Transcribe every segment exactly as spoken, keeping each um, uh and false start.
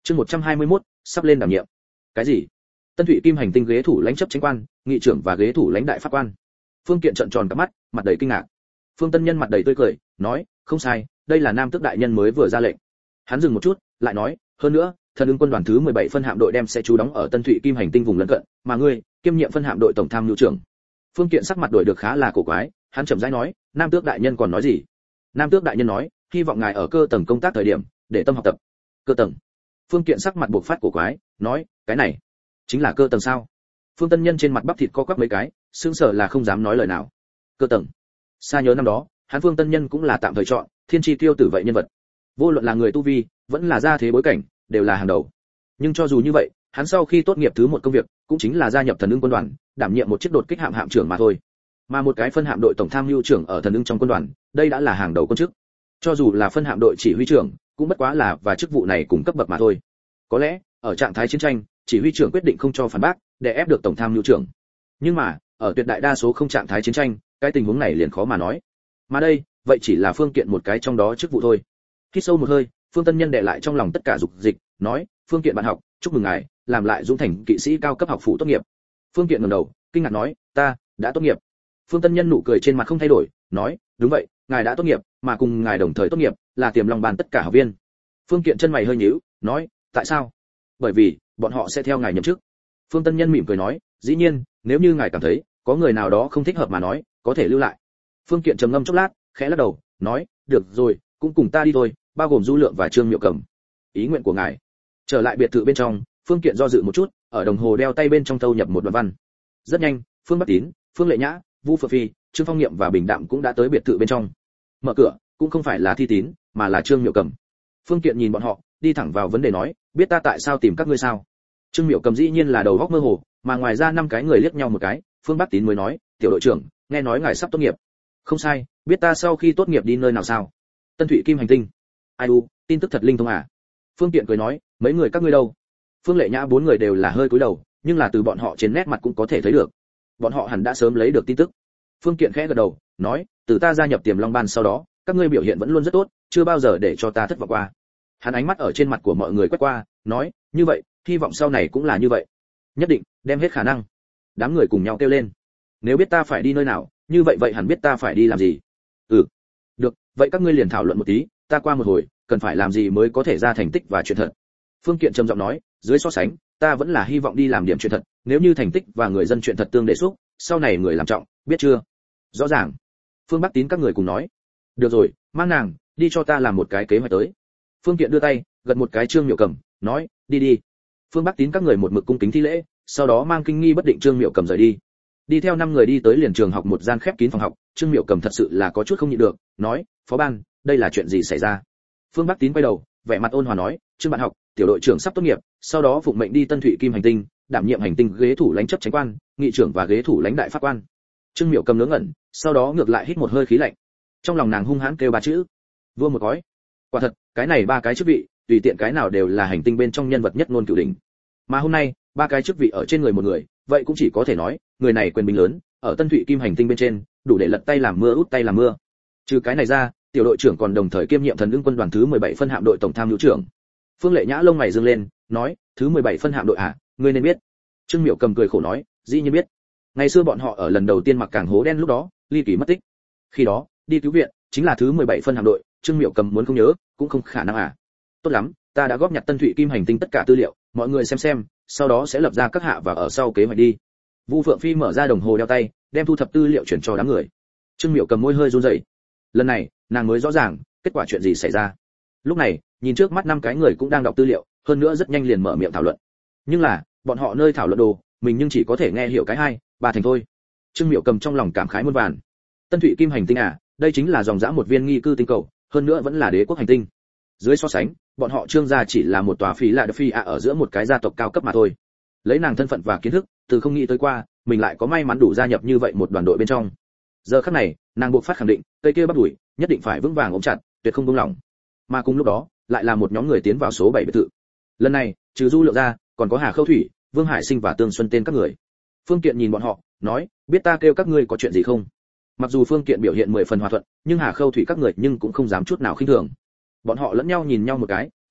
Chương một trăm hai mươi mốt, sắp lên đảm nhiệm. Cái gì? Tân Thụy Kim hành tinh ghế thủ lãnh chấp chính quan, nghị trưởng và ghế thủ lãnh đại pháp quan. Phương Kiện trợn tròn cả mắt, mặt đầy kinh ngạc. Phương Tân Nhân mặt đầy tươi cười, nói, không sai, đây là Nam Tước đại nhân mới vừa ra lệnh. Hắn dừng một chút, lại nói, hơn nữa, thần ứng quân đoàn thứ mười bảy phân hạm đội đem sẽ trú đóng ở Tân Thụy Kim hành tinh vùng lân cận, mà ngươi, kiêm nhiệm phân hạm đội tổng tham mưu trưởng. Phương Kiện sắc mặt đổi được khá là cổ quái, hắn chậm rãi nói, Nam Tước đại nhân còn nói gì? Nam Tước đại nhân nói, hy vọng ngài ở cơ tầng công tác thời điểm, để tâm học tập. Cơ tầng? Phương Kiện sắc mặt buộc phát cổ quái, nói, cái này chính là cơ tầng sao? Phương Tân Nhân trên mặt bắp thịt co quắp mấy cái, sững sờ là không dám nói lời nào. Cơ tầng? Xa nhớ năm đó, hắn Phương Tân Nhân cũng là tạm thời chọn, thiên chi tiêu tử vậy nhân vật. Vô luận là người tu vi, vẫn là gia thế bối cảnh, đều là hàng đầu. Nhưng cho dù như vậy, hắn sau khi tốt nghiệp thứ một công việc, cũng chính là gia nhập thần ứng quân đoàn, đảm nhiệm một chiếc đột kích hạm hạm trưởng mà thôi. Mà một cái phân hạm đội tổng tham mưu trưởng ở thần ứng trong quân đoàn, đây đã là hàng đầu công chức. Cho dù là phân hạm đội chỉ huy trưởng, cũng bất quá là và chức vụ này cùng cấp bậc mà thôi. Có lẽ, ở trạng thái chiến tranh, chỉ huy trưởng quyết định không cho phản bác, để ép được tổng tham mưu trưởng. Nhưng mà, ở tuyệt đại đa số không trạng thái chiến tranh, cái tình huống này liền khó mà nói. Mà đây, vậy chỉ là Phương Kiện một cái trong đó chức vụ thôi. Hít sâu một hơi, Phương Tân Nhân đè lại trong lòng tất cả dục dịch, nói, Phương Kiện bạn học, chúc mừng ngài, làm lại dũng thành kỵ sĩ cao cấp học phủ tốt nghiệp. Phương Kiện ngẩng đầu, kinh ngạc nói, ta đã tốt nghiệp. Phương Tân Nhân nụ cười trên mặt không thay đổi, nói, đúng vậy, ngài đã tốt nghiệp, mà cùng ngài đồng thời tốt nghiệp là Tiềm Long ban tất cả học viên. Phương Kiện chân mày hơi nhíu, nói, tại sao? Bởi vì bọn họ sẽ theo ngài nhậm chức. Phương Tân Nhân mỉm cười nói, dĩ nhiên, nếu như ngài cảm thấy có người nào đó không thích hợp mà nói, có thể lưu lại. Phương Kiện trầm ngâm chốc lát, khẽ lắc đầu, nói, được rồi, cũng cùng ta đi thôi, bao gồm Du Lượng và Trương Miệu Cầm. Ý nguyện của ngài. Trở lại biệt thự bên trong, Phương Kiện do dự một chút, ở đồng hồ đeo tay bên trong thâu nhập một đoạn văn. Rất nhanh, Phương Bắc Tín, Phương Lệ Nhã, Vu Phượng Phi, Trương Phong Nghiệm và Bình Đạm cũng đã tới biệt thự bên trong. Mở cửa, cũng không phải là Thi Tín, mà là Trương Miệu Cầm. Phương Kiện nhìn bọn họ, đi thẳng vào vấn đề nói, biết ta tại sao tìm các ngươi sao? Trương Miệu Cầm dĩ nhiên là đầu óc mơ hồ, mà ngoài ra năm cái người liếc nhau một cái, Phương Bắc Tín mới nói, tiểu đội trưởng, nghe nói ngài sắp tốt nghiệp. Không sai, biết ta sau khi tốt nghiệp đi nơi nào sao? Tân Thụy Kim hành tinh. Ai u, tin tức thật linh thông à? Phương Kiện cười nói, mấy người các ngươi đâu? Phương Lệ Nhã bốn người đều là hơi cúi đầu, nhưng là từ bọn họ trên nét mặt cũng có thể thấy được, bọn họ hẳn đã sớm lấy được tin tức. Phương Kiện khẽ gật đầu, nói, từ ta gia nhập Tiềm Long ban sau đó, các ngươi biểu hiện vẫn luôn rất tốt, chưa bao giờ để cho ta thất vọng qua. Hắn ánh mắt ở trên mặt của mọi người quét qua, nói, như vậy, hy vọng sau này cũng là như vậy. Nhất định, đem hết khả năng. Đám người cùng nhau kêu lên. Nếu biết ta phải đi nơi nào, như vậy vậy hẳn biết ta phải đi làm gì. Ừ. Được, vậy các ngươi liền thảo luận một tí, ta qua một hồi, cần phải làm gì mới có thể ra thành tích và chuyện thật. Phương Kiện trầm giọng nói, dưới so sánh, ta vẫn là hy vọng đi làm điểm chuyện thật, nếu như thành tích và người dân chuyện thật tương đề xúc, sau này người làm trọng, biết chưa? Rõ ràng. Phương Bắc Tín các người cùng nói. Được rồi, mang nàng đi cho ta làm một cái kế hoạch tới. Phương Kiện đưa tay, gật một cái Trương Miệu Cầm, nói, đi đi. Phương Bắc Tín các người một mực cung kính thi lễ, sau đó mang kinh nghi bất định Trương Miệu Cầm rời đi. Đi theo năm người đi tới liền trường học một gian khép kín phòng học, Trương Miệu Cầm thật sự là có chút không nhịn được, nói, phó ban, đây là chuyện gì xảy ra? Phương Bắc Tín quay đầu, vẻ mặt ôn hòa nói, Trương bạn học, tiểu đội trưởng sắp tốt nghiệp, sau đó phụng mệnh đi Tân Thụy Kim hành tinh, đảm nhiệm hành tinh ghế thủ lãnh chấp chính quan, nghị trưởng và ghế thủ lãnh đại pháp quan. Trương Miệu Cầm ngớ ngẩn, sau đó ngược lại hít một hơi khí lạnh. Trong lòng nàng hung hãn kêu ba chữ, vua một gói. Quả thật, cái này ba cái chức vị, tùy tiện cái nào đều là hành tinh bên trong nhân vật nhất ngôn cửu đỉnh. Mà hôm nay, ba cái chức vị ở trên người một người, vậy cũng chỉ có thể nói, người này quyền bính lớn, ở Tân Thụy Kim hành tinh bên trên, đủ để lật tay làm mưa út tay làm mưa. Trừ cái này ra, tiểu đội trưởng còn đồng thời kiêm nhiệm thần ứng quân đoàn thứ mười bảy phân hạm đội tổng tham mưu trưởng. Phương Lệ Nhã lông mày dương lên, nói, thứ mười bảy phân hạm đội à, ngươi nên biết. Trương Miệu Cầm cười khổ nói, dĩ nhiên biết. Ngày xưa bọn họ ở lần đầu tiên mặc càng hố đen lúc đó, ly kỳ mất tích. Khi đó, đi cứu viện, chính là thứ mười bảy phân hạm đội, Trương Miệu Cầm muốn không nhớ, cũng không khả năng à. Tốt lắm, ta đã góp nhặt Tân Thụy Kim hành tinh tất cả tư liệu, mọi người xem xem, sau đó sẽ lập ra các hạ và ở sau kế hoạch đi. Vu Phượng Phi mở ra đồng hồ đeo tay, đem thu thập tư liệu chuyển cho đám người. Trương Miệu Cầm môi hơi run rẩy. Lần này, nàng mới rõ ràng kết quả chuyện gì xảy ra. Lúc này, nhìn trước mắt năm cái người cũng đang đọc tư liệu, hơn nữa rất nhanh liền mở miệng thảo luận. Nhưng là, bọn họ nơi thảo luận đồ, mình nhưng chỉ có thể nghe hiểu cái hai, ba thành thôi. Trương Miệu Cầm trong lòng cảm khái muôn vàn. Tân Thụy Kim hành tinh à, đây chính là dòng dã một viên nghi cư tinh cầu, hơn nữa vẫn là đế quốc hành tinh. Dưới so sánh, bọn họ Trương gia chỉ là một tòa phí lạ phi ạ ở giữa một cái gia tộc cao cấp mà thôi. Lấy nàng thân phận và kiến thức, từ không nghĩ tới qua, mình lại có may mắn đủ gia nhập như vậy một đoàn đội bên trong. Giờ khắc này, nàng buộc phát khẳng định, cây kia bắt đuổi, nhất định phải vững vàng ôm chặt, tuyệt không buông lỏng. Mà cùng lúc đó, lại là một nhóm người tiến vào số bảy biệt thự. Lần này, trừ Du Lượng ra, còn có Hà Khâu Thủy, Vương Hải Sinh và Tương Xuân tên các người. Phương Kiện nhìn bọn họ, nói, biết ta kêu các ngươi có chuyện gì không? Mặc dù Phương Kiện biểu hiện mười phần hòa thuận, nhưng Hà Khâu Thủy các người nhưng cũng không dám chút nào khinh thường. Bọn họ lẫn nhau nhìn nhau một cái,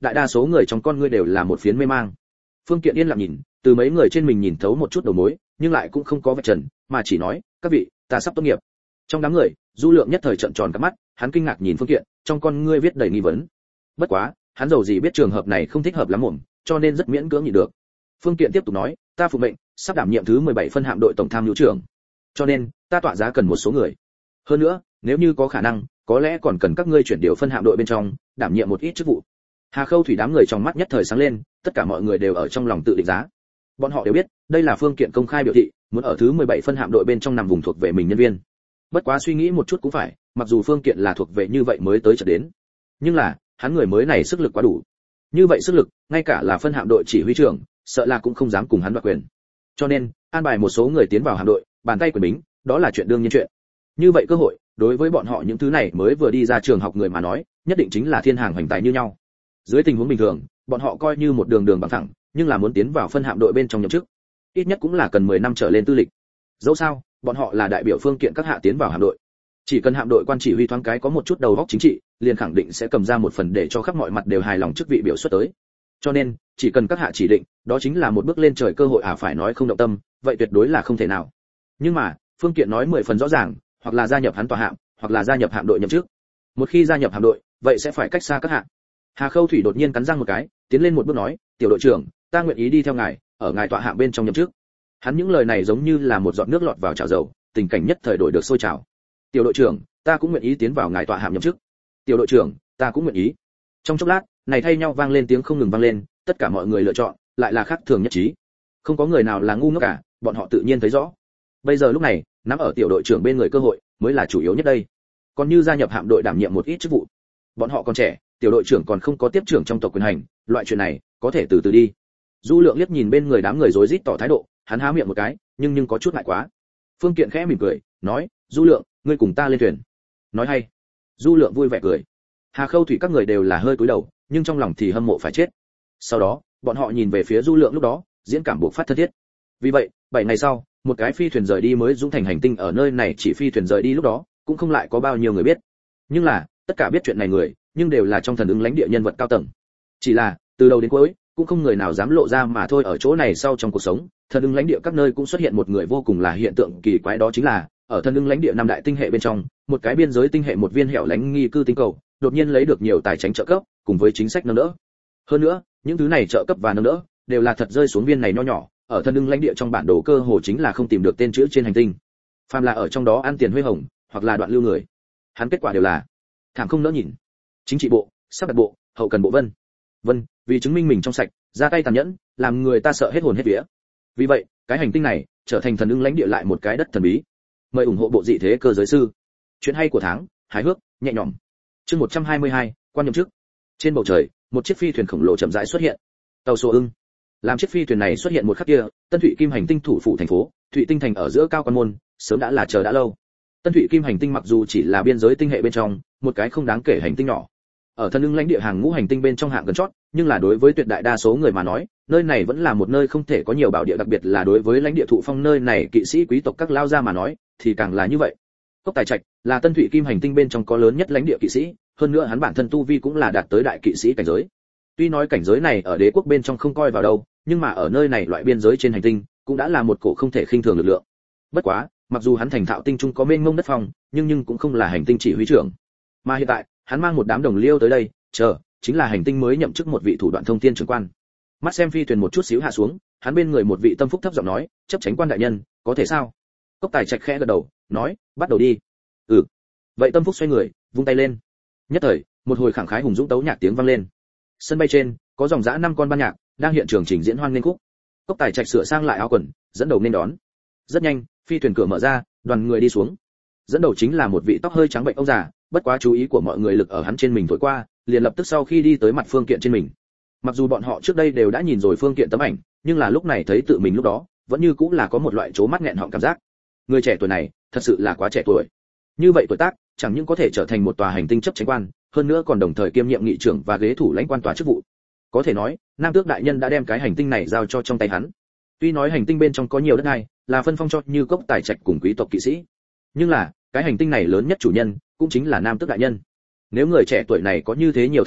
đại đa số người trong con ngươi đều là một phiến mê mang. Phương Kiện yên lặng nhìn, từ mấy người trên mình nhìn thấu một chút đầu mối, nhưng lại cũng không có vạch trần, mà chỉ nói, các vị, ta sắp tốt nghiệp. Trong đám người, Du Lượng nhất thời trợn tròn cả mắt, hắn kinh ngạc nhìn Phương Kiện, trong con ngươi viết đầy nghi vấn. Bất quá, hắn dầu gì biết trường hợp này không thích hợp lắm mồm, cho nên rất miễn cưỡng nhịn được. Phương Kiện tiếp tục nói, ta phụ mệnh, sắp đảm nhiệm thứ mười bảy phân hạm đội tổng tham mưu trưởng. Cho nên, ta tọa giá cần một số người. Hơn nữa, nếu như có khả năng, có lẽ còn cần các ngươi chuyển điều phân hạm đội bên trong, đảm nhiệm một ít chức vụ. Hà Khâu Thủy đám người trong mắt nhất thời sáng lên, tất cả mọi người đều ở trong lòng tự định giá. Bọn họ đều biết, đây là Phương Kiện công khai biểu thị, muốn ở thứ mười bảy phân hạm đội bên trong nằm vùng thuộc về mình nhân viên. Bất quá suy nghĩ một chút cũng phải, mặc dù Phương Kiện là thuộc về như vậy mới tới chợt đến, nhưng là, hắn người mới này sức lực quá đủ. Như vậy sức lực, ngay cả là phân hạm đội chỉ huy trưởng, sợ là cũng không dám cùng hắn đoạt quyền. Cho nên, an bài một số người tiến vào hạm đội, bàn tay quyền bính, đó là chuyện đương nhiên chuyện. Như vậy cơ hội, đối với bọn họ những thứ này mới vừa đi ra trường học người mà nói, nhất định chính là thiên hàng hoành tài như nhau. Dưới tình huống bình thường, bọn họ coi như một đường đường bằng thẳng, nhưng là muốn tiến vào phân hạm đội bên trong nhậm chức, ít nhất cũng là cần mười năm trở lên tư lịch. Dẫu sao, bọn họ là đại biểu Phương Kiện các hạ tiến vào hạm đội. Chỉ cần hạm đội quan chỉ huy thoáng cái có một chút đầu óc chính trị, liền khẳng định sẽ cầm ra một phần để cho khắp mọi mặt đều hài lòng chức vị biểu xuất tới. Cho nên, chỉ cần các hạ chỉ định, đó chính là một bước lên trời cơ hội à, phải nói không động tâm, vậy tuyệt đối là không thể nào. Nhưng mà, Phương Kiện nói mười phần rõ ràng, hoặc là gia nhập hắn tòa hạm, hoặc là gia nhập hạm đội nhậm chức. Một khi gia nhập hạm đội, vậy sẽ phải cách xa các hạ. Hà Khâu Thủy đột nhiên cắn răng một cái, tiến lên một bước nói, tiểu đội trưởng, ta nguyện ý đi theo ngài, ở ngài tọa hạm bên trong nhậm chức. Hắn những lời này giống như là một giọt nước lọt vào chảo dầu, tình cảnh nhất thời đổi được sôi trào. Tiểu đội trưởng, ta cũng nguyện ý tiến vào ngài tọa hạm nhậm chức. Tiểu đội trưởng, ta cũng nguyện ý. Trong chốc lát, này thay nhau vang lên tiếng không ngừng vang lên, tất cả mọi người lựa chọn, lại là khác thường nhất trí. Không có người nào là ngu ngốc cả, bọn họ tự nhiên thấy rõ. Bây giờ lúc này, nắm ở tiểu đội trưởng bên người cơ hội, mới là chủ yếu nhất đây. Còn như gia nhập hạm đội đảm nhiệm một ít chức vụ, bọn họ còn trẻ, tiểu đội trưởng còn không có tiếp trưởng trong tộc quyền hành, loại chuyện này có thể từ từ đi. Du Lượng liếc nhìn bên người đám người rối rít tỏ thái độ, hắn há miệng một cái, nhưng nhưng có chút ngại quá. Phương Kiện khẽ mỉm cười, nói, Du Lượng, ngươi cùng ta lên thuyền. Nói hay. Du Lượng vui vẻ cười. Hà Khâu Thủy các người đều là hơi cúi đầu, nhưng trong lòng thì hâm mộ phải chết. Sau đó, bọn họ nhìn về phía Du Lượng lúc đó, diễn cảm buộc phát thân thiết. Vì vậy, bảy ngày sau, một cái phi thuyền rời đi mới dũng thành hành tinh ở nơi này, chỉ phi thuyền rời đi lúc đó, cũng không lại có bao nhiêu người biết. Nhưng là, tất cả biết chuyện này người, nhưng đều là trong thần ứng lãnh địa nhân vật cao tầng. Chỉ là, từ đầu đến cuối, cũng không người nào dám lộ ra mà thôi. Ở chỗ này sau trong cuộc sống, thần ứng lãnh địa các nơi cũng xuất hiện một người vô cùng là hiện tượng kỳ quái, đó chính là ở thần ứng lãnh địa năm đại tinh hệ bên trong, một cái biên giới tinh hệ một viên hẻo lánh nghi cư tinh cầu, đột nhiên lấy được nhiều tài chính trợ cấp, cùng với chính sách nâng đỡ. Hơn nữa, những thứ này trợ cấp và nâng đỡ đều là thật rơi xuống viên này nho nhỏ, ở thần ứng lãnh địa trong bản đồ cơ hồ chính là không tìm được tên chữ trên hành tinh. Phàm là ở trong đó ăn tiền huy hồng, hoặc là đoạn lưu người, hắn kết quả đều là thảm không nỡ nhìn. Chính trị bộ, sắp đặt bộ, hậu cần bộ vân vân, vì chứng minh mình trong sạch, ra tay tàn nhẫn, làm người ta sợ hết hồn hết vía. Vì vậy, cái hành tinh này trở thành thần ứng lãnh địa lại một cái đất thần bí. Mời ủng hộ bộ dị thế cơ giới sư. Chuyện hay của tháng, hài hước, nhẹ nhõm. Chương một trăm hai mươi hai, quan nhậm chức. Trên bầu trời, một chiếc phi thuyền khổng lồ chậm rãi xuất hiện. Tàu số ưng. Làm chiếc phi thuyền này xuất hiện một khắc kia, Tân Thụy Kim hành tinh thủ phủ thành phố, Thụy Tinh thành ở giữa cao quan môn, sớm đã là chờ đã lâu. Tân Thụy Kim hành tinh mặc dù chỉ là biên giới tinh hệ bên trong, một cái không đáng kể hành tinh nhỏ, ở thần ứng lãnh địa hàng ngũ hành tinh bên trong hạng gần chót, nhưng là đối với tuyệt đại đa số người mà nói, nơi này vẫn là một nơi không thể có nhiều bảo địa, đặc biệt là đối với lãnh địa thụ phong nơi này kỵ sĩ quý tộc các lao gia mà nói, thì càng là như vậy. Cốc Tài Trạch là Tân Thụy Kim hành tinh bên trong có lớn nhất lãnh địa kỵ sĩ, hơn nữa hắn bản thân tu vi cũng là đạt tới đại kỵ sĩ cảnh giới. Tuy nói cảnh giới này ở đế quốc bên trong không coi vào đâu, nhưng mà ở nơi này loại biên giới trên hành tinh, cũng đã là một cổ không thể khinh thường lực lượng. Bất quá, mặc dù hắn thành thạo tinh trung có mênh mông đất phong, nhưng nhưng cũng không là hành tinh chỉ huy trưởng. Mà hiện tại, hắn mang một đám đồng liêu tới đây, chờ, chính là hành tinh mới nhậm chức một vị thủ đoạn thông thiên trưởng quan. Mắt xem phi thuyền một chút xíu hạ xuống, hắn bên người một vị tâm phúc thấp giọng nói, chấp chánh quan đại nhân, có thể sao? Cốc Tài Trạch khẽ gật đầu, nói, bắt đầu đi. Ừ. Vậy tâm phúc xoay người, vung tay lên. Nhất thời, một hồi khẳng khái hùng dũng tấu nhạc tiếng vang lên. Sân bay trên, có dòng dã năm con ban nhạc đang hiện trường trình diễn hoan nghênh khúc. Cốc Tài Trạch sửa sang lại áo quần, dẫn đầu nên đón. Rất nhanh, phi thuyền cửa mở ra, đoàn người đi xuống. Dẫn đầu chính là một vị tóc hơi trắng bệnh ông già, bất quá chú ý của mọi người lực ở hắn trên mình thổi qua, liền lập tức sau khi đi tới mặt Phương Kiện trên mình. Mặc dù bọn họ trước đây đều đã nhìn rồi Phương Kiện tấm ảnh, nhưng là lúc này thấy tự mình lúc đó, vẫn như cũng là có một loại chố mắt nghẹn họng cảm giác. Người trẻ tuổi này, thật sự là quá trẻ tuổi. Như vậy tuổi tác, chẳng những có thể trở thành một tòa hành tinh chấp chánh quan, hơn nữa còn đồng thời kiêm nhiệm nghị trưởng và ghế thủ lãnh quan tòa chức vụ. Có thể nói, Nam Tước đại nhân đã đem cái hành tinh này giao cho trong tay hắn. Tuy nói hành tinh bên trong có nhiều đất đai, là phân phong cho như Cốc Tài Trạch cùng quý tộc kỵ sĩ, nhưng là cái hành tinh này lớn nhất chủ nhân cũng chính là Nam Tước đại nhân. Nếu người trẻ tuổi này có như thế nhiều thân phận,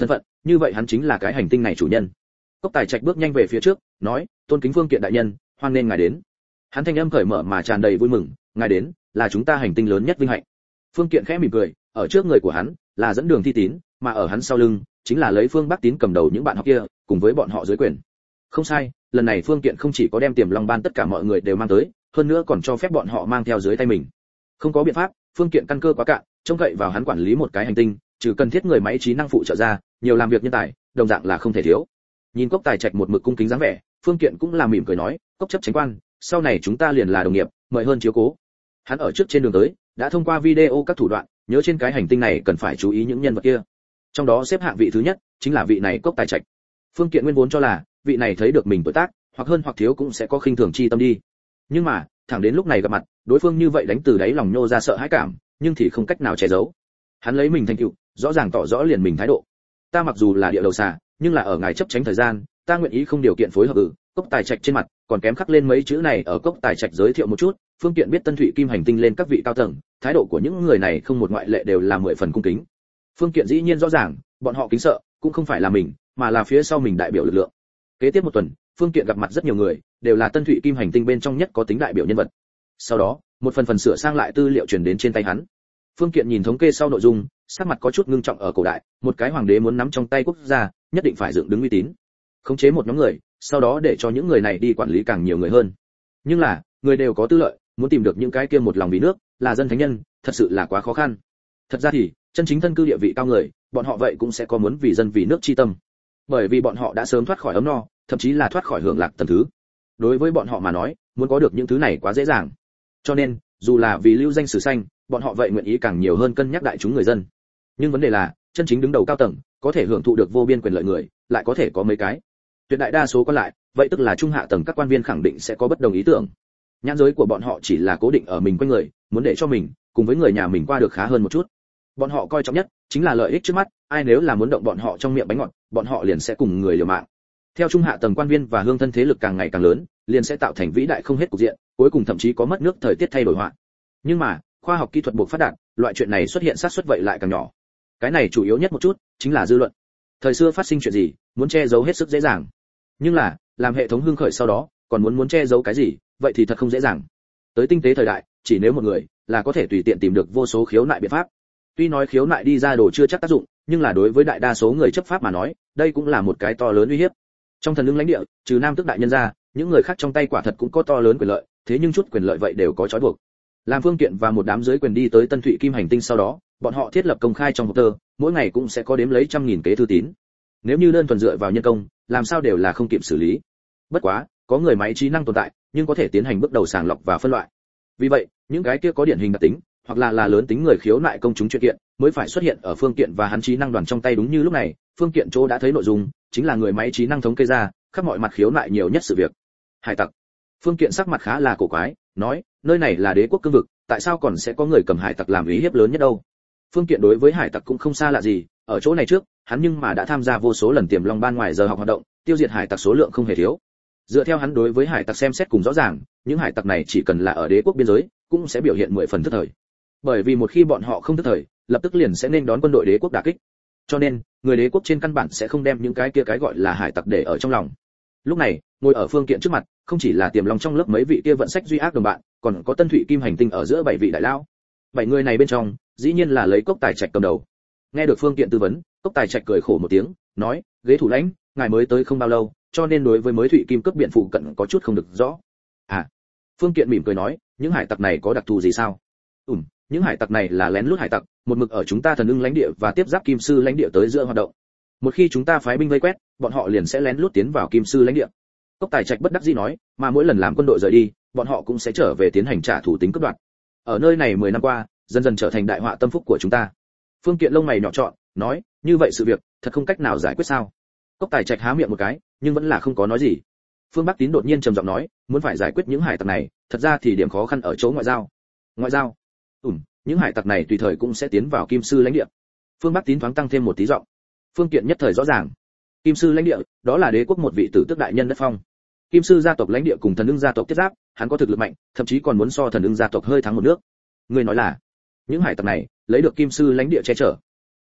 như vậy hắn chính là cái hành tinh này chủ nhân. Cốc Tài Trạch bước nhanh về phía trước, nói, tôn kính Phương Kiện đại nhân, hoan nên ngài đến. Hắn thanh âm cởi mở mà tràn đầy vui mừng, ngài đến là chúng ta hành tinh lớn nhất vinh hạnh. Phương Kiện khẽ mỉm cười, ở trước người của hắn là dẫn đường Thi Tín, mà ở hắn sau lưng chính là lấy Phương Bắc Tín cầm đầu những bạn học kia, cùng với bọn họ dưới quyền. Không sai, lần này Phương Kiện không chỉ có đem Tiềm Long ban tất cả mọi người đều mang tới, hơn nữa còn cho phép bọn họ mang theo dưới tay mình. Không có biện pháp, Phương Kiện căn cơ quá cạn, trông cậy vào hắn quản lý một cái hành tinh, trừ cần thiết người máy trí năng phụ trợ ra, nhiều làm việc nhân tài, đồng dạng là không thể thiếu. Nhìn Cốc Tài Trạch một mực cung kính dáng vẻ, Phương Kiện cũng là mỉm cười nói, Cốc chấp chánh quan, sau này chúng ta liền là đồng nghiệp, mời hơn chiếu cố. Hắn ở trước trên đường tới, đã thông qua video các thủ đoạn, nhớ trên cái hành tinh này cần phải chú ý những nhân vật kia. Trong đó xếp hạng vị thứ nhất chính là vị này Cốc Tài Trạch. Phương Kiện nguyên vốn cho là, vị này thấy được mình tuổi tác, hoặc hơn hoặc thiếu cũng sẽ có khinh thường chi tâm đi. Nhưng mà, thẳng đến lúc này gặp mặt, đối phương như vậy đánh từ đáy lòng nhô ra sợ hãi cảm, nhưng thì không cách nào che giấu. Hắn lấy mình thành tựu, rõ ràng tỏ rõ liền mình thái độ. Ta mặc dù là địa đầu xà, nhưng là ở ngài chấp tránh thời gian, ta nguyện ý không điều kiện phối hợp. Ừ, Cốc Tài Trạch trên mặt còn kém khắc lên mấy chữ này. Ở Cốc Tài Trạch giới thiệu một chút, Phương Kiện biết Tân Thụy Kim hành tinh lên các vị cao tầng, thái độ của những người này không một ngoại lệ đều là mười phần cung kính. Phương Kiện dĩ nhiên rõ ràng, bọn họ kính sợ cũng không phải là mình, mà là phía sau mình đại biểu lực lượng. Kế tiếp một tuần, Phương Kiện gặp mặt rất nhiều người, đều là Tân Thụy Kim hành tinh bên trong nhất có tính đại biểu nhân vật. Sau đó, một phần phần sửa sang lại tư liệu truyền đến trên tay hắn. Phương Kiện nhìn thống kê sau nội dung, sắc mặt có chút ngưng trọng. Ở cổ đại, một cái hoàng đế muốn nắm trong tay quốc gia, nhất định phải dựng đứng uy tín, khống chế một nhóm người, sau đó để cho những người này đi quản lý càng nhiều người hơn. Nhưng là, người đều có tư lợi, muốn tìm được những cái kia một lòng vì nước, là dân thánh nhân, thật sự là quá khó khăn. Thật ra thì, chân chính thân cư địa vị cao người, bọn họ vậy cũng sẽ có muốn vì dân vì nước chi tâm. Bởi vì bọn họ đã sớm thoát khỏi ấm no, thậm chí là thoát khỏi hưởng lạc tầng thứ. Đối với bọn họ mà nói, muốn có được những thứ này quá dễ dàng. Cho nên, dù là vì lưu danh sử xanh, bọn họ vậy nguyện ý càng nhiều hơn cân nhắc đại chúng người dân. Nhưng vấn đề là, chân chính đứng đầu cao tầng, có thể hưởng thụ được vô biên quyền lợi người, lại có thể có mấy cái. Tuyệt đại đa số còn lại, vậy tức là trung hạ tầng các quan viên khẳng định sẽ có bất đồng ý tưởng. Nhãn giới của bọn họ chỉ là cố định ở mình quanh người, muốn để cho mình cùng với người nhà mình qua được khá hơn một chút. Bọn họ coi trọng nhất chính là lợi ích trước mắt, ai nếu là muốn động bọn họ trong miệng bánh ngọt, bọn họ liền sẽ cùng người liều mạng. Theo trung hạ tầng quan viên và hương thân thế lực càng ngày càng lớn, liền sẽ tạo thành vĩ đại không hết cục diện, cuối cùng thậm chí có mất nước thời tiết thay đổi họa. Nhưng mà, khoa học kỹ thuật buộc phát đạt, loại chuyện này xuất hiện xác suất vậy lại càng nhỏ. Cái này chủ yếu nhất một chút chính là dư luận. Thời xưa phát sinh chuyện gì, muốn che giấu hết sức dễ dàng. Nhưng là, làm hệ thống hưng khởi sau đó, còn muốn muốn che giấu cái gì, vậy thì thật không dễ dàng. Tới tinh tế thời đại, chỉ nếu một người là có thể tùy tiện tìm được vô số khiếu nại biện pháp. Tuy nói khiếu nại đi ra đồ chưa chắc tác dụng, nhưng là đối với đại đa số người chấp pháp mà nói, đây cũng là một cái to lớn uy hiếp. Trong thần lưng lãnh địa, trừ Nam Tước đại nhân ra, những người khác trong tay quả thật cũng có to lớn quyền lợi, thế nhưng chút quyền lợi vậy đều có trói buộc. Làm Phương Kiện và một đám dưới quyền đi tới Tân Thụy Kim hành tinh sau đó, bọn họ thiết lập công khai trong hộp tơ, mỗi ngày cũng sẽ có đếm lấy trăm nghìn kế thư tín. Nếu như đơn thuần dựa vào nhân công, làm sao đều là không kịp xử lý. Bất quá, có người máy trí năng tồn tại, nhưng có thể tiến hành bước đầu sàng lọc và phân loại. Vì vậy, những cái kia có điển hình đặc tính, hoặc là là lớn tính người khiếu nại công chúng chuyện kiện, mới phải xuất hiện ở Phương Kiện và hắn trí năng đoàn trong tay. Đúng như lúc này, Phương Kiện chỗ đã thấy nội dung, chính là người máy trí năng thống kê ra, khắp mọi mặt khiếu nại nhiều nhất sự việc. Hải tặc. Phương Kiện sắc mặt khá là cổ quái, nói, nơi này là đế quốc cương vực, tại sao còn sẽ có người cầm hải tặc làm uy hiếp lớn nhất đâu? Phương Kiện đối với hải tặc cũng không xa lạ gì, ở chỗ này trước, hắn nhưng mà đã tham gia vô số lần Tiềm Long ban ngoài giờ học hoạt động, tiêu diệt hải tặc số lượng không hề thiếu. Dựa theo hắn đối với hải tặc xem xét cùng rõ ràng, những hải tặc này chỉ cần là ở đế quốc biên giới, cũng sẽ biểu hiện mười phần thất thời. Bởi vì một khi bọn họ không thất thời, lập tức liền sẽ nên đón quân đội đế quốc đả kích. Cho nên, người đế quốc trên căn bản sẽ không đem những cái kia cái gọi là hải tặc để ở trong lòng. Lúc này, ngồi ở Phương Kiện trước mặt, không chỉ là Tiềm Long trong lớp mấy vị kia vận sách duy ác đồng bạn, còn có Tân Thụy Kim hành tinh ở giữa bảy vị đại lão. Bảy người này bên trong, dĩ nhiên là lấy Cốc Tài Trạch cầm đầu. Nghe được Phương Kiện tư vấn, Cốc Tài Trạch cười khổ một tiếng, nói, ghế thủ lãnh, ngài mới tới không bao lâu, cho nên đối với mới Thụy Kim cước biện phụ cận có chút không được rõ. À. Phương Kiện mỉm cười nói, những hải tặc này có đặc thù gì sao? Ừm, những hải tặc này là lén lút hải tặc, một mực ở chúng ta thần ưng lãnh địa và tiếp giáp Kim sư lãnh địa tới giữa hoạt động. Một khi chúng ta phái binh vây quét, bọn họ liền sẽ lén lút tiến vào Kim sư lãnh địa. Cốc Tài Trạch bất đắc dĩ nói, mà mỗi lần làm quân đội rời đi, bọn họ cũng sẽ trở về tiến hành trả thù tính cướp đoạt. Ở nơi này mười năm qua, dần dần trở thành đại họa tâm phúc của chúng ta. Phương Kiện lông mày nhỏ trọn, nói, như vậy sự việc, thật không cách nào giải quyết sao? Cốc Tài Trạch há miệng một cái, nhưng vẫn là không có nói gì. Phương Bắc Tín đột nhiên trầm giọng nói, muốn phải giải quyết những hải tặc này, thật ra thì điểm khó khăn ở chỗ ngoại giao. Ngoại giao? Ừm, những hải tặc này tùy thời cũng sẽ tiến vào Kim sư lãnh địa. Phương Bắc Tín thoáng tăng thêm một tí giọng. Phương Kiện nhất thời rõ ràng. Kim sư lãnh địa, đó là đế quốc một vị tử tước đại nhân đất phong. Kim sư gia tộc lãnh địa cùng thần ưng gia tộc tiếp giáp, hắn có thực lực mạnh, thậm chí còn muốn so thần ưng gia tộc hơi thắng một nước. Người nói là, những hải tặc này lấy được Kim sư lãnh địa che chở.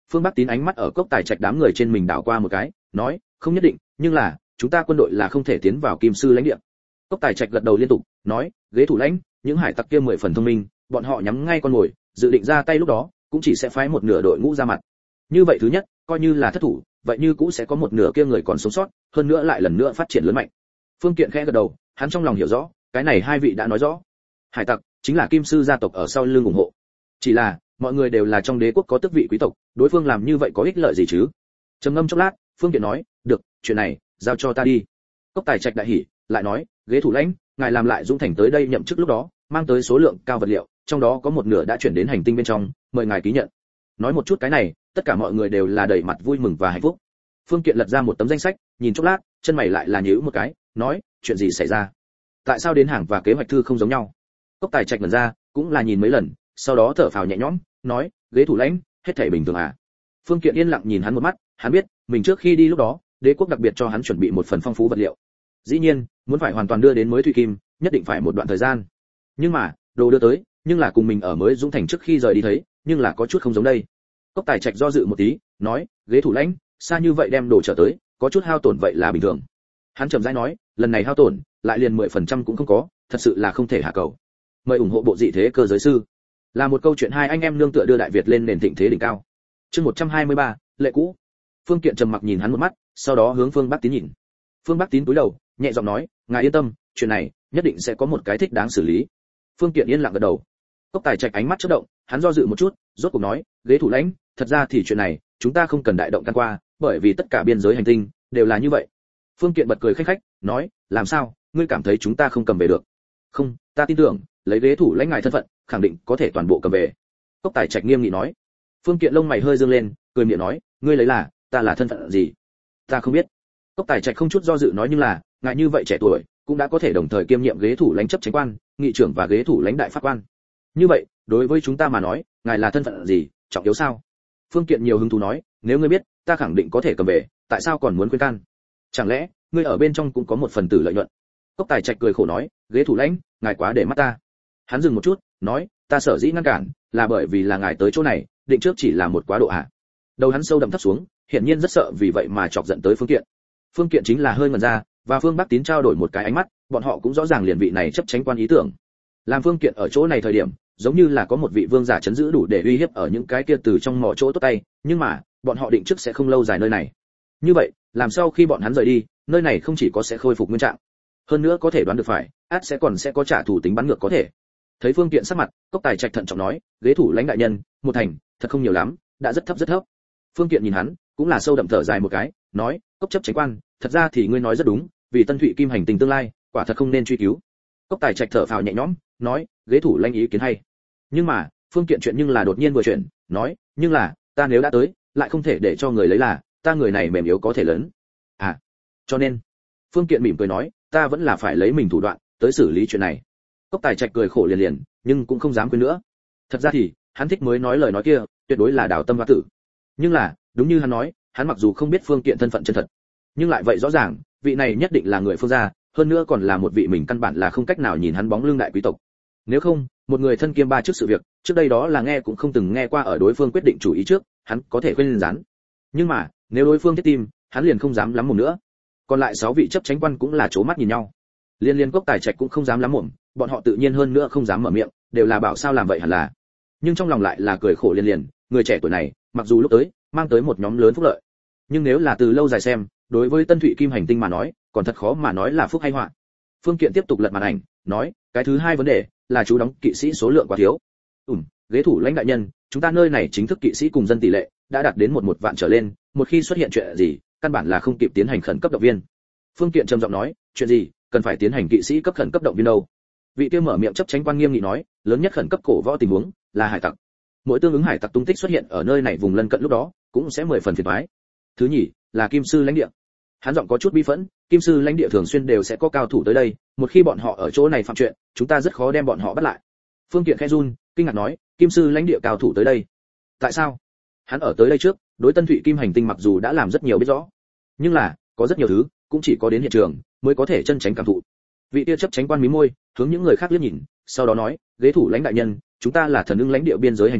Phương Bắc Tín ánh mắt ở Cốc Tài Trạch đám người trên mình đảo qua một cái, nói, không nhất định, nhưng là chúng ta quân đội là không thể tiến vào Kim Sư lãnh địa. Cốc Tài Trạch gật đầu liên tục, nói, ghế thủ lãnh, những hải tặc kia mười phần thông minh, bọn họ nhắm ngay con mồi, dự định ra tay lúc đó, cũng chỉ sẽ phái một nửa đội ngũ ra mặt. Như vậy thứ nhất, coi như là thất thủ, vậy như cũng sẽ có một nửa kia người còn sống sót, hơn nữa lại lần nữa phát triển lớn mạnh. Phương Kiện khẽ gật đầu, hắn trong lòng hiểu rõ, cái này hai vị đã nói rõ. Hải tặc chính là Kim Sư gia tộc ở sau lưng ủng hộ. Chỉ là, mọi người đều là trong đế quốc có tước vị quý tộc, đối phương làm như vậy có ích lợi gì chứ? Trầm ngâm chốc lát, Phương Kiện nói, được, chuyện này giao cho ta đi. Cốc Tài Trạch đại hỉ, lại nói, ghế thủ lãnh, ngài làm lại Dũng Thành tới đây nhậm chức lúc đó, mang tới số lượng cao vật liệu, trong đó có một nửa đã chuyển đến hành tinh bên trong, mời ngài ký nhận. Nói một chút cái này, tất cả mọi người đều là đầy mặt vui mừng và hạnh phúc. Phương Kiện lật ra một tấm danh sách, nhìn chốc lát, chân mày lại là nhíu một cái, nói, chuyện gì xảy ra? Tại sao đến hàng và kế hoạch thư không giống nhau? Cốc Tài Trạch lần ra, cũng là nhìn mấy lần, sau đó thở phào nhẹ nhõm, nói, ghế thủ lãnh, hết thảy bình thường à? Phương Kiện yên lặng nhìn hắn một mắt, hắn biết, mình trước khi đi lúc đó, đế quốc đặc biệt cho hắn chuẩn bị một phần phong phú vật liệu. Dĩ nhiên, muốn phải hoàn toàn đưa đến mới Thủy Kim, nhất định phải một đoạn thời gian. Nhưng mà, đồ đưa tới, nhưng là cùng mình ở mới Dũng Thành trước khi rời đi thấy, nhưng là có chút không giống đây. Cốc Tài Trạch do dự một tí, nói, ghế thủ lãnh, xa như vậy đem đồ trở tới, có chút hao tổn vậy là bình thường. Hắn chậm rãi nói, lần này hao tổn, lại liền mười phần trăm cũng không có, thật sự là không thể hạ cầu. Mời ủng hộ bộ dị thế cơ giới sư. Là một câu chuyện hai anh em nương tựa đưa Đại Việt lên nền thịnh thế đỉnh cao. Chương một trăm hai mươi ba, lệ cũ. Phương Kiện trầm mặc nhìn hắn một mắt, sau đó hướng Phương Bắc Tín nhìn. Phương Bắc Tín cúi đầu, nhẹ giọng nói, ngài yên tâm, chuyện này nhất định sẽ có một cái thích đáng xử lý. Phương Kiện yên lặng gật đầu. Cốc Tài Trạch ánh mắt chớp động, hắn do dự một chút, rốt cuộc nói, ghế thủ lãnh, thật ra thì chuyện này, chúng ta không cần đại động can qua, bởi vì tất cả biên giới hành tinh đều là như vậy. Phương Kiện bật cười khanh khách, nói, làm sao, ngươi cảm thấy chúng ta không cầm về được? Không, ta tin tưởng, lấy ghế thủ lãnh ngài thân phận, khẳng định có thể toàn bộ cầm về. Cốc Tài Trạch nghiêm nghị nói. Phương Kiện lông mày hơi dương lên, cười miệng nói, ngươi lấy là, ta là thân phận gì? Ta không biết. Cốc Tài Trạch không chút do dự nói, nhưng là, ngài như vậy trẻ tuổi, cũng đã có thể đồng thời kiêm nhiệm ghế thủ lãnh chấp chánh quan, nghị trưởng và ghế thủ lãnh đại pháp quan. Như vậy, đối với chúng ta mà nói, ngài là thân phận gì, trọng yếu sao? Phương Kiện nhiều hứng thú nói, nếu ngươi biết, ta khẳng định có thể cầm về, tại sao còn muốn khuyên can? Chẳng lẽ, ngươi ở bên trong cũng có một phần tử lợi nhuận? Cốc Tài Trạch cười khổ nói, ghế thủ lãnh, ngài quá để mắt ta. Hắn dừng một chút, nói, ta sở dĩ ngăn cản, là bởi vì là ngài tới chỗ này, định trước chỉ là một quá độ hạ. Đầu hắn sâu đậm thấp xuống, hiển nhiên rất sợ vì vậy mà chọc giận tới Phương Kiện. Phương Kiện chính là hơi ngẩn ra, và Phương Bắc Tín trao đổi một cái ánh mắt, bọn họ cũng rõ ràng liền vị này chấp chánh quan ý tưởng. Làm Phương Kiện ở chỗ này thời điểm, giống như là có một vị vương giả chấn giữ đủ để uy hiếp ở những cái kia từ trong mỏ chỗ tốt tay, nhưng mà, bọn họ định trước sẽ không lâu dài nơi này. Như vậy, làm sao khi bọn hắn rời đi, nơi này không chỉ có sẽ khôi phục nguyên trạng, hơn nữa có thể đoán được phải, át sẽ còn sẽ có trả thù tính bắn ngược có thể. Thấy Phương Kiện sắc mặt, Cốc Tài Trạch thận trọng nói, ghế thủ lãnh đại nhân, một thành, thật không nhiều lắm, đã rất thấp rất thấp. Phương Kiện nhìn hắn, cũng là sâu đậm thở dài một cái, nói, Cốc chấp chánh quan, thật ra thì ngươi nói rất đúng, vì Tân Thụy Kim hành tinh tương lai, quả thật không nên truy cứu. Cốc Tài Trạch thở phào nhẹ nhõm, nói, ghế thủ lãnh ý kiến hay. Nhưng mà, Phương Kiện chuyện nhưng là đột nhiên vừa chuyển, nói, nhưng là, ta nếu đã tới, lại không thể để cho người lấy là, ta người này mềm yếu có thể lớn. À, cho nên, Phương Kiện mỉm cười nói, ta vẫn là phải lấy mình thủ đoạn tới xử lý chuyện này. Cốc Tài Trạch cười khổ liền liền, nhưng cũng không dám quên nữa. Thật ra thì, hắn thích mới nói lời nói kia, tuyệt đối là đào tâm hoa tử. Nhưng là, đúng như hắn nói, hắn mặc dù không biết Phương Kiện thân phận chân thật, nhưng lại vậy rõ ràng, vị này nhất định là người Phương gia, hơn nữa còn là một vị mình căn bản là không cách nào nhìn hắn bóng lưng đại quý tộc. Nếu không, một người thân kiêm ba trước sự việc, trước đây đó là nghe cũng không từng nghe qua ở đối phương quyết định chủ ý trước, hắn có thể khuyên rán. Nhưng mà, nếu đối phương thiết tim, hắn liền không dám lắm mồm nữa. Còn lại sáu vị chấp chánh quan cũng là chố mắt nhìn nhau. Liên Liên Cốc Tài Trạch cũng không dám lắm mồm, bọn họ tự nhiên hơn nữa không dám mở miệng, đều là bảo sao làm vậy hẳn là. Nhưng trong lòng lại là cười khổ Liên Liên, người trẻ tuổi này, mặc dù lúc tới mang tới một nhóm lớn phúc lợi, nhưng nếu là từ lâu dài xem, đối với Tân Thụy Kim hành tinh mà nói, còn thật khó mà nói là phúc hay họa. Phương Kiện tiếp tục lật màn ảnh, nói, cái thứ hai vấn đề là chú đóng kỵ sĩ số lượng quá thiếu. Ừm, ghế thủ lãnh đại nhân, chúng ta nơi này chính thức kỵ sĩ cùng dân tỷ lệ đã đạt đến một một vạn trở lên, một khi xuất hiện chuyện gì, căn bản là không kịp tiến hành khẩn cấp động viên. Phương Kiện trầm giọng nói, chuyện gì, cần phải tiến hành kỵ sĩ cấp khẩn cấp động viên đâu? Vị kia mở miệng chấp chánh quan nghiêm nghị nói, lớn nhất khẩn cấp cổ võ tình huống là hải tặc. Mỗi tương ứng hải tặc tung tích xuất hiện ở nơi này vùng lân cận lúc đó, cũng sẽ mười phần phiền toái. Thứ nhì, là Kim sư lãnh địa. Hắn giọng có chút bi phẫn, Kim sư lãnh địa thường xuyên đều sẽ có cao thủ tới đây, một khi bọn họ ở chỗ này phạm chuyện, chúng ta rất khó đem bọn họ bắt lại. Phương Kiện khẽ run, kinh ngạc nói, Kim sư lãnh địa cao thủ tới đây? Tại sao? Hắn ở tới đây trước, đối Tân Thụy Kim hành tinh mặc dù đã làm rất nhiều biết rõ, nhưng là, có rất nhiều thứ, cũng chỉ có đến hiện trường mới có thể chân tránh cảm thụ. Vị kia chấp chánh quan mí môi, hướng những người khác liếc nhìn, sau đó nói, ghế thủ lãnh đại nhân, chúng ta là thần ưng lãnh địa biên giới hành tinh,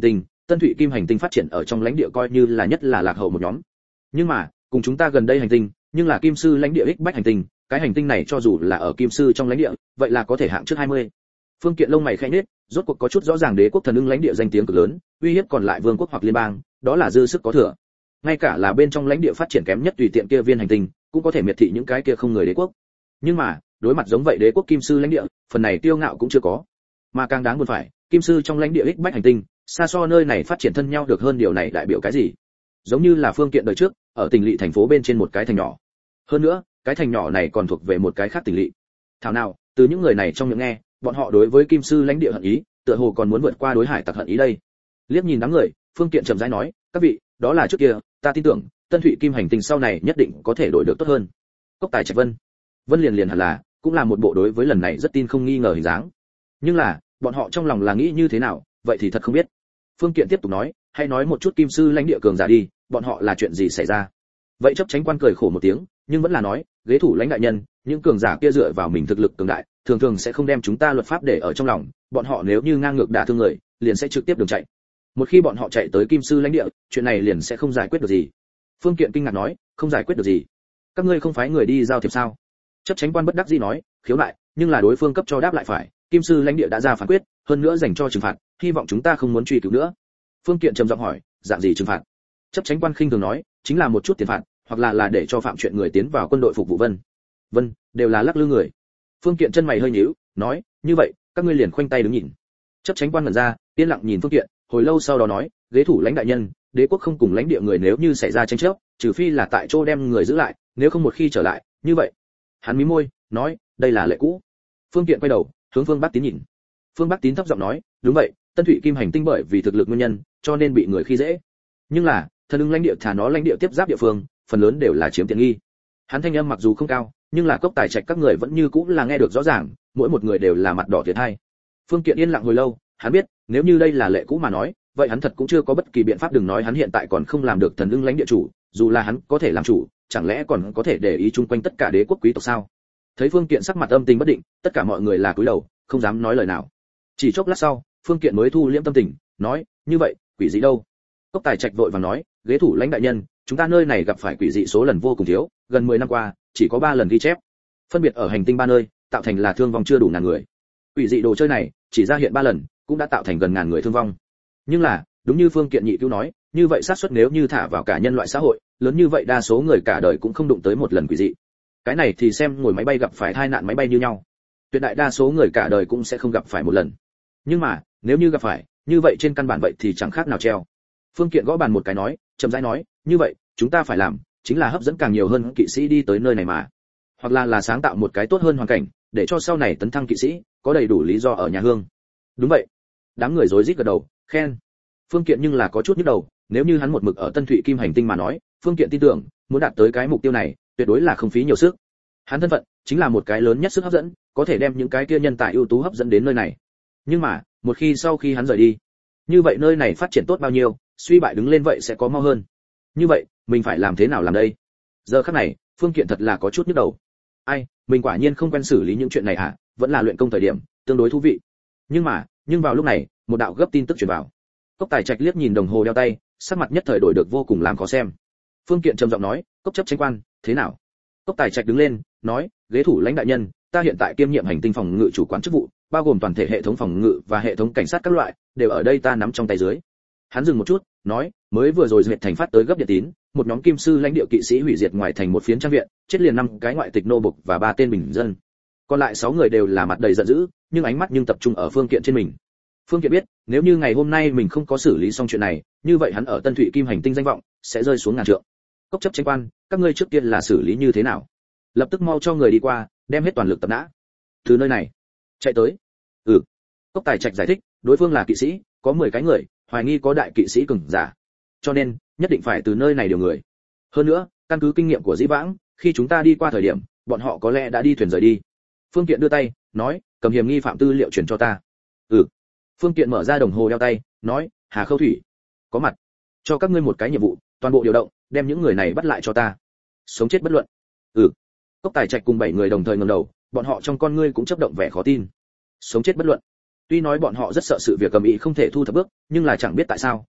Tân Thụy Kim hành tinh phát triển ở trong lãnh địa coi như là nhất là lạc hậu một nhóm. Nhưng mà, cùng chúng ta gần đây hành tinh, nhưng là Kim sư lãnh địa ích bách hành tinh, cái hành tinh này cho dù là ở Kim sư trong lãnh địa, vậy là có thể hạng trước hai mươi. Phương Kiện lông mày khẽ nhếch, rốt cuộc có chút rõ ràng đế quốc thần ưng lãnh địa danh tiếng cực lớn, uy hiếp còn lại vương quốc hoặc liên bang, đó là dư sức có thừa. Ngay cả là bên trong lãnh địa phát triển kém nhất tùy tiện kia viên hành tinh, cũng có thể miệt thị những cái kia không người đế quốc. Nhưng mà, đối mặt giống vậy đế quốc Kim sư lãnh địa, phần này kiêu ngạo cũng chưa có. Mà càng đáng buồn phải, Kim sư trong lãnh địa ích bách hành tinh, xa so nơi này phát triển thân nhau được hơn, điều này đại biểu cái gì? Giống như là Phương Kiện đời trước, ở tỉnh lỵ thành phố bên trên một cái thành nhỏ. Hơn nữa, cái thành nhỏ này còn thuộc về một cái khác tỉnh lỵ. Thảo nào, từ những người này trong miệng nghe, bọn họ đối với Kim sư lãnh địa hận ý, tựa hồ còn muốn vượt qua đối hải tặc hận ý đây. Liếc nhìn đám người, Phương Kiện trầm rãi nói, các vị, đó là trước kia, ta tin tưởng, Tân Thụy Kim hành tinh sau này nhất định có thể đổi được tốt hơn. Cốc Tài Trạch Vân, Vân liền liền hẳn là, cũng là một bộ đối với lần này rất tin không nghi ngờ hình dáng. Nhưng là, bọn họ trong lòng là nghĩ như thế nào, vậy thì thật không biết. Phương Kiện tiếp tục nói, hãy nói một chút Kim sư lãnh địa cường giả đi, bọn họ là chuyện gì xảy ra? Vậy chấp tránh quan cười khổ một tiếng, nhưng vẫn là nói, ghế thủ lãnh đại nhân, những cường giả kia dựa vào mình thực lực cường đại, thường thường sẽ không đem chúng ta luật pháp để ở trong lòng, bọn họ nếu như ngang ngược đả thương người, liền sẽ trực tiếp đường chạy. Một khi bọn họ chạy tới Kim sư lãnh địa, chuyện này liền sẽ không giải quyết được gì. Phương Kiện kinh ngạc nói, không giải quyết được gì? Các ngươi không phái người đi giao thiệp sao? Chấp tránh quan bất đắc dĩ nói, khiếu nại, nhưng là đối phương cấp cho đáp lại phải, Kim sư lãnh địa đã ra phán quyết, hơn nữa dành cho trừng phạt, hy vọng chúng ta không muốn truy cứu nữa. Phương Kiện trầm giọng hỏi, dạng gì trừng phạt? Chấp tránh quan khinh thường nói, chính là một chút tiền phạt, hoặc là là để cho phạm chuyện người tiến vào quân đội phục vụ vân. Vân, đều là lắc lư người. Phương Kiện chân mày hơi nhíu, nói, như vậy, các ngươi liền khoanh tay đứng nhìn. Chấp tránh quan ngẩn ra, yên lặng nhìn Phương Kiện, hồi lâu sau đó nói, ghế thủ lãnh đại nhân, đế quốc không cùng lãnh địa người nếu như xảy ra tranh chấp, trừ phi là tại chỗ đem người giữ lại, nếu không một khi trở lại, như vậy. Hắn mí môi, nói, đây là lệ cũ. Phương Kiện quay đầu, hướng Phương Bắc Tín nhìn. Phương Bắc Tín thấp giọng nói, đúng vậy, Tân Thụy Kim hành tinh bởi vì thực lực nguyên nhân, cho nên bị người khi dễ. Nhưng là, thần ưng lãnh địa thả nó lãnh địa tiếp giáp địa phương, phần lớn đều là chiếm tiện nghi. Hắn thanh âm mặc dù không cao, nhưng là Cốc Tài Trạch các người vẫn như cũng là nghe được rõ ràng, mỗi một người đều là mặt đỏ thiệt hay. Phương Kiện yên lặng hồi lâu, hắn biết, nếu như đây là lệ cũ mà nói, vậy hắn thật cũng chưa có bất kỳ biện pháp, đừng nói hắn hiện tại còn không làm được thần ưng lãnh địa chủ, dù là hắn có thể làm chủ, chẳng lẽ còn có thể để ý chung quanh tất cả đế quốc quý tộc sao? Thấy Phương Kiện sắc mặt âm tình bất định, tất cả mọi người là cúi đầu, không dám nói lời nào. Chỉ chốc lát sau, Phương Kiện mới thu liễm tâm tình, nói, như vậy, quỷ dị đâu? Cốc Tài Trạch vội vàng nói, ghế thủ lãnh đại nhân, chúng ta nơi này gặp phải quỷ dị số lần vô cùng thiếu, gần mười năm qua, chỉ có ba lần ghi chép. Phân biệt ở hành tinh ba nơi, tạo thành là thương vong chưa đủ ngàn người. Quỷ dị đồ chơi này, chỉ ra hiện ba lần, cũng đã tạo thành gần ngàn người thương vong. Nhưng là, đúng như Phương Kiện nhị cứu nói, như vậy xác suất nếu như thả vào cả nhân loại xã hội, lớn như vậy đa số người cả đời cũng không đụng tới một lần quỷ dị. Cái này thì xem ngồi máy bay gặp phải tai nạn máy bay như nhau. Tuyệt đại đa số người cả đời cũng sẽ không gặp phải một lần. Nhưng mà, nếu như gặp phải, như vậy trên căn bản vậy thì chẳng khác nào treo. Phương Kiện gõ bàn một cái nói, chậm rãi nói, như vậy, chúng ta phải làm, chính là hấp dẫn càng nhiều hơn kỵ sĩ đi tới nơi này mà. Hoặc là là sáng tạo một cái tốt hơn hoàn cảnh, để cho sau này tấn thăng kỵ sĩ, có đầy đủ lý do ở nhà hương. Đúng vậy. Đám người rối rít gật đầu, khen. Phương Kiện nhưng là có chút nhức đầu, nếu như hắn một mực ở Tân Thụy Kim hành tinh mà nói, Phương Kiện tin tưởng, muốn đạt tới cái mục tiêu này, tuyệt đối là không phí nhiều sức. Hắn thân phận chính là một cái lớn nhất sức hấp dẫn, có thể đem những cái kia nhân tài ưu tú hấp dẫn đến nơi này. Nhưng mà, một khi sau khi hắn rời đi, như vậy nơi này phát triển tốt bao nhiêu, suy bại đứng lên vậy sẽ có mau hơn. Như vậy, mình phải làm thế nào làm đây? Giờ khắc này, Phương Kiện thật là có chút nhức đầu. Ai, mình quả nhiên không quen xử lý những chuyện này hả? Vẫn là luyện công thời điểm, tương đối thú vị. Nhưng mà, nhưng vào lúc này, một đạo gấp tin tức truyền vào. Cốc Tài Trạch liếc nhìn đồng hồ đeo tay, sắc mặt nhất thời đổi được vô cùng làm khó xem. Phương Kiện trầm giọng nói, Cốc chấp tranh quan, thế nào? Cốc Tài Trạch đứng lên, nói, ghế thủ lãnh đại nhân, ta hiện tại kiêm nhiệm hành tinh phòng ngự chủ quản chức vụ, bao gồm toàn thể hệ thống phòng ngự và hệ thống cảnh sát các loại, đều ở đây ta nắm trong tay dưới. Hắn dừng một chút, nói, mới vừa rồi duyệt thành phát tới gấp điện tín, một nhóm kim sư lãnh địa kỵ sĩ hủy diệt ngoài thành một phiến trang viện, chết liền năm cái ngoại tịch nô bộc và ba tên bình dân. Còn lại sáu người đều là mặt đầy giận dữ, nhưng ánh mắt nhưng tập trung ở Phương Kiện trên mình. Phương Kiện biết, nếu như ngày hôm nay mình không có xử lý xong chuyện này, như vậy hắn ở Tân Thụy Kim hành tinh danh vọng sẽ rơi xuống ngàn trượng. Cốc chấp tranh quan, các ngươi trước tiên là xử lý như thế nào? Lập tức mau cho người đi qua, đem hết toàn lực tập nã. Từ nơi này chạy tới. Ừ. Cốc Tài Trạch giải thích, đối phương là kỵ sĩ, có mười cái người, hoài nghi có đại kỵ sĩ cường giả. Cho nên, nhất định phải từ nơi này điều người. Hơn nữa, căn cứ kinh nghiệm của Dĩ Vãng, khi chúng ta đi qua thời điểm, bọn họ có lẽ đã đi thuyền rời đi. Phương Kiện đưa tay, nói, cầm hiểm nghi phạm tư liệu truyền cho ta. Ừ. Phương Kiện mở ra đồng hồ đeo tay, nói, Hà Khâu Thủy, có mặt. Cho các ngươi một cái nhiệm vụ, toàn bộ điều động, đem những người này bắt lại cho ta. Sống chết bất luận. Ừ. Cốc Tài Trạch cùng bảy người đồng thời ngẩng đầu, bọn họ trong con ngươi cũng chớp động vẻ khó tin. Sống chết bất luận. Tuy nói bọn họ rất sợ sự việc cầm ý không thể thu thập bước, nhưng là chẳng biết tại sao,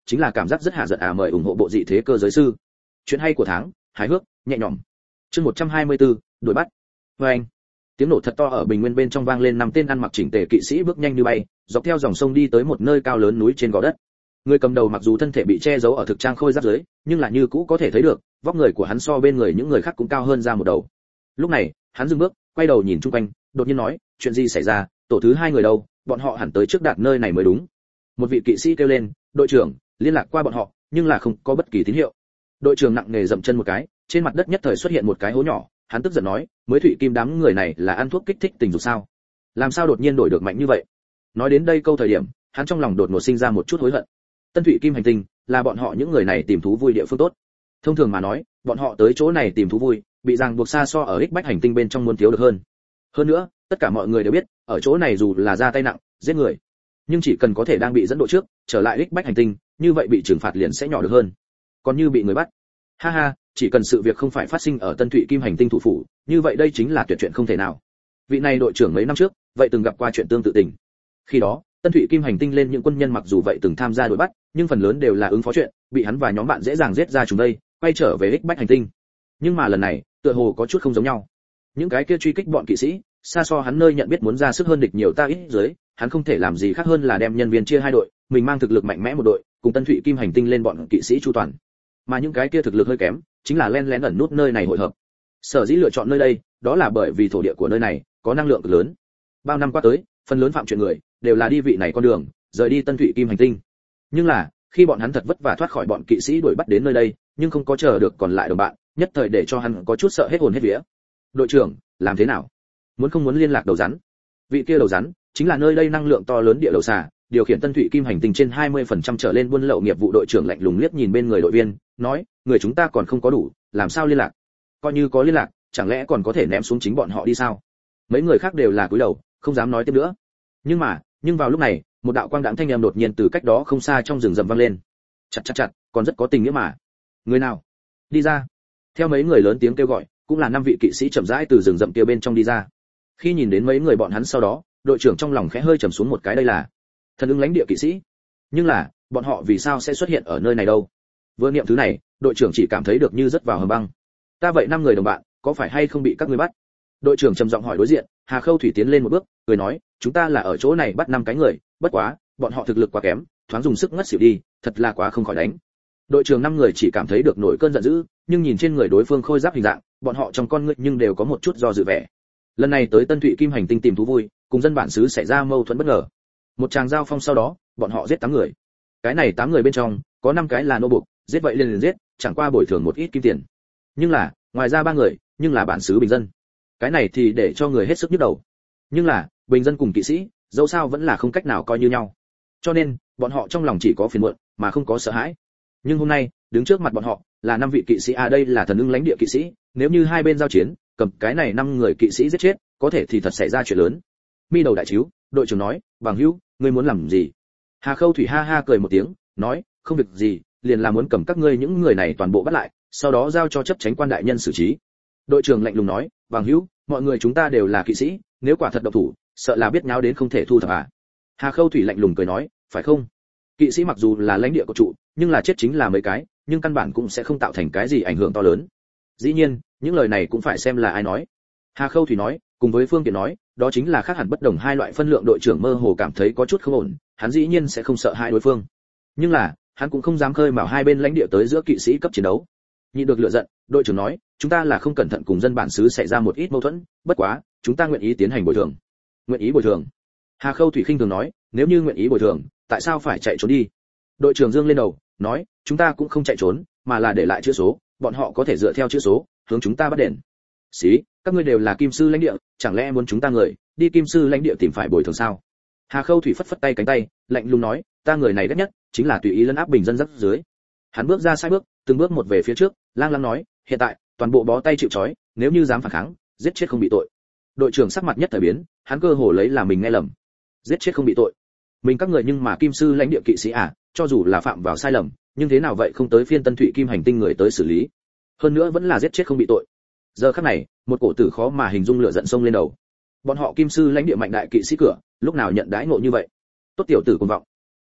chính là cảm giác rất hạ giận à, mời ủng hộ bộ dị thế cơ giới sư. Chuyện hay của tháng, hài hước, nhẹ nhõm. Chương một trăm hai mươi tư, đuổi bắt. Và anh, tiếng nổ thật to ở bình nguyên bên trong vang lên, năm tên ăn mặc chỉnh tề kỵ sĩ bước nhanh như bay, dọc theo dòng sông đi tới một nơi cao lớn núi trên gò đất. Người cầm đầu mặc dù thân thể bị che giấu ở thực trang khôi giáp dưới, nhưng là như cũ có thể thấy được, vóc người của hắn so bên người những người khác cũng cao hơn ra một đầu. Lúc này, hắn dừng bước, quay đầu nhìn chung quanh, đột nhiên nói, chuyện gì xảy ra, tổ thứ hai người đâu, bọn họ hẳn tới trước đạt nơi này mới đúng. Một vị kỵ sĩ kêu lên, đội trưởng, liên lạc qua bọn họ, nhưng là không có bất kỳ tín hiệu. Đội trưởng nặng nề dậm chân một cái, trên mặt đất nhất thời xuất hiện một cái hố nhỏ, hắn tức giận nói, mới Thụy Kim đám người này là ăn thuốc kích thích tình dục sao? Làm sao đột nhiên đổi được mạnh như vậy? Nói đến đây câu thời điểm, hắn trong lòng đột ngột sinh ra một chút hối hận. Tân Thụy Kim hành tinh là bọn họ những người này tìm thú vui địa phương tốt. Thông thường mà nói, bọn họ tới chỗ này tìm thú vui, bị ràng buộc xa so ở ích bách hành tinh bên trong muốn thiếu được hơn. Hơn nữa, tất cả mọi người đều biết, ở chỗ này dù là ra tay nặng, giết người, nhưng chỉ cần có thể đang bị dẫn độ trước, trở lại ích bách hành tinh, như vậy bị trừng phạt liền sẽ nhỏ được hơn. Còn như bị người bắt, ha ha, chỉ cần sự việc không phải phát sinh ở Tân Thụy Kim hành tinh thủ phủ, như vậy đây chính là tuyệt chuyện không thể nào. Vị này đội trưởng mấy năm trước, vậy từng gặp qua chuyện tương tự tình. Khi đó, Tân Thụy Kim hành tinh lên những quân nhân mặc dù vậy từng tham gia đuổi bắt, nhưng phần lớn đều là ứng phó chuyện, bị hắn và nhóm bạn dễ dàng giết ra chúng đây, quay trở về ích bách hành tinh. Nhưng mà lần này, tựa hồ có chút không giống nhau. Những cái kia truy kích bọn kỵ sĩ, xa so hắn nơi nhận biết muốn ra sức hơn địch nhiều ta ít dưới, hắn không thể làm gì khác hơn là đem nhân viên chia hai đội, mình mang thực lực mạnh mẽ một đội, cùng Tân Thụy Kim hành tinh lên bọn kỵ sĩ chu toàn. Mà những cái kia thực lực hơi kém, chính là len lén ẩn nút nơi này hội hợp. Sở dĩ lựa chọn nơi đây, đó là bởi vì thổ địa của nơi này có năng lượng cực lớn. Bao năm qua tới, phần lớn phạm chuyện người đều là đi vị này con đường, rời đi Tân Thụy Kim hành tinh. Nhưng là, khi bọn hắn thật vất vả thoát khỏi bọn kỵ sĩ đuổi bắt đến nơi đây, nhưng không có chờ được còn lại đồng bạn, nhất thời để cho hắn có chút sợ hết hồn hết vía. Đội trưởng, làm thế nào? Muốn không muốn liên lạc đầu rắn? Vị kia đầu rắn chính là nơi đây năng lượng to lớn địa đầu xà, điều khiển Tân Thụy Kim hành tinh trên hai mươi phần trăm trở lên buôn lậu nghiệp vụ. Đội trưởng lạnh lùng liếc nhìn bên người đội viên, nói, người chúng ta còn không có đủ, làm sao liên lạc? Coi như có liên lạc, chẳng lẽ còn có thể ném xuống chính bọn họ đi sao? Mấy người khác đều là cúi đầu, không dám nói tiếp nữa. Nhưng mà, nhưng vào lúc này, một đạo quang đãng thanh âm đột nhiên từ cách đó không xa trong rừng rậm vang lên. Chặt chặt chặt, còn rất có tình nghĩa mà. Người nào? Đi ra. Theo mấy người lớn tiếng kêu gọi, cũng là năm vị kỵ sĩ chậm rãi từ rừng rậm kia bên trong đi ra. Khi nhìn đến mấy người bọn hắn sau đó, đội trưởng trong lòng khẽ hơi trầm xuống một cái, đây là thần ưng lãnh địa kỵ sĩ. Nhưng là, bọn họ vì sao sẽ xuất hiện ở nơi này đâu? Vừa niệm thứ này, đội trưởng chỉ cảm thấy được như rất vào hầm băng. Ta vậy năm người đồng bạn, có phải hay không bị các ngươi bắt? Đội trưởng trầm giọng hỏi đối diện. Hà Khâu Thủy tiến lên một bước, cười nói, chúng ta là ở chỗ này bắt năm cái người, bất quá, bọn họ thực lực quá kém, thoáng dùng sức ngất xỉu đi, thật là quá không khỏi đánh. Đội trưởng năm người chỉ cảm thấy được nổi cơn giận dữ, nhưng nhìn trên người đối phương khôi giáp hình dạng, bọn họ trong con ngươi nhưng đều có một chút do dự vẻ. Lần này tới Tân Thụy Kim hành tinh tìm thú vui, cùng dân bản xứ xảy ra mâu thuẫn bất ngờ. Một tràng giao phong sau đó, bọn họ giết tám người. Cái này tám người bên trong, có năm cái là nô buộc, giết vậy liền liền giết, chẳng qua bồi thường một ít kim tiền. Nhưng là, ngoài ra ba người, nhưng là bản xứ bình dân. Cái này thì để cho người hết sức nhức đầu. Nhưng là, bình dân cùng kỵ sĩ, dẫu sao vẫn là không cách nào coi như nhau. Cho nên, bọn họ trong lòng chỉ có phiền muộn, mà không có sợ hãi. Nhưng hôm nay, đứng trước mặt bọn họ, là năm vị kỵ sĩ, à đây là thần ưng lãnh địa kỵ sĩ, nếu như hai bên giao chiến, cầm cái này năm người kỵ sĩ giết chết, có thể thì thật xảy ra chuyện lớn. Mi đầu đại chiếu, đội trưởng nói, bằng hữu, ngươi muốn làm gì? Hà Khâu Thủy ha ha cười một tiếng, nói, không việc gì, liền là muốn cầm các ngươi những người này toàn bộ bắt lại, sau đó giao cho chấp chánh quan đại nhân xử trí. Đội trưởng lạnh lùng nói, bằng hữu, mọi người chúng ta đều là kỵ sĩ, nếu quả thật độc thủ, sợ là biết nháo đến không thể thu thập à? Hà Khâu Thủy lạnh lùng cười nói, phải không? Kỵ sĩ mặc dù là lãnh địa của trụ, nhưng là chết chính là mấy cái, nhưng căn bản cũng sẽ không tạo thành cái gì ảnh hưởng to lớn. Dĩ nhiên, những lời này cũng phải xem là ai nói. Hà Khâu Thủy nói, cùng với Phương Tiện nói, đó chính là khác hẳn bất đồng hai loại phân lượng. Đội trưởng mơ hồ cảm thấy có chút không ổn, hắn dĩ nhiên sẽ không sợ hai đối phương, nhưng là hắn cũng không dám khơi mào hai bên lãnh địa tới giữa kỵ sĩ cấp chiến đấu. Nhịn được lửa giận, đội trưởng nói, chúng ta là không cẩn thận cùng dân bản xứ xảy ra một ít mâu thuẫn, bất quá, chúng ta nguyện ý tiến hành bồi thường. Nguyện ý bồi thường? Hà Khâu Thủy khinh thường nói, nếu như nguyện ý bồi thường, tại sao phải chạy trốn đi? Đội trưởng dương lên đầu, nói, chúng ta cũng không chạy trốn, mà là để lại chữ số, bọn họ có thể dựa theo chữ số hướng chúng ta bắt đền. Xí, các ngươi đều là kim sư lãnh địa, chẳng lẽ muốn chúng ta người đi kim sư lãnh địa tìm phải bồi thường sao? Hà Khâu Thủy phất phất tay cánh tay, lạnh lùng nói, ta người này ghét nhất chính là tùy ý lấn áp bình dân rắc dưới. Hắn bước ra sai bước, từng bước một về phía trước, lang lang nói, hiện tại toàn bộ bó tay chịu trói, nếu như dám phản kháng, giết chết không bị tội. Đội trưởng sắc mặt nhất thời biến, hắn cơ hồ lấy là mình nghe lầm. Giết chết không bị tội? Mình các người nhưng mà kim sư lãnh địa kỵ sĩ à, cho dù là phạm vào sai lầm, nhưng thế nào vậy không tới phiên Tân Thụy Kim hành tinh người tới xử lý, hơn nữa vẫn là giết chết không bị tội. Giờ khắc này, một cổ tử khó mà hình dung lửa giận sông lên đầu. Bọn họ kim sư lãnh địa mạnh đại kỵ sĩ cửa, lúc nào nhận đãi ngộ như vậy? Tốt tiểu tử cuồng vọng.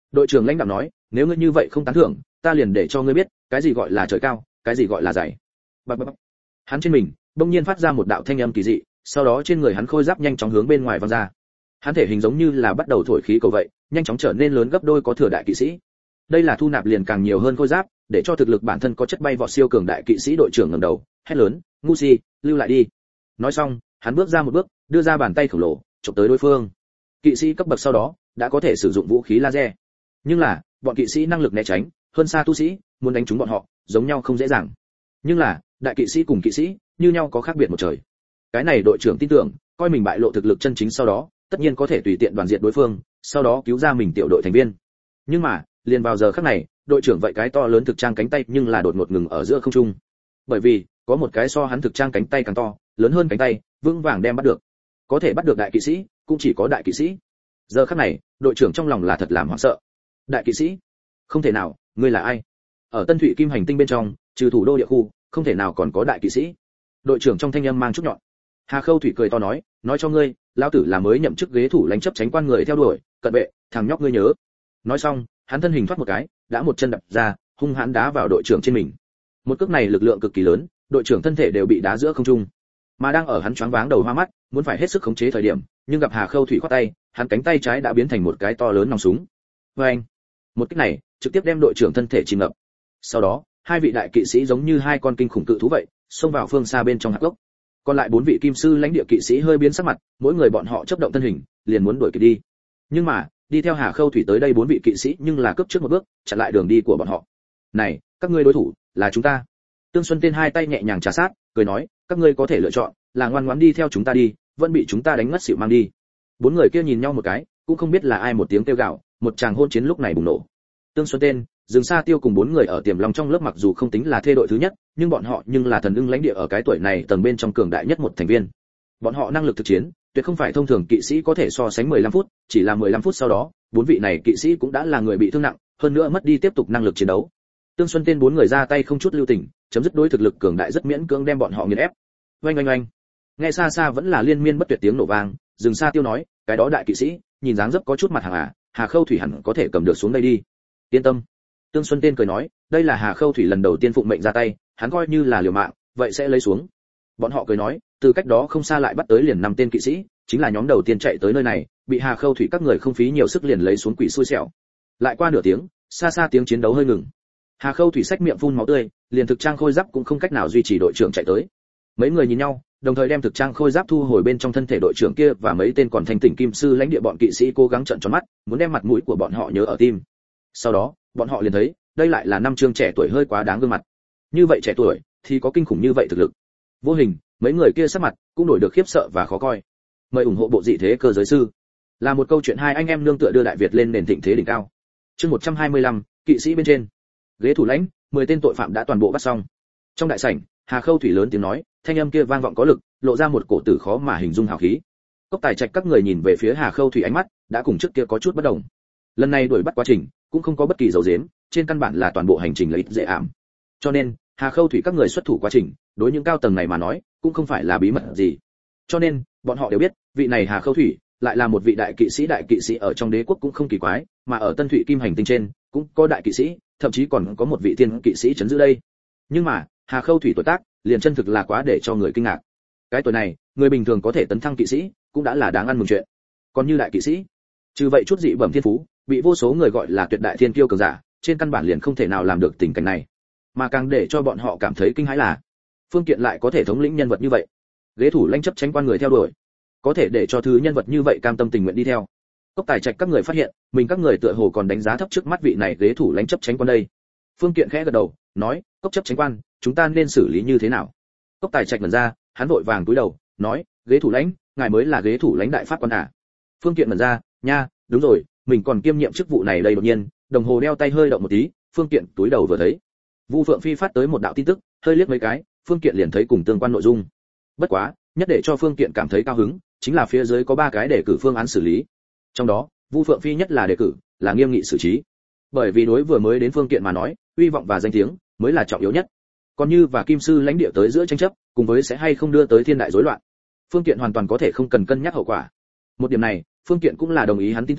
Đội trưởng lãnh đạo nói, nếu ngươi như vậy không tán thưởng, ta liền để cho ngươi biết, cái gì gọi là trời cao, cái gì gọi là dày. Bập bập. Hắn trên mình bỗng nhiên phát ra một đạo thanh âm kỳ dị, sau đó trên người hắn khôi giáp nhanh chóng hướng bên ngoài văng ra. Hắn thể hình giống như là bắt đầu thổi khí cầu vậy, nhanh chóng trở nên lớn gấp đôi có thừa đại kỵ sĩ. Đây là thu nạp liền càng nhiều hơn khôi giáp, để cho thực lực bản thân có chất bay vọt siêu cường đại kỵ sĩ. Đội trưởng ngẩng đầu, hét lớn, ngu si, lưu lại đi. Nói xong, hắn bước ra một bước, đưa ra bàn tay khổng lồ, chụp tới đối phương. Kỵ sĩ cấp bậc sau đó đã có thể sử dụng vũ khí laser, nhưng là bọn kỵ sĩ năng lực né tránh hơn xa tu sĩ, muốn đánh trúng bọn họ giống nhau không dễ dàng. Nhưng là đại kỵ sĩ cùng kỵ sĩ như nhau có khác biệt một trời. Cái này đội trưởng tin tưởng, coi mình bại lộ thực lực chân chính sau đó, tất nhiên có thể tùy tiện đoàn diệt đối phương, sau đó cứu ra mình tiểu đội thành viên. Nhưng mà liền vào giờ khắc này, đội trưởng vậy cái to lớn thực trang cánh tay nhưng là đột ngột ngừng ở giữa không trung, bởi vì có một cái so hắn thực trang cánh tay càng to, lớn hơn cánh tay, vững vàng đem bắt được. Có thể bắt được đại kỵ sĩ, cũng chỉ có đại kỵ sĩ. Giờ khắc này, đội trưởng trong lòng là thật làm hoảng sợ. Đại kỵ sĩ? Không thể nào, ngươi là ai? Ở Tân Thụy Kim hành tinh bên trong, trừ thủ đô địa khu, không thể nào còn có đại kỵ sĩ. Đội trưởng trong thanh âm mang chút nhọn. Hà Khâu Thủy cười to nói, nói cho ngươi, lão tử là mới nhậm chức ghế thủ lãnh chấp tránh quan người theo đuổi, cận vệ, thằng nhóc ngươi nhớ. Nói xong, hắn thân hình thoát một cái, đã một chân đập ra, hung hãn đá vào đội trưởng trên mình. Một cước này lực lượng cực kỳ lớn, đội trưởng thân thể đều bị đá giữa không trung. Mà đang ở hắn choáng váng đầu hoa mắt, muốn phải hết sức khống chế thời điểm, nhưng gặp Hà Khâu Thủy khoát tay, hắn cánh tay trái đã biến thành một cái to lớn nòng súng. Oeng! Một kích này trực tiếp đem đội trưởng thân thể chìm ngập. Sau đó, hai vị đại kỵ sĩ giống như hai con kinh khủng cự thú vậy, xông vào phương xa bên trong hạp gốc. Còn lại bốn vị kim sư lãnh địa kỵ sĩ hơi biến sắc mặt, mỗi người bọn họ chớp động thân hình, liền muốn đuổi kịp đi. Nhưng mà, đi theo Hà Khâu Thủy tới đây bốn vị kỵ sĩ nhưng là cướp trước một bước, chặn lại đường đi của bọn họ. "Này, các ngươi đối thủ là chúng ta." Tương Xuân Tiên hai tay nhẹ nhàng trà sát, cười nói, "Các ngươi có thể lựa chọn, là ngoan ngoãn đi theo chúng ta đi, vẫn bị chúng ta đánh ngất xỉu mang đi." Bốn người kia nhìn nhau một cái, cũng không biết là ai một tiếng kêu gào, một tràng hôn chiến lúc này bùng nổ. Tương Xuân Tên, Dương Sa Tiêu cùng bốn người ở Tiềm Long trong lớp mặc dù không tính là thê đội thứ nhất, nhưng bọn họ nhưng là thần ưng lãnh địa ở cái tuổi này tầng bên trong cường đại nhất một thành viên. Bọn họ năng lực thực chiến, tuyệt không phải thông thường kỵ sĩ có thể so sánh mười lăm phút, chỉ là mười lăm phút sau đó, bốn vị này kỵ sĩ cũng đã là người bị thương nặng, hơn nữa mất đi tiếp tục năng lực chiến đấu. Tương Xuân Tên bốn người ra tay không chút lưu tình, chấm dứt đối thực lực cường đại rất miễn cưỡng đem bọn họ nghiền ép. Oanh oanh oanh. Nghe xa xa vẫn là liên miên bất tuyệt tiếng nổ vang, Dương Sa Tiêu nói, cái đó đại kỵ sĩ, nhìn dáng dấp có chút mặt hàng à, Hà Khâu Thủy hẳn có thể cầm được xuống đây đi. Yên tâm. Tương Xuân Tên cười nói, đây là Hà Khâu Thủy lần đầu tiên phụng mệnh ra tay, hắn coi như là liều mạng, vậy sẽ lấy xuống. Bọn họ cười nói, từ cách đó không xa lại bắt tới liền năm tên kỵ sĩ, chính là nhóm đầu tiên chạy tới nơi này, bị Hà Khâu Thủy các người không phí nhiều sức liền lấy xuống quỷ xui xẻo. Lại qua nửa tiếng, xa xa tiếng chiến đấu hơi ngừng. Hà Khâu Thủy xách miệng phun máu tươi, liền thực trang khôi giáp cũng không cách nào duy trì đội trưởng chạy tới. Mấy người nhìn nhau, đồng thời đem thực trang khôi giáp thu hồi bên trong thân thể đội trưởng kia và mấy tên còn thanh tỉnh kim sư lãnh địa bọn kỵ sĩ cố gắng trợn tròn mắt, muốn đem mặt mũi của bọn họ nhớ ở tim. Sau đó, bọn họ liền thấy, đây lại là năm trương trẻ tuổi hơi quá đáng gương mặt. Như vậy trẻ tuổi thì có kinh khủng như vậy thực lực. Vô hình, mấy người kia sắc mặt cũng đổi được khiếp sợ và khó coi. Mời ủng hộ bộ dị thế cơ giới sư. Là một câu chuyện hai anh em nương tựa đưa Đại Việt lên nền thịnh thế đỉnh cao. Chương một trăm hai mươi lăm, kỵ sĩ bên trên. Ghế thủ lãnh, mười tên tội phạm đã toàn bộ bắt xong. Trong đại sảnh, Hà Khâu Thủy lớn tiếng nói, thanh âm kia vang vọng có lực, lộ ra một cổ tử khó mà hình dung hào khí. Cốc Tài Trạch các người nhìn về phía Hà Khâu Thủy ánh mắt đã cùng trước kia có chút bất đồng. Lần này đuổi bắt quá trình cũng không có bất kỳ dấu giếm, trên căn bản là toàn bộ hành trình lấy ít dễ ảm. Cho nên, Hà Khâu Thủy các người xuất thủ quá trình, đối những cao tầng này mà nói, cũng không phải là bí mật gì. Cho nên, bọn họ đều biết, vị này Hà Khâu Thủy lại là một vị đại kỵ sĩ, đại kỵ sĩ ở trong đế quốc cũng không kỳ quái, mà ở Tân Thụy Kim hành tinh trên, cũng có đại kỵ sĩ, thậm chí còn có một vị tiên kỵ sĩ trấn giữ đây. Nhưng mà, Hà Khâu Thủy tuổi tác, liền chân thực là quá để cho người kinh ngạc. Cái tuổi này, người bình thường có thể tấn thăng kỵ sĩ, cũng đã là đáng ăn mừng chuyện. Còn như đại kỵ sĩ, trừ vậy chút dị bẩm thiên phú, bị vô số người gọi là tuyệt đại thiên kiêu cường giả, trên căn bản liền không thể nào làm được tình cảnh này. Mà càng để cho bọn họ cảm thấy kinh hãi là, Phương Kiện lại có thể thống lĩnh nhân vật như vậy. Ghế thủ lãnh chấp tránh quan người theo đuổi, có thể để cho thứ nhân vật như vậy cam tâm tình nguyện đi theo. Cốc Tài Trạch các người phát hiện, mình các người tựa hồ còn đánh giá thấp trước mắt vị này ghế thủ lãnh chấp tránh quan đây. Phương Kiện khẽ gật đầu, nói, Cốc chấp tránh quan, chúng ta nên xử lý như thế nào? Cốc Tài Trạch mở ra, hắn vội vàng cúi đầu, nói, ghế thủ lãnh, ngài mới là ghế thủ lãnh đại pháp quan à? Phương Kiện mở ra, nha, đúng rồi, mình còn kiêm nhiệm chức vụ này đây. Đột nhiên, đồng hồ đeo tay hơi động một tí, Phương Kiện túi đầu vừa thấy, Vu Phượng Phi phát tới một đạo tin tức, hơi liếc mấy cái, Phương Kiện liền thấy cùng tương quan nội dung. Bất quá, nhất để cho Phương Kiện cảm thấy cao hứng, chính là phía dưới có ba cái đề cử phương án xử lý. Trong đó, Vu Phượng Phi nhất là đề cử, là nghiêm nghị xử trí. Bởi vì đối vừa mới đến Phương Kiện mà nói, uy vọng và danh tiếng mới là trọng yếu nhất. Còn như và kim sư lãnh địa tới giữa tranh chấp, cùng với sẽ hay không đưa tới thiên đại rối loạn, Phương Kiện hoàn toàn có thể không cần cân nhắc hậu quả. Một điểm này, Phương Kiện cũng là đồng ý, hắn tin tưởng,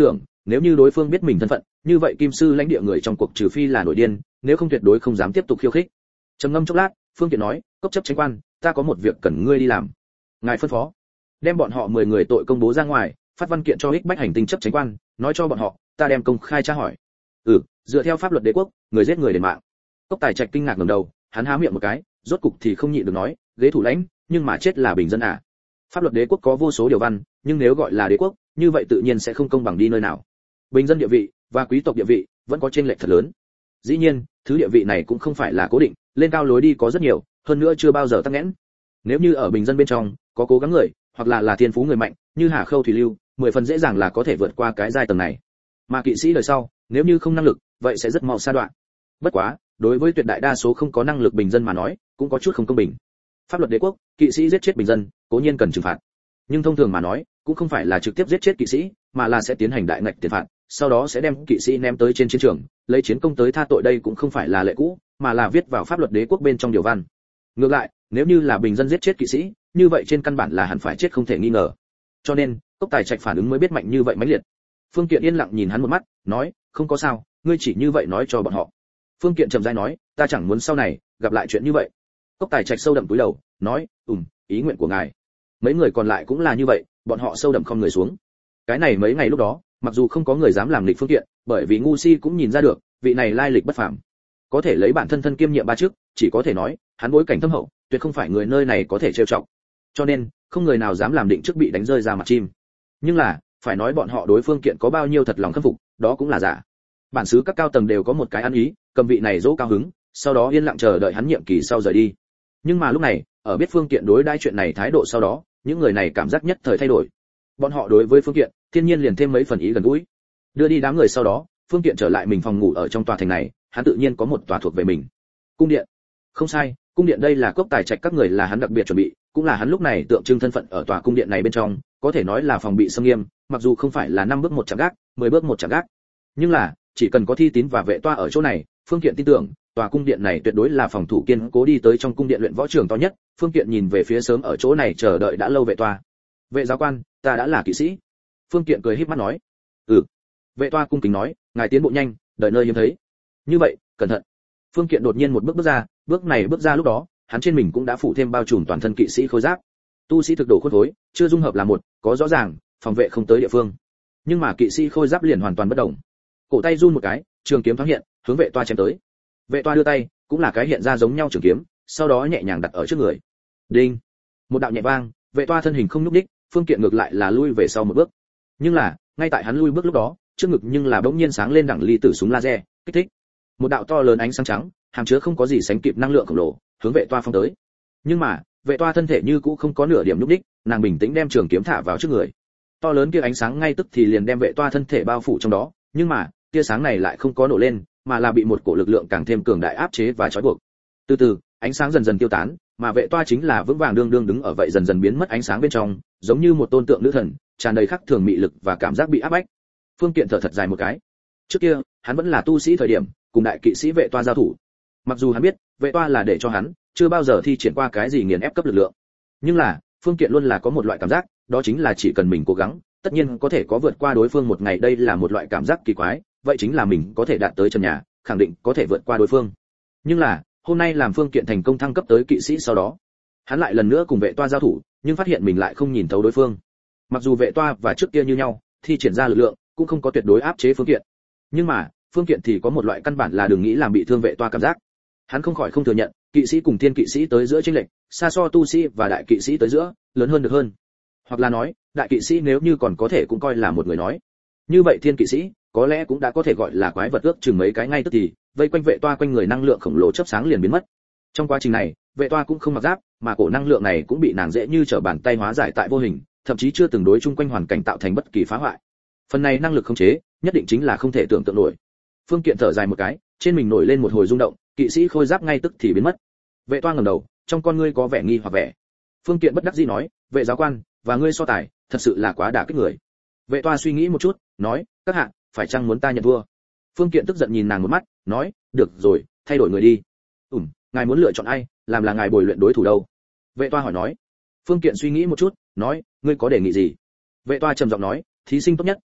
nếu như đối phương biết mình thân phận, như vậy kim sư lãnh địa người trong cuộc trừ phi là nổi điên, nếu không tuyệt đối không dám tiếp tục khiêu khích. Trầm ngâm chốc lát, Phương Kiện nói, cốc chấp tránh quan, ta có một việc cần ngươi đi làm. Ngài phân phó. Đem bọn họ mười người tội công bố ra ngoài, phát văn kiện cho Hích Bách hành tinh chấp tránh quan, nói cho bọn họ, ta đem công khai tra hỏi. Ừ, dựa theo pháp luật đế quốc, người giết người đền mạng. Cốc Tài Trạch kinh ngạc ngẩng đầu, hắn há miệng một cái, rốt cục thì không nhịn được nói, ghế thủ lãnh, nhưng mà chết là bình dân à? Pháp luật đế quốc có vô số điều văn, nhưng nếu gọi là đế quốc, như vậy tự nhiên sẽ không công bằng đi nơi nào. Bình dân địa vị và quý tộc địa vị vẫn có chênh lệch thật lớn. Dĩ nhiên, thứ địa vị này cũng không phải là cố định, lên cao lối đi có rất nhiều, hơn nữa chưa bao giờ tắc nghẽn. Nếu như ở bình dân bên trong có cố gắng người, hoặc là là thiên phú người mạnh, như Hà Khâu Thủy Lưu, mười phần dễ dàng là có thể vượt qua cái giai tầng này. Mà kỵ sĩ đời sau, nếu như không năng lực, vậy sẽ rất mau sa đoạn. Bất quá, đối với tuyệt đại đa số không có năng lực bình dân mà nói, cũng có chút không công bình. Pháp luật đế quốc, kỵ sĩ giết chết bình dân, cố nhiên cần trừng phạt. Nhưng thông thường mà nói, cũng không phải là trực tiếp giết chết kỵ sĩ, mà là sẽ tiến hành đại ngạch tiền phạt, sau đó sẽ đem kỵ sĩ ném tới trên chiến trường, lấy chiến công tới tha tội. Đây cũng không phải là lệ cũ, mà là viết vào pháp luật đế quốc bên trong điều văn. Ngược lại, nếu như là bình dân giết chết kỵ sĩ, như vậy trên căn bản là hẳn phải chết không thể nghi ngờ. Cho nên, Cốc Tài Trạch phản ứng mới biết mạnh như vậy mãnh liệt. Phương Kiện yên lặng nhìn hắn một mắt, nói, không có sao, ngươi chỉ như vậy nói cho bọn họ. Phương Kiện chậm rãi nói, ta chẳng muốn sau này gặp lại chuyện như vậy. Cốc Tài Trạch sâu đậm cúi đầu, nói, ừm, ý nguyện của ngài. Mấy người còn lại cũng là như vậy, bọn họ sâu đậm không người xuống. Cái này mấy ngày lúc đó, mặc dù không có người dám làm nghịch Phương Kiện, bởi vì ngu si cũng nhìn ra được, vị này lai lịch bất phàm. Có thể lấy bản thân thân kiêm nhiệm ba chức, chỉ có thể nói, hắn bối cảnh thâm hậu, tuyệt không phải người nơi này có thể trêu chọc. Cho nên, không người nào dám làm định trước bị đánh rơi ra mặt chim. Nhưng là, phải nói bọn họ đối Phương Kiện có bao nhiêu thật lòng khâm phục, đó cũng là giả. Bản xứ các cao tầng đều có một cái ăn ý, cầm vị này dỗ cao hứng, sau đó yên lặng chờ đợi hắn nhiệm kỳ sau rời đi. Nhưng mà lúc này, ở biết Phương Kiện đối đãi chuyện này thái độ sau đó, những người này cảm giác nhất thời thay đổi. Bọn họ đối với Phương Kiện, thiên nhiên liền thêm mấy phần ý gần gũi. Đưa đi đám người sau đó, Phương Kiện trở lại mình phòng ngủ ở trong tòa thành này, hắn tự nhiên có một tòa thuộc về mình. Cung điện. Không sai, cung điện đây là Cốc Tài Trạch các người là hắn đặc biệt chuẩn bị, cũng là hắn lúc này tượng trưng thân phận ở tòa cung điện này bên trong, có thể nói là phòng bị xâm nghiêm, mặc dù không phải là năm bước một chạm gác, mười bước một chạm gác. Nhưng là, chỉ cần có thi tín và vệ toa ở chỗ này, Phương Kiện tin tưởng, tòa cung điện này tuyệt đối là phòng thủ kiên cố. Đi tới trong cung điện luyện võ trường to nhất, Phương Kiện nhìn về phía sớm ở chỗ này chờ đợi đã lâu vệ toa. Vệ giáo quan, ta đã là kỵ sĩ. Phương Kiện cười híp mắt nói. Ừ. Vệ toa cung kính nói, ngài tiến bộ nhanh, đợi nơi hiếm thấy. Như vậy, cẩn thận. Phương Kiện đột nhiên một bước bước ra, bước này bước ra lúc đó, hắn trên mình cũng đã phủ thêm bao trùm toàn thân kỵ sĩ khôi giáp. Tu sĩ thực độ khôn khối, chưa dung hợp là một, có rõ ràng, phòng vệ không tới địa phương. Nhưng mà kỵ sĩ khôi giáp liền hoàn toàn bất động. Cổ tay run một cái, trường kiếm thoáng hiện, hướng vệ toa chém tới. Vệ toa đưa tay, cũng là cái hiện ra giống nhau trường kiếm, sau đó nhẹ nhàng đặt ở trước người. Đinh. Một đạo nhẹ vang, vệ toa thân hình không nhúc nhích, Phương Kiện ngược lại là lui về sau một bước. Nhưng là, ngay tại hắn lui bước lúc đó, trước ngực nhưng là bỗng nhiên sáng lên đẳng ly tử súng laser, kích thích. Một đạo to lớn ánh sáng trắng, hàm chứa không có gì sánh kịp năng lượng khổng lồ, hướng vệ toa phong tới. Nhưng mà, vệ toa thân thể như cũ không có nửa điểm nhúc nhích, nàng bình tĩnh đem trường kiếm thả vào trước người. To lớn kia ánh sáng ngay tức thì liền đem vệ toa thân thể bao phủ trong đó, nhưng mà, tia sáng này lại không có nổ lên, mà là bị một cổ lực lượng càng thêm cường đại áp chế và trói buộc. Từ từ, ánh sáng dần dần tiêu tán, mà vệ toa chính là vững vàng đương đương đứng ở vậy dần dần biến mất ánh sáng bên trong, giống như một tôn tượng nữ thần, tràn đầy khắc thường mị lực và cảm giác bị áp bách. Phương Kiện thở thật dài một cái. Trước kia, hắn vẫn là tu sĩ thời điểm, cùng đại kỵ sĩ vệ toa giao thủ. Mặc dù hắn biết, vệ toa là để cho hắn chưa bao giờ thi triển qua cái gì nghiền ép cấp lực lượng. Nhưng là, Phương Kiện luôn là có một loại cảm giác, đó chính là chỉ cần mình cố gắng, tất nhiên có thể có vượt qua đối phương một ngày. Đây là một loại cảm giác kỳ quái, vậy chính là mình có thể đạt tới trần nhà, khẳng định có thể vượt qua đối phương. Nhưng là, hôm nay làm Phương Kiện thành công thăng cấp tới kỵ sĩ sau đó, hắn lại lần nữa cùng vệ toa giao thủ, nhưng phát hiện mình lại không nhìn thấu đối phương. Mặc dù vệ toa và trước kia như nhau, thi triển ra lực lượng cũng không có tuyệt đối áp chế Phương Kiện. Nhưng mà, Phương Kiện thì có một loại căn bản là đừng nghĩ làm bị thương vệ toa cảm giác. Hắn không khỏi không thừa nhận, kỵ sĩ cùng thiên kỵ sĩ tới giữa chênh lệch, xa so tu sĩ và đại kỵ sĩ tới giữa, lớn hơn được hơn. Hoặc là nói, đại kỵ sĩ nếu như còn có thể cũng coi là một người nói. Như vậy thiên kỵ sĩ, có lẽ cũng đã có thể gọi là quái vật ước chừng mấy cái ngay tức thì, vây quanh vệ toa quanh người năng lượng khổng lồ chớp sáng liền biến mất. Trong quá trình này, vệ toa cũng không mặc giáp, mà cổ năng lượng này cũng bị nàng dễ như trở bàn tay hóa giải tại vô hình, thậm chí chưa từng đối chung quanh hoàn cảnh tạo thành bất kỳ phá hoại. Phần này năng lực khống chế, nhất định chính là không thể tưởng tượng nổi. Phương Kiện thở dài một cái, trên mình nổi lên một hồi rung động, kỵ sĩ khôi giáp ngay tức thì biến mất. Vệ toa ngẩng đầu, trong con ngươi có vẻ nghi hoặc vẻ. Phương Kiện bất đắc dĩ nói, vệ giáo quan, và ngươi so tài, thật sự là quá đả kích người. Vệ toa suy nghĩ một chút, nói, các hạ, phải chăng muốn ta nhận thua? Phương Kiện tức giận nhìn nàng một mắt, nói, được rồi, thay đổi người đi. Ừm, ngài muốn lựa chọn ai, làm là ngài bồi luyện đối thủ đâu? Vệ toa hỏi nói. Phương Kiện suy nghĩ một chút, nói, ngươi có đề nghị gì? Vệ toa trầm giọng nói, thí sinh tốt nhất,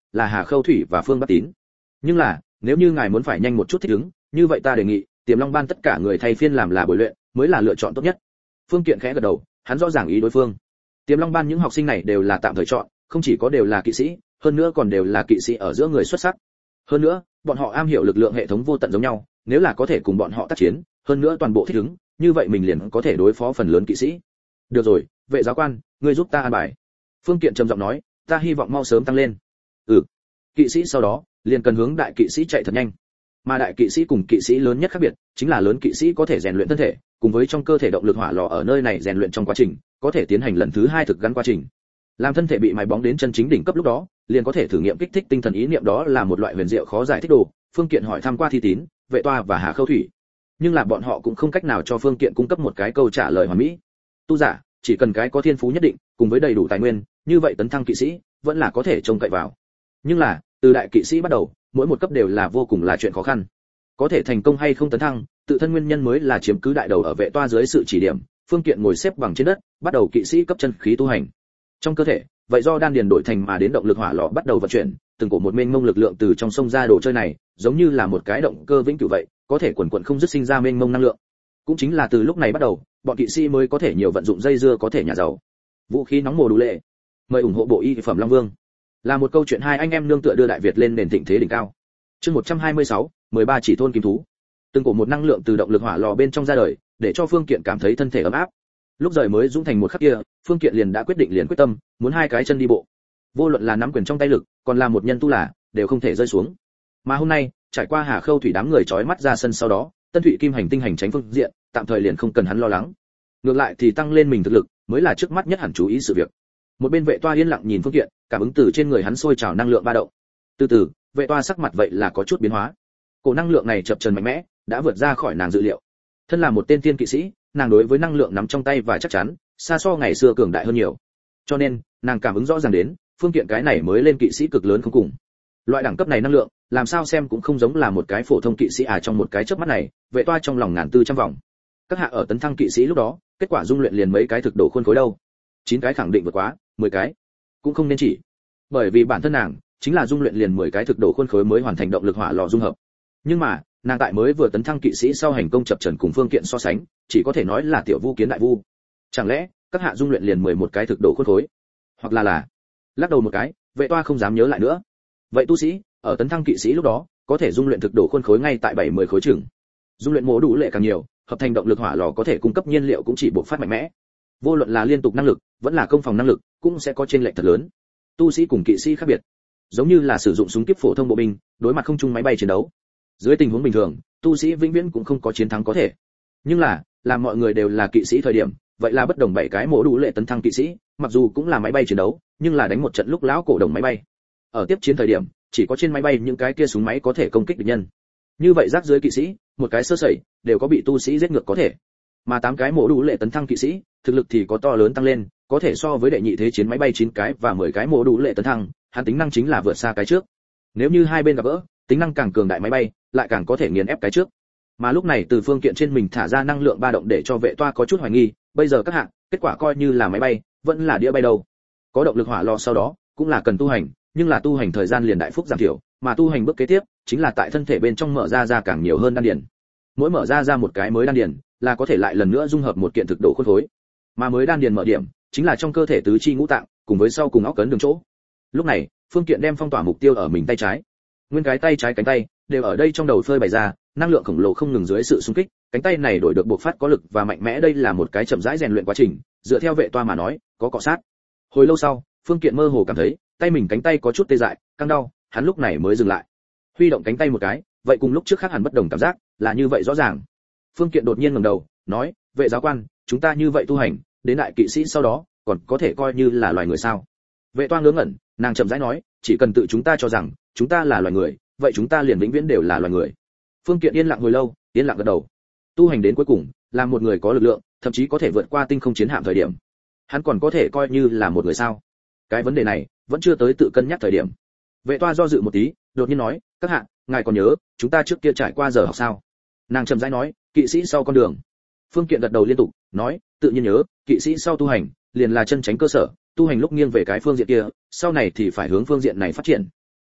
là Hà Khâu Thủy và Phương Bắc Tín. Nhưng là, nếu như ngài muốn phải nhanh một chút thích ứng, như vậy ta đề nghị, Tiềm Long ban tất cả người thay phiên làm là buổi luyện, mới là lựa chọn tốt nhất. Phương Kiện khẽ gật đầu, hắn rõ ràng ý đối phương. Tiềm Long ban những học sinh này đều là tạm thời chọn, không chỉ có đều là kỵ sĩ, hơn nữa còn đều là kỵ sĩ ở giữa người xuất sắc. Hơn nữa, bọn họ am hiểu lực lượng hệ thống vô tận giống nhau, nếu là có thể cùng bọn họ tác chiến, hơn nữa toàn bộ thích ứng, như vậy mình liền có thể đối phó phần lớn kỵ sĩ. Được rồi, vệ giáo quan, ngươi giúp ta an bài. Phương Kiện trầm giọng nói, ta hy vọng mau sớm tăng lên. Ừ. Kỵ sĩ sau đó, liền cần hướng đại kỵ sĩ chạy thật nhanh. Mà đại kỵ sĩ cùng kỵ sĩ lớn nhất khác biệt, chính là lớn kỵ sĩ có thể rèn luyện thân thể, cùng với trong cơ thể động lực hỏa lò ở nơi này rèn luyện trong quá trình, có thể tiến hành lần thứ hai thực gắn quá trình. Làm thân thể bị mài bóng đến chân chính đỉnh cấp lúc đó, liền có thể thử nghiệm kích thích tinh thần ý niệm, đó là một loại huyền diệu khó giải thích đồ. Phương Kiện hỏi thăm qua Thi Tín, Vệ Toa và Hà Khâu Thủy, nhưng là bọn họ cũng không cách nào cho Phương Kiện cung cấp một cái câu trả lời hoàn mỹ. Tu giả, chỉ cần cái có thiên phú nhất định, cùng với đầy đủ tài nguyên, như vậy tấn thăng kỵ sĩ vẫn là có thể trông cậy vào. Nhưng là, từ đại kỵ sĩ bắt đầu, mỗi một cấp đều là vô cùng là chuyện khó khăn. Có thể thành công hay không tấn thăng, tự thân nguyên nhân mới là chiếm cứ đại đầu. Ở Vệ Toa dưới sự chỉ điểm, Phương Kiện ngồi xếp bằng trên đất, bắt đầu kỵ sĩ cấp chân khí tu hành. Trong cơ thể, vậy do đan điền đổi thành mà đến động lực hỏa lò bắt đầu vận chuyển, từng cổ một mênh mông lực lượng từ trong sông ra đồ chơi này, giống như là một cái động cơ vĩnh cửu vậy, có thể quần quần không dứt sinh ra mênh mông năng lượng. Cũng chính là từ lúc này bắt đầu, bọn kỵ sĩ mới có thể nhiều vận dụng dây dưa có thể nhà giàu. Vũ khí nóng mồ đủ lệ. Mời ủng hộ bộ y phẩm Long Vương. Là một câu chuyện hai anh em nương tựa đưa Đại Việt lên nền thịnh thế đỉnh cao. Chương một trăm hai mươi sáu, mười ba chỉ thôn kim thú. Từng cổ một năng lượng từ động lực hỏa lò bên trong ra đời, để cho Phương Kiện cảm thấy thân thể ấm áp. Lúc rời mới dũng thành một khắc kia, Phương Kiện liền đã quyết định liền quyết tâm, muốn hai cái chân đi bộ. Vô luận là nắm quyền trong tay lực, còn là một nhân tu là, đều không thể rơi xuống. Mà hôm nay, trải qua Hà Khâu Thủy đám người chói mắt ra sân sau đó, Tân Thụy Kim hành tinh hành tránh phương diện, tạm thời liền không cần hắn lo lắng. Ngược lại thì tăng lên mình thực lực, mới là trước mắt nhất hẳn chú ý sự việc. Một bên Vệ Toa yên lặng nhìn Phương Kiện, cảm ứng từ trên người hắn sôi trào năng lượng ba động. Từ từ, Vệ Toa sắc mặt vậy là có chút biến hóa. Cổ năng lượng này chập chờn mạnh mẽ, đã vượt ra khỏi nàng dự liệu. Thân là một tên tiên kỵ sĩ, nàng đối với năng lượng nắm trong tay và chắc chắn, xa so ngày xưa cường đại hơn nhiều. Cho nên, nàng cảm ứng rõ ràng đến, Phương Kiện cái này mới lên kỵ sĩ cực lớn không cùng. Loại đẳng cấp này năng lượng, làm sao xem cũng không giống là một cái phổ thông kỵ sĩ à. Trong một cái chớp mắt này, Vệ Toa trong lòng ngàn tư trăm vòng. Các hạ ở tấn thăng kỵ sĩ lúc đó, kết quả dung luyện liền mấy cái thực đồ khuôn khối đâu? chín cái khẳng định vượt quá, mười cái cũng không nên chỉ. Bởi vì bản thân nàng chính là dung luyện liền mười cái thực đồ khuôn khối mới hoàn thành động lực hỏa lò dung hợp. Nhưng mà, nàng tại mới vừa tấn thăng kỵ sĩ sau hành công chập chờn cùng Phương Kiện so sánh, chỉ có thể nói là tiểu vu kiến đại vu. Chẳng lẽ, các hạ dung luyện liền mười một cái thực đồ khuôn khối? Hoặc là là, lắc đầu một cái, Vệ Toa không dám nhớ lại nữa. Vậy tu sĩ, ở tấn thăng kỵ sĩ lúc đó, có thể dung luyện thực đồ khuôn khối ngay tại bảy mươi khối chừng. Dung luyện mổ đủ lệ càng nhiều, hợp thành động lực hỏa lò có thể cung cấp nhiên liệu cũng chỉ bộc phát mạnh mẽ. Vô luận là liên tục năng lực, vẫn là công phòng năng lực, cũng sẽ có chênh lệch thật lớn. Tu sĩ cùng kỵ sĩ khác biệt, giống như là sử dụng súng kíp phổ thông bộ binh, đối mặt không trung máy bay chiến đấu. Dưới tình huống bình thường, tu sĩ vĩnh viễn cũng không có chiến thắng có thể. Nhưng là, làm mọi người đều là kỵ sĩ thời điểm, vậy là bất đồng. Bảy cái mổ đủ lệ tấn thăng kỵ sĩ, mặc dù cũng là máy bay chiến đấu, nhưng là đánh một trận lúc lão cổ đồng máy bay. Ở tiếp chiến thời điểm, chỉ có trên máy bay những cái kia súng máy có thể công kích địch nhân. Như vậy rác dưới kỵ sĩ, một cái sơ sẩy đều có bị tu sĩ giết ngược có thể. Mà tám cái mổ đủ lệ tấn thăng kỵ sĩ, thực lực thì có to lớn tăng lên, có thể so với đệ nhị thế chiến máy bay chín cái và mười cái mổ đủ lệ tấn thăng, hắn tính năng chính là vượt xa cái trước. Nếu như hai bên gặp gỡ, tính năng càng cường đại máy bay, lại càng có thể nghiền ép cái trước. Mà lúc này từ Phương Kiện trên mình thả ra năng lượng ba động để cho Vệ Toa có chút hoài nghi, bây giờ các hạng, kết quả coi như là máy bay, vẫn là đĩa bay đâu. Có động lực hỏa lò sau đó, cũng là cần tu hành, nhưng là tu hành thời gian liền đại phúc giảm thiểu, mà tu hành bước kế tiếp, chính là tại thân thể bên trong mở ra ra càng nhiều hơn đan điền. Mỗi mở ra ra một cái mới đan điền, là có thể lại lần nữa dung hợp một kiện thực đồ khuôn khối. Mà mới đan điền mở điểm, chính là trong cơ thể tứ chi ngũ tạng, cùng với sau cùng óc cấn đường chỗ. Lúc này, Phương Kiện đem phong tỏa mục tiêu ở mình tay trái. Nguyên cái tay trái cánh tay đều ở đây trong đầu phơi bày ra, năng lượng khổng lồ không ngừng dưới sự xung kích, cánh tay này đổi được bộc phát có lực và mạnh mẽ. Đây là một cái chậm rãi rèn luyện quá trình, dựa theo Vệ Toa mà nói, có cọ sát. Hồi lâu sau, Phương Kiện mơ hồ cảm thấy, tay mình cánh tay có chút tê dại, căng đau, hắn lúc này mới dừng lại. Huy động cánh tay một cái, vậy cùng lúc trước khác hẳn bất đồng cảm giác, là như vậy rõ ràng. Phương Kiện đột nhiên ngẩng đầu, nói, Vệ giáo quan, chúng ta như vậy tu hành, đến đại kỵ sĩ sau đó, còn có thể coi như là loài người sao? Vệ Toa ngớ ngẩn, nàng chậm rãi nói, chỉ cần tự chúng ta cho rằng chúng ta là loài người, vậy chúng ta liền vĩnh viễn đều là loài người. Phương Kiện yên lặng hồi lâu, yên lặng gật đầu. Tu hành đến cuối cùng, là một người có lực lượng, thậm chí có thể vượt qua tinh không chiến hạm thời điểm, hắn còn có thể coi như là một người sao? Cái vấn đề này vẫn chưa tới tự cân nhắc thời điểm. Vệ Toa do dự một tí, đột nhiên nói, các hạ, ngài còn nhớ chúng ta trước kia trải qua giờ học sao? Nàng chậm rãi nói, kỵ sĩ sau con đường. Phương Kiện gật đầu liên tục, nói, tự nhiên nhớ, kỵ sĩ sau tu hành, liền là chân chánh cơ sở, tu hành lúc nghiêng về cái phương diện kia, sau này thì phải hướng phương diện này phát triển.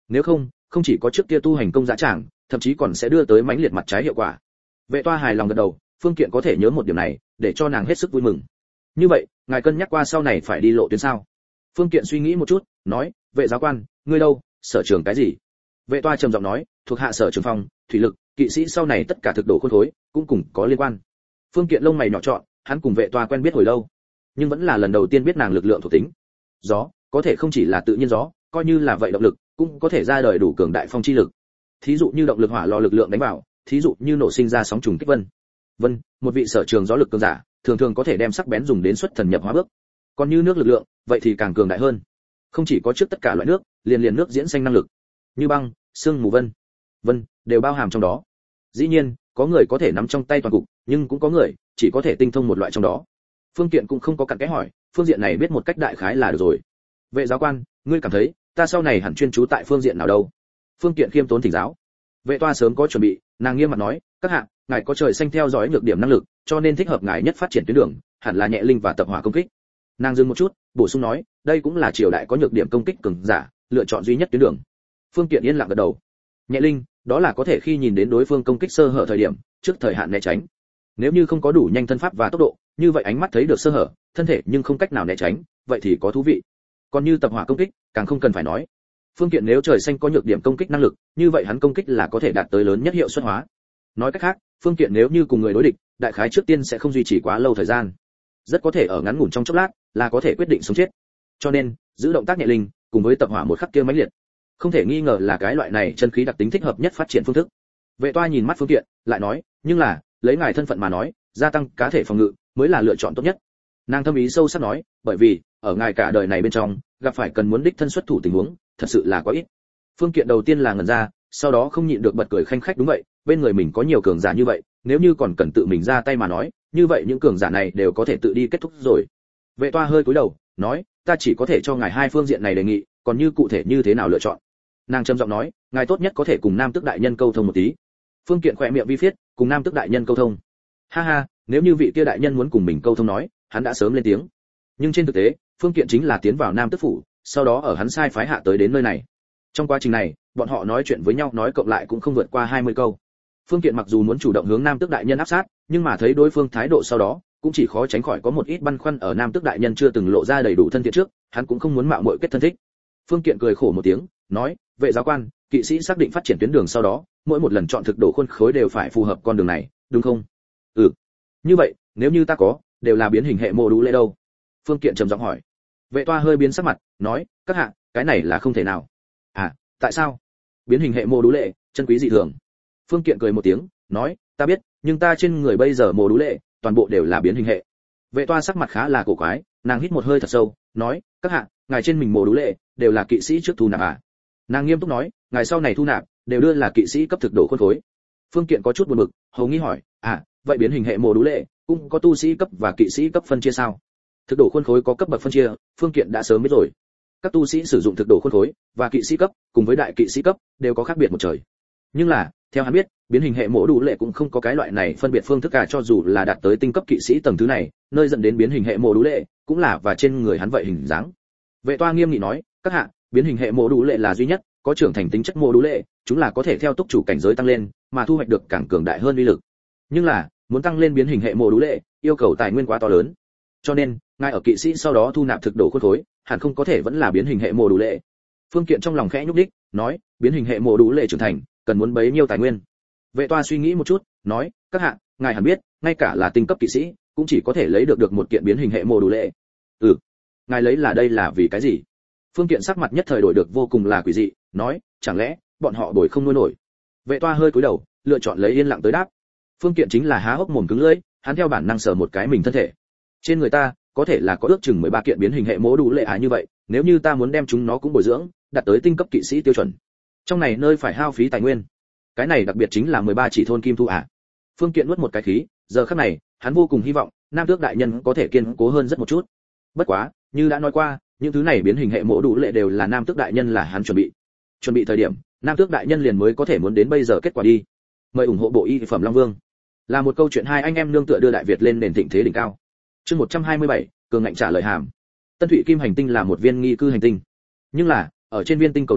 Nếu không, không chỉ có trước kia tu hành công dã tràng, thậm chí còn sẽ đưa tới mãnh liệt mặt trái hiệu quả. Vệ toa hài lòng gật đầu, Phương Kiện có thể nhớ một điểm này, để cho nàng hết sức vui mừng. Như vậy, ngài cân nhắc qua sau này phải đi lộ tuyến sao? Phương Kiện suy nghĩ một chút, nói, vệ giáo quan, ngươi đâu, sở trường cái gì? Vệ toa trầm giọng nói, thuộc hạ sở trường phòng, thủy lực, kỵ sĩ sau này tất cả thực độ khôn khối, cũng cùng có liên quan. Phương Kiện lông mày nhỏ trọn, hắn cùng vệ toa quen biết hồi lâu, nhưng vẫn là lần đầu tiên biết nàng lực lượng thuộc tính. Gió, có thể không chỉ là tự nhiên gió, coi như là vậy động lực, cũng có thể ra đời đủ cường đại phong chi lực. Thí dụ như động lực hỏa lò lực lượng đánh vào, thí dụ như nổ sinh ra sóng trùng kích vân. Vân, một vị sở trường gió lực cường giả, thường thường có thể đem sắc bén dùng đến xuất thần nhập hóa bước. Còn như nước lực lượng, vậy thì càng cường đại hơn. Không chỉ có trước tất cả loại nước, liền liền nước diễn sinh năng lực, như băng, sương mù vân, vân đều bao hàm trong đó. Dĩ nhiên, có người có thể nắm trong tay toàn cục, nhưng cũng có người chỉ có thể tinh thông một loại trong đó. Phương Kiện cũng không có cặn kẽ hỏi, phương diện này biết một cách đại khái là được rồi. Vệ giáo quan, ngươi cảm thấy ta sau này hẳn chuyên chú tại phương diện nào đâu? Phương Kiện khiêm tốn thỉnh giáo. Vệ toa sớm có chuẩn bị, nàng nghiêm mặt nói, các hạ, ngài có trời xanh theo dõi nhược điểm năng lực, cho nên thích hợp ngài nhất phát triển tuyến đường, hẳn là nhẹ linh và tập hỏa công kích. Nàng dừng một chút, bổ sung nói, đây cũng là triều đại có nhược điểm công kích cường giả, lựa chọn duy nhất tuyến đường. Phương Kiện yên lặng gật đầu. Nhẹ linh, đó là có thể khi nhìn đến đối phương công kích sơ hở thời điểm, trước thời hạn né tránh. Nếu như không có đủ nhanh thân pháp và tốc độ, như vậy ánh mắt thấy được sơ hở, thân thể nhưng không cách nào né tránh, vậy thì có thú vị. Còn như tập hỏa công kích, càng không cần phải nói. Phương Kiện nếu trời xanh có nhược điểm công kích năng lực, như vậy hắn công kích là có thể đạt tới lớn nhất hiệu suất hóa. Nói cách khác, Phương Kiện nếu như cùng người đối địch, đại khái trước tiên sẽ không duy trì quá lâu thời gian, rất có thể ở ngắn ngủn trong chốc lát là có thể quyết định sống chết. Cho nên, giữ động tác nhẹ linh, cùng với tập hỏa một khắc kia mãnh liệt, không thể nghi ngờ là cái loại này chân khí đặc tính thích hợp nhất phát triển phương thức. Vệ toa nhìn mắt Phương Kiện, lại nói, nhưng là, lấy ngài thân phận mà nói, gia tăng cá thể phòng ngự mới là lựa chọn tốt nhất. Nàng thâm ý sâu sắc nói, bởi vì ở ngài cả đời này bên trong, gặp phải cần muốn đích thân xuất thủ tình huống, thật sự là quá ít. Phương Kiện đầu tiên là ngẩn ra, sau đó không nhịn được bật cười khanh khách, đúng vậy, bên người mình có nhiều cường giả như vậy, nếu như còn cần tự mình ra tay mà nói, như vậy những cường giả này đều có thể tự đi kết thúc rồi. Vệ toa hơi cúi đầu, nói, ta chỉ có thể cho ngài hai phương diện này đề nghị, còn như cụ thể như thế nào lựa chọn. Nàng trầm giọng nói, ngài tốt nhất có thể cùng Nam Tước đại nhân câu thông một tí. Phương Kiện khẽ miệng vi phiết, cùng Nam Tước đại nhân câu thông. Ha ha, nếu như vị kia đại nhân muốn cùng mình câu thông nói, hắn đã sớm lên tiếng. Nhưng trên thực tế, Phương Kiện chính là tiến vào Nam Tước phủ, sau đó ở hắn sai phái hạ tới đến nơi này. Trong quá trình này, bọn họ nói chuyện với nhau nói cộng lại cũng không vượt qua hai mươi câu. Phương Kiện mặc dù muốn chủ động hướng Nam Tước đại nhân áp sát, nhưng mà thấy đối phương thái độ sau đó, cũng chỉ khó tránh khỏi có một ít băn khoăn, ở Nam Tước đại nhân chưa từng lộ ra đầy đủ thân thiện trước, hắn cũng không muốn mạo muội kết thân thích. Phương Kiện cười khổ một tiếng, nói, vệ giáo quan, kỵ sĩ xác định phát triển tuyến đường sau đó, mỗi một lần chọn thực độ khuôn khối đều phải phù hợp con đường này, đúng không? Ừ. Như vậy, nếu như ta có, đều là biến hình hệ mô đũ lệ đâu? Phương Kiện trầm giọng hỏi. Vệ toa hơi biến sắc mặt, nói, các hạ, cái này là không thể nào. À, tại sao? Biến hình hệ mô đũ lệ, chân quý dị thường. Phương Kiện cười một tiếng, nói, ta biết, nhưng ta trên người bây giờ mô đũ lệ, toàn bộ đều là biến hình hệ. Vệ toa sắc mặt khá là cổ quái, nàng hít một hơi thật sâu, nói, các hạ, ngài trên mình mô đũ lệ, đều là kỵ sĩ trước thu nạp à? Nàng nghiêm túc nói, ngài sau này thu nạp, đều đưa là kỵ sĩ cấp thực độ khuôn khối. Phương Kiện có chút buồn bực, hầu nghi hỏi, à, vậy biến hình hệ mô đũ lệ, cũng có tu sĩ cấp và kỵ sĩ cấp phân chia sao? Thực độ khuôn khối có cấp bậc phân chia, Phương Kiện đã sớm biết rồi. Các tu sĩ sử dụng thực độ khuôn khối và kỵ sĩ cấp, cùng với đại kỵ sĩ cấp, đều có khác biệt một trời. Nhưng là, theo hắn biết, biến hình hệ mô đũ lệ cũng không có cái loại này phân biệt phương thức cả, cho dù là đạt tới tinh cấp kỵ sĩ tầng thứ này, nơi dẫn đến biến hình hệ mô đũ lệ, cũng là và trên người hắn vậy hình dáng. Vệ toa nghiêm nghị nói, các hạ, biến hình hệ mô đũ lệ là duy nhất, có trưởng thành tính chất mô đũ lệ, chúng là có thể theo túc chủ cảnh giới tăng lên, mà thu hoạch được càng cường đại hơn uy lực. Nhưng là, muốn tăng lên biến hình hệ mô đũ lệ, yêu cầu tài nguyên quá to lớn. Cho nên, ngài ở kỵ sĩ sau đó thu nạp thực độ khuôn khối, hẳn không có thể vẫn là biến hình hệ mô đũ lệ. Phương Kiện trong lòng khẽ nhúc đích, nói, biến hình hệ mô đũ lệ trưởng thành, cần muốn bấy nhiêu tài nguyên. Vệ toa suy nghĩ một chút, nói, các hạ, ngài hẳn biết, ngay cả là tinh cấp kỵ sĩ, cũng chỉ có thể lấy được được một kiện biến hình hệ mô đũ lệ. Ừ, ngài lấy là đây là vì cái gì? Phương Kiện sắc mặt nhất thời đổi được vô cùng là quỷ dị, nói, chẳng lẽ bọn họ bồi không nuôi nổi? Vệ toa hơi cúi đầu, lựa chọn lấy yên lặng tới đáp. Phương Kiện chính là há hốc mồm cứng lưỡi, hắn theo bản năng sờ một cái mình thân thể. Trên người ta, có thể là có ước chừng mười ba kiện biến hình hệ mô đũ lệ á, như vậy, nếu như ta muốn đem chúng nó cũng bồi dưỡng, đạt tới tinh cấp kỵ sĩ tiêu chuẩn, trong này nơi phải hao phí tài nguyên. Cái này đặc biệt chính là mười ba chỉ thôn kim thu à? Phương Kiện nuốt một cái khí, giờ khắc này, hắn vô cùng hy vọng Nam Tước đại nhân có thể kiên cố hơn rất một chút. Bất quá, như đã nói qua, những thứ này biến hình hệ mô đũ lệ đều là Nam Tước đại nhân là hắn chuẩn bị. Chuẩn bị thời điểm, Nam Tước đại nhân liền mới có thể muốn đến bây giờ kết quả đi. Mời ủng hộ bộ y phẩm Long Vương. Là một câu chuyện hai anh em nương tựa đưa Đại Việt lên nền thịnh thế đỉnh cao. Chương một trăm hai mươi bảy, cường ngạnh trả lời hàm. Tân Thụy Kim hành tinh là một viên nghi cư hành tinh. Nhưng là, ở trên viên tinh cầu này,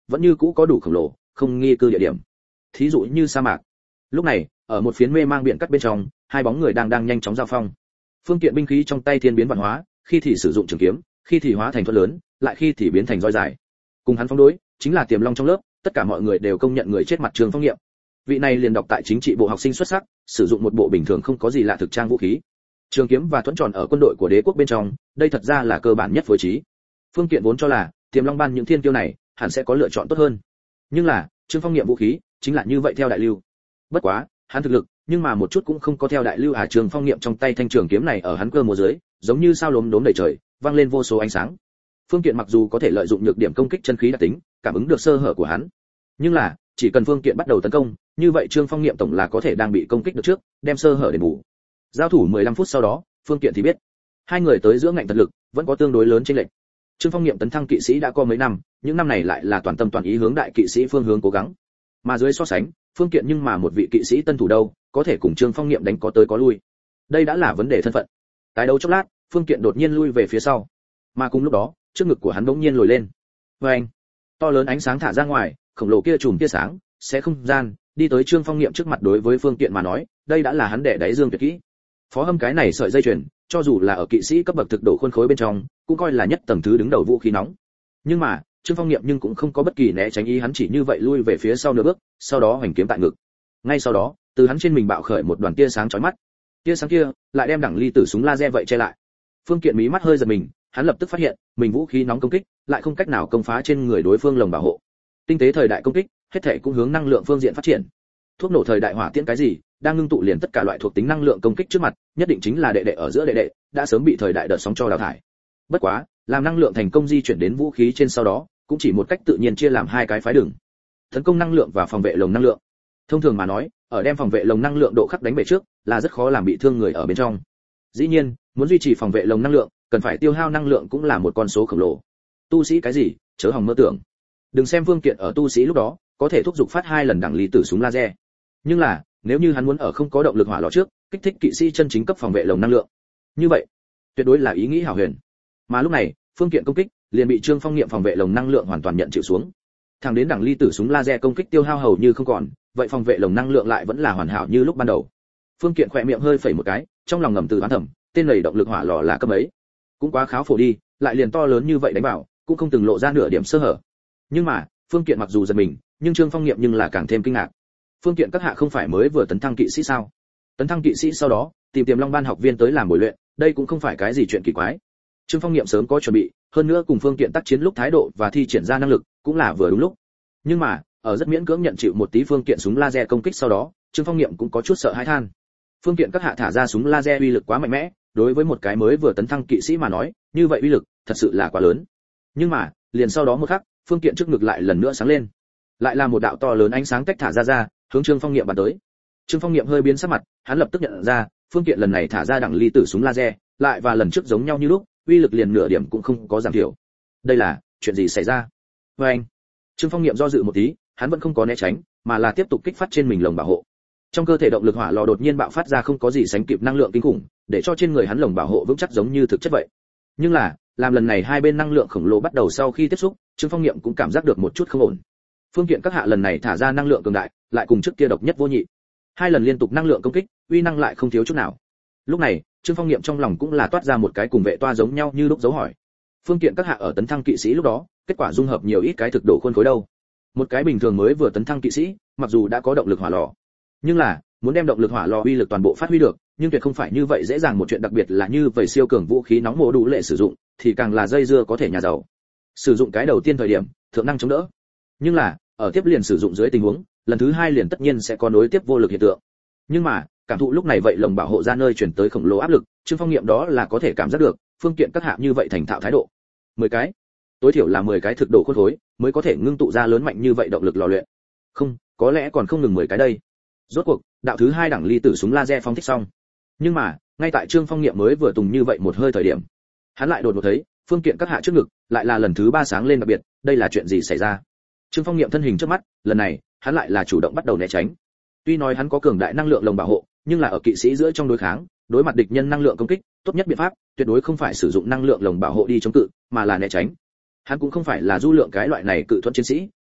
vẫn như cũ có đủ khổng lồ, không nghi cư địa điểm. Thí dụ như sa mạc. Lúc này, ở một phiến mê mang biển cắt bên trong, hai bóng người đang đang nhanh chóng giao phong. Phương tiện binh khí trong tay thiên biến vạn hóa, khi thì sử dụng trường kiếm, khi thì hóa thành thuẫn lớn, lại khi thì biến thành roi dài. Cùng hắn phóng đối, chính là Tiềm Long trong lớp, tất cả mọi người đều công nhận người chết mặt Trường Phong Nghiệm. Vị này liền đọc tại chính trị bộ học sinh xuất sắc, sử dụng một bộ bình thường không có gì lạ thực trang vũ khí. Trường kiếm và thuẫn tròn ở quân đội của đế quốc bên trong, đây thật ra là cơ bản nhất phối trí. Phương Kiện vốn cho là, Tiềm Long ban những thiên kiêu này, hẳn sẽ có lựa chọn tốt hơn. Nhưng là, Trương Phong Nghiệm vũ khí, chính là như vậy theo đại lưu. Bất quá, hắn thực lực, nhưng mà một chút cũng không có theo đại lưu à. Trương Phong Nghiệm trong tay thanh trường kiếm này ở hắn cơ múa dưới, giống như sao lốm đốm đầy trời, vang lên vô số ánh sáng. Phương Kiện mặc dù có thể lợi dụng nhược điểm công kích chân khí đặc tính, cảm ứng được sơ hở của hắn, nhưng là, chỉ cần Phương Kiện bắt đầu tấn công, như vậy Trương Phong Nghiệm tổng là có thể đang bị công kích được trước, đem sơ hở để bù. Giao thủ mười lăm phút sau đó, Phương Kiện thì biết, hai người tới giữa ngạnh thật lực, vẫn có tương đối lớn chênh lệch. Trương Phong Nghiệm tấn thăng kỵ sĩ đã có mấy năm, những năm này lại là toàn tâm toàn ý hướng đại kỵ sĩ phương hướng cố gắng. Mà dưới so sánh, Phương Kiện nhưng mà một vị kỵ sĩ tân thủ đâu, có thể cùng Trương Phong Nghiệm đánh có tới có lui. Đây đã là vấn đề thân phận. Tái đấu chốc lát, Phương Kiện đột nhiên lui về phía sau. Mà cùng lúc đó, trước ngực của hắn bỗng nhiên lồi lên. Oeng! To lớn ánh sáng thả ra ngoài, khổng lồ kia chùm tia sáng, sẽ không gian, đi tới Trương Phong Nghiệm trước mặt. Đối với Phương Kiện mà nói, đây đã là hắn đẻ đáy dương tuyệt kỹ. Phó Hâm cái này sợi dây chuyền, cho dù là ở kỵ sĩ cấp bậc thực độ khuôn khối bên trong, cũng coi là nhất tầng thứ đứng đầu vũ khí nóng. Nhưng mà, Trương Phong Nghiệm nhưng cũng không có bất kỳ né tránh ý, hắn chỉ như vậy lui về phía sau nửa bước, sau đó hoành kiếm tại ngực. Ngay sau đó, từ hắn trên mình bạo khởi một đoàn tia sáng chói mắt. Tia sáng kia lại đem đẳng ly tử súng laser vậy che lại. Phương Kiện mí mắt hơi giật mình, hắn lập tức phát hiện, mình vũ khí nóng công kích lại không cách nào công phá trên người đối phương lồng bảo hộ. Tinh tế thời đại công kích, hết thảy cũng hướng năng lượng phương diện phát triển. Thuốc nổ thời đại hỏa tiễn cái gì, đang ngưng tụ liền tất cả loại thuộc tính năng lượng công kích trước mặt, nhất định chính là đệ đệ ở giữa đệ đệ, đã sớm bị thời đại đợt sóng cho đào thải. Bất quá, làm năng lượng thành công di chuyển đến vũ khí trên sau đó, cũng chỉ một cách tự nhiên chia làm hai cái phái đường. Tấn công năng lượng và phòng vệ lồng năng lượng. Thông thường mà nói, ở đem phòng vệ lồng năng lượng độ khắc đánh bể trước, là rất khó làm bị thương người ở bên trong. Dĩ nhiên, muốn duy trì phòng vệ lồng năng lượng, cần phải tiêu hao năng lượng cũng là một con số khổng lồ. Tu sĩ cái gì, chớ hòng mơ tưởng. Đừng xem Phương Kiện ở tu sĩ lúc đó, có thể thúc giục phát hai lần đẳng lý tử súng laser. Nhưng là, nếu như hắn muốn ở không có động lực hỏa lò trước, kích thích kỵ sĩ chân chính cấp phòng vệ lồng năng lượng, như vậy, tuyệt đối là ý nghĩ hảo huyền. Mà lúc này, Phương Kiện công kích liền bị Trương Phong Nghiệm phòng vệ lồng năng lượng hoàn toàn nhận chịu xuống. Thẳng đến đẳng ly tử súng laser công kích tiêu hao hầu như không còn, vậy phòng vệ lồng năng lượng lại vẫn là hoàn hảo như lúc ban đầu. Phương Kiện khỏe miệng hơi phẩy một cái, trong lòng ngầm từ đoán thầm, tên này động lực hỏa lò là cấp ấy, cũng quá kháo phổ đi, lại liền to lớn như vậy đánh vào, cũng không từng lộ ra nửa điểm sơ hở. Nhưng mà, Phương Kiện mặc dù giật mình, nhưng Trương Phong Nghiệm nhưng là càng thêm kinh ngạc. Phương Kiện các hạ không phải mới vừa tấn thăng kỵ sĩ sao? Tấn thăng kỵ sĩ sau đó, tìm Tiềm Long ban học viên tới làm bồi luyện, đây cũng không phải cái gì chuyện kỳ quái. Trương Phong Nghiệm sớm có chuẩn bị, hơn nữa cùng Phương Kiện tác chiến lúc thái độ và thi triển ra năng lực, cũng là vừa đúng lúc. Nhưng mà, ở rất miễn cưỡng nhận chịu một tí Phương Kiện súng laser công kích sau đó, Trương Phong Nghiệm cũng có chút sợ hãi than. Phương Kiện các hạ thả ra súng laser uy lực quá mạnh mẽ, đối với một cái mới vừa tấn thăng kỵ sĩ mà nói, như vậy uy lực thật sự là quá lớn. Nhưng mà, liền sau đó một khắc, Phương Kiện trước ngực lại lần nữa sáng lên, lại là một đạo to lớn ánh sáng tách thả ra ra, hướng Trương Phong Nghiệm bắn tới. Trương Phong Nghiệm hơi biến sắc mặt, hắn lập tức nhận ra, Phương Kiện lần này thả ra đẳng ly tử súng laser, lại và lần trước giống nhau như lúc, uy lực liền nửa điểm cũng không có giảm thiểu. Đây là chuyện gì xảy ra? Với anh, Trương Phong Nghiệm do dự một tí, hắn vẫn không có né tránh, mà là tiếp tục kích phát trên mình lồng bảo hộ. Trong cơ thể động lực hỏa lò đột nhiên bạo phát ra không có gì sánh kịp năng lượng kinh khủng, để cho trên người hắn lồng bảo hộ vững chắc giống như thực chất vậy. Nhưng là, làm lần này hai bên năng lượng khổng lồ bắt đầu sau khi tiếp xúc, Trương Phong Nghiệm cũng cảm giác được một chút không ổn. Phương Kiện các hạ lần này thả ra năng lượng cường đại, lại cùng trước kia độc nhất vô nhị. Hai lần liên tục năng lượng công kích, uy năng lại không thiếu chút nào. Lúc này, Trương Phong Nghiệm trong lòng cũng là toát ra một cái cùng vệ toa giống nhau như lúc dấu hỏi. Phương Kiện các hạ ở tấn thăng kỵ sĩ lúc đó, kết quả dung hợp nhiều ít cái thực độ khuôn khối đâu? Một cái bình thường mới vừa tấn thăng kỵ sĩ, mặc dù đã có động lực hỏa lò, nhưng là muốn đem động lực hỏa lò uy lực toàn bộ phát huy được, nhưng tuyệt không phải như vậy dễ dàng một chuyện, đặc biệt là như vậy siêu cường vũ khí nóng mổ đủ lệ sử dụng, thì càng là dây dưa có thể nhà giàu. Sử dụng cái đầu tiên thời điểm, thượng năng chống đỡ. Nhưng là, ở tiếp liền sử dụng dưới tình huống, lần thứ hai liền tất nhiên sẽ có nối tiếp vô lực hiện tượng. Nhưng mà, cảm thụ lúc này vậy lồng bảo hộ ra nơi chuyển tới khổng lồ áp lực, Trương Phong Nghiệm đó là có thể cảm giác được, Phương Kiện các hạ như vậy thành thạo thái độ. mười cái, tối thiểu là mười cái thực độ khuôn khối, mới có thể ngưng tụ ra lớn mạnh như vậy động lực lò luyện. Không, có lẽ còn không ngừng mười cái đây. Rốt cuộc, đạo thứ hai đẳng ly tử súng laser phóng thích xong. Nhưng mà, ngay tại Trương Phong Nghiệm mới vừa tùng như vậy một hơi thời điểm, hắn lại đột ngột thấy, Phương Kiện các hạ trước ngực, lại là lần thứ ba sáng lên đặc biệt, đây là chuyện gì xảy ra? Trương Phong Nghiệm thân hình trước mắt, lần này, hắn lại là chủ động bắt đầu né tránh. Tuy nói hắn có cường đại năng lượng lồng bảo hộ, nhưng là ở kỵ sĩ giữa trong đối kháng, đối mặt địch nhân năng lượng công kích, tốt nhất biện pháp, tuyệt đối không phải sử dụng năng lượng lồng bảo hộ đi chống cự, mà là né tránh. Hắn cũng không phải là du lượng cái loại này cự thuẫn chiến sĩ,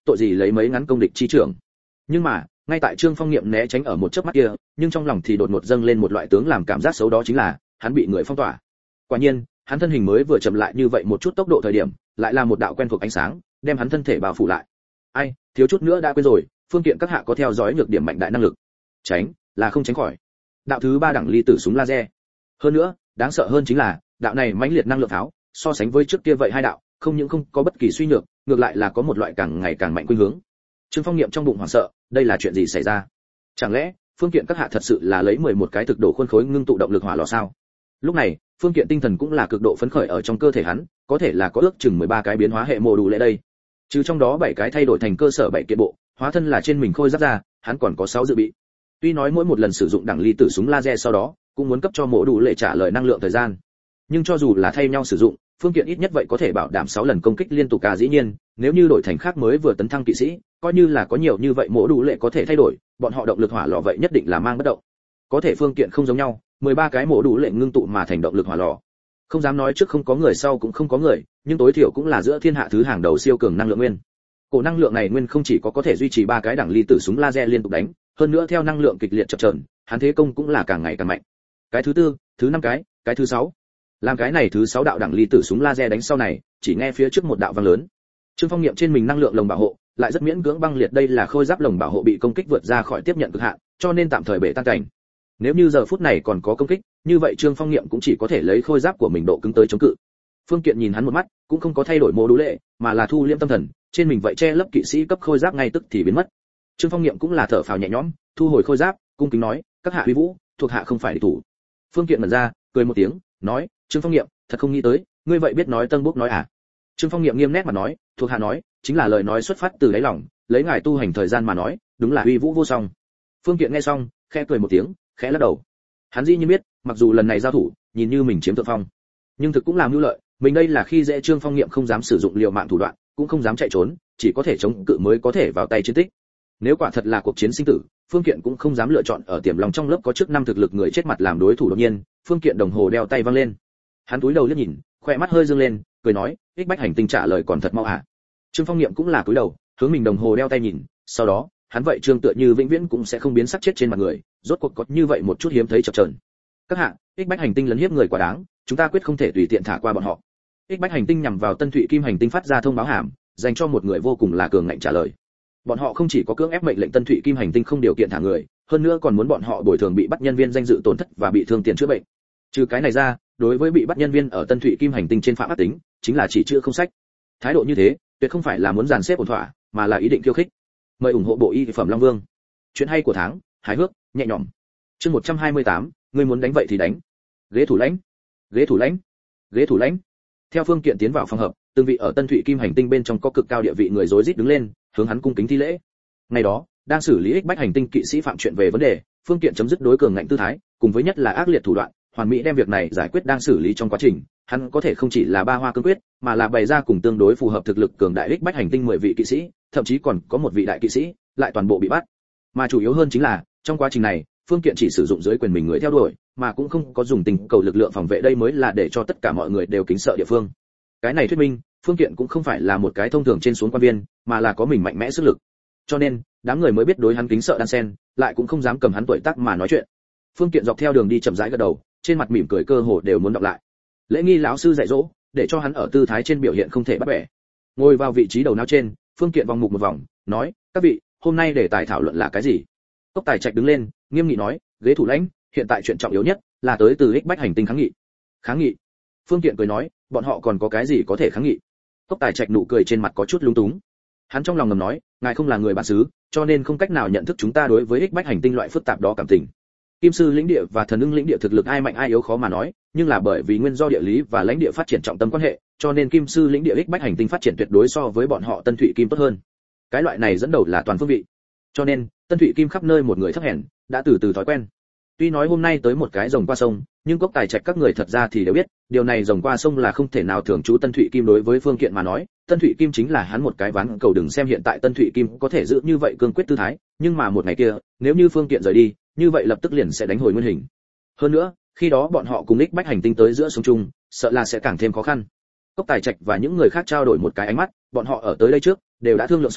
tội gì lấy mấy ngắn công địch chi trưởng. Nhưng mà ngay tại Trương Phong Nghiệm né tránh ở một chớp mắt kia, nhưng trong lòng thì đột ngột dâng lên một loại tướng làm cảm giác xấu, đó chính là hắn bị người phong tỏa. Quả nhiên, hắn thân hình mới vừa chậm lại như vậy một chút tốc độ thời điểm, lại là một đạo quen thuộc ánh sáng, đem hắn thân thể bao phủ lại. Ai, thiếu chút nữa đã quên rồi, phương kiện các hạ có theo dõi nhược điểm mạnh đại năng lực. Tránh, là không tránh khỏi. Đạo thứ ba đẳng ly tử súng laser. Hơn nữa, đáng sợ hơn chính là, đạo này mãnh liệt năng lượng tháo, so sánh với trước kia vậy hai đạo, không những không có bất kỳ suy nhược, ngược lại là có một loại càng ngày càng mạnh khuynh hướng. Trương Phong Nghiệm trong bụng hoảng sợ, đây là chuyện gì xảy ra? Chẳng lẽ phương kiện các hạ thật sự là lấy mười một cái thực đồ khuôn khối ngưng tụ động lực hỏa lò sao? Lúc này, phương kiện tinh thần cũng là cực độ phấn khởi, ở trong cơ thể hắn, có thể là có ước chừng mười ba cái biến hóa hệ mô đủ lệ đây. Trừ trong đó bảy cái thay đổi thành cơ sở bảy kiện bộ, hóa thân là trên mình khôi giáp ra, hắn còn có sáu dự bị. Tuy nói mỗi một lần sử dụng đẳng ly tử súng laser sau đó, cũng muốn cấp cho mô đủ lệ trả lời năng lượng thời gian. Nhưng cho dù là thay nhau sử dụng, phương kiện ít nhất vậy có thể bảo đảm sáu lần công kích liên tục cả. Dĩ nhiên, nếu như đổi thành khác mới vừa tấn thăng kỵ sĩ, coi như là có nhiều như vậy mô đủ lệ có thể thay đổi, bọn họ động lực hỏa lò vậy nhất định là mang bất động. Có thể phương kiện không giống nhau, mười ba cái mô đủ lệ ngưng tụ mà thành động lực hỏa lò. Không dám nói trước không có người sau cũng không có người, nhưng tối thiểu cũng là giữa thiên hạ thứ hàng đầu siêu cường năng lượng nguyên. Cổ năng lượng này nguyên không chỉ có có thể duy trì ba cái đẳng ly tử súng laser liên tục đánh, hơn nữa theo năng lượng kịch liệt chập chờn, hắn thế công cũng là càng ngày càng mạnh. Cái thứ tư, thứ năm cái, cái thứ sáu. Làm cái này thứ sáu đạo đẳng ly tử súng laser đánh sau này, chỉ nghe phía trước một đạo vang lớn. Trương Phong Nghiệm trên mình năng lượng lồng bảo hộ, lại rất miễn cưỡng băng liệt, đây là khôi giáp lồng bảo hộ bị công kích vượt ra khỏi tiếp nhận cực hạn, cho nên tạm thời bể tan cảnh. Nếu như giờ phút này còn có công kích, như vậy Trương Phong Nghiệm cũng chỉ có thể lấy khôi giáp của mình độ cứng tới chống cự. Phương Kiện nhìn hắn một mắt, cũng không có thay đổi mô đũ lệ, mà là thu liễm tâm thần, trên mình vậy che lấp kỵ sĩ cấp khôi giáp ngay tức thì biến mất. Trương Phong Nghiệm cũng là thở phào nhẹ nhõm, thu hồi khôi giáp, cung kính nói, các hạ uy vũ, thuộc hạ không phải địch thủ. Phương Kiện mở ra, cười một tiếng, nói, Trương Phong Nghiệm, thật không nghĩ tới, ngươi vậy biết nói tân bốc nói à? Trương Phong Nghiệm nghiêm nét mà nói, thuộc hạ nói, chính là lời nói xuất phát từ đáy lòng, lấy ngài tu hành thời gian mà nói, đúng là uy vũ vô song. Phương Kiện nghe xong, khẽ cười một tiếng, khẽ lắc đầu. Hắn dĩ nhiên biết, mặc dù lần này giao thủ, nhìn như mình chiếm thượng phong, nhưng thực cũng làm mưu lợi, mình đây là khi dễ Trương Phong Nghiệm không dám sử dụng liều mạng thủ đoạn, cũng không dám chạy trốn, chỉ có thể chống cự mới có thể vào tay chiến tích. Nếu quả thật là cuộc chiến sinh tử, Phương Kiện cũng không dám lựa chọn ở tiềm lòng trong lớp có trước năm thực lực người chết mặt làm đối thủ. Đột nhiên, Phương Kiện đồng hồ đeo tay văng lên. Hắn cúi đầu liếc nhìn, khóe mắt hơi dương lên, cười nói, "Ích Bách Hành Tinh trả lời còn thật mau hả?" Trương Phong Nghiệm cũng là cúi đầu, hướng mình đồng hồ đeo tay nhìn, sau đó, hắn vậy trương tựa như vĩnh viễn cũng sẽ không biến sắc chết trên mặt người, rốt cuộc có như vậy một chút hiếm thấy chập chờn. "Các hạ, Ích Bách Hành Tinh lấn hiếp người quá đáng, chúng ta quyết không thể tùy tiện thả qua bọn họ." Ích Bách Hành Tinh nhằm vào Tân Thụy Kim Hành Tinh phát ra thông báo hàm, dành cho một người vô cùng là cường ngạnh trả lời. Bọn họ không chỉ có cưỡng ép mệnh lệnh Tân Thụy Kim Hành Tinh không điều kiện thả người, hơn nữa còn muốn bọn họ bồi thường bị bắt nhân viên danh dự tổn thất và bị thương tiền chữa bệnh. Trừ cái này ra, đối với bị bắt nhân viên ở Tân Thụy Kim Hành Tinh trên phạm ác tính, chính là chỉ chữa không sách. Thái độ như thế, tuyệt không phải là muốn dàn xếp ổn thỏa, mà là ý định khiêu khích. Mời ủng hộ bộ y phẩm Long Vương. Chuyện hay của tháng, hài hước, nhẹ nhõm. Chương một trăm hai mươi tám, ngươi muốn đánh vậy thì đánh. Ghế thủ lãnh, ghế thủ lãnh, ghế thủ lãnh. Theo Phương Kiện tiến vào phòng hợp, từng vị ở Tân Thụy Kim Hành Tinh bên trong có cực cao địa vị người rối rít đứng lên, hướng hắn cung kính thi lễ. Ngày đó, đang xử lý Ích Bách Hành Tinh kỵ sĩ phạm chuyện về vấn đề, Phương Kiện chấm dứt đối cường ngạnh tư thái, cùng với nhất là ác liệt thủ đoạn, hoàn mỹ đem việc này giải quyết. Đang xử lý trong quá trình, hắn có thể không chỉ là ba hoa cương quyết, mà là bày ra cùng tương đối phù hợp thực lực cường đại Ích Bách Hành Tinh mười vị kỵ sĩ, thậm chí còn có một vị đại kỵ sĩ, lại toàn bộ bị bắt. Mà chủ yếu hơn chính là, trong quá trình này, Phương Kiện chỉ sử dụng dưới quyền mình người theo đuổi, mà cũng không có dùng tình cầu lực lượng phòng vệ, đây mới là để cho tất cả mọi người đều kính sợ địa phương. Cái này thuyết minh, Phương Kiện cũng không phải là một cái thông thường trên xuống quan viên, mà là có mình mạnh mẽ sức lực. Cho nên, đám người mới biết đối hắn kính sợ đan sen, lại cũng không dám cầm hắn tuổi tác mà nói chuyện. Phương Kiện dọc theo đường đi chậm rãi gật đầu, trên mặt mỉm cười cơ hồ đều muốn đọc lại. Lễ nghi lão sư dạy dỗ, để cho hắn ở tư thái trên biểu hiện không thể bắt bẻ. Ngồi vào vị trí đầu não trên, Phương Kiện vòng mục một vòng, nói, các vị, hôm nay để tài thảo luận là cái gì? Cốc Tài Trạch đứng lên, nghiêm nghị nói, ghế thủ lãnh, hiện tại chuyện trọng yếu nhất là tới từ Ích Bách Hành Tinh kháng nghị. Kháng nghị? Phương Kiện cười nói, bọn họ còn có cái gì có thể kháng nghị? Cốc Tài Trạch nụ cười trên mặt có chút lung túng. Hắn trong lòng ngầm nói, ngài không là người bản xứ, cho nên không cách nào nhận thức chúng ta đối với Ích Bách Hành Tinh loại phức tạp đó cảm tình. Kim sư lĩnh địa và thần ưng lĩnh địa thực lực ai mạnh ai yếu khó mà nói, nhưng là bởi vì nguyên do địa lý và lãnh địa phát triển trọng tâm quan hệ, cho nên Kim sư lĩnh địa Ích Bách Hành Tinh phát triển tuyệt đối so với bọn họ Tân Thụy Kim tốt hơn. Cái loại này dẫn đầu là toàn phương vị. Cho nên, Tân Thụy Kim khắp nơi một người thấp hèn, đã từ từ thói quen. Tuy nói hôm nay tới một cái rồng qua sông, nhưng Cốc Tài Trạch các người thật ra thì đều biết, điều này rồng qua sông là không thể nào thường trú Tân Thụy Kim. Đối với Phương Kiện mà nói, Tân Thụy Kim chính là hắn một cái ván cầu. Đừng xem hiện tại Tân Thụy Kim có thể giữ như vậy cương quyết tư thái, nhưng mà một ngày kia, nếu như Phương Kiện rời đi, như vậy lập tức liền sẽ đánh hồi nguyên hình. Hơn nữa, khi đó bọn họ cùng Ích Bách Hành Tinh tới giữa sông chung, sợ là sẽ càng thêm khó khăn. Cốc Tài Trạch và những người khác trao đổi một cái ánh mắt, bọn họ ở tới đây trước, đều đã thương lượng xong,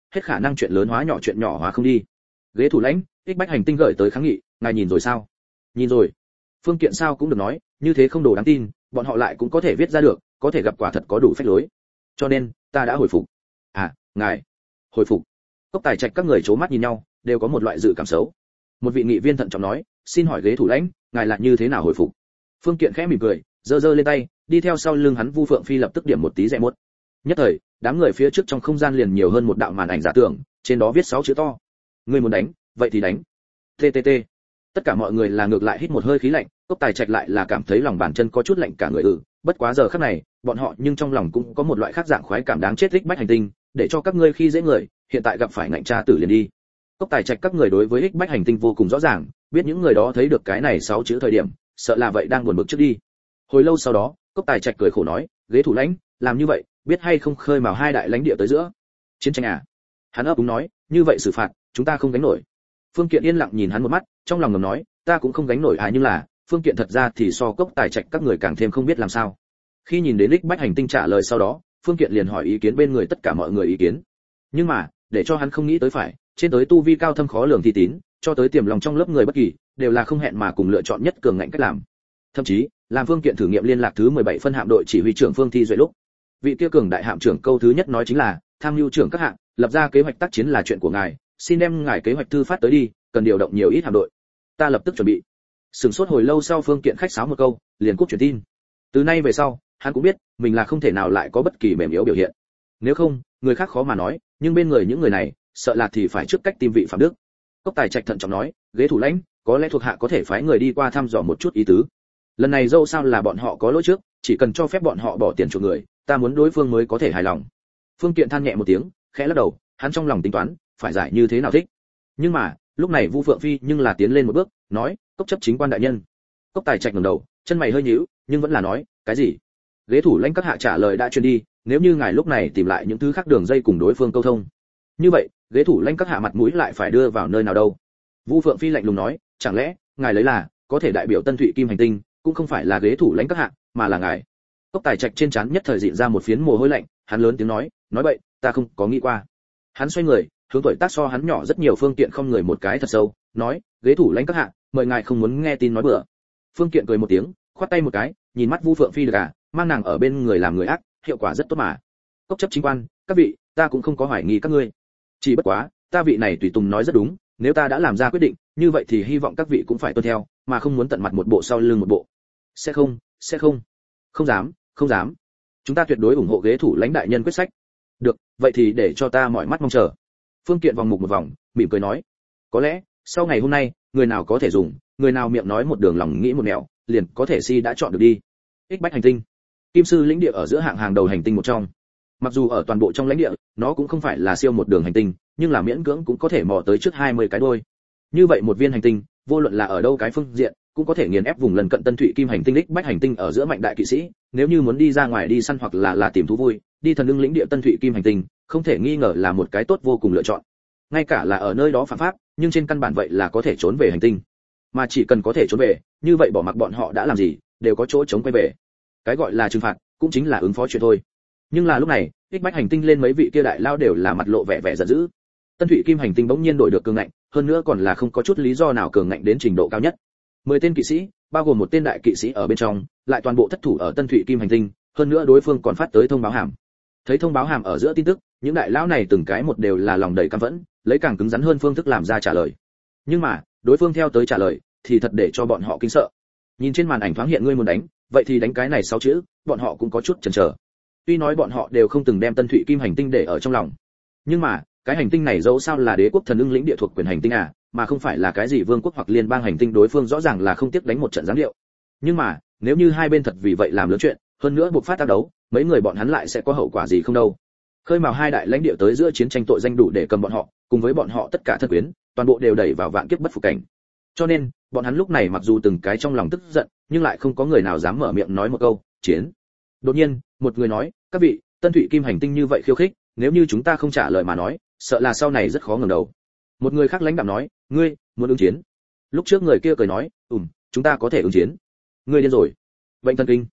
hết khả năng chuyện lớn hóa nhỏ, chuyện nhỏ hóa không đi. Ghế thủ lãnh, Ích Bách hành tinh gửi tới kháng nghị, ngài nhìn rồi sao? Nhìn rồi. Phương Kiện sao cũng được nói, như thế không đủ đáng tin, bọn họ lại cũng có thể viết ra được, có thể gặp quả thật có đủ phách lối. Cho nên, ta đã hồi phục. À, ngài, hồi phục. Cốc Tài Trạch các người chố mắt nhìn nhau, đều có một loại dự cảm xấu. Một vị nghị viên thận trọng nói, xin hỏi ghế thủ lãnh, ngài lại như thế nào hồi phục? Phương Kiện khẽ mỉm cười, giơ giơ lên tay, đi theo sau lưng hắn Vu Phượng Phi lập tức điểm một tí rẽ muốt. Nhất thời, đám người phía trước trong không gian liền nhiều hơn một đạo màn ảnh giả tưởng, trên đó viết sáu chữ to. Ngươi muốn đánh, vậy thì đánh. tê tê tê. Tất cả mọi người là ngược lại hít một hơi khí lạnh, Cốc Tài Trạch lại là cảm thấy lòng bàn chân có chút lạnh cả người ừ, bất quá giờ khắc này, bọn họ nhưng trong lòng cũng có một loại khác dạng khoái cảm đáng chết Ích Bách hành tinh, để cho các ngươi khi dễ người, hiện tại gặp phải ngạnh tra tử liền đi. Cốc Tài Trạch các người đối với Ích Bách hành tinh vô cùng rõ ràng, biết những người đó thấy được cái này sáu chữ thời điểm, sợ là vậy đang buồn bực trước đi. Hồi lâu sau đó, Cốc Tài Trạch cười khổ nói, ghế thủ lãnh, làm như vậy, biết hay không khơi mào hai đại lãnh địa tới giữa chiến tranh à? Hắn ấp úng nói, như vậy xử phạt, chúng ta không gánh nổi. Phương Kiện yên lặng nhìn hắn một mắt, trong lòng ngầm nói, ta cũng không gánh nổi à, nhưng là, Phương Kiện thật ra thì so Cốc Tài Trạch các người càng thêm không biết làm sao. Khi nhìn đến Ích Bách hành tinh trả lời sau đó, Phương Kiện liền hỏi ý kiến bên người tất cả mọi người ý kiến. Nhưng mà, để cho hắn không nghĩ tới phải, trên tới tu vi cao thâm khó lường thi tín, cho tới tiềm lòng trong lớp người bất kỳ, đều là không hẹn mà cùng lựa chọn nhất cường ngạnh cách làm. Thậm chí, làm Phương Kiện thử nghiệm liên lạc thứ mười bảy phân hạm đội chỉ huy trưởng Phương Thi Duệ lúc, vị kia cường đại hạm trưởng câu thứ nhất nói chính là, tham mưu trưởng các hạng, lập ra kế hoạch tác chiến là chuyện của ngài, xin đem ngài kế hoạch thư phát tới đi, cần điều động nhiều ít hạm đội. Ta lập tức chuẩn bị. Sừng sốt hồi lâu sau Phương Kiện khách sáo một câu, liền cúp truyền tin. Từ nay về sau, hắn cũng biết, mình là không thể nào lại có bất kỳ mềm yếu biểu hiện. Nếu không, người khác khó mà nói, nhưng bên người những người này, sợ là thì phải trước cách tìm vị phạm đức. Cốc Tài Trạch thận trọng nói, ghế thủ lãnh, có lẽ thuộc hạ có thể phái người đi qua thăm dò một chút ý tứ. Lần này dâu sao là bọn họ có lỗi trước, chỉ cần cho phép bọn họ bỏ tiền chuộc người, ta muốn đối phương mới có thể hài lòng. Phương Kiện than nhẹ một tiếng, khẽ lắc đầu, hắn trong lòng tính toán, phải giải như thế nào thích. Nhưng mà, lúc này Vu Phượng Phi nhưng là tiến lên một bước, nói, Cốc chấp chính quan đại nhân. Cốc Tài Trạch ngẩng đầu, chân mày hơi nhíu, nhưng vẫn là nói, cái gì? Ghế thủ lãnh các hạ trả lời đã truyền đi, nếu như ngài lúc này tìm lại những thứ khác đường dây cùng đối phương câu thông, như vậy, ghế thủ lãnh các hạ mặt mũi lại phải đưa vào nơi nào đâu? Vu Phượng Phi lạnh lùng nói, chẳng lẽ ngài lấy là có thể đại biểu Tân Thụy Kim hành tinh, cũng không phải là ghế thủ lãnh các hạ, mà là ngài. Cốc Tài Trạch trên trán nhất thời dịn ra một phiến mồ hôi lạnh, hắn lớn tiếng nói, nói bậy, ta không có nghĩ qua. Hắn xoay người, hướng tuổi tác so hắn nhỏ rất nhiều Phương Kiện không người một cái thật sâu, nói, ghế thủ lãnh các hạ, mời ngài không muốn nghe tin nói bừa. Phương Kiện cười một tiếng, khoát tay một cái, nhìn mắt Vu Phượng Phi được à, mang nàng ở bên người làm người ác, hiệu quả rất tốt mà. Cốc chấp chính quan, các vị, ta cũng không có hoài nghi các ngươi. Chỉ bất quá, ta vị này tùy tùng nói rất đúng, nếu ta đã làm ra quyết định, như vậy thì hy vọng các vị cũng phải tuân theo, mà không muốn tận mặt một bộ sau lưng một bộ. Sẽ không, sẽ không. Không dám, không dám. Chúng ta tuyệt đối ủng hộ ghế thủ lãnh đại nhân quyết sách. Được, vậy thì để cho ta mỏi mắt mong chờ. Phương Kiện vòng mục một vòng, mỉm cười nói, có lẽ, sau ngày hôm nay, người nào có thể dùng, người nào miệng nói một đường lòng nghĩ một nẻo, liền có thể si đã chọn được đi. Ích Bách hành tinh, Kim Sư lĩnh địa ở giữa hạng hàng đầu hành tinh một trong. Mặc dù ở toàn bộ trong lãnh địa, nó cũng không phải là siêu một đường hành tinh, nhưng là miễn cưỡng cũng có thể mò tới trước hai mươi cái đuôi. Như vậy một viên hành tinh, vô luận là ở đâu cái phương diện, cũng có thể nghiền ép vùng lần cận Tân Thụy Kim hành tinh Ích Bách hành tinh ở giữa mạnh đại kỵ sĩ, nếu như muốn đi ra ngoài đi săn hoặc là là tìm thú vui, đi thần ưng lĩnh địa Tân Thụy Kim hành tinh, không thể nghi ngờ là một cái tốt vô cùng lựa chọn. Ngay cả là ở nơi đó phạm pháp, nhưng trên căn bản vậy là có thể trốn về hành tinh. Mà chỉ cần có thể trốn về, như vậy bỏ mặc bọn họ đã làm gì, đều có chỗ chống quay về. Cái gọi là trừng phạt, cũng chính là ứng phó chuyện thôi. Nhưng là lúc này, Ích Bách hành tinh lên mấy vị kia đại lao đều là mặt lộ vẻ vẻ giận dữ. Tân Thụy Kim hành tinh bỗng nhiên đổi được cường ngạnh, hơn nữa còn là không có chút lý do nào cường ngạnh đến trình độ cao nhất. Mười tên kỵ sĩ, bao gồm một tên đại kỵ sĩ ở bên trong, lại toàn bộ thất thủ ở Tân Thụy Kim hành tinh, hơn nữa đối phương còn phát tới thông báo hàm. Thấy thông báo hàm ở giữa tin tức, những đại lão này từng cái một đều là lòng đầy căm phẫn, lấy càng cứng rắn hơn phương thức làm ra trả lời. Nhưng mà, đối phương theo tới trả lời, thì thật để cho bọn họ kinh sợ. Nhìn trên màn ảnh thoáng hiện ngươi muốn đánh, vậy thì đánh cái này sáu chữ, bọn họ cũng có chút chần chờ. Tuy nói bọn họ đều không từng đem Tân Thụy Kim hành tinh để ở trong lòng, nhưng mà, cái hành tinh này dẫu sao là đế quốc thần ưng lĩnh địa thuộc quyền hành tinh à, mà không phải là cái gì vương quốc hoặc liên bang hành tinh, đối phương rõ ràng là không tiếc đánh một trận giáng điệu. Nhưng mà, nếu như hai bên thật vì vậy làm lớn chuyện, hơn nữa buộc phát tác đấu, mấy người bọn hắn lại sẽ có hậu quả gì không đâu. Khơi mào hai đại lãnh địa tới giữa chiến tranh tội danh đủ để cầm bọn họ, cùng với bọn họ tất cả thân quyến, toàn bộ đều đẩy vào vạn kiếp bất phục cảnh. Cho nên, bọn hắn lúc này mặc dù từng cái trong lòng tức giận, nhưng lại không có người nào dám mở miệng nói một câu chiến. Đột nhiên, một người nói, các vị, Tân Thụy Kim hành tinh như vậy khiêu khích, nếu như chúng ta không trả lời mà nói, sợ là sau này rất khó ngẩng đầu. Một người khác lãnh đạm nói, ngươi muốn ứng chiến? Lúc trước người kia cười nói, ừm, chúng ta có thể ứng chiến. Ngươi điên rồi. Bệnh thần kinh.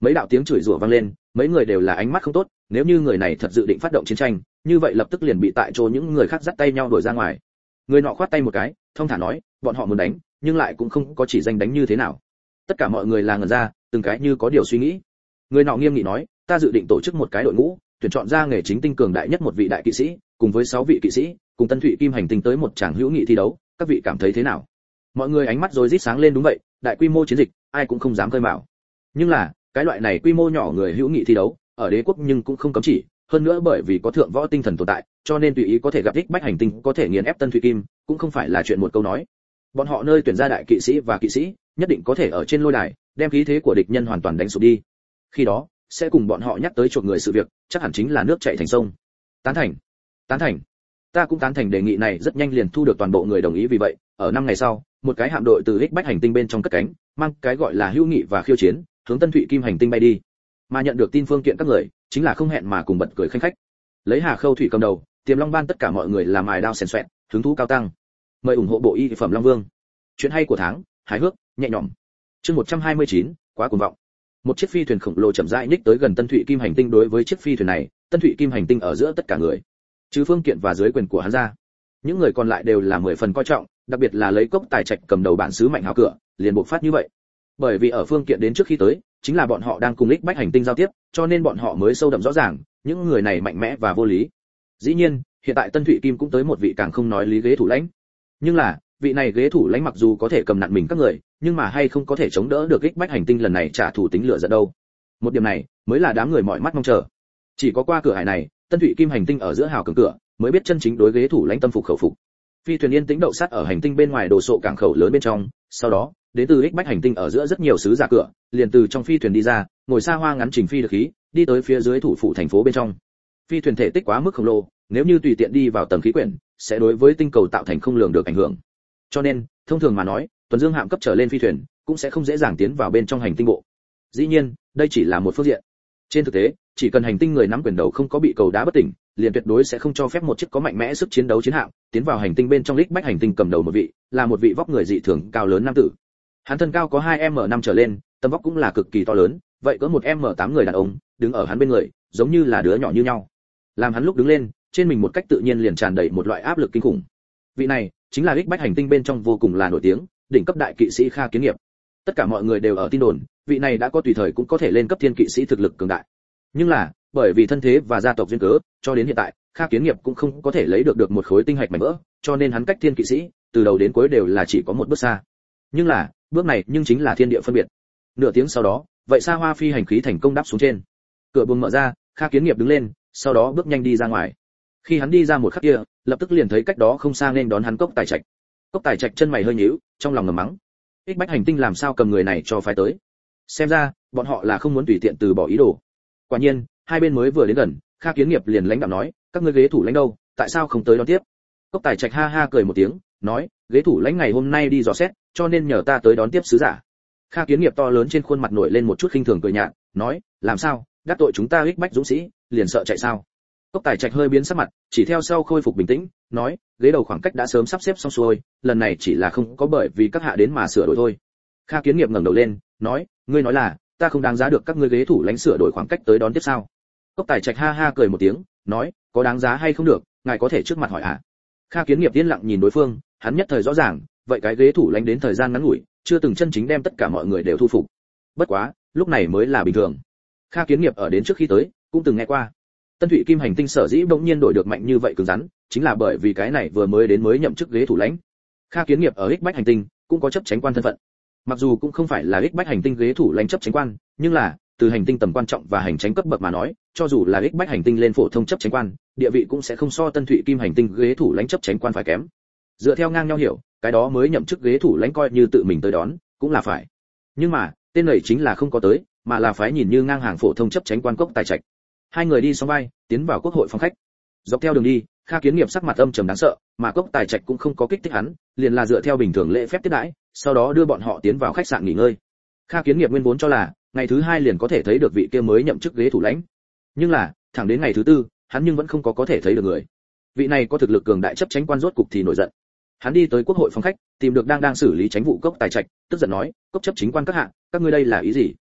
Mấy đạo tiếng chửi rủa vang lên, mấy người đều là ánh mắt không tốt, nếu như người này thật dự định phát động chiến tranh, như vậy lập tức liền bị tại chỗ những người khác dắt tay nhau đuổi ra ngoài. Người nọ khoát tay một cái, thông thả nói, bọn họ muốn đánh, nhưng lại cũng không có chỉ danh đánh như thế nào. Tất cả mọi người là ngẩn ra, từng cái như có điều suy nghĩ. Người nọ nghiêm nghị nói, ta dự định tổ chức một cái đội ngũ, tuyển chọn ra nghề chính tinh cường đại nhất một vị đại kỵ sĩ, cùng với sáu vị kỵ sĩ, cùng Tân Thụy Kim hành tinh tới một tràng hữu nghị thi đấu, các vị cảm thấy thế nào? Mọi người ánh mắt rồi rít sáng lên. Đúng vậy, đại quy mô chiến dịch, ai cũng không dám khơi mào. Nhưng là, cái loại này quy mô nhỏ người hữu nghị thi đấu, ở đế quốc nhưng cũng không cấm chỉ, hơn nữa bởi vì có thượng võ tinh thần tồn tại, cho nên tùy ý có thể gặp đích bách hành tinh, có thể nghiền ép Tân Thụy Kim, cũng không phải là chuyện một câu nói. Bọn họ nơi tuyển ra đại kỵ sĩ và kỵ sĩ, nhất định có thể ở trên lôi đài, đem khí thế của địch nhân hoàn toàn đánh sụp đi. Khi đó, sẽ cùng bọn họ nhắc tới chuộc người sự việc, chắc hẳn chính là nước chảy thành sông. Tán thành, tán thành. Ta cũng tán thành đề nghị này, rất nhanh liền thu được toàn bộ người đồng ý. Vì vậy, ở năm ngày sau, một cái hạm đội từ ích bách hành tinh bên trong cất cánh, mang cái gọi là hữu nghị và khiêu chiến, hướng Tân Thụy Kim hành tinh bay đi. Mà nhận được tin phương kiện các người, chính là không hẹn mà cùng bật cười khanh khách. Lấy Hà Khâu Thủy cầm đầu, Tiềm Long Ban tất cả mọi người làm mài đao xèn xoẹt, hứng thú cao tăng. Mời ủng hộ bộ y phẩm Long Vương. Chuyện hay của tháng, hài hước, nhẹ nhõm. Chương một trăm hai mươi chín, quá cuồng vọng. Một chiếc phi thuyền khổng lồ chậm rãi nhích tới gần Tân Thụy Kim hành tinh. Đối với chiếc phi thuyền này, Tân Thụy Kim hành tinh ở giữa tất cả người, trừ phương kiện và dưới quyền của hắn ra, những người còn lại đều là mười phần coi trọng, đặc biệt là lấy Cốc Tài Trạch cầm đầu bản xứ Mạnh Hào cửa, liền bộc phát như vậy. Bởi vì ở phương kiện đến trước khi tới, chính là bọn họ đang cùng ích bách hành tinh giao tiếp, cho nên bọn họ mới sâu đậm rõ ràng, những người này mạnh mẽ và vô lý. Dĩ nhiên, hiện tại Tân Thụy Kim cũng tới một vị càng không nói lý ghế thủ lãnh. Nhưng là, vị này ghế thủ lãnh mặc dù có thể cầm nặn mình các người, nhưng mà hay không có thể chống đỡ được ích bách hành tinh lần này trả thù tính lửa giận đâu. Một điểm này mới là đám người mọi mắt mong chờ. Chỉ có qua cửa hải này, Tân Thụy Kim hành tinh ở giữa hào cường cửa, mới biết chân chính đối ghế thủ lãnh tâm phục khẩu phục. Phi thuyền yên tĩnh đậu sát ở hành tinh bên ngoài đồ sộ cảng khẩu lớn bên trong, sau đó, đến từ ích bách hành tinh ở giữa rất nhiều sứ giả cửa, liền từ trong phi thuyền đi ra, ngồi xa hoa ngắn trình phi được khí, đi tới phía dưới thủ phủ thành phố bên trong. Phi thuyền thể tích quá mức khổng lồ, nếu như tùy tiện đi vào tầng khí quyển, sẽ đối với tinh cầu tạo thành không lường được ảnh hưởng. Cho nên, thông thường mà nói, tuần dương hạm cấp trở lên phi thuyền cũng sẽ không dễ dàng tiến vào bên trong hành tinh bộ. Dĩ nhiên, đây chỉ là một phương diện. Trên thực tế, chỉ cần hành tinh người nắm quyền đầu không có bị cầu đá bất tỉnh, liền tuyệt đối sẽ không cho phép một chiếc có mạnh mẽ sức chiến đấu chiến hạm tiến vào hành tinh bên trong. Lích bách hành tinh cầm đầu một vị, là một vị vóc người dị thường cao lớn nam tử. Hắn thân cao có hai mét năm trở lên, tầm vóc cũng là cực kỳ to lớn, vậy có một mét tám người đàn ông đứng ở hắn bên người, giống như là đứa nhỏ như nhau. Làm hắn lúc đứng lên, trên mình một cách tự nhiên liền tràn đầy một loại áp lực kinh khủng. Vị này chính là Lích bách hành tinh bên trong vô cùng là nổi tiếng, đỉnh cấp đại kỵ sĩ Kha Kiến Nghiệp. Tất cả mọi người đều ở tin đồn, vị này đã có tùy thời cũng có thể lên cấp thiên kỵ sĩ thực lực cường đại. Nhưng là, bởi vì thân thế và gia tộc duyên cớ, cho đến hiện tại, Kha Kiến Nghiệp cũng không có thể lấy được được một khối tinh hạch mảnh vỡ, cho nên hắn cách thiên kỵ sĩ từ đầu đến cuối đều là chỉ có một bước xa. Nhưng là, bước này nhưng chính là thiên địa phân biệt. Nửa tiếng sau đó, vậy xa hoa phi hành khí thành công đáp xuống trên. Cửa buồng mở ra, Kha Kiến Nghiệp đứng lên, sau đó bước nhanh đi ra ngoài. Khi hắn đi ra một khắc kia, lập tức liền thấy cách đó không xa nên đón hắn Cốc Tài Trạch. Cốc Tài Trạch chân mày hơi nhíu, trong lòng ngầm mắng. Ích bách hành tinh làm sao cầm người này cho phái tới? Xem ra, bọn họ là không muốn tùy tiện từ bỏ ý đồ. Quả nhiên, hai bên mới vừa đến gần, Kha Kiến Nghiệp liền lãnh đạm nói, các ngươi ghế thủ lãnh đâu, tại sao không tới đón tiếp? Cốc Tài Trạch ha ha cười một tiếng, nói, ghế thủ lãnh ngày hôm nay đi dò xét, cho nên nhờ ta tới đón tiếp sứ giả. Kha Kiến Nghiệp to lớn trên khuôn mặt nổi lên một chút khinh thường cười nhạt, nói, làm sao, đắc tội chúng ta ích bách dũng sĩ, liền sợ chạy sao? Cốc Tài Trạch hơi biến sắc mặt, chỉ theo sau khôi phục bình tĩnh, nói, ghế đầu khoảng cách đã sớm sắp xếp xong xuôi, lần này chỉ là không có bởi vì các hạ đến mà sửa đổi thôi. Kha Kiến Nghiệp ngẩng đầu lên, nói, ngươi nói là, ta không đáng giá được các ngươi ghế thủ lãnh sửa đổi khoảng cách tới đón tiếp sao? Cốc Tài Trạch ha ha cười một tiếng, nói, có đáng giá hay không được, ngài có thể trước mặt hỏi ạ. À? Kha Kiến Nghiệp yên lặng nhìn đối phương, hắn nhất thời rõ ràng, vậy cái ghế thủ lãnh đến thời gian ngắn ngủi, chưa từng chân chính đem tất cả mọi người đều thu phục. Bất quá, lúc này mới là bình thường. Kha Kiến Nghiệp ở đến trước khi tới, cũng từng nghe qua. Tân Thụy Kim hành tinh sở dĩ bỗng nhiên đổi được mạnh như vậy cứng rắn, chính là bởi vì cái này vừa mới đến mới nhậm chức ghế thủ lãnh. Kha Kiến Nghiệp ở ích bách hành tinh cũng có chấp chánh quan thân phận. Mặc dù cũng không phải là ích bách hành tinh ghế thủ lãnh chấp chánh quan, nhưng là từ hành tinh tầm quan trọng và hành chánh cấp bậc mà nói, cho dù là ích bách hành tinh lên phổ thông chấp chánh quan, địa vị cũng sẽ không so Tân Thụy Kim hành tinh ghế thủ lãnh chấp chánh quan phải kém. Dựa theo ngang nhau hiểu, cái đó mới nhậm chức ghế thủ lãnh coi như tự mình tới đón, cũng là phải. Nhưng mà, tên này chính là không có tới, mà là phái nhìn như ngang hàng phổ thông chấp chánh quan Cốc Tài Trạch. Hai người đi song vai, tiến vào quốc hội phòng khách. Dọc theo đường đi, Kha Kiến Nghiệp sắc mặt âm trầm đáng sợ, mà Cốc Tài Trạch cũng không có kích thích hắn, liền là dựa theo bình thường lễ phép tiếp đãi, sau đó đưa bọn họ tiến vào khách sạn nghỉ ngơi. Kha Kiến Nghiệp nguyên vốn cho là ngày thứ hai liền có thể thấy được vị kia mới nhậm chức ghế thủ lãnh, nhưng là thẳng đến ngày thứ tư, hắn nhưng vẫn không có có thể thấy được người. Vị này có thực lực cường đại chấp chánh quan rốt cục thì nổi giận. Hắn đi tới quốc hội phòng khách, tìm được đang đang xử lý chánh vụ Cốc Tài Trạch, tức giận nói, Cốc chấp chính quan các hạ, các ngươi đây là ý gì?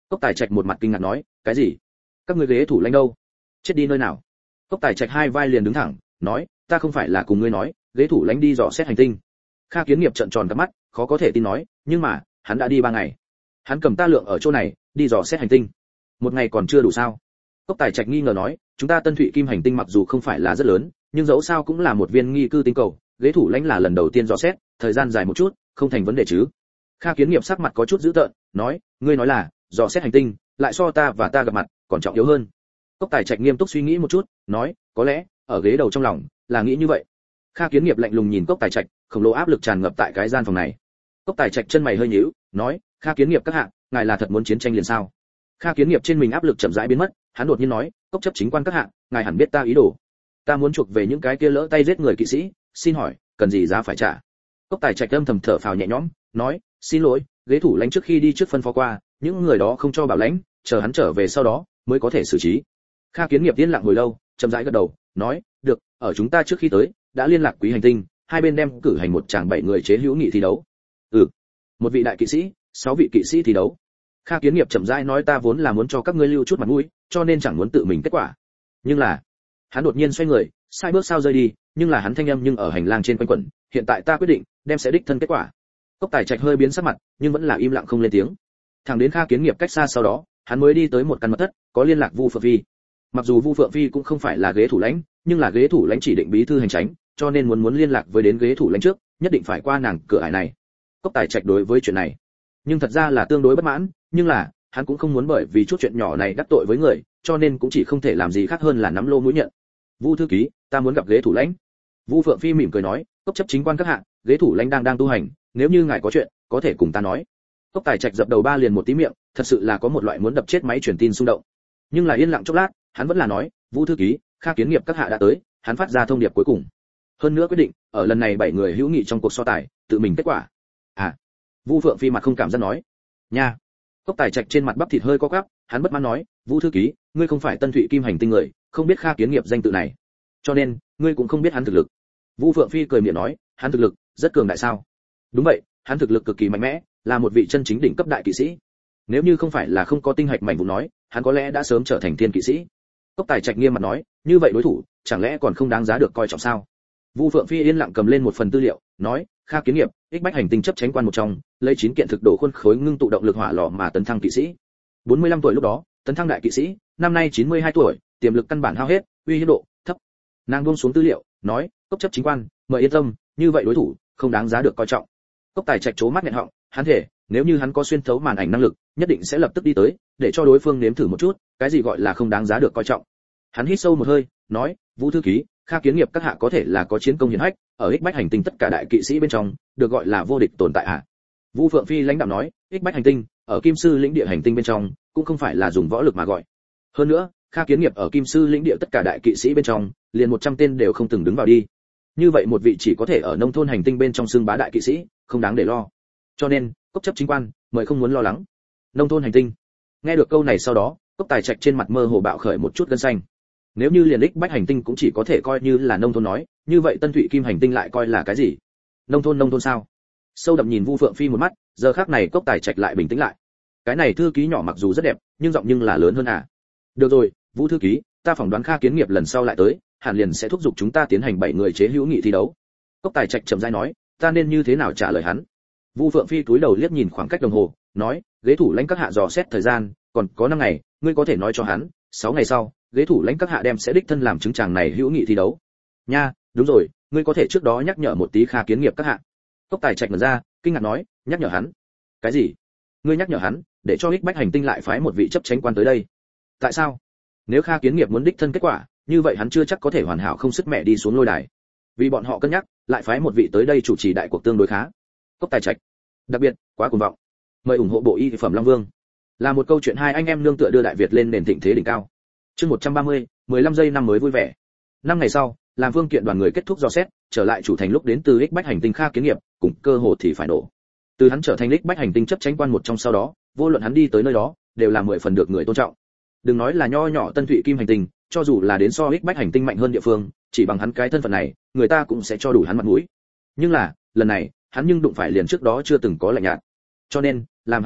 Cốc Tài Trạch một mặt kinh ngạc nói, cái gì? Các ngươi ghế thủ lãnh đâu? Chết đi nơi nào? Cốc Tài Trạch hai vai liền đứng thẳng, nói, ta không phải là cùng ngươi nói, ghế thủ lãnh đi dò xét hành tinh. Kha Kiến Nghiệp trợn tròn cả mắt, khó có thể tin nói, nhưng mà, hắn đã đi ba ngày. Hắn cầm ta lượng ở chỗ này, đi dò xét hành tinh. Một ngày còn chưa đủ sao? Cốc Tài Trạch nghi ngờ nói, chúng ta Tân Thụy Kim hành tinh mặc dù không phải là rất lớn, nhưng dẫu sao cũng là một viên nghi cư tinh cầu, ghế thủ lãnh là lần đầu tiên dò xét, thời gian dài một chút, không thành vấn đề chứ? Kha Kiến Nghiệp sắc mặt có chút dữ tợn, nói, ngươi nói là dò xét hành tinh, lại so ta và ta gặp mặt còn trọng yếu hơn. Cốc Tài Trạch nghiêm túc suy nghĩ một chút, nói, có lẽ ở ghế đầu trong lòng là nghĩ như vậy. Kha Kiến Nghiệp lạnh lùng nhìn Cốc Tài Trạch, khổng lồ áp lực tràn ngập tại cái gian phòng này. Cốc Tài Trạch chân mày hơi nhíu, nói, Kha Kiến Nghiệp các hạ, ngài là thật muốn chiến tranh liền sao? Kha Kiến Nghiệp trên mình áp lực chậm rãi biến mất, hắn đột nhiên nói, Cốc chấp chính quan các hạ, ngài hẳn biết ta ý đồ. Ta muốn chuộc về những cái kia lỡ tay giết người kỵ sĩ, xin hỏi, cần gì giá phải trả? Cốc Tài Trạch âm thầm thở phào nhẹ nhõm, nói, xin lỗi, ghế thủ lãnh trước khi đi trước phân phó qua, những người đó không cho bảo lãnh, chờ hắn trở về sau đó mới có thể xử trí. Kha Kiến Nghiệp yên lặng hồi lâu, chậm rãi gật đầu, nói, được, ở chúng ta trước khi tới, đã liên lạc quý hành tinh, hai bên đem cử hành một tràng bảy người chế hữu nghị thi đấu. Ừ, một vị đại kỵ sĩ, sáu vị kỵ sĩ thi đấu. Kha Kiến Nghiệp chậm rãi nói, ta vốn là muốn cho các ngươi lưu chút mặt mũi, cho nên chẳng muốn tự mình kết quả. Nhưng là, hắn đột nhiên xoay người, sai bước sao rơi đi, nhưng là hắn thanh âm nhưng ở hành lang trên quanh quẩn, hiện tại ta quyết định, đem sẽ đích thân kết quả. Cốc Tài Trạch hơi biến sắc mặt, nhưng vẫn là im lặng không lên tiếng. Thẳng đến Kha Kiến Nghiệp cách xa sau đó, hắn mới đi tới một căn mật thất, có liên lạc Vu Phượng Phi. Mặc dù Vu Phượng Phi cũng không phải là ghế thủ lãnh, nhưng là ghế thủ lãnh chỉ định bí thư hành chánh, cho nên muốn muốn liên lạc với đến ghế thủ lãnh trước, nhất định phải qua nàng cửa ải này. Cốc Tài Trạch đối với chuyện này, nhưng thật ra là tương đối bất mãn, nhưng là hắn cũng không muốn bởi vì chút chuyện nhỏ này đắc tội với người, cho nên cũng chỉ không thể làm gì khác hơn là nắm lô mũi nhận. Vu thư ký, ta muốn gặp ghế thủ lãnh. Vu Phượng Phi mỉm cười nói, Cốc chấp chính quan các hạ, ghế thủ lãnh đang đang tu hành, nếu như ngài có chuyện, có thể cùng ta nói. Cốc Tài Trạch dập đầu ba liền một tí miệng, thật sự là có một loại muốn đập chết máy truyền tin xung động. Nhưng là yên lặng chốc lát, hắn vẫn là nói, Vu thư ký, Kha Kiến Nghiệp các hạ đã tới, hắn phát ra thông điệp cuối cùng. Hơn nữa quyết định, ở lần này bảy người hữu nghị trong cuộc so tài, tự mình kết quả. À. Vu Phượng Phi mặt không cảm giác nói, nha. Cốc Tài Trạch trên mặt bắp thịt hơi co quắp, hắn bất mãn nói, Vu thư ký, ngươi không phải Tân Thụy Kim hành tinh người, không biết Kha Kiến Nghiệp danh tự này, cho nên ngươi cũng không biết hắn thực lực. Vu Phượng Phi cười miệng nói, hắn thực lực rất cường đại sao? Đúng vậy, hắn thực lực cực kỳ mạnh mẽ, là một vị chân chính đỉnh cấp đại kỵ sĩ. Nếu như không phải là không có tinh hạch mảnh vụn nói, hắn có lẽ đã sớm trở thành thiên kỵ sĩ. Cốc Tài Trạch nghiêm mặt nói, như vậy đối thủ, chẳng lẽ còn không đáng giá được coi trọng sao? Vu Phượng Phi yên lặng cầm lên một phần tư liệu, nói, Kha Kiến Nghiệp, ích bách hành tinh chấp chánh quan một trong, lấy chín kiện thực đồ khuôn khối ngưng tụ động lực hỏa lò mà tấn thăng kỵ sĩ. bốn mươi lăm tuổi lúc đó, tấn thăng đại kỵ sĩ, năm nay chín mươi hai tuổi, tiềm lực căn bản hao hết, uy hiếp độ thấp. Nàng buông xuống tư liệu, nói, Cốc chấp chính quan, mời yên tâm, như vậy đối thủ, không đáng giá được coi trọng. Cốc Tài Trạch chố mắt nghẹn họng, hắn thể, nếu như hắn có xuyên thấu màn ảnh năng lực, nhất định sẽ lập tức đi tới, để cho đối phương nếm thử một chút, cái gì gọi là không đáng giá được coi trọng. Hắn hít sâu một hơi, nói, Vu thư ký, Kha Kiến Nghiệp các hạ có thể là có chiến công hiển hách, ở ích bách hành tinh tất cả đại kỵ sĩ bên trong, được gọi là vô địch tồn tại à? Vu Phượng Phi lãnh đạm nói, ích bách hành tinh, ở Kim Sư lĩnh địa hành tinh bên trong, cũng không phải là dùng võ lực mà gọi. Hơn nữa, Kha Kiến Nghiệp ở Kim Sư lĩnh địa tất cả đại kỵ sĩ bên trong, liền một trăm tên đều không từng đứng vào đi. Như vậy một vị chỉ có thể ở nông thôn hành tinh bên trong xưng bá đại kỵ sĩ, không đáng để lo. Cho nên, Cốc chấp chính quan, mời không muốn lo lắng. Nông thôn hành tinh. Nghe được câu này sau đó, Cốc Tài Trạch trên mặt mơ hồ bạo khởi một chút gân xanh. Nếu như liền ích bách hành tinh cũng chỉ có thể coi như là nông thôn nói, như vậy Tân Thụy Kim hành tinh lại coi là cái gì? Nông thôn nông thôn sao? Sâu đậm nhìn Vu Phượng Phi một mắt, giờ khắc này Cốc Tài Trạch lại bình tĩnh lại. Cái này thư ký nhỏ mặc dù rất đẹp, nhưng giọng nhưng là lớn hơn à. Được rồi, Vu thư ký, ta phỏng đoán Kha Kiến Nghiệp lần sau lại tới, hẳn liền sẽ thúc giục chúng ta tiến hành bảy người chế hữu nghị thi đấu. Cốc Tài Trạch chậm rãi nói, ta nên như thế nào trả lời hắn? Vu Phượng Phi cúi đầu liếc nhìn khoảng cách đồng hồ, nói, ghế thủ lãnh các hạ dò xét thời gian, còn có năm ngày, ngươi có thể nói cho hắn, sáu ngày sau, ghế thủ lãnh các hạ đem sẽ đích thân làm chứng chàng này hữu nghị thi đấu. Nha, đúng rồi, ngươi có thể trước đó nhắc nhở một tí Kha Kiến Nghiệp các hạ. Cốc Tài Trạch mở ra, kinh ngạc nói, nhắc nhở hắn? Cái gì? Ngươi nhắc nhở hắn, để cho ích bách hành tinh lại phái một vị chấp chánh quan tới đây. Tại sao? Nếu Kha Kiến Nghiệp muốn đích thân kết quả, như vậy hắn chưa chắc có thể hoàn hảo không sức mẹ đi xuống lôi đài. Vì bọn họ cân nhắc, lại phái một vị tới đây chủ trì đại cuộc tương đối khá. Cốc Tài Trạch, đặc biệt, quá cuồng vọng. Mời ủng hộ bộ y phẩm Long Vương. Là một câu chuyện hai anh em nương tựa đưa Đại Việt lên nền thịnh thế đỉnh cao. Chương một trăm ba mươi, mười lăm giây năm mới vui vẻ. Năm ngày sau, làm Vương kiện đoàn người kết thúc dò xét, trở lại chủ thành lúc đến từ ích bách hành tinh Kha Kiến Nghiệp, cùng cơ hồ thì phải nổ. Từ hắn trở thành ích bách hành tinh chấp chánh quan một trong sau đó, vô luận hắn đi tới nơi đó, đều là mười phần được người tôn trọng. Đừng nói là nho nhỏ Tân Thụy Kim hành tinh, cho dù là đến so ích bách hành tinh mạnh hơn địa phương, chỉ bằng hắn cái thân phận này, người ta cũng sẽ cho đủ hắn mặt mũi. Nhưng là, lần này, hắn nhưng đụng phải liền trước đó chưa từng có lạnh nhạt. Cho nên, làm hắn biết,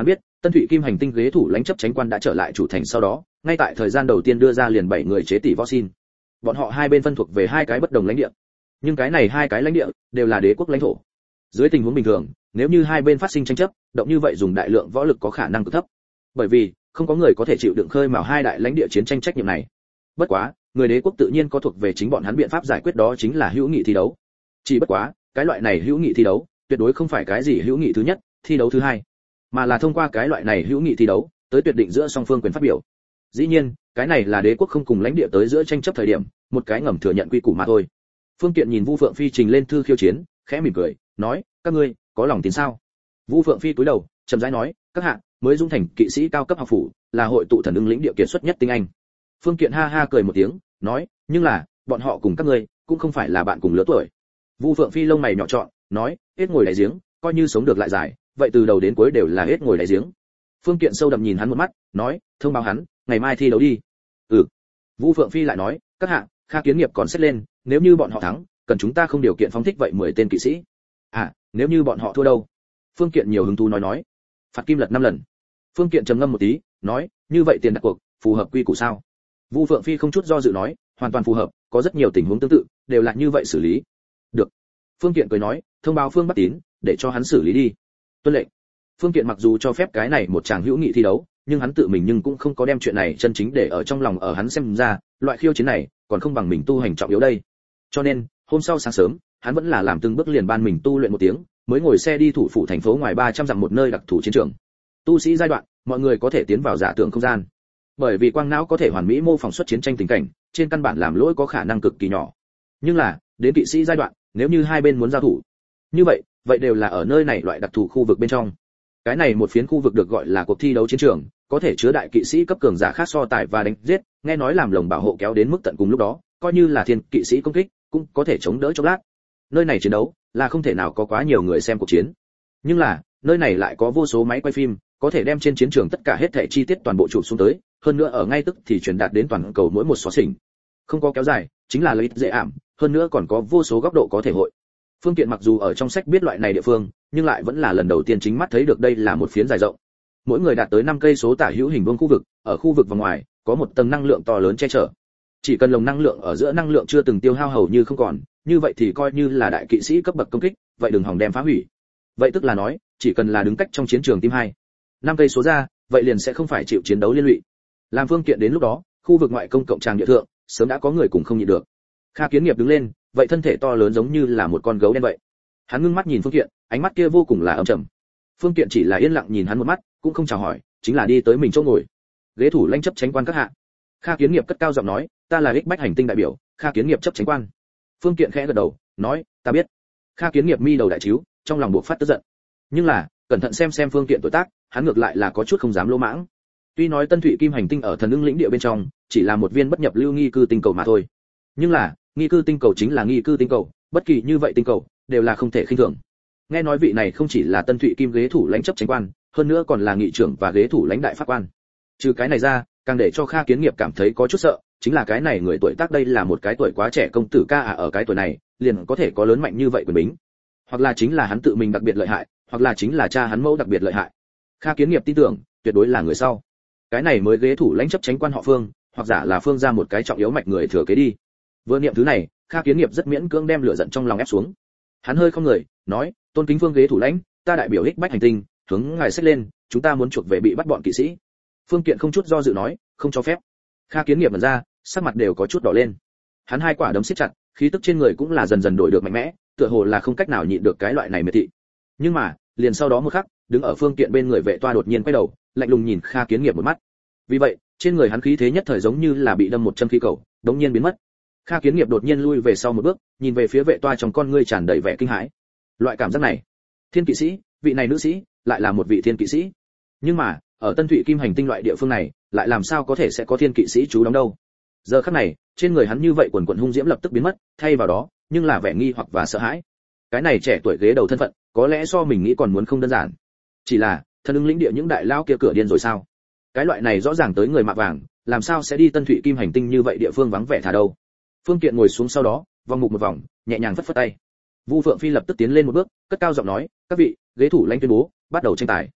Tân Thụy Kim hành tinh ghế thủ lãnh chấp chánh quan đã trở lại chủ thành sau đó, ngay tại thời gian đầu tiên đưa ra liền bảy người chế tỷ võ xin. Bọn họ hai bên phân thuộc về hai cái bất đồng lãnh địa, nhưng cái này hai cái lãnh địa đều là đế quốc lãnh thổ. Dưới tình huống bình thường, nếu như hai bên phát sinh tranh chấp, động như vậy dùng đại lượng võ lực có khả năng cực thấp, bởi vì không có người có thể chịu đựng khơi mào hai đại lãnh địa chiến tranh trách nhiệm này. Bất quá, người đế quốc tự nhiên có thuộc về chính bọn hắn biện pháp giải quyết, đó chính là hữu nghị thi đấu. Chỉ bất quá, cái loại này hữu nghị thi đấu, tuyệt đối không phải cái gì hữu nghị thứ nhất, thi đấu thứ hai, mà là thông qua cái loại này hữu nghị thi đấu, tới tuyệt định giữa song phương quyền phát biểu. Dĩ nhiên, cái này là đế quốc không cùng lãnh địa tới giữa tranh chấp thời điểm, một cái ngầm thừa nhận quy củ mà thôi. Phương Kiện nhìn Vu Phượng Phi trình lên thư khiêu chiến, khẽ mỉm cười, nói, các ngươi có lòng tin sao? Vu Phượng Phi cúi đầu, chậm rãi nói, các hạ, mới dung thành kỵ sĩ cao cấp học phủ, là hội tụ thần ưng lĩnh địa kiệt xuất nhất tinh anh. Phương Kiện ha ha cười một tiếng, nói, nhưng là, bọn họ cùng các ngươi cũng không phải là bạn cùng lứa tuổi. Vu Phượng Phi lông mày nhỏ trọn, nói, hết ngồi đáy giếng, coi như sống được lại dài, vậy từ đầu đến cuối đều là hết ngồi đáy giếng. Phương Kiện sâu đậm nhìn hắn một mắt, nói, thông báo hắn, ngày mai thi đấu đi. Ừ. Vu Phượng Phi lại nói, các hạ, Kha Kiến Nghiệp còn xét lên, nếu như bọn họ thắng, cần chúng ta không điều kiện phóng thích vậy mười tên kỵ sĩ. À, nếu như bọn họ thua đâu? Phương Kiện nhiều hứng thú nói nói, phạt kim lật năm lần. Phương Kiện trầm ngâm một tí, nói, như vậy tiền đặt cuộc phù hợp quy củ sao? Vu Phượng Phi không chút do dự nói, hoàn toàn phù hợp, có rất nhiều tình huống tương tự, đều là như vậy xử lý. Được. Phương Kiện cười nói, thông báo Phương Bắc Tín, để cho hắn xử lý đi. Tuân lệnh. Phương Kiện mặc dù cho phép cái này một tràng hữu nghị thi đấu, nhưng hắn tự mình nhưng cũng không có đem chuyện này chân chính để ở trong lòng, ở hắn xem ra, loại khiêu chiến này còn không bằng mình tu hành trọng yếu đây. Cho nên, hôm sau sáng sớm, hắn vẫn là làm từng bước liền ban mình tu luyện một tiếng, mới ngồi xe đi thủ phủ thành phố ngoài ba trăm dặm một nơi đặc thù chiến trường. Tu sĩ giai đoạn, mọi người có thể tiến vào giả tưởng không gian. Bởi vì quang não có thể hoàn mỹ mô phỏng xuất chiến tranh tình cảnh, trên căn bản làm lỗi có khả năng cực kỳ nhỏ. Nhưng là, đến kỵ sĩ giai đoạn, nếu như hai bên muốn giao thủ, như vậy, vậy đều là ở nơi này loại đặc thù khu vực bên trong. Cái này một phiến khu vực được gọi là cuộc thi đấu chiến trường, có thể chứa đại kỵ sĩ cấp cường giả khác so tài và đánh giết, nghe nói làm lồng bảo hộ kéo đến mức tận cùng lúc đó, coi như là thiên kỵ sĩ công kích, cũng có thể chống đỡ chốc lát. Nơi này chiến đấu là không thể nào có quá nhiều người xem cuộc chiến. Nhưng là, nơi này lại có vô số máy quay phim, có thể đem trên chiến trường tất cả hết thảy chi tiết toàn bộ chụp xuống tới, hơn nữa ở ngay tức thì truyền đạt đến toàn cầu mỗi một xó xỉnh. Không có kéo dài, chính là lợi ích dễ ảm, hơn nữa còn có vô số góc độ có thể hội. Phương Kiện mặc dù ở trong sách biết loại này địa phương, nhưng lại vẫn là lần đầu tiên chính mắt thấy được đây là một phiến dài rộng. Mỗi người đạt tới năm cây số tả hữu hình vuông khu vực, ở khu vực vòng ngoài có một tầng năng lượng to lớn che chở. Chỉ cần lồng năng lượng ở giữa năng lượng chưa từng tiêu hao hầu như không còn, như vậy thì coi như là đại kỵ sĩ cấp bậc công kích, vậy đừng hòng đem phá hủy. Vậy tức là nói, chỉ cần là đứng cách trong chiến trường tim hai, năm cây số ra, vậy liền sẽ không phải chịu chiến đấu liên lụy. Làm Phương Kiện đến lúc đó, khu vực ngoại công cộng tràng địa thượng, sớm đã có người cùng không nhịn được. Kha Kiến Nghiệp đứng lên, vậy thân thể to lớn giống như là một con gấu đen vậy. Hắn ngưng mắt nhìn Phương Kiện, ánh mắt kia vô cùng là âm trầm. Phương Kiện chỉ là yên lặng nhìn hắn một mắt, cũng không chào hỏi, chính là đi tới mình chỗ ngồi. Ghế thủ lãnh chấp chánh quan các hạ. Kha Kiến Nghiệp cất cao giọng nói, ta là ích bách hành tinh đại biểu, Kha Kiến Nghiệp chấp chánh quan. Phương Kiện khẽ gật đầu, nói, ta biết. Kha Kiến Nghiệp mi đầu đại chiếu, trong lòng buộc phát tức giận. Nhưng là, cẩn thận xem xem Phương Kiện tuổi tác, hắn ngược lại là có chút không dám lỗ mãng. Tuy nói Tân Thụy Kim hành tinh ở thần ưng lĩnh địa bên trong, chỉ là một viên bất nhập lưu nghi cư tinh cầu mà thôi. Nhưng là, nghi cư tinh cầu chính là nghi cư tinh cầu, bất kỳ như vậy tinh cầu đều là không thể khinh thường. Nghe nói vị này không chỉ là Tân Thụy Kim ghế thủ lãnh chấp chánh quan, hơn nữa còn là nghị trưởng và ghế thủ lãnh đại pháp quan. Trừ cái này ra, càng để cho Kha Kiến Nghiệp cảm thấy có chút sợ, chính là cái này người tuổi tác đây là một cái tuổi quá trẻ công tử ca à, ở cái tuổi này, liền có thể có lớn mạnh như vậy quyền bính. Hoặc là chính là hắn tự mình đặc biệt lợi hại, hoặc là chính là cha hắn mẫu đặc biệt lợi hại. Kha Kiến Nghiệp tin tưởng, tuyệt đối là người sau. Cái này mới ghế thủ lãnh chấp chánh quan họ Phương, hoặc giả là Phương ra một cái trọng yếu mạch người thừa kế đi. Vừa niệm thứ này, Kha Kiến Nghiệp rất miễn cưỡng đem lửa giận trong lòng ép xuống. Hắn hơi không người, nói, tôn kính Phương ghế thủ lãnh, ta đại biểu ích bách hành tinh, hướng ngài xách lên, chúng ta muốn chuộc về bị bắt bọn kỵ sĩ. Phương Kiện không chút do dự nói, không cho phép. Kha Kiến Nghiệp mở ra, sắc mặt đều có chút đỏ lên. Hắn hai quả đấm siết chặt, khí tức trên người cũng là dần dần đổi được mạnh mẽ, tựa hồ là không cách nào nhịn được cái loại này miệt thị. Nhưng mà, liền sau đó một khắc, đứng ở Phương Kiện bên người vệ toa đột nhiên quay đầu, lạnh lùng nhìn Kha Kiến Nghiệp một mắt. Vì vậy, trên người hắn khí thế nhất thời giống như là bị đâm một châm khí cầu, đống nhiên biến mất. Kha Kiến Nghiệp đột nhiên lui về sau một bước, nhìn về phía vệ toa trong con ngươi tràn đầy vẻ kinh hãi. Loại cảm giác này, thiên kỵ sĩ, vị này nữ sĩ, lại là một vị thiên kỵ sĩ. Nhưng mà, ở Tân Thụy Kim hành tinh loại địa phương này, lại làm sao có thể sẽ có thiên kỵ sĩ trú đóng đâu? Giờ khắc này, trên người hắn như vậy quần quần hung diễm lập tức biến mất, thay vào đó, nhưng là vẻ nghi hoặc và sợ hãi. Cái này trẻ tuổi ghế đầu thân phận, có lẽ so mình nghĩ còn muốn không đơn giản. Chỉ là, thần ưng lĩnh địa những đại lao kia cửa điên rồi sao? Cái loại này rõ ràng tới người mạ vàng, làm sao sẽ đi Tân Thụy Kim hành tinh như vậy địa phương vắng vẻ thả đâu? Phương Kiện ngồi xuống sau đó, vòng mục một vòng, nhẹ nhàng phất phất tay. Vu Phượng Phi lập tức tiến lên một bước, cất cao giọng nói, các vị, ghế thủ lãnh tuyên bố, bắt đầu tranh tài.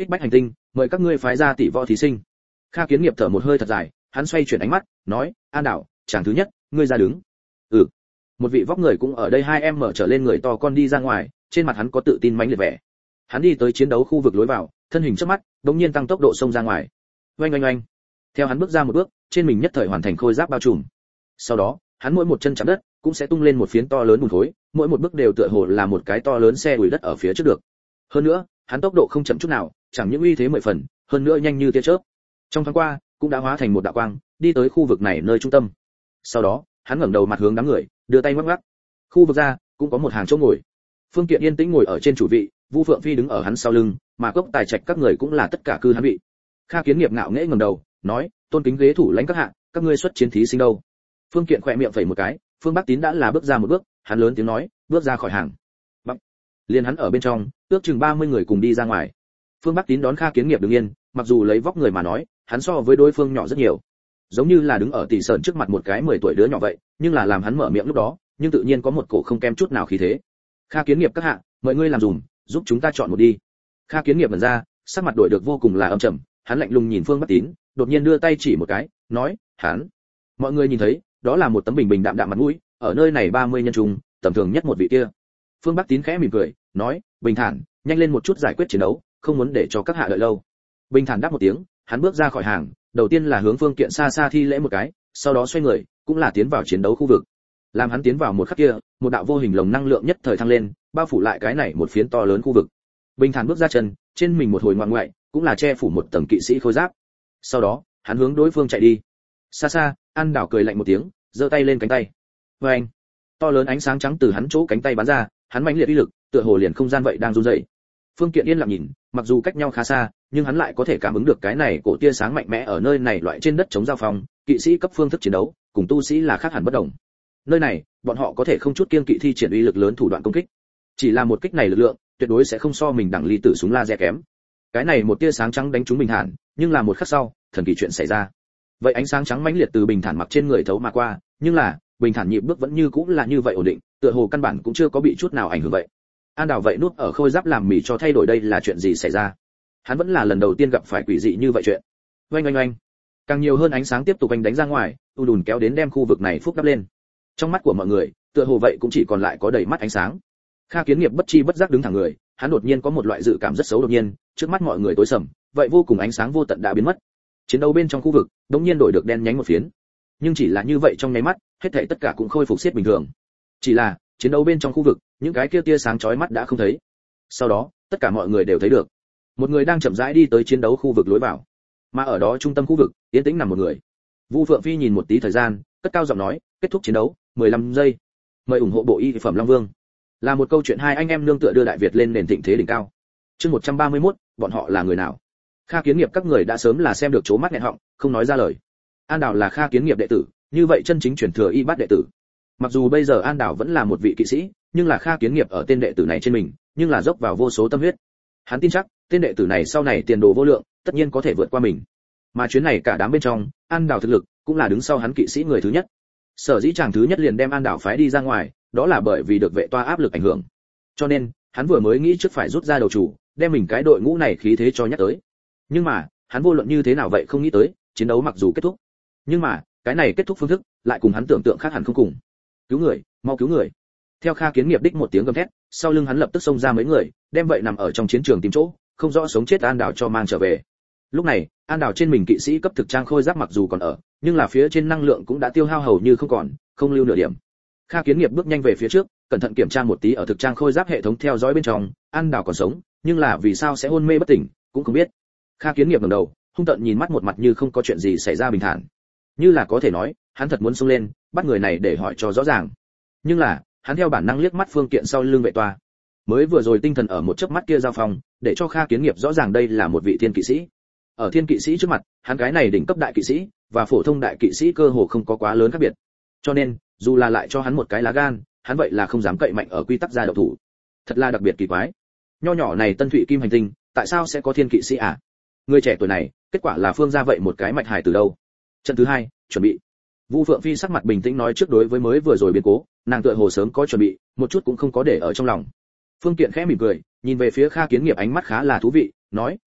Ích Bách hành tinh, mời các ngươi phái ra tỷ võ thí sinh. Kha Kiến Nghiệp thở một hơi thật dài, hắn xoay chuyển ánh mắt, nói, An Đảo, chàng thứ nhất, ngươi ra đứng. Ừ. Một vị vóc người cũng ở đây hai em mở trở lên người to con đi ra ngoài, trên mặt hắn có tự tin mãnh liệt vẻ. Hắn đi tới chiến đấu khu vực lối vào, thân hình chớp mắt, đột nhiên tăng tốc độ xông ra ngoài. Oanh oanh oanh. Theo hắn bước ra một bước, trên mình nhất thời hoàn thành khôi giáp bao trùm. Sau đó, hắn mỗi một chân chạm đất, cũng sẽ tung lên một phiến to lớn bùn khối, mỗi một bước đều tựa hồ là một cái to lớn xe đuổi đất ở phía trước được. Hơn nữa, hắn tốc độ không chậm chút nào, chẳng những uy thế mười phần, hơn nữa nhanh như tia chớp. Trong thoáng qua, cũng đã hóa thành một đạo quang, đi tới khu vực này nơi trung tâm. Sau đó, hắn ngẩng đầu mặt hướng đám người, đưa tay ngoắc ngoắc. Khu vực ra, cũng có một hàng chỗ ngồi. Phương Kiện yên tĩnh ngồi ở trên chủ vị, Vu Phượng Phi đứng ở hắn sau lưng, mà Cốc Tài Trạch các người cũng là tất cả cư hắn vị. Kha Kiến Nghiệp ngạo nghễ ngẩng đầu, nói, tôn kính ghế thủ lãnh các hạ, các ngươi xuất chiến thí sinh đâu? Phương Kiện khẽ miệng phẩy một cái, Phương Bắc Tín đã là bước ra một bước, hắn lớn tiếng nói, bước ra khỏi hàng. Bắc. Liên hắn ở bên trong, ước chừng ba mươi người cùng đi ra ngoài. Phương Bắc Tín đón Kha Kiến Nghiệp đứng yên, mặc dù lấy vóc người mà nói, hắn so với đối phương nhỏ rất nhiều, giống như là đứng ở tỷ sờn trước mặt một cái mười tuổi đứa nhỏ vậy, nhưng là làm hắn mở miệng lúc đó, nhưng tự nhiên có một cổ không kém chút nào khí thế. Kha Kiến Nghiệp các hạ, mời ngươi làm dùm, giúp chúng ta chọn một đi. Kha Kiến Nghiệp mở ra, sắc mặt đổi được vô cùng là âm trầm, hắn lạnh lùng nhìn Phương Bắc Tín, đột nhiên đưa tay chỉ một cái, nói, hắn. Mọi người nhìn thấy, đó là một tấm bình bình đạm đạm mặt mũi, ở nơi này ba mươi nhân trùng, tầm thường nhất một vị kia. Phương Bắc Tín khẽ mỉm cười, nói, bình thản, nhanh lên một chút giải quyết chiến đấu, không muốn để cho các hạ đợi lâu. Bình thản đáp một tiếng, hắn bước ra khỏi hàng, đầu tiên là hướng Phương Kiện xa xa thi lễ một cái, sau đó xoay người, cũng là tiến vào chiến đấu khu vực. Làm hắn tiến vào một khắc kia, một đạo vô hình lồng năng lượng nhất thời thăng lên, bao phủ lại cái này một phiến to lớn khu vực. Bình thản bước ra chân, trên mình một hồi ngoạn ngoại, cũng là che phủ một tầng kỵ sĩ khôi giáp. Sau đó, hắn hướng đối phương chạy đi. Xa xa, An Đảo cười lạnh một tiếng, giơ tay lên cánh tay. Và anh, to lớn ánh sáng trắng từ hắn chỗ cánh tay bắn ra, hắn mãnh liệt uy lực, tựa hồ liền không gian vậy đang run rẩy. Phương Kiện yên lặng nhìn, mặc dù cách nhau khá xa, nhưng hắn lại có thể cảm ứng được cái này cổ tia sáng mạnh mẽ ở nơi này loại trên đất chống giao phòng, kỵ sĩ cấp phương thức chiến đấu, cùng tu sĩ là khác hẳn bất đồng. Nơi này, bọn họ có thể không chút kiêng kỵ thi triển uy lực lớn thủ đoạn công kích. Chỉ là một kích này lực lượng, tuyệt đối sẽ không so mình đẳng ly tử súng laser kém. Cái này một tia sáng trắng đánh trúng Bình Thản, nhưng là một khắc sau, thần kỳ chuyện xảy ra. Vậy ánh sáng trắng mãnh liệt từ Bình Thản mặc trên người thấu mà qua, nhưng là, Bình Thản nhịp bước vẫn như cũng là như vậy ổn định, tựa hồ căn bản cũng chưa có bị chút nào ảnh hưởng vậy. An Đảo vậy nuốt ở khôi giáp làm mỉ cho thay đổi đây là chuyện gì xảy ra? Hắn vẫn là lần đầu tiên gặp phải quỷ dị như vậy chuyện. Oanh oanh oanh. Càng nhiều hơn ánh sáng tiếp tục anh đánh ra ngoài, u đùn kéo đến đem khu vực này phúc đắp lên. Trong mắt của mọi người, tựa hồ vậy cũng chỉ còn lại có đầy mắt ánh sáng. Kha Kiến Nghiệp bất chi bất giác đứng thẳng người, hắn đột nhiên có một loại dự cảm rất xấu đột nhiên, trước mắt mọi người tối sầm, vậy vô cùng ánh sáng vô tận đã biến mất. Chiến đấu bên trong khu vực, đột nhiên đổi được đen nhánh một phiến. Nhưng chỉ là như vậy trong nháy mắt, hết thảy tất cả cũng khôi phục xiết bình thường. Chỉ là, chiến đấu bên trong khu vực, những cái kia tia sáng chói mắt đã không thấy. Sau đó, tất cả mọi người đều thấy được, một người đang chậm rãi đi tới chiến đấu khu vực lối vào, mà ở đó trung tâm khu vực, yên tĩnh nằm một người. Vu Phượng Phi nhìn một tí thời gian, cất cao giọng nói, kết thúc chiến đấu, mười lăm giây. Mời ủng hộ bộ y phẩm Long Vương. Là một câu chuyện hai anh em nương tựa đưa Đại Việt lên nền thịnh thế đỉnh cao. Chương một trăm ba mươi mốt, bọn họ là người nào? Kha Kiến Nghiệp các người đã sớm là xem được chố mắt nghẹn họng, không nói ra lời. An Đảo là Kha Kiến Nghiệp đệ tử, như vậy chân chính truyền thừa y bát đệ tử. Mặc dù bây giờ An Đảo vẫn là một vị kỵ sĩ, nhưng là Kha Kiến Nghiệp ở tên đệ tử này trên mình, nhưng là dốc vào vô số tâm huyết. Hắn tin chắc, tên đệ tử này sau này tiền đồ vô lượng, tất nhiên có thể vượt qua mình. Mà chuyến này cả đám bên trong, An Đảo thực lực cũng là đứng sau hắn kỵ sĩ người thứ nhất. Sở dĩ chàng thứ nhất liền đem An Đảo phái đi ra ngoài, đó là bởi vì được vệ toa áp lực ảnh hưởng. Cho nên, hắn vừa mới nghĩ trước phải rút ra đầu chủ, đem mình cái đội ngũ này khí thế cho nhắc tới. Nhưng mà, hắn vô luận như thế nào vậy không nghĩ tới, chiến đấu mặc dù kết thúc, nhưng mà, cái này kết thúc phương thức lại cùng hắn tưởng tượng khác hẳn không cùng. Cứu người, mau cứu người. Theo Kha Kiến Nghiệp đích một tiếng gầm thét, sau lưng hắn lập tức xông ra mấy người, đem vậy nằm ở trong chiến trường tìm chỗ, không rõ sống chết An Đảo cho mang trở về. Lúc này, An Đảo trên mình kỵ sĩ cấp thực trang khôi giáp mặc dù còn ở, nhưng là phía trên năng lượng cũng đã tiêu hao hầu như không còn, không lưu nửa điểm. Kha Kiến Nghiệp bước nhanh về phía trước, cẩn thận kiểm tra một tí ở thực trang khôi giáp hệ thống theo dõi bên trong, An Đảo còn sống, nhưng là vì sao sẽ hôn mê bất tỉnh, cũng không biết. Kha Kiến Nghiệp ngẩng đầu, hung tợn nhìn mắt một mặt như không có chuyện gì xảy ra bình thản. Như là có thể nói, hắn thật muốn xông lên, bắt người này để hỏi cho rõ ràng. Nhưng là, hắn theo bản năng liếc mắt Phương Kiện sau lưng vệ toa. Mới vừa rồi tinh thần ở một chớp mắt kia giao phòng, để cho Kha Kiến Nghiệp rõ ràng đây là một vị thiên kỵ sĩ. Ở thiên kỵ sĩ trước mặt, hắn cái này đỉnh cấp đại kỵ sĩ và phổ thông đại kỵ sĩ cơ hồ không có quá lớn khác biệt. Cho nên, dù là lại cho hắn một cái lá gan, hắn vậy là không dám cậy mạnh ở quy tắc ra độc thủ. Thật là đặc biệt kỳ quái. Nho nhỏ này Tân Thụy Kim hành tinh, tại sao sẽ có thiên kỵ sĩ à? Người trẻ tuổi này, kết quả là Phương gia vậy một cái mạch hài từ đâu? Trận thứ hai, chuẩn bị. Vu Phượng Phi sắc mặt bình tĩnh nói trước đối với mới vừa rồi biến cố, nàng tựa hồ sớm có chuẩn bị, một chút cũng không có để ở trong lòng. Phương Kiện khẽ mỉm cười, nhìn về phía Kha Kiến Nghiệp ánh mắt khá là thú vị, nói,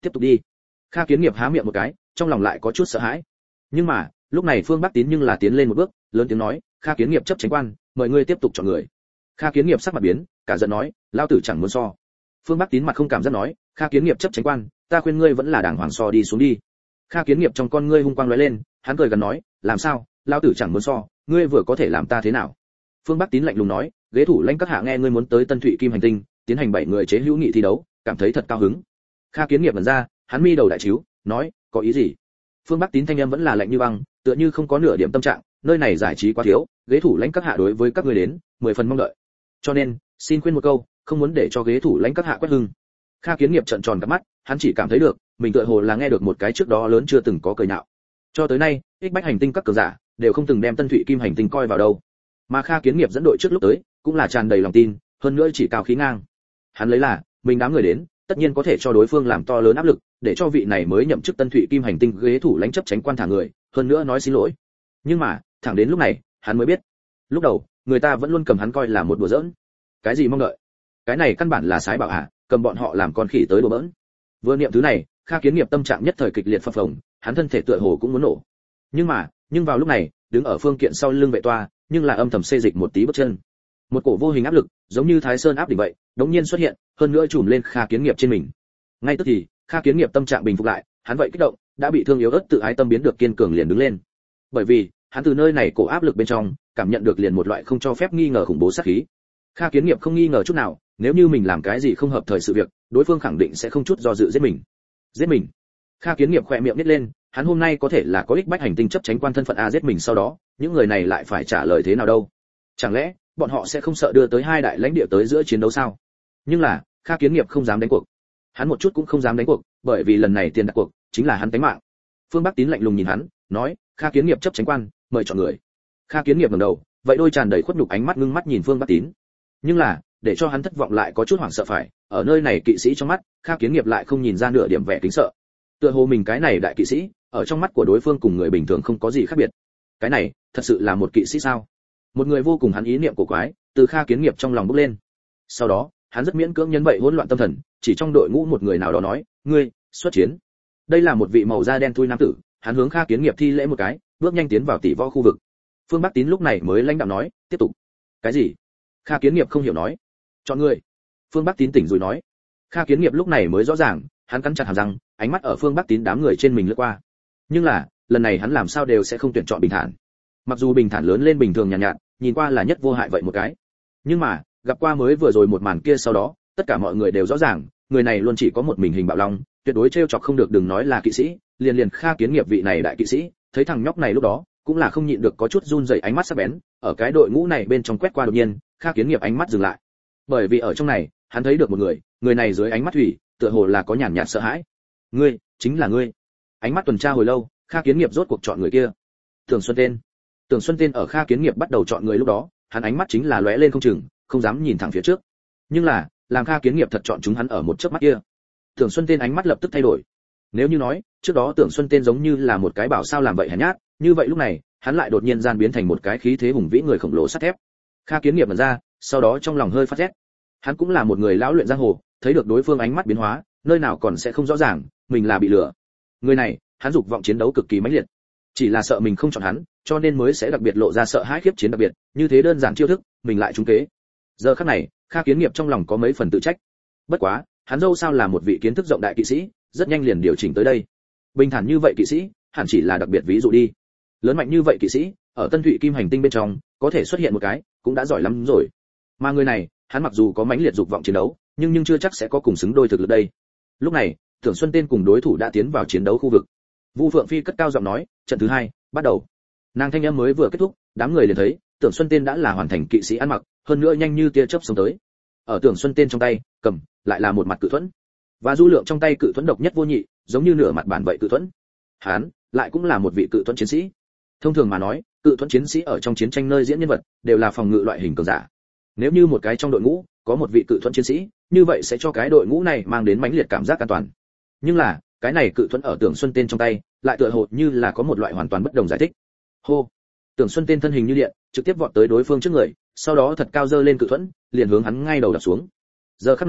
tiếp tục đi. Kha Kiến Nghiệp há miệng một cái, trong lòng lại có chút sợ hãi. Nhưng mà, lúc này Phương Bắc Tín nhưng là tiến lên một bước, lớn tiếng nói, Kha Kiến Nghiệp chấp chánh quan, mời ngươi tiếp tục chọn người. Kha Kiến Nghiệp sắc mặt biến, cả giận nói, lao tử chẳng muốn so. Phương Bắc Tín mặt không cảm giác nói, Kha Kiến Nghiệp chấp chánh quan, ta khuyên ngươi vẫn là đàng hoàng so đi xuống đi. Kha Kiến Nghiệp trong con ngươi hung quang lóe lên, hắn cười gần nói, làm sao, lao tử chẳng muốn so, ngươi vừa có thể làm ta thế nào? Phương Bắc Tín lạnh lùng nói, ghế thủ lãnh các hạ nghe ngươi muốn tới Tân Thụy Kim hành tinh, tiến hành bảy người chế hữu nghị thi đấu, cảm thấy thật cao hứng. Kha Kiến Nghiệp mở ra, hắn mi đầu đại chiếu, nói, có ý gì? Phương Bắc Tín thanh âm vẫn là lạnh như băng, tựa như không có nửa điểm tâm trạng, nơi này giải trí quá thiếu, ghế thủ lãnh các hạ đối với các ngươi đến, mười phần mong đợi. Cho nên, xin khuyên một câu, không muốn để cho ghế thủ lãnh các hạ quét hưng. Kha Kiến Nghiệp trợn tròn cả mắt, hắn chỉ cảm thấy được, mình tựa hồ là nghe được một cái trước đó lớn chưa từng có cười nhạo. Cho tới nay, ích bách hành tinh các cường giả đều không từng đem Tân Thụy Kim hành tinh coi vào đâu. Mà Kha Kiến Nghiệp dẫn đội trước lúc tới, cũng là tràn đầy lòng tin, hơn nữa chỉ cao khí ngang. Hắn lấy là, mình đám người đến, tất nhiên có thể cho đối phương làm to lớn áp lực, để cho vị này mới nhậm chức Tân Thụy Kim hành tinh ghế thủ lãnh chấp chánh quan thả người, hơn nữa nói xin lỗi. Nhưng mà, thẳng đến lúc này, hắn mới biết, lúc đầu, người ta vẫn luôn cầm hắn coi là một đùa giỡn. Cái gì mong đợi? Cái này căn bản là sái bảo hạ, cầm bọn họ làm con khỉ tới đùa bỡn. Vừa niệm thứ này, Kha Kiến Nghiệp tâm trạng nhất thời kịch liệt phập phồng, hắn thân thể tựa hồ cũng muốn nổ. Nhưng mà, nhưng vào lúc này, đứng ở phương kiện sau lưng vệ toa, nhưng là âm thầm xê dịch một tí bước chân. Một cổ vô hình áp lực, giống như Thái Sơn áp đỉnh vậy, đống nhiên xuất hiện, hơn nữa trùm lên Kha Kiến Nghiệp trên mình. Ngay tức thì, Kha Kiến Nghiệp tâm trạng bình phục lại, hắn vậy kích động, đã bị thương yếu ớt tự ái tâm biến được kiên cường liền đứng lên. Bởi vì, hắn từ nơi này cổ áp lực bên trong, cảm nhận được liền một loại không cho phép nghi ngờ khủng bố sát khí. Kha Kiến Nghiệp không nghi ngờ chút nào, nếu như mình làm cái gì không hợp thời sự việc, đối phương khẳng định sẽ không chút do dự giết mình. Giết mình? Kha Kiến Nghiệp khỏe miệng nhếch lên, hắn hôm nay có thể là có ích bách hành tinh chấp chánh quan thân phận a, giết mình sau đó, những người này lại phải trả lời thế nào đâu? Chẳng lẽ bọn họ sẽ không sợ đưa tới hai đại lãnh địa tới giữa chiến đấu sao? Nhưng là, Kha Kiến Nghiệp không dám đánh cuộc. Hắn một chút cũng không dám đánh cuộc, bởi vì lần này tiền đặt cuộc chính là hắn tính mạng. Phương Bắc Tín lạnh lùng nhìn hắn, nói, Kha Kiến Nghiệp chấp chánh quan, mời chọn người. Kha Kiến Nghiệp ngẩng đầu, vậy đôi tràn đầy khuất nhục ánh mắt ngưng mắt nhìn Phương Bắc Tín. Nhưng là, để cho hắn thất vọng lại có chút hoảng sợ phải, ở nơi này kỵ sĩ trong mắt, Kha Kiến Nghiệp lại không nhìn ra nửa điểm vẻ kính sợ. Tựa hồ mình cái này đại kỵ sĩ, ở trong mắt của đối phương cùng người bình thường không có gì khác biệt. Cái này, thật sự là một kỵ sĩ sao? Một người vô cùng hắn ý niệm cổ quái, từ Kha Kiến Nghiệp trong lòng bốc lên. Sau đó, hắn rất miễn cưỡng nhấn bậy hỗn loạn tâm thần, chỉ trong đội ngũ một người nào đó nói, ngươi, xuất chiến. Đây là một vị màu da đen thui nam tử, hắn hướng Kha Kiến Nghiệp thi lễ một cái, bước nhanh tiến vào tỷ võ khu vực. Phương Bắc Tín lúc này mới lãnh đạm nói, tiếp tục. Cái gì? Kha Kiến Nghiệp không hiểu nói. Chọn người. Phương Bắc Tín tỉnh rồi nói. Kha Kiến Nghiệp lúc này mới rõ ràng, hắn cắn chặt hàm răng, ánh mắt ở Phương Bắc Tín đám người trên mình lướt qua. Nhưng là, lần này hắn làm sao đều sẽ không tuyển chọn bình thản. Mặc dù bình thản lớn lên bình thường nhàn nhạt, nhạt, nhìn qua là nhất vô hại vậy một cái. Nhưng mà, gặp qua mới vừa rồi một màn kia sau đó, tất cả mọi người đều rõ ràng, người này luôn chỉ có một mình hình bạo long, tuyệt đối trêu chọc không được, đừng nói là kỵ sĩ, liền liền Kha Kiến Nghiệp vị này đại kỵ sĩ, thấy thằng nhóc này lúc đó, cũng là không nhịn được có chút run rẩy, ánh mắt sắc bén, ở cái đội ngũ này bên trong quét qua, đột nhiên, Kha Kiến Nghiệp ánh mắt dừng lại. Bởi vì ở trong này, hắn thấy được một người, người này dưới ánh mắt thủy, tựa hồ là có nhàn nhạt sợ hãi. Ngươi, chính là ngươi. Ánh mắt tuần tra hồi lâu, Kha Kiến Nghiệp rốt cuộc chọn người kia. Tưởng Xuân Tên. Tưởng Xuân Tên ở Kha Kiến Nghiệp bắt đầu chọn người lúc đó, hắn ánh mắt chính là lóe lên không chừng, không dám nhìn thẳng phía trước. Nhưng là, làm Kha Kiến Nghiệp thật chọn chúng hắn ở một chớp mắt kia. Tưởng Xuân Tên ánh mắt lập tức thay đổi. Nếu như nói, trước đó Tưởng Xuân Tên giống như là một cái bảo sao làm vậy hèn nhát, như vậy lúc này, hắn lại đột nhiên gian biến thành một cái khí thế hùng vĩ người khổng lồ sắt thép. Kha Kiến Nghiệp mở ra, sau đó trong lòng hơi phát rét. Hắn cũng là một người lão luyện giang hồ, thấy được đối phương ánh mắt biến hóa, nơi nào còn sẽ không rõ ràng, mình là bị lừa. Người này, hắn dục vọng chiến đấu cực kỳ mãnh liệt, chỉ là sợ mình không chọn hắn, cho nên mới sẽ đặc biệt lộ ra sợ hãi khiếp chiến đặc biệt, như thế đơn giản chiêu thức, mình lại trúng kế. Giờ khắc này, Kha Kiến Nghiệp trong lòng có mấy phần tự trách. Bất quá, hắn dâu sao là một vị kiến thức rộng đại kỵ sĩ, rất nhanh liền điều chỉnh tới đây. Bình thản như vậy kỵ sĩ, hẳn chỉ là đặc biệt ví dụ đi. Lớn mạnh như vậy kỵ sĩ, ở Tân Thụy Kim hành tinh bên trong, có thể xuất hiện một cái, cũng đã giỏi lắm rồi. Mà người này, hắn mặc dù có mãnh liệt dục vọng chiến đấu, nhưng nhưng chưa chắc sẽ có cùng xứng đôi thực lực đây. Lúc này, Tưởng Xuân Tên cùng đối thủ đã tiến vào chiến đấu khu vực. Vu Phượng Phi cất cao giọng nói, trận thứ hai, bắt đầu. Nàng thanh âm mới vừa kết thúc, đám người liền thấy, Tưởng Xuân Tên đã là hoàn thành kỵ sĩ ăn mặc, hơn nữa nhanh như tia chớp xông tới. Ở Tưởng Xuân Tên trong tay, cầm lại là một mặt cự thuẫn, và Du Lượng trong tay cự thuẫn độc nhất vô nhị, giống như nửa mặt bản vậy cự thuẫn. Hắn lại cũng là một vị cự thuẫn chiến sĩ. Thông thường mà nói, cự thuẫn chiến sĩ ở trong chiến tranh nơi diễn nhân vật đều là phòng ngự loại hình cường giả. Nếu như một cái trong đội ngũ có một vị cự thuẫn chiến sĩ, như vậy sẽ cho cái đội ngũ này mang đến mãnh liệt cảm giác an toàn. Nhưng là, cái này cự thuẫn ở Tưởng Xuân Tên trong tay, lại tựa hồ như là có một loại hoàn toàn bất đồng giải thích. Hô! Tưởng Xuân Tên thân hình như điện, trực tiếp vọt tới đối phương trước người, sau đó thật cao giơ lên cự thuẫn, liền hướng hắn ngay đầu đập xuống. Giờ khắc này,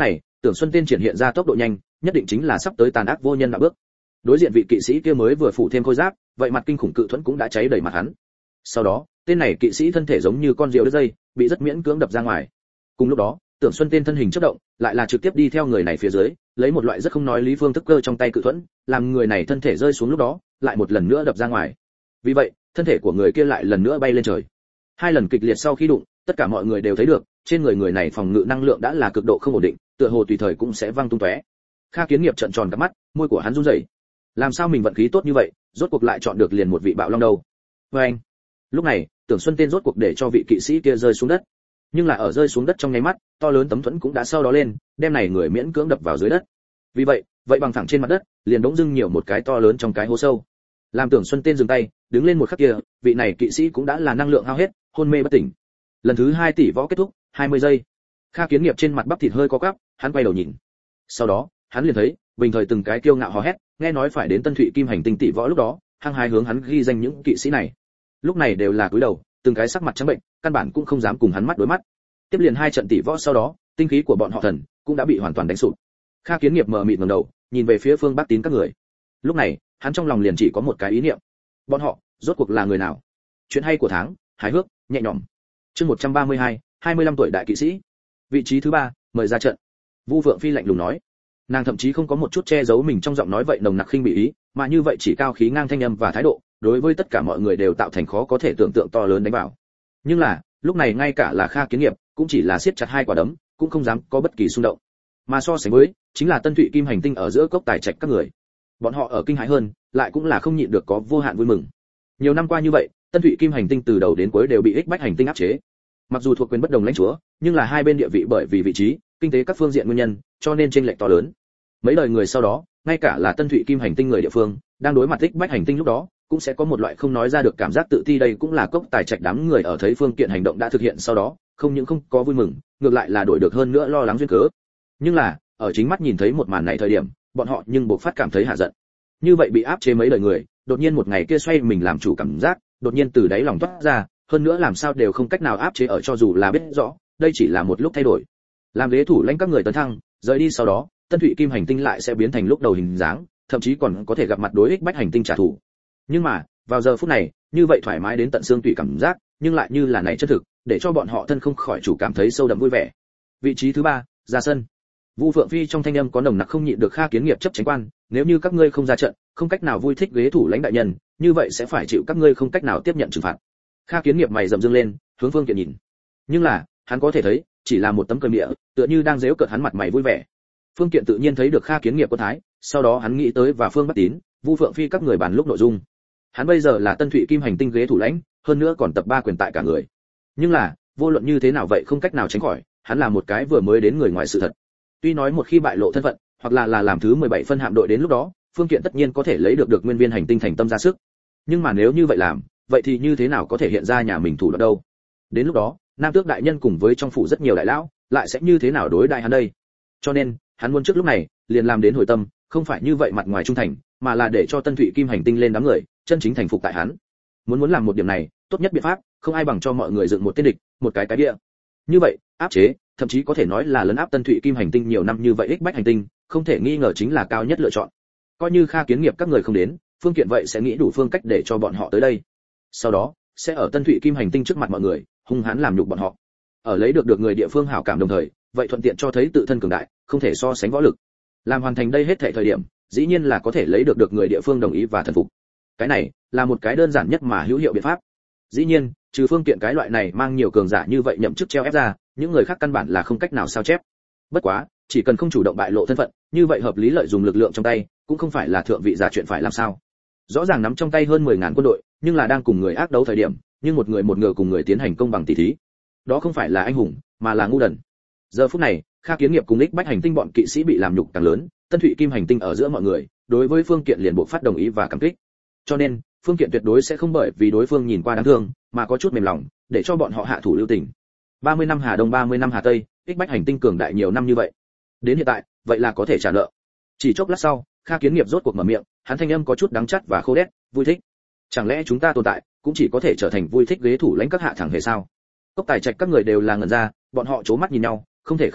Tưởng Xuân tên triển hiện ra tốc độ nhanh, nhất định chính là sắp tới tàn ác vô nhân đạo bước. Đối diện vị kỵ sĩ kia mới vừa phủ thêm khôi giáp, vậy mặt kinh khủng cự thuẫn cũng đã cháy đầy mặt hắn. Sau đó, tên này kỵ sĩ thân thể giống như con diều đứt dây, bị rất miễn cưỡng đập ra ngoài. Cùng lúc đó, Tưởng Xuân tên thân hình chớp động, lại là trực tiếp đi theo người này phía dưới, lấy một loại rất không nói lý phương thức cơ trong tay cự thuẫn, làm người này thân thể rơi xuống lúc đó, lại một lần nữa đập ra ngoài. Vì vậy, thân thể của người kia lại lần nữa bay lên trời. Hai lần kịch liệt sau khi đụng, tất cả mọi người đều thấy được, trên người người này phòng ngự năng lượng đã là cực độ không ổn định, tựa hồ tùy thời cũng sẽ văng tung tóe. Kha Kiến Nghiệp trợn tròn cả mắt, môi của hắn run rẩy. Làm sao mình vận khí tốt như vậy, rốt cuộc lại chọn được liền một vị bạo long đầu. Và anh, lúc này, Tưởng Xuân tên rốt cuộc để cho vị kỵ sĩ kia rơi xuống đất. Nhưng là ở rơi xuống đất trong nháy mắt, to lớn tấm thuẫn cũng đã sau đó lên, đem này người miễn cưỡng đập vào dưới đất. Vì vậy, vậy bằng thẳng trên mặt đất, liền đống dưng nhiều một cái to lớn trong cái hố sâu. Làm Tưởng Xuân tên dừng tay, đứng lên một khắc kia, vị này kỵ sĩ cũng đã là năng lượng hao hết, hôn mê bất tỉnh. Lần thứ hai tỷ võ kết thúc, hai mươi giây. Kha Kiến Nghiệp trên mặt bắp thịt hơi co quắp, hắn quay đầu nhìn. Sau đó, hắn liền thấy, bình thời từng cái kiêu ngạo hò hét, nghe nói phải đến Tân Thụy Kim hành tinh tỷ võ lúc đó, hăng hái hướng hắn ghi danh những kỵ sĩ này. Lúc này đều là cúi đầu, từng cái sắc mặt trắng bệnh, căn bản cũng không dám cùng hắn mắt đối mắt. Tiếp liền hai trận tỷ võ sau đó, tinh khí của bọn họ thần cũng đã bị hoàn toàn đánh sụp. Kha Kiến Nghiệp mờ mịt ngẩng đầu, nhìn về phía Phương Bắc Tín các người. Lúc này, hắn trong lòng liền chỉ có một cái ý niệm. Bọn họ, rốt cuộc là người nào? Chuyện hay của tháng, hài hước, nhẹ nhõm. Chương một trăm ba mươi hai, hai mươi lăm tuổi đại kỵ sĩ. Vị trí thứ ba, mời ra trận. Vu Phượng Phi lạnh lùng nói. Nàng thậm chí không có một chút che giấu mình trong giọng nói vậy nồng nặc khinh bỉ ý, mà như vậy chỉ cao khí ngang thanh âm và thái độ, đối với tất cả mọi người đều tạo thành khó có thể tưởng tượng to lớn đánh vào. Nhưng là, lúc này ngay cả là Kha Kiến Nghiệp, cũng chỉ là siết chặt hai quả đấm, cũng không dám có bất kỳ xung động. Mà so sánh với, chính là Tân Thụy Kim hành tinh ở giữa cốc tài trạch các người. Bọn họ ở kinh hãi hơn, lại cũng là không nhịn được có vô hạn vui mừng. Nhiều năm qua như vậy, Tân Thụy Kim hành tinh từ đầu đến cuối đều bị ích bách hành tinh áp chế. Mặc dù thuộc quyền bất đồng lãnh chúa, nhưng là hai bên địa vị bởi vì vị trí, kinh tế các phương diện nguyên nhân, cho nên chênh lệch to lớn. Mấy đời người sau đó, ngay cả là Tân Thụy Kim hành tinh người địa phương, đang đối mặt ích bách hành tinh lúc đó, cũng sẽ có một loại không nói ra được cảm giác tự ti, đây cũng là cốc tài trạch đám người ở thấy phương kiện hành động đã thực hiện sau đó, không những không có vui mừng, ngược lại là đổi được hơn nữa lo lắng duyên cớ. Nhưng là, ở chính mắt nhìn thấy một màn này thời điểm, bọn họ nhưng buộc phát cảm thấy hạ giận. Như vậy bị áp chế mấy đời người, đột nhiên một ngày kia xoay mình làm chủ cảm giác, đột nhiên từ đáy lòng toát ra, hơn nữa làm sao đều không cách nào áp chế ở, cho dù là biết rõ, đây chỉ là một lúc thay đổi. Làm ghế thủ lãnh các người tấn thăng, rời đi sau đó, Tân Thụy Kim hành tinh lại sẽ biến thành lúc đầu hình dáng, thậm chí còn có thể gặp mặt đối ích bách hành tinh trả thù. Nhưng mà, vào giờ phút này, như vậy thoải mái đến tận xương tủy cảm giác, nhưng lại như là này chân thực, để cho bọn họ thân không khỏi chủ cảm thấy sâu đậm vui vẻ. Vị trí thứ ba, ra sân. Vu Phượng Phi trong thanh âm có nồng nặc không nhịn được Kha Kiến Nghiệp chấp chính quan, nếu như các ngươi không ra trận, không cách nào vui thích ghế thủ lãnh đại nhân, như vậy sẽ phải chịu các ngươi không cách nào tiếp nhận trừng phạt. Kha Kiến Nghiệp mày rậm dương lên, hướng Phương Kiện nhìn. Nhưng là, hắn có thể thấy, chỉ là một tấm cười miệng, tựa như đang giễu cợt hắn mặt mày vui vẻ. Phương Kiện tự nhiên thấy được Kha Kiến Nghiệp có thái, sau đó hắn nghĩ tới và Phương Bắc Tín, Vu Phượng Phi các người bàn lúc nội dung. Hắn bây giờ là Tân Thụy Kim hành tinh ghế thủ lãnh, hơn nữa còn tập ba quyền tại cả người. Nhưng là, vô luận như thế nào vậy không cách nào tránh khỏi, hắn là một cái vừa mới đến người ngoài sự thật. Tuy nói một khi bại lộ thân phận, hoặc là là làm thứ mười bảy phân hạm đội đến lúc đó, Phương Kiện tất nhiên có thể lấy được được nguyên viên hành tinh thành tâm ra sức. Nhưng mà nếu như vậy làm, vậy thì như thế nào có thể hiện ra nhà mình thủ đoạn đâu? Đến lúc đó, Nam Tước đại nhân cùng với trong phủ rất nhiều đại lão, lại sẽ như thế nào đối đại hắn đây? Cho nên, hắn muốn trước lúc này, liền làm đến hồi tâm, không phải như vậy mặt ngoài trung thành, mà là để cho Tân Thụy Kim hành tinh lên đám người, chân chính thành phục tại hắn. Muốn muốn làm một điểm này, tốt nhất biện pháp, không ai bằng cho mọi người dựng một tên địch, một cái cái địa. Như vậy, áp chế, thậm chí có thể nói là lấn áp Tân Thụy Kim hành tinh nhiều năm như vậy ích bách hành tinh, không thể nghi ngờ chính là cao nhất lựa chọn. Coi như Kha Kiến Nghiệp các người không đến, Phương Kiện vậy sẽ nghĩ đủ phương cách để cho bọn họ tới đây. Sau đó, sẽ ở Tân Thụy Kim hành tinh trước mặt mọi người, hung hãn làm nhục bọn họ. Ở lấy được được người địa phương hảo cảm đồng thời, vậy thuận tiện cho thấy tự thân cường đại, không thể so sánh võ lực. Làm hoàn thành đây hết thảy thời điểm, dĩ nhiên là có thể lấy được được người địa phương đồng ý và thần phục. Cái này là một cái đơn giản nhất mà hữu hiệu biện pháp. Dĩ nhiên, trừ Phương Kiện cái loại này mang nhiều cường giả như vậy nhậm chức treo ép ra, những người khác căn bản là không cách nào sao chép. Bất quá, chỉ cần không chủ động bại lộ thân phận, như vậy hợp lý lợi dụng lực lượng trong tay, cũng không phải là thượng vị giả chuyện phải làm sao. Rõ ràng nắm trong tay hơn mười ngàn quân đội, nhưng là đang cùng người ác đấu thời điểm, nhưng một người một ngựa cùng người tiến hành công bằng tỷ thí. Đó không phải là anh hùng, mà là ngu đần. Giờ phút này, Kha Kiến Nghiệp cùng ích bách hành tinh bọn kỵ sĩ bị làm nhục càng lớn, Tân Thụy Kim hành tinh ở giữa mọi người, đối với Phương Kiện liền bộ phát đồng ý và cảm kích. Cho nên, Phương Kiện tuyệt đối sẽ không bởi vì đối phương nhìn qua đáng thương, mà có chút mềm lòng, để cho bọn họ hạ thủ lưu tình. ba mươi năm Hà Đông ba mươi năm Hà Tây, ích bách hành tinh cường đại nhiều năm như vậy. Đến hiện tại, vậy là có thể trả nợ. Chỉ chốc lát sau, Kha Kiến Nghiệp rốt cuộc mở miệng, hắn thanh âm có chút đắng chát và khô đét, vui thích. Chẳng lẽ chúng ta tồn tại, cũng chỉ có thể trở thành vui thích ghế thủ lãnh các hạ thẳng hề sao? Cốc tài trạch các người đều là ngẩn ra, bọn họ chố mắt nhìn nhau, không thể không nói,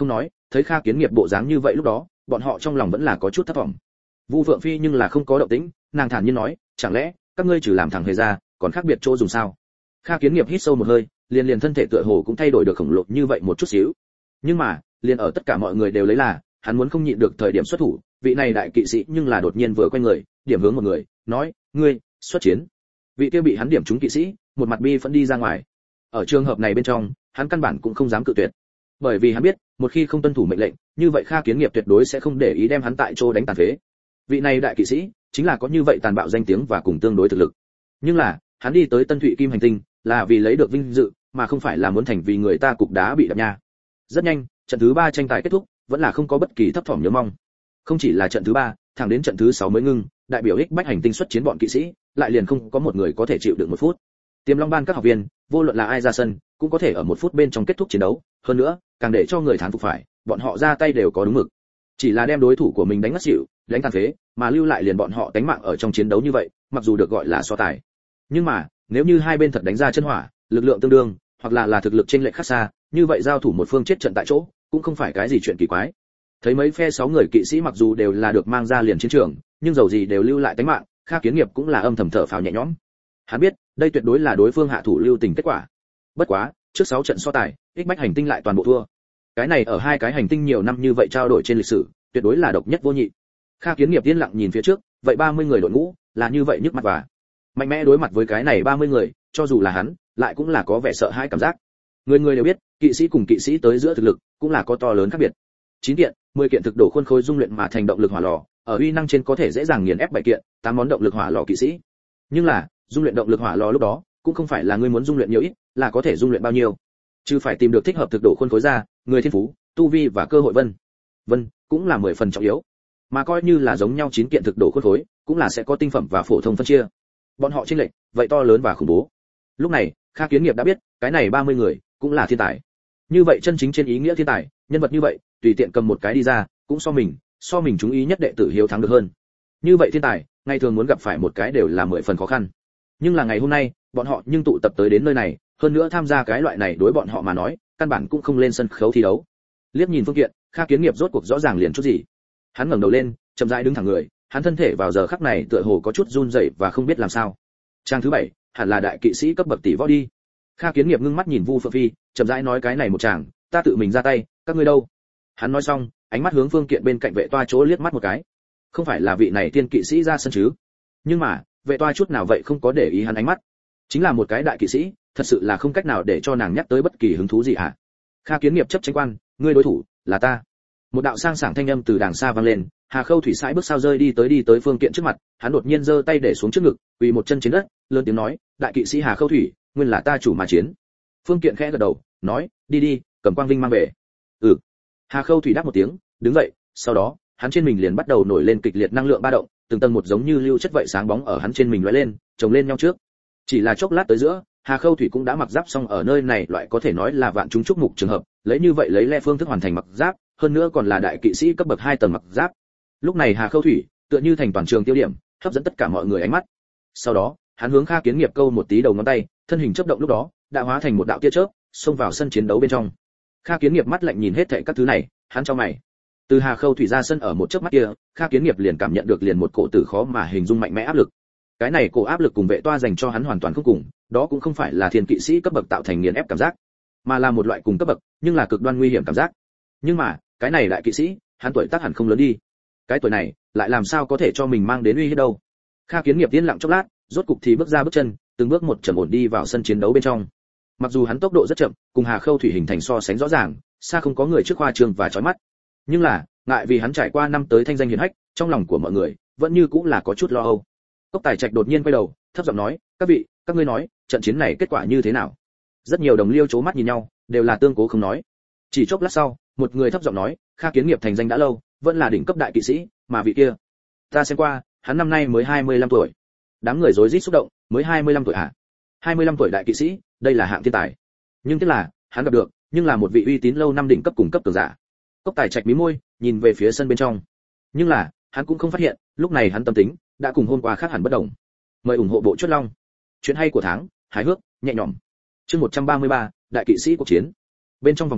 thấy Kha Kiến Nghiệp bộ dáng như vậy lúc đó, bọn họ trong lòng vẫn là có chút thất vọng. Vu Phượng Phi nhưng là không có động tĩnh, nàng thản nhiên nói, chẳng lẽ các ngươi trừ làm thẳng hề ra, còn khác biệt chỗ dùng sao? Kha Kiến Nghiệp hít sâu một hơi, liền liền thân thể tựa hồ cũng thay đổi được khổng lồ như vậy một chút xíu. Nhưng mà, liền ở tất cả mọi người đều lấy là, hắn muốn không nhịn được thời điểm xuất thủ, vị này đại kỵ sĩ nhưng là đột nhiên vừa quay người, điểm hướng một người, nói, ngươi, xuất chiến. Vị kia bị hắn điểm trúng kỵ sĩ, một mặt bi phẫn đi ra ngoài. Ở trường hợp này bên trong, hắn căn bản cũng không dám cự tuyệt. Bởi vì hắn biết, một khi không tuân thủ mệnh lệnh, như vậy Kha Kiến Nghiệp tuyệt đối sẽ không để ý đem hắn tại chỗ đánh tàn phế. Vị này đại kỵ sĩ, chính là có như vậy tàn bạo danh tiếng và cùng tương đối thực lực. Nhưng là, hắn đi tới Tân Thụy Kim hành tinh, là vì lấy được vinh dự, mà không phải là muốn thành vì người ta cục đá bị đập nha. Rất nhanh, trận thứ ba tranh tài kết thúc, vẫn là không có bất kỳ thấp thỏm nhớ mong. Không chỉ là trận thứ ba, thẳng đến trận thứ sáu mới ngưng, đại biểu ích bách hành tinh xuất chiến bọn kỵ sĩ, lại liền không có một người có thể chịu đựng một phút. Tiềm Long Ban các học viên, vô luận là ai ra sân, cũng có thể ở một phút bên trong kết thúc chiến đấu, hơn nữa, càng để cho người thán phục phải, bọn họ ra tay đều có đúng mực. Chỉ là đem đối thủ của mình đánh ngất xỉu, đánh tàn phế, mà lưu lại liền bọn họ đánh mạng ở trong chiến đấu như vậy, mặc dù được gọi là so tài. Nhưng mà, nếu như hai bên thật đánh ra chân hỏa, lực lượng tương đương, hoặc là là thực lực chênh lệch khác xa, như vậy giao thủ một phương chết trận tại chỗ, cũng không phải cái gì chuyện kỳ quái. Thấy mấy phe sáu người kỵ sĩ mặc dù đều là được mang ra liền chiến trường, nhưng dầu gì đều lưu lại tính mạng, Kha Kiến Nghiệp cũng là âm thầm thở phào nhẹ nhõm. Hắn biết, đây tuyệt đối là đối phương hạ thủ lưu tình kết quả. Bất quá, trước sáu trận so tài, ích bách hành tinh lại toàn bộ thua. Cái này ở hai cái hành tinh nhiều năm như vậy trao đổi trên lịch sử, tuyệt đối là độc nhất vô nhị. Kha Kiến Nghiệp yên lặng nhìn phía trước, vậy ba mươi người đội ngũ, là như vậy nhức mặt và mạnh mẽ đối mặt với cái này ba mươi người, cho dù là hắn, lại cũng là có vẻ sợ hãi cảm giác. Người người đều biết, kỵ sĩ cùng kỵ sĩ tới giữa thực lực, cũng là có to lớn khác biệt. chín kiện, mười kiện thực đổ khuôn khối dung luyện mà thành động lực hỏa lò, ở uy năng trên có thể dễ dàng nghiền ép bảy kiện, tám món động lực hỏa lò kỵ sĩ. Nhưng là, dung luyện động lực hỏa lò lúc đó, cũng không phải là ngươi muốn dung luyện nhiều ít, là có thể dung luyện bao nhiêu. Chứ phải tìm được thích hợp thực đổ khuôn khối ra, người thiên phú, tu vi và cơ hội vân. Vân, cũng là mười phần trọng yếu. Mà coi như là giống nhau chín kiện thực đổ khuôn khối, cũng là sẽ có tinh phẩm và phổ thông phân chia. Bọn họ chênh lệch, vậy to lớn và khủng bố. Lúc này, Kha Kiến Nghiệp đã biết, cái này ba mươi người, cũng là thiên tài. Như vậy chân chính trên ý nghĩa thiên tài, nhân vật như vậy, tùy tiện cầm một cái đi ra, cũng so mình, so mình chúng ý nhất đệ tử hiếu thắng được hơn. Như vậy thiên tài, ngày thường muốn gặp phải một cái đều là mười phần khó khăn. Nhưng là ngày hôm nay, bọn họ nhưng tụ tập tới đến nơi này, hơn nữa tham gia cái loại này đối bọn họ mà nói, căn bản cũng không lên sân khấu thi đấu. Liếc nhìn phương kiện, Kha Kiến Nghiệp rốt cuộc rõ ràng liền chút gì. Hắn ngẩng đầu lên, chậm rãi đứng thẳng người, hắn thân thể vào giờ khắc này tựa hồ có chút run rẩy và không biết làm sao. Trang thứ bảy, hẳn là đại kỵ sĩ cấp bậc tỷ võ đi. Kha Kiến Nghiệp ngưng mắt nhìn Vu Phượng Phi, chậm rãi nói cái này một chàng, ta tự mình ra tay, các ngươi đâu? Hắn nói xong, ánh mắt hướng phương kiện bên cạnh vệ toa chỗ liếc mắt một cái. Không phải là vị này tiên kỵ sĩ ra sân chứ? Nhưng mà, vệ toa chút nào vậy không có để ý hắn ánh mắt. Chính là một cái đại kỵ sĩ, thật sự là không cách nào để cho nàng nhắc tới bất kỳ hứng thú gì hả? Kha Kiến Nghiệp chấp tranh quan, ngươi đối thủ là ta. Một đạo sang sảng thanh âm từ đàng xa vang lên, Hà Khâu thủy sải bước sao rơi đi tới đi tới phương kiện trước mặt, hắn đột nhiên giơ tay để xuống trước ngực, quỳ một chân trên đất, lớn tiếng nói, đại kỵ sĩ Hà Khâu thủy, nguyên là ta chủ mà chiến. Phương kiện khẽ gật đầu, nói, đi đi, cầm quang vinh mang về. Ừ. Hà Khâu thủy đáp một tiếng, đứng dậy, sau đó, hắn trên mình liền bắt đầu nổi lên kịch liệt năng lượng ba động, từng tầng một giống như lưu chất vậy sáng bóng ở hắn trên mình lóe lên, chồng lên nhau trước. Chỉ là chốc lát tới giữa, Hà Khâu thủy cũng đã mặc giáp xong ở nơi này loại có thể nói là vạn chúng chúc mục trường hợp, lấy như vậy lấy le phương thức hoàn thành mặc giáp, hơn nữa còn là đại kỵ sĩ cấp bậc hai tầng mặc giáp. Lúc này Hà Khâu thủy tựa như thành toàn trường tiêu điểm, hấp dẫn tất cả mọi người ánh mắt. Sau đó, hắn hướng Kha Kiến Nghiệp câu một tí đầu ngón tay, thân hình chớp động lúc đó, đã hóa thành một đạo tia chớp, xông vào sân chiến đấu bên trong. Kha Kiến Nghiệp mắt lạnh nhìn hết thảy các thứ này, hắn chau mày. Từ Hà Khâu thủy ra sân ở một chớp mắt kia, Kha Kiến Nghiệp liền cảm nhận được liền một cổ tử khó mà hình dung mạnh mẽ áp lực. Cái này cổ áp lực cùng vệ toa dành cho hắn hoàn toàn không cùng, đó cũng không phải là thiên kỵ sĩ cấp bậc tạo thành nghiền ép cảm giác, mà là một loại cùng cấp bậc, nhưng là cực đoan nguy hiểm cảm giác. Nhưng mà, cái này đại kỵ sĩ, hắn tuổi tác hẳn không lớn đi. Cái tuổi này, lại làm sao có thể cho mình mang đến uy hiếp đâu? Kha Kiến Nghiệp yên lặng chốc lát, rốt cục thì bước ra bước chân, từng bước một trầm ổn đi vào sân chiến đấu bên trong. Mặc dù hắn tốc độ rất chậm, cùng Hà Khâu thủy hình thành so sánh rõ ràng, xa không có người trước khoa trương và chói mắt. Nhưng là, ngại vì hắn trải qua năm tới thanh danh hiển hách, trong lòng của mọi người vẫn như cũng là có chút lo âu. Cốc Tài Trạch đột nhiên quay đầu, thấp giọng nói, các vị, các ngươi nói, trận chiến này kết quả như thế nào? Rất nhiều đồng liêu chố mắt nhìn nhau, đều là tương cố không nói. Chỉ chốc lát sau, một người thấp giọng nói, Kha Kiến Nghiệp thành danh đã lâu, vẫn là đỉnh cấp đại kỵ sĩ, mà vị kia, ta xem qua, hắn năm nay mới hai mươi lăm tuổi. Đám người rối rít xúc động, mới hai mươi lăm tuổi à? hai mươi lăm tuổi đại kỵ sĩ, đây là hạng thiên tài. Nhưng tiếc là, hắn gặp được, nhưng là một vị uy tín lâu năm đỉnh cấp cùng cấp cường giả. Cốc Tài Trạch mí môi, nhìn về phía sân bên trong. Nhưng là, hắn cũng không phát hiện, lúc này hắn tâm tính đã cùng hôm qua khác hẳn bất đồng. Mời ủng hộ bộ Chốt Long. Chuyện hay của tháng, hài hước, nhẹ nhõm. Chương một trăm ba mươi ba, đại kỵ sĩ cuộc chiến. Bên trong vòng chiến,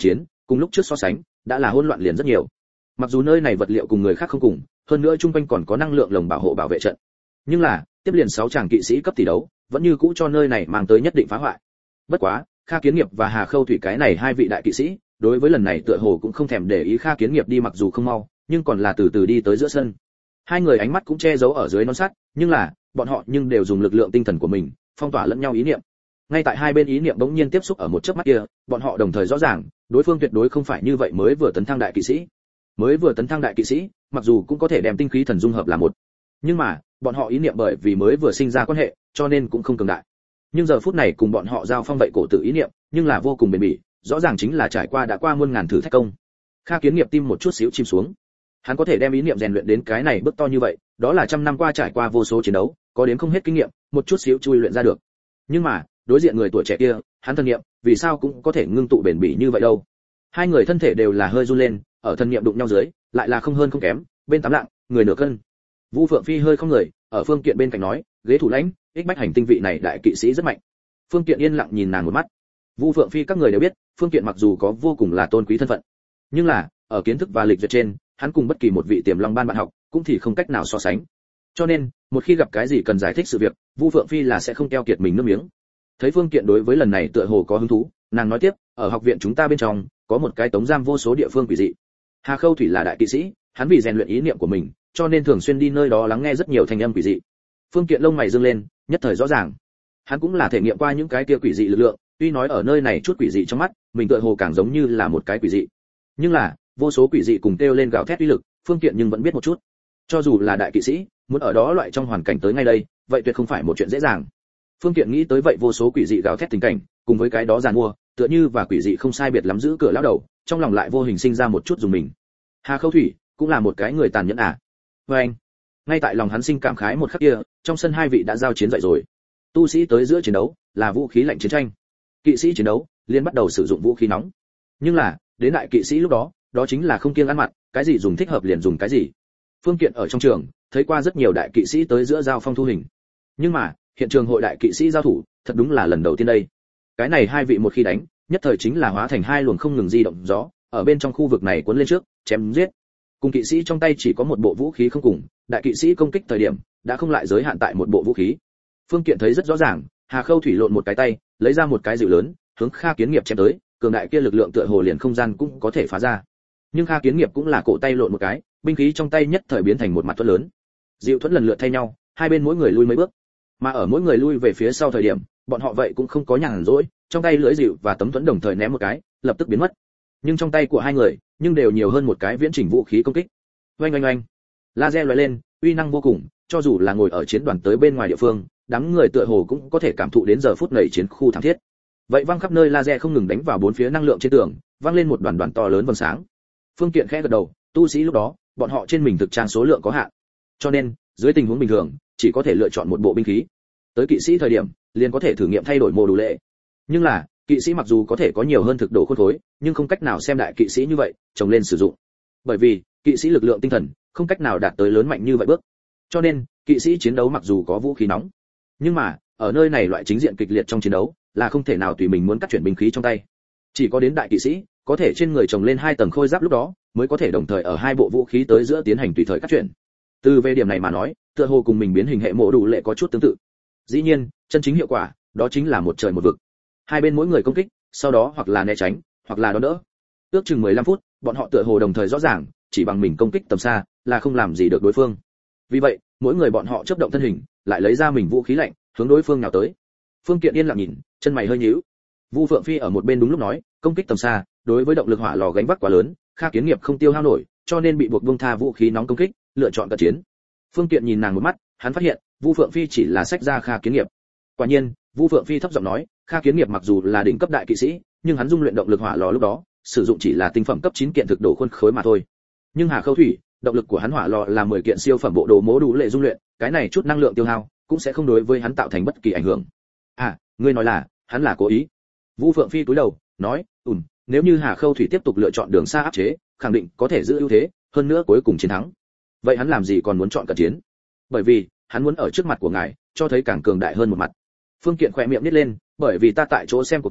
cùng lúc trước so sánh đã là hỗn loạn liền rất nhiều. Mặc dù nơi này vật liệu cùng người khác không cùng, hơn nữa chung quanh còn có năng lượng lồng bảo hộ bảo vệ trận, nhưng là tiếp liền sáu chàng kỵ sĩ cấp tỷ đấu vẫn như cũ cho nơi này mang tới nhất định phá hoại. Bất quá Kha Kiến Nghiệp và Hà Khâu Thủy cái này hai vị đại kỵ sĩ đối với lần này tựa hồ cũng không thèm để ý. Kha Kiến Nghiệp đi mặc dù không mau, nhưng còn là từ từ đi tới giữa sân. Hai người ánh mắt cũng che giấu ở dưới nón sắt, nhưng là bọn họ nhưng đều dùng lực lượng tinh thần của mình phong tỏa lẫn nhau ý niệm. Ngay tại hai bên ý niệm bỗng nhiên tiếp xúc ở một chớp mắt kia, bọn họ đồng thời rõ ràng đối phương tuyệt đối không phải như vậy mới vừa tấn thăng đại kỵ sĩ. Mới vừa tấn thăng đại kỵ sĩ mặc dù cũng có thể đem tinh khí thần dung hợp là một, nhưng mà bọn họ ý niệm bởi vì mới vừa sinh ra quan hệ cho nên cũng không cường đại. Nhưng giờ phút này cùng bọn họ giao phong vậy cổ tử ý niệm nhưng là vô cùng bền bỉ, rõ ràng chính là trải qua đã qua muôn ngàn thử thách công. Kha Kiến Nghiệp tim một chút xíu chìm xuống. Hắn có thể đem ý niệm rèn luyện đến cái này bước to như vậy, đó là trăm năm qua trải qua vô số chiến đấu, có đến không hết kinh nghiệm, một chút xíu chui luyện ra được. Nhưng mà, đối diện người tuổi trẻ kia, hắn thần niệm, vì sao cũng có thể ngưng tụ bền bỉ như vậy đâu? Hai người thân thể đều là hơi run lên, ở thần niệm đụng nhau dưới, lại là không hơn không kém, bên tám lạng, người nửa cân. Vũ Phượng Phi hơi không người, ở Phương Kiện bên cạnh nói, ghế thủ lãnh, ích bách hành tinh vị này đại kỵ sĩ rất mạnh. Phương Kiện yên lặng nhìn nàng một mắt. Vũ Phượng Phi các người đều biết, Phương Kiện mặc dù có vô cùng là tôn quý thân phận, nhưng là ở kiến thức và lịch duyệt trên, hắn cùng bất kỳ một vị Tiềm Long ban bạn học cũng thì không cách nào so sánh. Cho nên, một khi gặp cái gì cần giải thích sự việc, Vũ Phượng Phi là sẽ không keo kiệt mình nước miếng. Thấy Phương Kiện đối với lần này tựa hồ có hứng thú, nàng nói tiếp, ở học viện chúng ta bên trong có một cái tống giam vô số địa phương quỷ dị. Hà Khâu Thủy là đại kỵ sĩ, hắn vì rèn luyện ý niệm của mình, cho nên thường xuyên đi nơi đó lắng nghe rất nhiều thanh âm quỷ dị. Phương Kiện lông mày dương lên, nhất thời rõ ràng. Hắn cũng là thể nghiệm qua những cái kia quỷ dị lực lượng, tuy nói ở nơi này chút quỷ dị trong mắt, mình tựa hồ càng giống như là một cái quỷ dị. Nhưng là, vô số quỷ dị cùng kêu lên gào thét uy lực, Phương Kiện nhưng vẫn biết một chút. Cho dù là đại kỵ sĩ, muốn ở đó loại trong hoàn cảnh tới ngay đây, vậy tuyệt không phải một chuyện dễ dàng. Phương Kiện nghĩ tới vậy vô số quỷ dị gào thét tình cảnh, cùng với cái đó giàn mua, tựa như và quỷ dị không sai biệt lắm giữ cửa lão đầu, trong lòng lại vô hình sinh ra một chút dùng mình. Hà Khâu Thủy cũng là một cái người tàn nhẫn à? Và anh, ngay tại lòng hắn sinh cảm khái một khắc kia, trong sân hai vị đã giao chiến dậy rồi. Tu sĩ tới giữa chiến đấu là vũ khí lạnh chiến tranh, kỵ sĩ chiến đấu liền bắt đầu sử dụng vũ khí nóng. Nhưng là đến đại kỵ sĩ lúc đó, đó chính là không kiêng ăn mặn, cái gì dùng thích hợp liền dùng cái gì. Phương Kiện ở trong trường thấy qua rất nhiều đại kỵ sĩ tới giữa giao phong thu hình, nhưng mà hiện trường hội đại kỵ sĩ giao thủ thật đúng là lần đầu tiên đây. Cái này hai vị một khi đánh, nhất thời chính là hóa thành hai luồng không ngừng di động gió, ở bên trong khu vực này cuốn lên trước, chém giết. Cùng kỵ sĩ trong tay chỉ có một bộ vũ khí không cùng, đại kỵ sĩ công kích thời điểm đã không lại giới hạn tại một bộ vũ khí. Phương Kiện thấy rất rõ ràng, Hà Khâu Thủy lộn một cái tay, lấy ra một cái dịu lớn, hướng Kha Kiến Nghiệp chém tới, cường đại kia lực lượng tựa hồ liền không gian cũng có thể phá ra. Nhưng Kha Kiến Nghiệp cũng là cổ tay lộn một cái, binh khí trong tay nhất thời biến thành một mặt thuẫn lớn. Dịu thuẫn lần lượt thay nhau, hai bên mỗi người lui mấy bước. Mà ở mỗi người lui về phía sau thời điểm, bọn họ vậy cũng không có nhàn rỗi, trong tay lưỡi dịu và tấm thuẫn đồng thời ném một cái, lập tức biến mất. Nhưng trong tay của hai người, nhưng đều nhiều hơn một cái viễn trình vũ khí công kích. Oanh oanh oanh. Laser lóe lên, uy năng vô cùng, cho dù là ngồi ở chiến đoàn tới bên ngoài địa phương, đám người tựa hồ cũng có thể cảm thụ đến giờ phút này chiến khu thảm thiết. Vậy văng khắp nơi laser không ngừng đánh vào bốn phía năng lượng trên tường, văng lên một đoàn đoàn to lớn vầng sáng. Phương Kiện khẽ gật đầu, tu sĩ lúc đó, bọn họ trên mình thực trang số lượng có hạn, cho nên dưới tình huống bình thường, chỉ có thể lựa chọn một bộ binh khí. Tới kỵ sĩ thời điểm, liền có thể thử nghiệm thay đổi mô đủ lệ. Nhưng là, kỵ sĩ mặc dù có thể có nhiều hơn thực độ khuôn khối, nhưng không cách nào xem đại kỵ sĩ như vậy trồng lên sử dụng. Bởi vì, kỵ sĩ lực lượng tinh thần không cách nào đạt tới lớn mạnh như vậy bước. Cho nên, kỵ sĩ chiến đấu mặc dù có vũ khí nóng, nhưng mà, ở nơi này loại chính diện kịch liệt trong chiến đấu, là không thể nào tùy mình muốn cắt chuyển binh khí trong tay. Chỉ có đến đại kỵ sĩ, có thể trên người trồng lên hai tầng khôi giáp lúc đó, mới có thể đồng thời ở hai bộ vũ khí tới giữa tiến hành tùy thời cắt chuyển. Từ về điểm này mà nói, tựa hồ cùng mình biến hình hệ mộ đủ lệ có chút tương tự. Dĩ nhiên, chân chính hiệu quả, đó chính là một trời một vực. Hai bên mỗi người công kích, sau đó hoặc là né tránh, hoặc là đón đỡ. Ước chừng mười lăm phút, bọn họ tựa hồ đồng thời rõ ràng, chỉ bằng mình công kích tầm xa, là không làm gì được đối phương. Vì vậy, mỗi người bọn họ chớp động thân hình, lại lấy ra mình vũ khí lạnh, hướng đối phương nào tới. Phương Kiện yên lặng nhìn, chân mày hơi nhíu. Vu Phượng Phi ở một bên đúng lúc nói, công kích tầm xa, đối với động lực hỏa lò gánh vác quá lớn, Kha Kiến Nghiệp không tiêu hao nổi, cho nên bị buộc buông tha vũ khí nóng công kích, lựa chọn cận chiến. Phương Kiện nhìn nàng một mắt, hắn phát hiện, Vu Phượng Phi chỉ là sách ra Kha Kiến Nghiệp. Quả nhiên, Vu Phượng Phi thấp giọng nói, Kha Kiến Nghiệp mặc dù là đỉnh cấp đại kỵ sĩ, nhưng hắn dung luyện động lực hỏa lò lúc đó, sử dụng chỉ là tinh phẩm cấp chín kiện thực độ khuôn khối mà thôi. Nhưng Hà Khâu Thủy, động lực của hắn hỏa lò là mười kiện siêu phẩm bộ đồ mố đủ lệ dung luyện, cái này chút năng lượng tiêu hao cũng sẽ không đối với hắn tạo thành bất kỳ ảnh hưởng. À, ngươi nói là, hắn là cố ý. Vu Phượng Phi cúi đầu, nói, "Ừm, nếu như Hà Khâu Thủy tiếp tục lựa chọn đường xa áp chế, khẳng định có thể giữ ưu thế, hơn nữa cuối cùng chiến thắng. Vậy hắn làm gì còn muốn chọn cận chiến? Bởi vì, hắn muốn ở trước mặt của ngài, cho thấy càng cường đại hơn một mặt." Phương Kiện khỏe miệng nhếch lên, bởi vì ta tại chỗ xem cuộc chiến,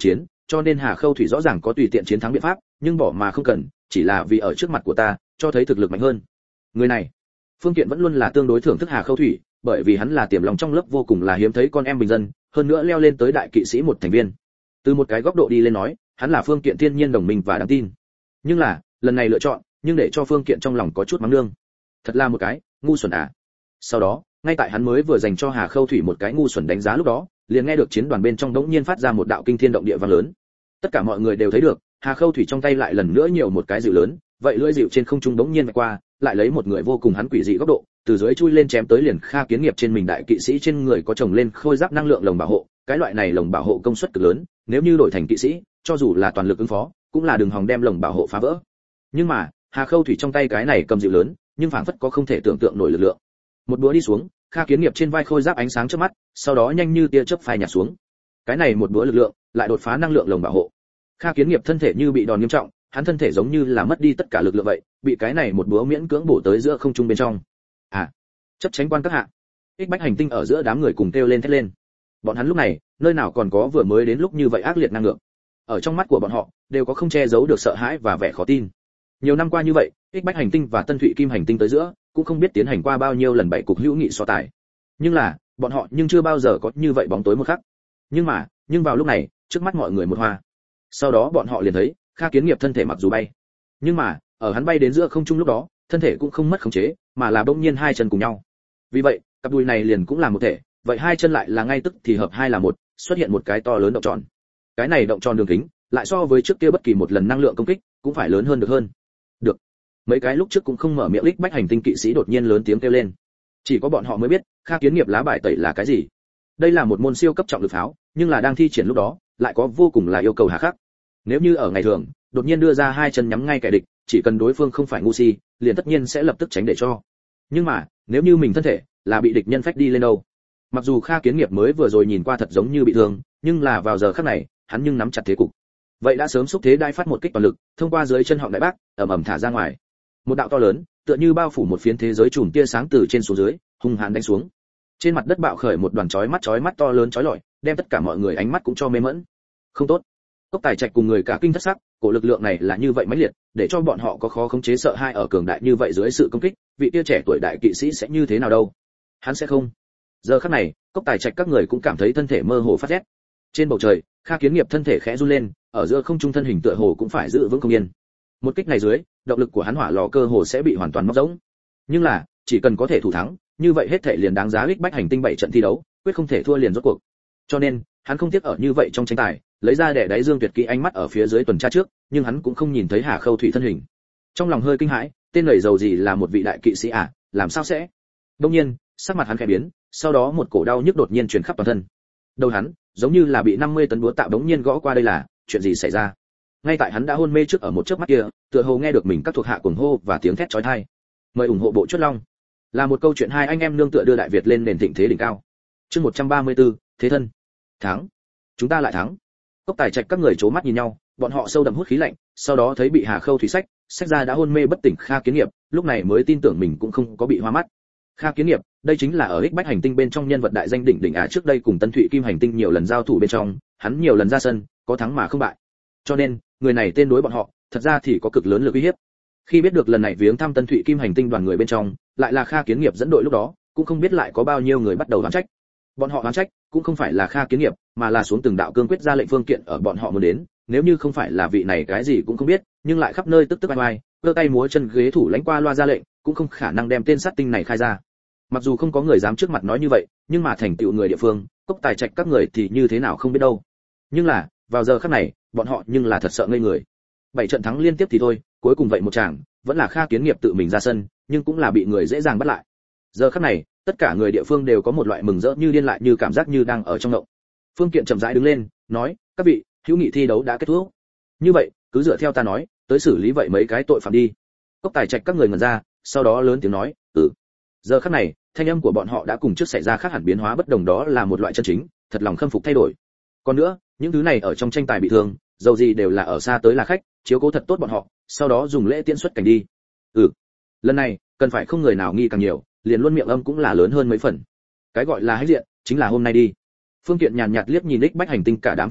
cho nên Hà Khâu Thủy rõ ràng có tùy tiện chiến thắng biện pháp, nhưng bỏ mà không cần, chỉ là vì ở trước mặt của ta, cho thấy thực lực mạnh hơn. Người này, Phương Kiện vẫn luôn là tương đối thưởng thức Hà Khâu Thủy, bởi vì hắn là tiềm lòng trong lớp vô cùng là hiếm thấy con em bình dân, hơn nữa leo lên tới đại kỵ sĩ một thành viên. Từ một cái góc độ đi lên nói, hắn là Phương Kiện thiên nhiên đồng minh và đáng tin. Nhưng là, lần này lựa chọn, nhưng để cho Phương Kiện trong lòng có chút mắng nương. Thật là một cái ngu xuẩn à. Sau đó, ngay tại hắn mới vừa dành cho Hà Khâu Thủy một cái ngu xuẩn đánh giá lúc đó, liền nghe được chiến đoàn bên trong đống nhiên phát ra một đạo kinh thiên động địa vang lớn. Tất cả mọi người đều thấy được, Hà Khâu Thủy trong tay lại lần nữa nhiều một cái dịu lớn, vậy lưỡi dịu trên không trung đống nhiên vạch qua, lại lấy một người vô cùng hắn quỷ dị góc độ, từ dưới chui lên chém tới liền Kha Kiến Nghiệp trên mình đại kỵ sĩ trên người có chồng lên khôi giáp năng lượng lồng bảo hộ, cái loại này lồng bảo hộ công suất cực lớn, nếu như đổi thành kỵ sĩ, cho dù là toàn lực ứng phó, cũng là đường hòng đem lồng bảo hộ phá vỡ. Nhưng mà, Hà Khâu Thủy trong tay cái này cầm dịu lớn, nhưng phảng phất có không thể tưởng tượng nổi lực lượng. Một búa đi xuống, Kha Kiến Nghiệp trên vai khôi giáp ánh sáng trước mắt, sau đó nhanh như tia chớp phai nhạt xuống. Cái này một búa lực lượng, lại đột phá năng lượng lồng bảo hộ. Kha Kiến Nghiệp thân thể như bị đòn nghiêm trọng, hắn thân thể giống như là mất đi tất cả lực lượng vậy, bị cái này một búa miễn cưỡng bổ tới giữa không trung bên trong. À, chấp tránh quan các hạ. Ích Bách hành tinh ở giữa đám người cùng kêu lên thét lên. Bọn hắn lúc này, nơi nào còn có vừa mới đến lúc như vậy ác liệt năng lượng. Ở trong mắt của bọn họ, đều có không che giấu được sợ hãi và vẻ khó tin. Nhiều năm qua như vậy, Ích Bách hành tinh và Tân Thụy Kim hành tinh tới giữa, cũng không biết tiến hành qua bao nhiêu lần bảy cuộc hữu nghị so tài. Nhưng là, bọn họ nhưng chưa bao giờ có như vậy bóng tối một khắc. Nhưng mà, nhưng vào lúc này, trước mắt mọi người một hoa. Sau đó bọn họ liền thấy, Kha Kiến Nghiệp thân thể mặc dù bay, nhưng mà, ở hắn bay đến giữa không trung lúc đó, thân thể cũng không mất khống chế, mà là bỗng nhiên hai chân cùng nhau. Vì vậy, cặp đùi này liền cũng là một thể, vậy hai chân lại là ngay tức thì hợp hai là một, xuất hiện một cái to lớn động tròn. Cái này động tròn đường kính, lại so với trước kia bất kỳ một lần năng lượng công kích, cũng phải lớn hơn được hơn. Được. Mấy cái lúc trước cũng không mở miệng Ích Bách hành tinh kỵ sĩ đột nhiên lớn tiếng kêu lên. Chỉ có bọn họ mới biết, Kha Kiến Nghiệp lá bài tẩy là cái gì. Đây là một môn siêu cấp trọng lực pháo, nhưng là đang thi triển lúc đó, lại có vô cùng là yêu cầu hà khắc. Nếu như ở ngày thường, đột nhiên đưa ra hai chân nhắm ngay kẻ địch, chỉ cần đối phương không phải ngu si, liền tất nhiên sẽ lập tức tránh để cho. Nhưng mà, nếu như mình thân thể là bị địch nhân phách đi lên đâu. Mặc dù Kha Kiến Nghiệp mới vừa rồi nhìn qua thật giống như bị thương, nhưng là vào giờ khắc này, hắn nhưng nắm chặt thế cục. Vậy đã sớm xúc thế đai phát một kích toàn lực, thông qua dưới chân họng đại bác, ầm ầm thả ra ngoài. Một đạo to lớn, tựa như bao phủ một phiến thế giới chùm tia sáng từ trên xuống dưới, hung hãn đánh xuống. Trên mặt đất bạo khởi một đoàn chói mắt chói mắt to lớn chói lọi, đem tất cả mọi người ánh mắt cũng cho mê mẫn. Không tốt. Cốc Tài Trạch cùng người cả kinh thất sắc, cổ lực lượng này là như vậy mãnh liệt, để cho bọn họ có khó khống chế sợ hai ở cường đại như vậy dưới sự công kích, vị kia trẻ tuổi đại kỵ sĩ sẽ như thế nào đâu? Hắn sẽ không. Giờ khắc này, Cốc Tài Trạch các người cũng cảm thấy thân thể mơ hồ phát rét. Trên bầu trời, Kha Kiến Nghiệp thân thể khẽ run lên, ở giữa không trung thân hình tựa hồ cũng phải giữ vững không yên. Một kích này dưới, động lực của hắn hỏa lò cơ hồ sẽ bị hoàn toàn móc rỗng. Nhưng là, chỉ cần có thể thủ thắng, như vậy hết thể liền đáng giá Ích Bách hành tinh bảy trận thi đấu, quyết không thể thua liền rốt cuộc. Cho nên, hắn không tiếc ở như vậy trong tranh tài, lấy ra để đáy Dương Tuyệt kỹ ánh mắt ở phía dưới tuần tra trước, nhưng hắn cũng không nhìn thấy Hà Khâu Thủy thân hình. Trong lòng hơi kinh hãi, tên lầy dầu gì là một vị đại kỵ sĩ à, làm sao sẽ? Đương nhiên, sắc mặt hắn khẽ biến, sau đó một cổ đau nhức đột nhiên truyền khắp toàn thân. Đầu hắn, giống như là bị năm mươi tấn búa tạ bỗng nhiên gõ qua, đây là chuyện gì xảy ra? Ngay tại hắn đã hôn mê trước ở một chớp mắt kia, tựa hồ nghe được mình các thuộc hạ cuồng hô và tiếng thét chói tai. Mời ủng hộ bộ Chốt Long. Là một câu chuyện hai anh em nương tựa đưa Đại Việt lên nền thịnh thế đỉnh cao. Chương một trăm ba mươi tư, thế thân. Thắng. Chúng ta lại thắng. Cốc Tài Trạch các người chố mắt nhìn nhau, bọn họ sâu đậm hút khí lạnh, sau đó thấy bị Hà Khâu Thủy sách, sách ra đã hôn mê bất tỉnh Kha Kiến Nghiệp, lúc này mới tin tưởng mình cũng không có bị hoa mắt. Kha Kiến Nghiệp, đây chính là ở Ích Bách hành tinh bên trong nhân vật đại danh đỉnh đỉnh à, trước đây cùng Tân Thụy Kim hành tinh nhiều lần giao thủ bên trong, hắn nhiều lần ra sân, có thắng mà không bại. Cho nên, người này tên đối bọn họ, thật ra thì có cực lớn lực uy hiếp. Khi biết được lần này viếng thăm Tân Thụy Kim hành tinh đoàn người bên trong, lại là Kha Kiến Nghiệp dẫn đội lúc đó, cũng không biết lại có bao nhiêu người bắt đầu oán trách. Bọn họ oán trách, cũng không phải là Kha Kiến Nghiệp, mà là xuống từng đạo cương quyết ra lệnh phương kiện ở bọn họ muốn đến, nếu như không phải là vị này cái gì cũng không biết, nhưng lại khắp nơi tức tức oai oai, giơ tay múa chân ghế thủ lãnh qua loa ra lệnh, cũng không khả năng đem tên sát tinh này khai ra. Mặc dù không có người dám trước mặt nói như vậy, nhưng mà thành tựu người địa phương, Cốc Tài Trạch các người thì như thế nào không biết đâu. Nhưng là, vào giờ khắc này, bọn họ nhưng là thật sợ ngây người. Bảy trận thắng liên tiếp thì thôi, cuối cùng vậy một chàng, vẫn là Kha Kiến Nghiệp tự mình ra sân, nhưng cũng là bị người dễ dàng bắt lại. Giờ khắc này, tất cả người địa phương đều có một loại mừng rỡ như điên lại như cảm giác như đang ở trong ngộng. Phương Kiện chậm rãi đứng lên, nói: "Các vị, hữu nghị thi đấu đã kết thúc. Như vậy, cứ dựa theo ta nói, tới xử lý vậy mấy cái tội phạm đi." Cốc Tài Trạch các người ngẩn ra, sau đó lớn tiếng nói: "Ừ." Giờ khắc này, thanh âm của bọn họ đã cùng trước xảy ra khác hẳn biến hóa bất đồng, đó là một loại chân chính, thật lòng khâm phục thay đổi. Còn nữa, những thứ này ở trong tranh tài bị thương, dầu gì đều là ở xa tới là khách, chiếu cố thật tốt bọn họ, sau đó dùng lễ tiễn xuất cảnh đi. Ừ, lần này, cần phải không người nào nghi càng nhiều, liền luôn miệng âm cũng là lớn hơn mấy phần. Cái gọi là hãnh diện, chính là hôm nay đi. Phương Kiện nhàn nhạt liếc nhìn Ích Bách hành tinh cả đám phương hướng,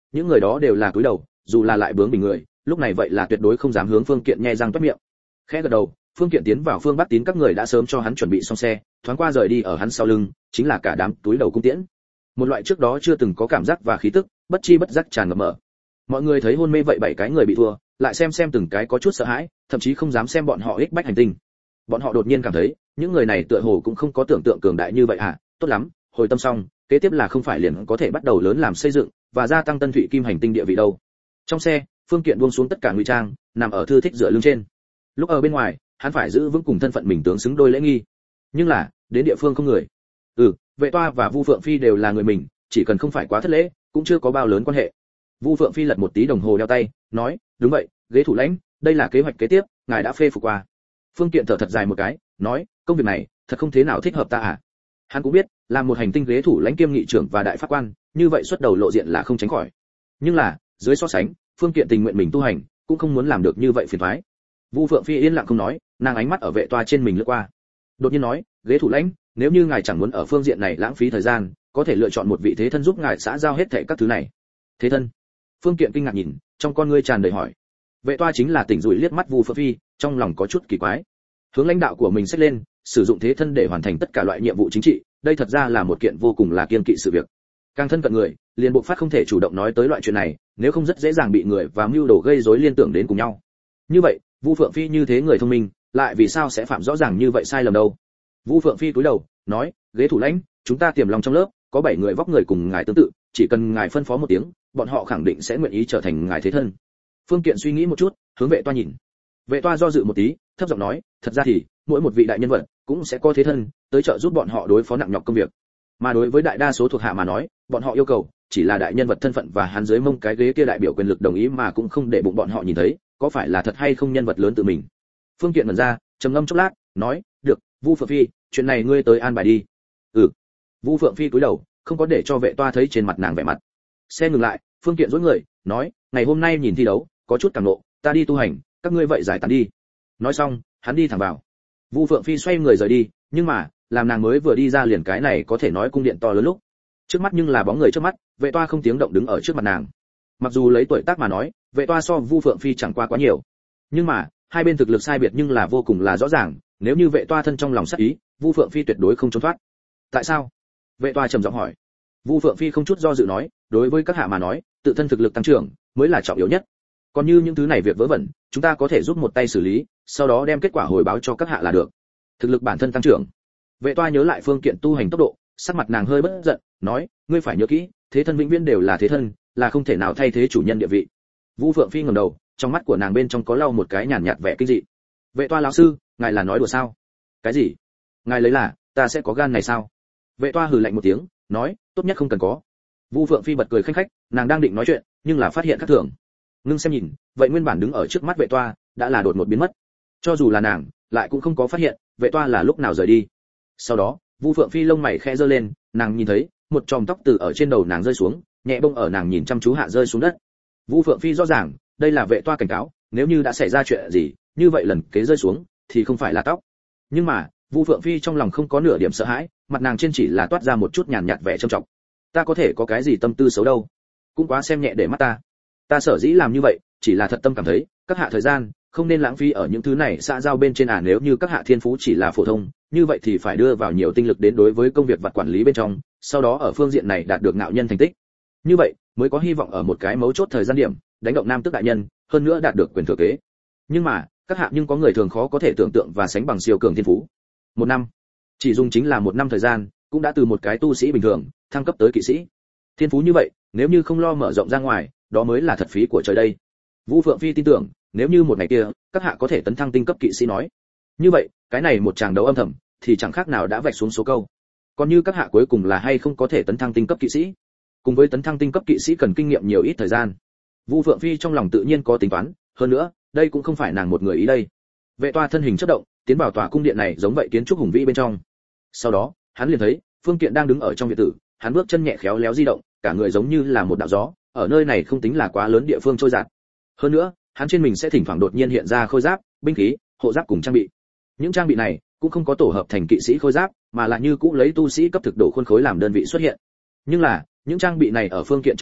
những người đó đều là cúi đầu, dù là lại bướng bỉnh người, lúc này vậy là tuyệt đối không dám hướng Phương Kiện nhe răng toét miệng. Khẽ gật đầu, Phương Kiện tiến vào Phương Bắc Tín các người đã sớm cho hắn chuẩn bị xong xe, thoáng qua rời đi ở hắn sau lưng, chính là cả đám túi đầu cung tiễn. Một loại trước đó chưa từng có cảm giác và khí tức, bất chi bất giác tràn ngập mở. Mọi người thấy hôn mê vậy bảy cái người bị thua, lại xem xem từng cái có chút sợ hãi, thậm chí không dám xem bọn họ ích bách hành tinh. Bọn họ đột nhiên cảm thấy, những người này tựa hồ cũng không có tưởng tượng cường đại như vậy à, tốt lắm, hồi tâm xong, kế tiếp là không phải liền có thể bắt đầu lớn làm xây dựng và gia tăng Tân Thụy Kim hành tinh địa vị đâu. Trong xe, Phương Kiện buông xuống tất cả ngụy trang, nằm ở thư thích dựa lưng trên. Lúc ở bên ngoài, hắn phải giữ vững cùng thân phận mình tướng xứng đôi lễ nghi. Nhưng là, đến địa phương không người. Ừ, Vệ Toa và Vu Phượng Phi đều là người mình, chỉ cần không phải quá thất lễ, cũng chưa có bao lớn quan hệ. Vu Phượng Phi lật một tí đồng hồ đeo tay, nói, đúng vậy, ghế thủ lãnh, đây là kế hoạch kế tiếp, ngài đã phê phục qua. Phương Kiện thở thật dài một cái, nói, công việc này, thật không thế nào thích hợp ta à. Hắn cũng biết, làm một hành tinh ghế thủ lãnh kiêm nghị trưởng và đại pháp quan, như vậy xuất đầu lộ diện là không tránh khỏi. Nhưng là, dưới so sánh, Phương Kiện tình nguyện mình tu hành, cũng không muốn làm được như vậy phiền toái. Vu Phượng Phi yên lặng không nói, nàng ánh mắt ở Vệ Toa trên mình lướt qua. Đột nhiên nói, ghế thủ lãnh, nếu như ngài chẳng muốn ở phương diện này lãng phí thời gian, có thể lựa chọn một vị thế thân giúp ngài xã giao hết thảy các thứ này. Thế thân? Phương Kiện kinh ngạc nhìn, trong con ngươi tràn đầy hỏi. Vệ Toa chính là tỉnh rủi liếc mắt Vu Phượng Phi, trong lòng có chút kỳ quái. Hướng lãnh đạo của mình xách lên, sử dụng thế thân để hoàn thành tất cả loại nhiệm vụ chính trị, đây thật ra là một kiện vô cùng là kiêng kỵ sự việc. Càng thân cận người, liền bộ phát không thể chủ động nói tới loại chuyện này, nếu không rất dễ dàng bị người và mưu đồ gây rối liên tưởng đến cùng nhau. Như vậy, Vu Phượng Phi như thế người thông minh, lại vì sao sẽ phạm rõ ràng như vậy sai lầm đâu? Vu Phượng Phi cúi đầu, nói, ghế thủ lãnh, chúng ta tiềm lòng trong lớp, có bảy người vóc người cùng ngài tương tự, chỉ cần ngài phân phó một tiếng, bọn họ khẳng định sẽ nguyện ý trở thành ngài thế thân. Phương Kiện suy nghĩ một chút, hướng Vệ Toa nhìn. Vệ Toa do dự một tí, thấp giọng nói, thật ra thì, mỗi một vị đại nhân vật cũng sẽ có thế thân, tới trợ giúp bọn họ đối phó nặng nhọc công việc. Mà đối với đại đa số thuộc hạ mà nói, bọn họ yêu cầu chỉ là đại nhân vật thân phận và hắn dưới mông cái ghế kia đại biểu quyền lực đồng ý mà cũng không để bụng bọn họ nhìn thấy, có phải là thật hay không nhân vật lớn tự mình. Phương Kiện mở ra, trầm ngâm chốc lát, nói, được, Vu Phượng Phi, chuyện này ngươi tới an bài đi. Ừ. Vu Phượng Phi cúi đầu, không có để cho Vệ Toa thấy trên mặt nàng vẻ mặt. Xe ngừng lại, Phương Kiện dối người, nói, ngày hôm nay nhìn thi đấu, có chút cảm nộ, ta đi tu hành, các ngươi vậy giải tán đi. Nói xong, hắn đi thẳng vào. Vu Phượng Phi xoay người rời đi, nhưng mà, làm nàng mới vừa đi ra liền cái này có thể nói cung điện to lớn lúc. Trước mắt nhưng là bóng người trước mắt, Vệ Toa không tiếng động đứng ở trước mặt nàng. Mặc dù lấy tuổi tác mà nói, Vệ Toa so Vu Phượng Phi chẳng qua quá nhiều, nhưng mà, hai bên thực lực sai biệt nhưng là vô cùng là rõ ràng, nếu như Vệ Toa thân trong lòng sát ý, Vu Phượng Phi tuyệt đối không trốn thoát. Tại sao? Vệ Toa trầm giọng hỏi. Vu Phượng Phi không chút do dự nói, đối với các hạ mà nói, tự thân thực lực tăng trưởng mới là trọng yếu nhất. Còn như những thứ này việc vớ vẩn, chúng ta có thể giúp một tay xử lý, sau đó đem kết quả hồi báo cho các hạ là được. Thực lực bản thân tăng trưởng. Vệ Toa nhớ lại Phương Kiện tu hành tốc độ, sắc mặt nàng hơi bất giận, nói, ngươi phải nhớ kỹ, thế thân vĩnh viễn đều là thế thân, là không thể nào thay thế chủ nhân địa vị. Vu Phượng Phi ngẩng đầu, trong mắt của nàng bên trong có lau một cái nhàn nhạt vẻ kinh dị. Vệ Toa lão sư, ngài là nói đùa sao? Cái gì? Ngài lấy là ta sẽ có gan này sao? Vệ Toa hừ lạnh một tiếng, nói, tốt nhất không cần có. Vu Phượng Phi bật cười khanh khách, nàng đang định nói chuyện, nhưng là phát hiện khác thường. Ngưng xem nhìn, vậy nguyên bản đứng ở trước mắt Vệ Toa đã là đột ngột biến mất. Cho dù là nàng, lại cũng không có phát hiện Vệ Toa là lúc nào rời đi. Sau đó, Vu Phượng Phi lông mày khẽ giơ lên, nàng nhìn thấy một chòm tóc từ ở trên đầu nàng rơi xuống, nhẹ bông ở nàng nhìn chăm chú hạ rơi xuống đất. Vu Phượng Phi rõ ràng, đây là Vệ Toa cảnh cáo, nếu như đã xảy ra chuyện gì, như vậy lần kế rơi xuống thì không phải là tóc. Nhưng mà, Vu Phượng Phi trong lòng không có nửa điểm sợ hãi, mặt nàng trên chỉ là toát ra một chút nhàn nhạt vẻ trầm trọng. Ta có thể có cái gì tâm tư xấu đâu, cũng quá xem nhẹ để mắt ta. Ta sở dĩ làm như vậy, chỉ là thật tâm cảm thấy, các hạ thời gian không nên lãng phí ở những thứ này xã giao bên trên à, nếu như các hạ thiên phú chỉ là phổ thông, như vậy thì phải đưa vào nhiều tinh lực đến đối với công việc vật quản lý bên trong, sau đó ở phương diện này đạt được ngạo nhân thành tích. Như vậy, mới có hy vọng ở một cái mấu chốt thời gian điểm, đánh động nam tước đại nhân, hơn nữa đạt được quyền thừa kế. Nhưng mà, các hạ nhưng có người thường khó có thể tưởng tượng và sánh bằng siêu cường thiên phú. Một năm, chỉ dùng chính là một năm thời gian, cũng đã từ một cái tu sĩ bình thường thăng cấp tới kỵ sĩ. Thiên phú như vậy, nếu như không lo mở rộng ra ngoài, đó mới là thật phí của trời đây. Vũ Phượng Phi tin tưởng, nếu như một ngày kia, các hạ có thể tấn thăng tinh cấp kỵ sĩ nói, như vậy, cái này một tràng đấu âm thầm, thì chẳng khác nào đã vạch xuống số câu. Còn như các hạ cuối cùng là hay không có thể tấn thăng tinh cấp kỵ sĩ, cùng với tấn thăng tinh cấp kỵ sĩ cần kinh nghiệm nhiều ít thời gian. Vũ Phượng Phi trong lòng tự nhiên có tính toán, hơn nữa, đây cũng không phải nàng một người ý đây. Vệ Toa thân hình chớp động, tiến vào tòa cung điện này giống vậy kiến trúc hùng vĩ bên trong. Sau đó, hắn liền thấy, Phương Kiện đang đứng ở trong viện tử, hắn bước chân nhẹ khéo léo di động, cả người giống như là một đạo gió, ở nơi này không tính là quá lớn địa phương trôi dạt. Hơn nữa, hắn trên mình sẽ thỉnh thoảng đột nhiên hiện ra khôi giáp, binh khí, hộ giáp cùng trang bị. Những trang bị này cũng không có tổ hợp thành kỵ sĩ khôi giáp, mà là như cũ lấy tu sĩ cấp thực độ khuôn khối làm đơn vị xuất hiện. Nhưng là, những trang bị này ở Phương Kiện trong tay,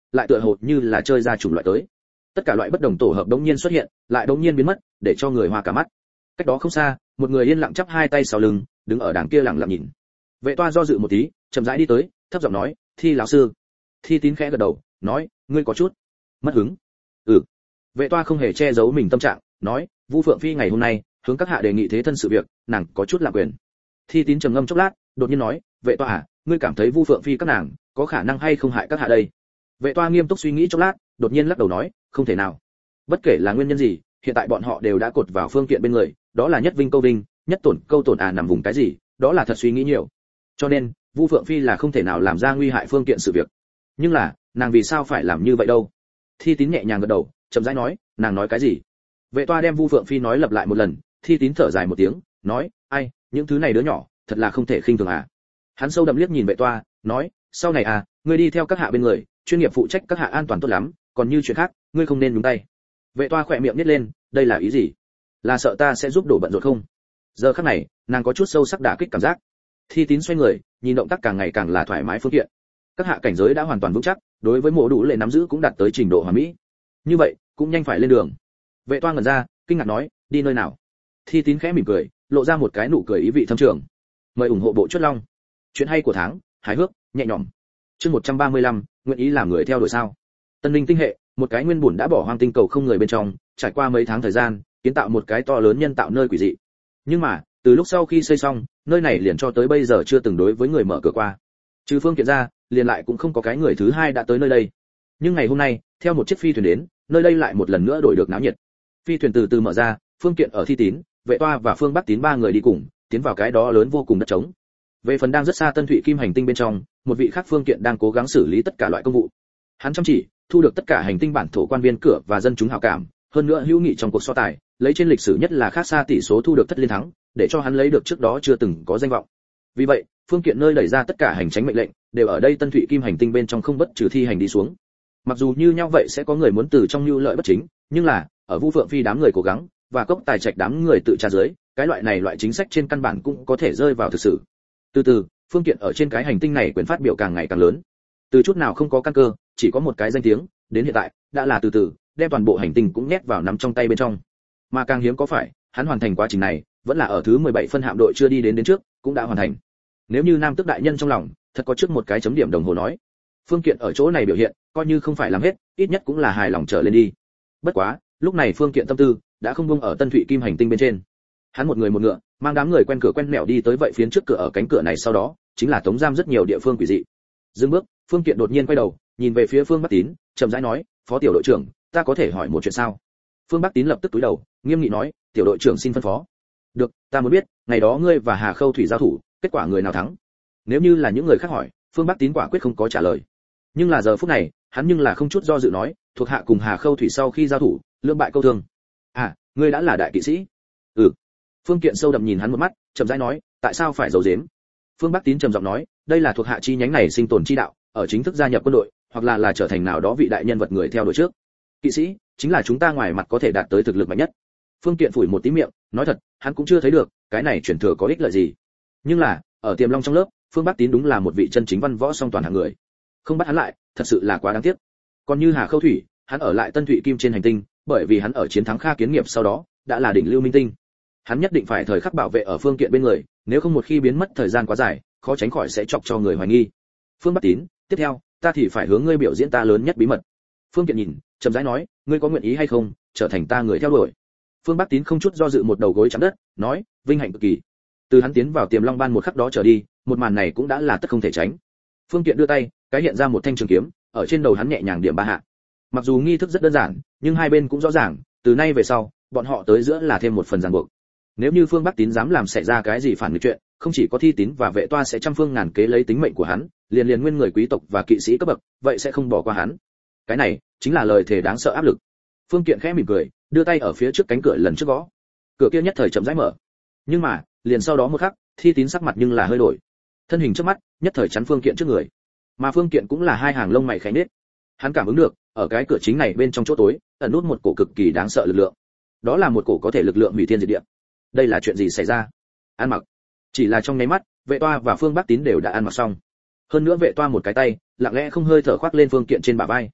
lại tựa hồ như là chơi ra chủng loại tới. Tất cả loại bất đồng tổ hợp đống nhiên xuất hiện, lại đống nhiên biến mất, để cho người hoa cả mắt. Cách đó không xa, một người yên lặng chắp hai tay sau lưng, đứng ở đằng kia lặng lặng nhìn. Vệ Toa do dự một tí, chậm rãi đi tới, thấp giọng nói, "Thi lão sư." Thi Tín khẽ gật đầu, nói, "Ngươi có chút mất hứng." "Ừ." Vệ Toa không hề che giấu mình tâm trạng, nói, "Vu Phượng Phi ngày hôm nay hướng các hạ đề nghị thế thân sự việc, nàng có chút lạm quyền." Thi Tín trầm ngâm chốc lát, đột nhiên nói, "Vệ Toa à, ngươi cảm thấy Vu Phượng Phi các nàng có khả năng hay không hại các hạ đây?" Vệ Toa nghiêm túc suy nghĩ chốc lát, đột nhiên lắc đầu nói, "Không thể nào. Bất kể là nguyên nhân gì, hiện tại bọn họ đều đã cột vào phương kiện bên người, đó là nhất vinh câu vinh, nhất tổn câu tổn à nằm vùng cái gì, đó là thật suy nghĩ nhiều. Cho nên, Vu Phượng Phi là không thể nào làm ra nguy hại phương kiện sự việc. Nhưng là, nàng vì sao phải làm như vậy đâu?" Thi Tín nhẹ nhàng gật đầu, chậm rãi nói, "Nàng nói cái gì?" Vệ Toa đem Vu Phượng Phi nói lặp lại một lần, Thi Tín thở dài một tiếng, nói, "Ai, những thứ này đứa nhỏ, thật là không thể khinh thường à." Hắn sâu đậm liếc nhìn Vệ Toa, nói, "Sau này à, ngươi đi theo các hạ bên người, chuyên nghiệp phụ trách các hạ an toàn tốt lắm, còn như chuyện khác, ngươi không nên nhúng tay." Vệ Toa khỏe miệng nhếch lên, đây là ý gì? Là sợ ta sẽ giúp đổ bận rộn không? Giờ khắc này, nàng có chút sâu sắc đả kích cảm giác. Thi Tín xoay người, nhìn động tác càng ngày càng là thoải mái phương tiện. Các hạ cảnh giới đã hoàn toàn vững chắc, đối với mộ đủ lệ nắm giữ cũng đạt tới trình độ hoàn mỹ. Như vậy, cũng nhanh phải lên đường. Vệ Toa ngẩn ra, kinh ngạc nói, "Đi nơi nào?" Thi Tín khẽ mỉm cười, lộ ra một cái nụ cười ý vị thâm trường. "Mời ủng hộ bộ Chốt Long." Chuyện hay của tháng, hài hước, nhẹ nhõm. Chương một trăm ba mươi lăm, nguyện ý làm người theo đuổi sao? Tân Linh tinh hệ, một cái nguyên bổn đã bỏ hoang tinh cầu không người bên trong, trải qua mấy tháng thời gian, kiến tạo một cái to lớn nhân tạo nơi quỷ dị. Nhưng mà, từ lúc sau khi xây xong, nơi này liền cho tới bây giờ chưa từng đối với người mở cửa qua. Trừ phương kiện ra, liền lại cũng không có cái người thứ hai đã tới nơi đây. Nhưng ngày hôm nay, theo một chiếc phi thuyền đến, nơi đây lại một lần nữa đổi được náo nhiệt. Phi thuyền từ từ mở ra, phương kiện ở Thi Tín, Vệ Toa và Phương Bắc Tín ba người đi cùng, tiến vào cái đó lớn vô cùng đất trống. Về phần đang rất xa Tân Thụy Kim hành tinh bên trong, một vị khác phương kiện đang cố gắng xử lý tất cả loại công vụ. Hắn chăm chỉ, thu được tất cả hành tinh bản thổ quan viên cửa và dân chúng hảo cảm, hơn nữa hữu nghị trong cuộc so tài, lấy trên lịch sử nhất là khác xa tỷ số thu được thất liên thắng, để cho hắn lấy được trước đó chưa từng có danh vọng. Vì vậy, phương kiện nơi đẩy ra tất cả hành tránh mệnh lệnh, đều ở đây Tân Thụy Kim hành tinh bên trong không bất trừ thi hành đi xuống. Mặc dù như nhau vậy sẽ có người muốn từ trong lưu lợi bất chính, nhưng là, ở Vu Phượng Phi đám người cố gắng và cốc tài trạch đám người tự tra dưới, cái loại này loại chính sách trên căn bản cũng có thể rơi vào thực sự. Từ từ, phương kiện ở trên cái hành tinh này quyền phát biểu càng ngày càng lớn. Từ chút nào không có căn cơ, chỉ có một cái danh tiếng, đến hiện tại, đã là từ từ, đem toàn bộ hành tinh cũng nhét vào nắm trong tay bên trong. Mà càng hiếm có phải, hắn hoàn thành quá trình này, vẫn là ở thứ mười bảy phân hạm đội chưa đi đến đến trước, cũng đã hoàn thành. Nếu như Nam Tước đại nhân trong lòng, thật có trước một cái chấm điểm đồng hồ nói, phương kiện ở chỗ này biểu hiện, coi như không phải làm hết, ít nhất cũng là hài lòng trở lên đi. Bất quá, lúc này phương kiện tâm tư đã không buông ở Tân Thụy Kim hành tinh bên trên. Hắn một người một ngựa, mang đám người quen cửa quen mẹo đi tới vậy phiến trước cửa ở cánh cửa này, sau đó chính là tống giam rất nhiều địa phương quỷ dị. Dừng bước, phương kiện đột nhiên quay đầu, nhìn về phía Phương Bắc Tín, chậm rãi nói, "Phó tiểu đội trưởng, ta có thể hỏi một chuyện sao?" Phương Bắc Tín lập tức cúi đầu, nghiêm nghị nói, "Tiểu đội trưởng xin phân phó." "Được, ta muốn biết, ngày đó ngươi và Hà Khâu Thủy giao thủ, kết quả người nào thắng?" Nếu như là những người khác hỏi, Phương Bắc Tín quả quyết không có trả lời. Nhưng là giờ phút này, hắn nhưng là không chút do dự nói, thuộc hạ cùng Hà Khâu Thủy sau khi giao thủ, lưỡng bại câu thương. "À, ngươi đã là đại kỵ sĩ?" "Ừ." Phương Kiện sâu đậm nhìn hắn một mắt, chậm rãi nói, "Tại sao phải giấu giếm?" Phương Bắc Tín trầm giọng nói, "Đây là thuộc hạ chi nhánh này sinh tồn chi đạo, ở chính thức gia nhập quân đội, hoặc là là trở thành nào đó vị đại nhân vật người theo đuổi trước. Kỵ sĩ chính là chúng ta ngoài mặt có thể đạt tới thực lực mạnh nhất." Phương Kiện phủi một tí miệng, nói thật, hắn cũng chưa thấy được cái này chuyển thừa có ích lợi gì. Nhưng là, ở Tiềm Long trong lớp, Phương Bắc Tín đúng là một vị chân chính văn võ song toàn hạng người. Không bắt hắn lại, thật sự là quá đáng tiếc. Còn như Hà Khâu Thủy, hắn ở lại Tân Thụy Kim trên hành tinh, bởi vì hắn ở chiến thắng Kha Kiến Nghiệp sau đó, đã là đỉnh lưu minh tinh. Hắn nhất định phải thời khắc bảo vệ ở Phương Kiện bên người, nếu không một khi biến mất thời gian quá dài, khó tránh khỏi sẽ chọc cho người hoài nghi. Phương Bắc Tín, tiếp theo, ta thì phải hướng ngươi biểu diễn ta lớn nhất bí mật. Phương Kiện nhìn, chậm rãi nói, ngươi có nguyện ý hay không trở thành ta người theo đuổi? Phương Bắc Tín không chút do dự một đầu gối chạm đất, nói, vinh hạnh cực kỳ. Từ hắn tiến vào Tiềm Long ban một khắc đó trở đi, một màn này cũng đã là tất không thể tránh. Phương Kiện đưa tay, cái hiện ra một thanh trường kiếm, ở trên đầu hắn nhẹ nhàng điểm ba hạ. Mặc dù nghi thức rất đơn giản, nhưng hai bên cũng rõ ràng, từ nay về sau, bọn họ tới giữa là thêm một phần ràng buộc. Nếu như Phương Bắc Tín dám làm xảy ra cái gì phản nghịch chuyện, không chỉ có Thi Tín và Vệ Toa sẽ trăm phương ngàn kế lấy tính mệnh của hắn, liền liền nguyên người quý tộc và kỵ sĩ cấp bậc, vậy sẽ không bỏ qua hắn. Cái này chính là lời thề đáng sợ áp lực. Phương Kiện khẽ mỉm cười, đưa tay ở phía trước cánh cửa lần trước gõ. Cửa kia nhất thời chậm rãi mở. Nhưng mà, liền sau đó một khắc, Thi Tín sắc mặt nhưng là hơi đổi. Thân hình trước mắt, nhất thời chắn Phương Kiện trước người. Mà Phương Kiện cũng là hai hàng lông mày khẽ nhếch. Hắn cảm ứng được, ở cái cửa chính này bên trong chỗ tối, ẩn nút một cổ cực kỳ đáng sợ lực lượng. Đó là một cổ có thể lực lượng hủy thiên diệt địa. Đây là chuyện gì xảy ra? Ăn mặc. Chỉ là trong nháy mắt, Vệ Toa và Phương Bắc Tín đều đã ăn mặc xong. Hơn nữa Vệ Toa một cái tay, lặng lẽ không hơi thở khoác lên Phương Kiện trên bả vai,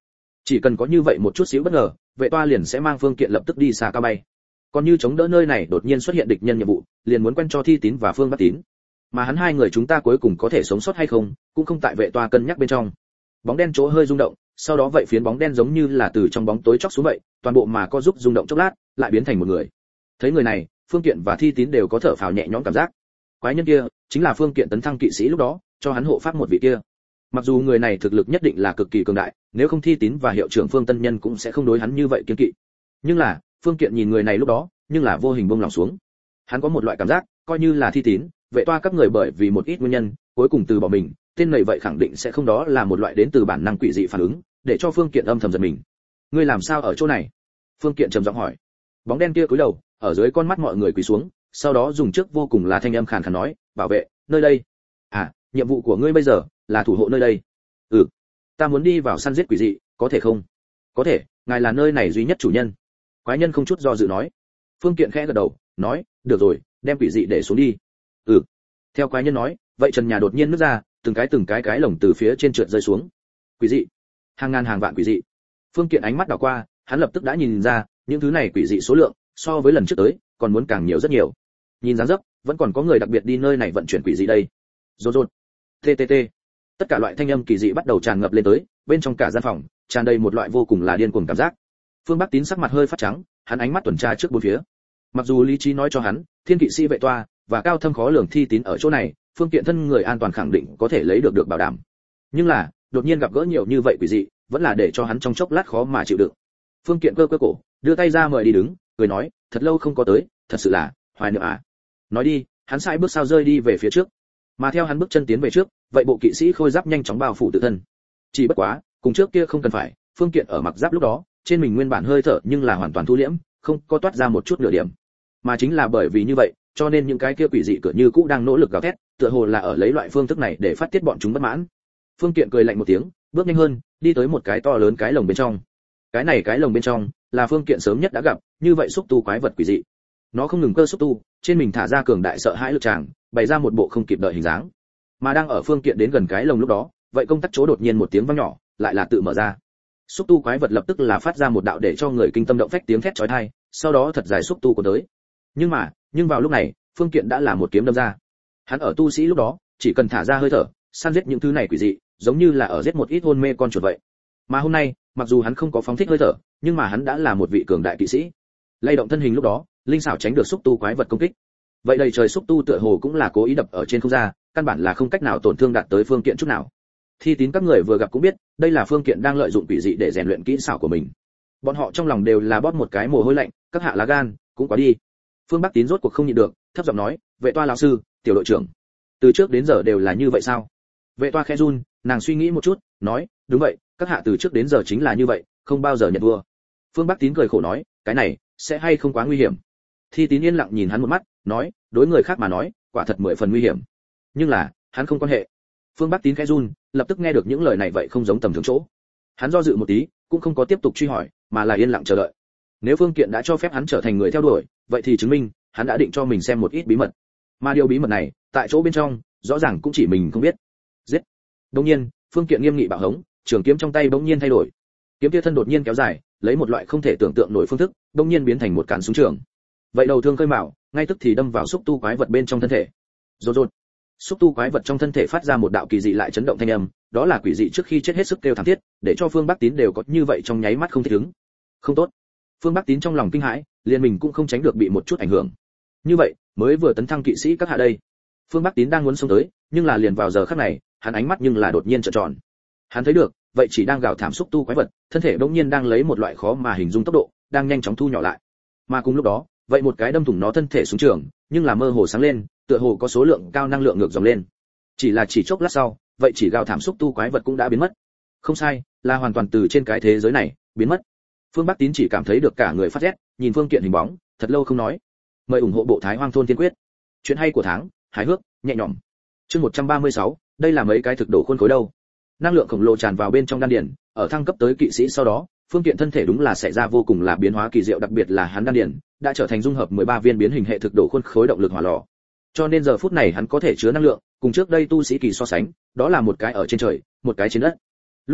Chỉ cần có như vậy một chút xíu bất ngờ, vệ toa liền sẽ mang phương kiện lập tức đi xa cao bay. Còn như chống đỡ nơi này đột nhiên xuất hiện địch nhân nhiệm vụ, liền muốn quen cho Thi Tín và Phương Bắc Tín. Mà hắn hai người chúng ta cuối cùng có thể sống sót hay không, cũng không tại vệ toa cân nhắc bên trong. Bóng đen chỗ hơi rung động, sau đó vậy phiến bóng đen giống như là từ trong bóng tối chóc xuống vậy, toàn bộ mà co giúp rung động chốc lát, lại biến thành một người. Thấy người này, Phương Kiện và Thi Tín đều có thở phào nhẹ nhõm cảm giác. Quái nhân kia chính là Phương Kiện tấn thăng kỵ sĩ lúc đó cho hắn hộ pháp một vị kia. Mặc dù người này thực lực nhất định là cực kỳ cường đại, nếu không Thi Tín và hiệu trưởng Phương Tân Nhân cũng sẽ không đối hắn như vậy kiêng kỵ. Nhưng là, Phương Kiện nhìn người này lúc đó, nhưng là vô hình buông lòng xuống. Hắn có một loại cảm giác, coi như là Thi Tín, vệ toa các người bởi vì một ít nguyên nhân, cuối cùng từ bỏ mình, tên này vậy khẳng định sẽ không, đó là một loại đến từ bản năng quỷ dị phản ứng, để cho Phương Kiện âm thầm giật mình. Ngươi làm sao ở chỗ này? Phương Kiện trầm giọng hỏi. Bóng đen kia cúi đầu, ở dưới con mắt mọi người quỳ xuống, sau đó dùng trước vô cùng là thanh âm khàn khàn nói, bảo vệ nơi đây. À, nhiệm vụ của ngươi bây giờ là thủ hộ nơi đây. Ừ, ta muốn đi vào săn giết quỷ dị, có thể không? Có thể, ngài là nơi này duy nhất chủ nhân. Quái nhân không chút do dự nói. Phương Kiện khẽ gật đầu, nói, được rồi, đem quỷ dị để xuống đi. Ừ. Theo quái nhân nói, vậy trần nhà đột nhiên nứt ra, từng cái từng cái cái lồng từ phía trên trượt rơi xuống. Quỷ dị, hàng ngàn hàng vạn quỷ dị. Phương Kiện ánh mắt đảo qua, hắn lập tức đã nhìn ra, những thứ này quỷ dị số lượng so với lần trước tới còn muốn càng nhiều rất nhiều. Nhìn dáng dấp, vẫn còn có người đặc biệt đi nơi này vận chuyển quỷ dị đây. Rột rột, ttt, tất cả loại thanh âm kỳ dị bắt đầu tràn ngập lên tới, bên trong cả gian phòng tràn đầy một loại vô cùng là điên cuồng cảm giác. Phương Bắc Tín sắc mặt hơi phát trắng, hắn ánh mắt tuần tra trước bốn phía. Mặc dù lý trí nói cho hắn, thiên kỵ sĩ vệ toa và cao thâm khó lường Thi Tín ở chỗ này, Phương Kiện thân người an toàn khẳng định có thể lấy được được bảo đảm. Nhưng là, đột nhiên gặp gỡ nhiều như vậy quỷ dị, vẫn là để cho hắn trong chốc lát khó mà chịu đựng. Phương Kiện cơ cơ cổ, đưa tay ra mời đi đứng, cười nói, thật lâu không có tới, thật sự là hoài niệm à. Nói đi, hắn sai bước sao rơi đi về phía trước. Mà theo hắn bước chân tiến về trước, vậy bộ kỵ sĩ khôi giáp nhanh chóng bao phủ tự thân. Chỉ bất quá, cùng trước kia không cần phải, Phương Kiện ở mặc giáp lúc đó, trên mình nguyên bản hơi thở nhưng là hoàn toàn thu liễm, không có toát ra một chút nửa điểm. Mà chính là bởi vì như vậy, cho nên những cái kia quỷ dị cửa như cũ đang nỗ lực gào thét, tựa hồ là ở lấy loại phương thức này để phát tiết bọn chúng bất mãn. Phương Kiện cười lạnh một tiếng, bước nhanh hơn, đi tới một cái to lớn cái lồng bên trong. Cái này cái lồng bên trong là Phương Kiện sớm nhất đã gặp, như vậy xúc tu quái vật quỷ dị. Nó không ngừng cơ xúc tu, trên mình thả ra cường đại sợ hãi lực tràng, bày ra một bộ không kịp đợi hình dáng. Mà đang ở Phương Kiện đến gần cái lồng lúc đó, vậy công tắc chỗ đột nhiên một tiếng vang nhỏ, lại là tự mở ra. Xúc tu quái vật lập tức là phát ra một đạo để cho người kinh tâm động phách tiếng thét chói tai, sau đó thật dài xúc tu của tới. Nhưng mà, nhưng vào lúc này, Phương Kiện đã là một kiếm đâm ra. Hắn ở tu sĩ lúc đó, chỉ cần thả ra hơi thở, săn giết những thứ này quỷ dị, giống như là ở giết một ít hôn mê con chuột vậy. Mà hôm nay, mặc dù hắn không có phóng thích hơi thở, nhưng mà hắn đã là một vị cường đại kỵ sĩ. Lay động thân hình lúc đó, linh xảo tránh được xúc tu quái vật công kích. Vậy đầy trời xúc tu tựa hồ cũng là cố ý đập ở trên không ra, căn bản là không cách nào tổn thương đạt tới Phương Kiện chút nào. Thi Tín các người vừa gặp cũng biết, đây là Phương Kiện đang lợi dụng quỷ dị để rèn luyện kỹ xảo của mình. Bọn họ trong lòng đều là bóp một cái mồ hôi lạnh, các hạ lá gan cũng quá đi. Phương Bắc Tín rốt cuộc không nhịn được, thấp giọng nói, vệ toa lão sư, tiểu đội trưởng, từ trước đến giờ đều là như vậy sao? Vệ toa khẽ run, nàng suy nghĩ một chút, nói, đúng vậy, các hạ từ trước đến giờ chính là như vậy, không bao giờ nhận thua. Phương Bắc Tín cười khổ nói, cái này sẽ hay không quá nguy hiểm? Thi Tín yên lặng nhìn hắn một mắt, nói, đối người khác mà nói, quả thật mười phần nguy hiểm, nhưng là hắn không quan hệ. Phương Bắc Tín khẽ run, lập tức nghe được những lời này vậy không giống tầm thường chỗ. Hắn do dự một tí, cũng không có tiếp tục truy hỏi, mà là yên lặng chờ đợi. Nếu Phương Kiện đã cho phép hắn trở thành người theo đuổi, vậy thì chứng minh hắn đã định cho mình xem một ít bí mật. Mà điều bí mật này, tại chỗ bên trong, rõ ràng cũng chỉ mình không biết. Giết. Đột nhiên, Phương Kiện nghiêm nghị bạo hống, trường kiếm trong tay bỗng nhiên thay đổi. Kiếm kia thân đột nhiên kéo dài, lấy một loại không thể tưởng tượng nổi phương thức, bỗng nhiên biến thành một cán súng trường. Vậy đầu thương khơi mào, ngay tức thì đâm vào xúc tu quái vật bên trong thân thể. Rột rột. Xúc tu quái vật trong thân thể phát ra một đạo kỳ dị lại chấn động thanh âm, đó là quỷ dị trước khi chết hết sức kêu thảm thiết, để cho Phương Bắc Tín đều có như vậy trong nháy mắt không thích ứng. Không tốt. Phương Bắc Tín trong lòng kinh hãi, liền mình cũng không tránh được bị một chút ảnh hưởng. Như vậy, mới vừa tấn thăng kỵ sĩ các hạ đây. Phương Bắc Tín đang muốn xông tới, nhưng là liền vào giờ khắc này, hắn ánh mắt nhưng là đột nhiên trợn tròn. Hắn thấy được, vậy chỉ đang gào thảm xúc tu quái vật, thân thể đột nhiên đang lấy một loại khó mà hình dung tốc độ, đang nhanh chóng thu nhỏ lại. Mà cùng lúc đó, vậy một cái đâm thủng nó thân thể xuống trường, nhưng là mơ hồ sáng lên, tựa hồ có số lượng cao năng lượng ngược dòng lên. Chỉ là chỉ chốc lát sau, vậy chỉ gào thảm xúc tu quái vật cũng đã biến mất. Không sai, là hoàn toàn từ trên cái thế giới này biến mất. Phương Bắc Tín chỉ cảm thấy được cả người phát rét, nhìn Phương Kiện hình bóng, thật lâu không nói. Mời ủng hộ bộ Thái Hoang thôn tiên quyết. Chuyện hay của tháng, hài hước, nhẹ nhõm. Chương một trăm ba mươi sáu, đây là mấy cái thực đồ khuôn khối đâu. Năng lượng khổng lồ tràn vào bên trong đan điền, ở thăng cấp tới kỵ sĩ sau đó, Phương Kiện thân thể đúng là xảy ra vô cùng là biến hóa kỳ diệu, đặc biệt là hắn đan điền đã trở thành dung hợp mười ba viên biến hình hệ thực đồ khuôn khối động lực hỏa lò. Cho nên giờ phút này hắn có thể chứa năng lượng, cùng trước đây tu sĩ kỳ so sánh, đó là một cái ở trên trời, một cái trên đất. Lúc này,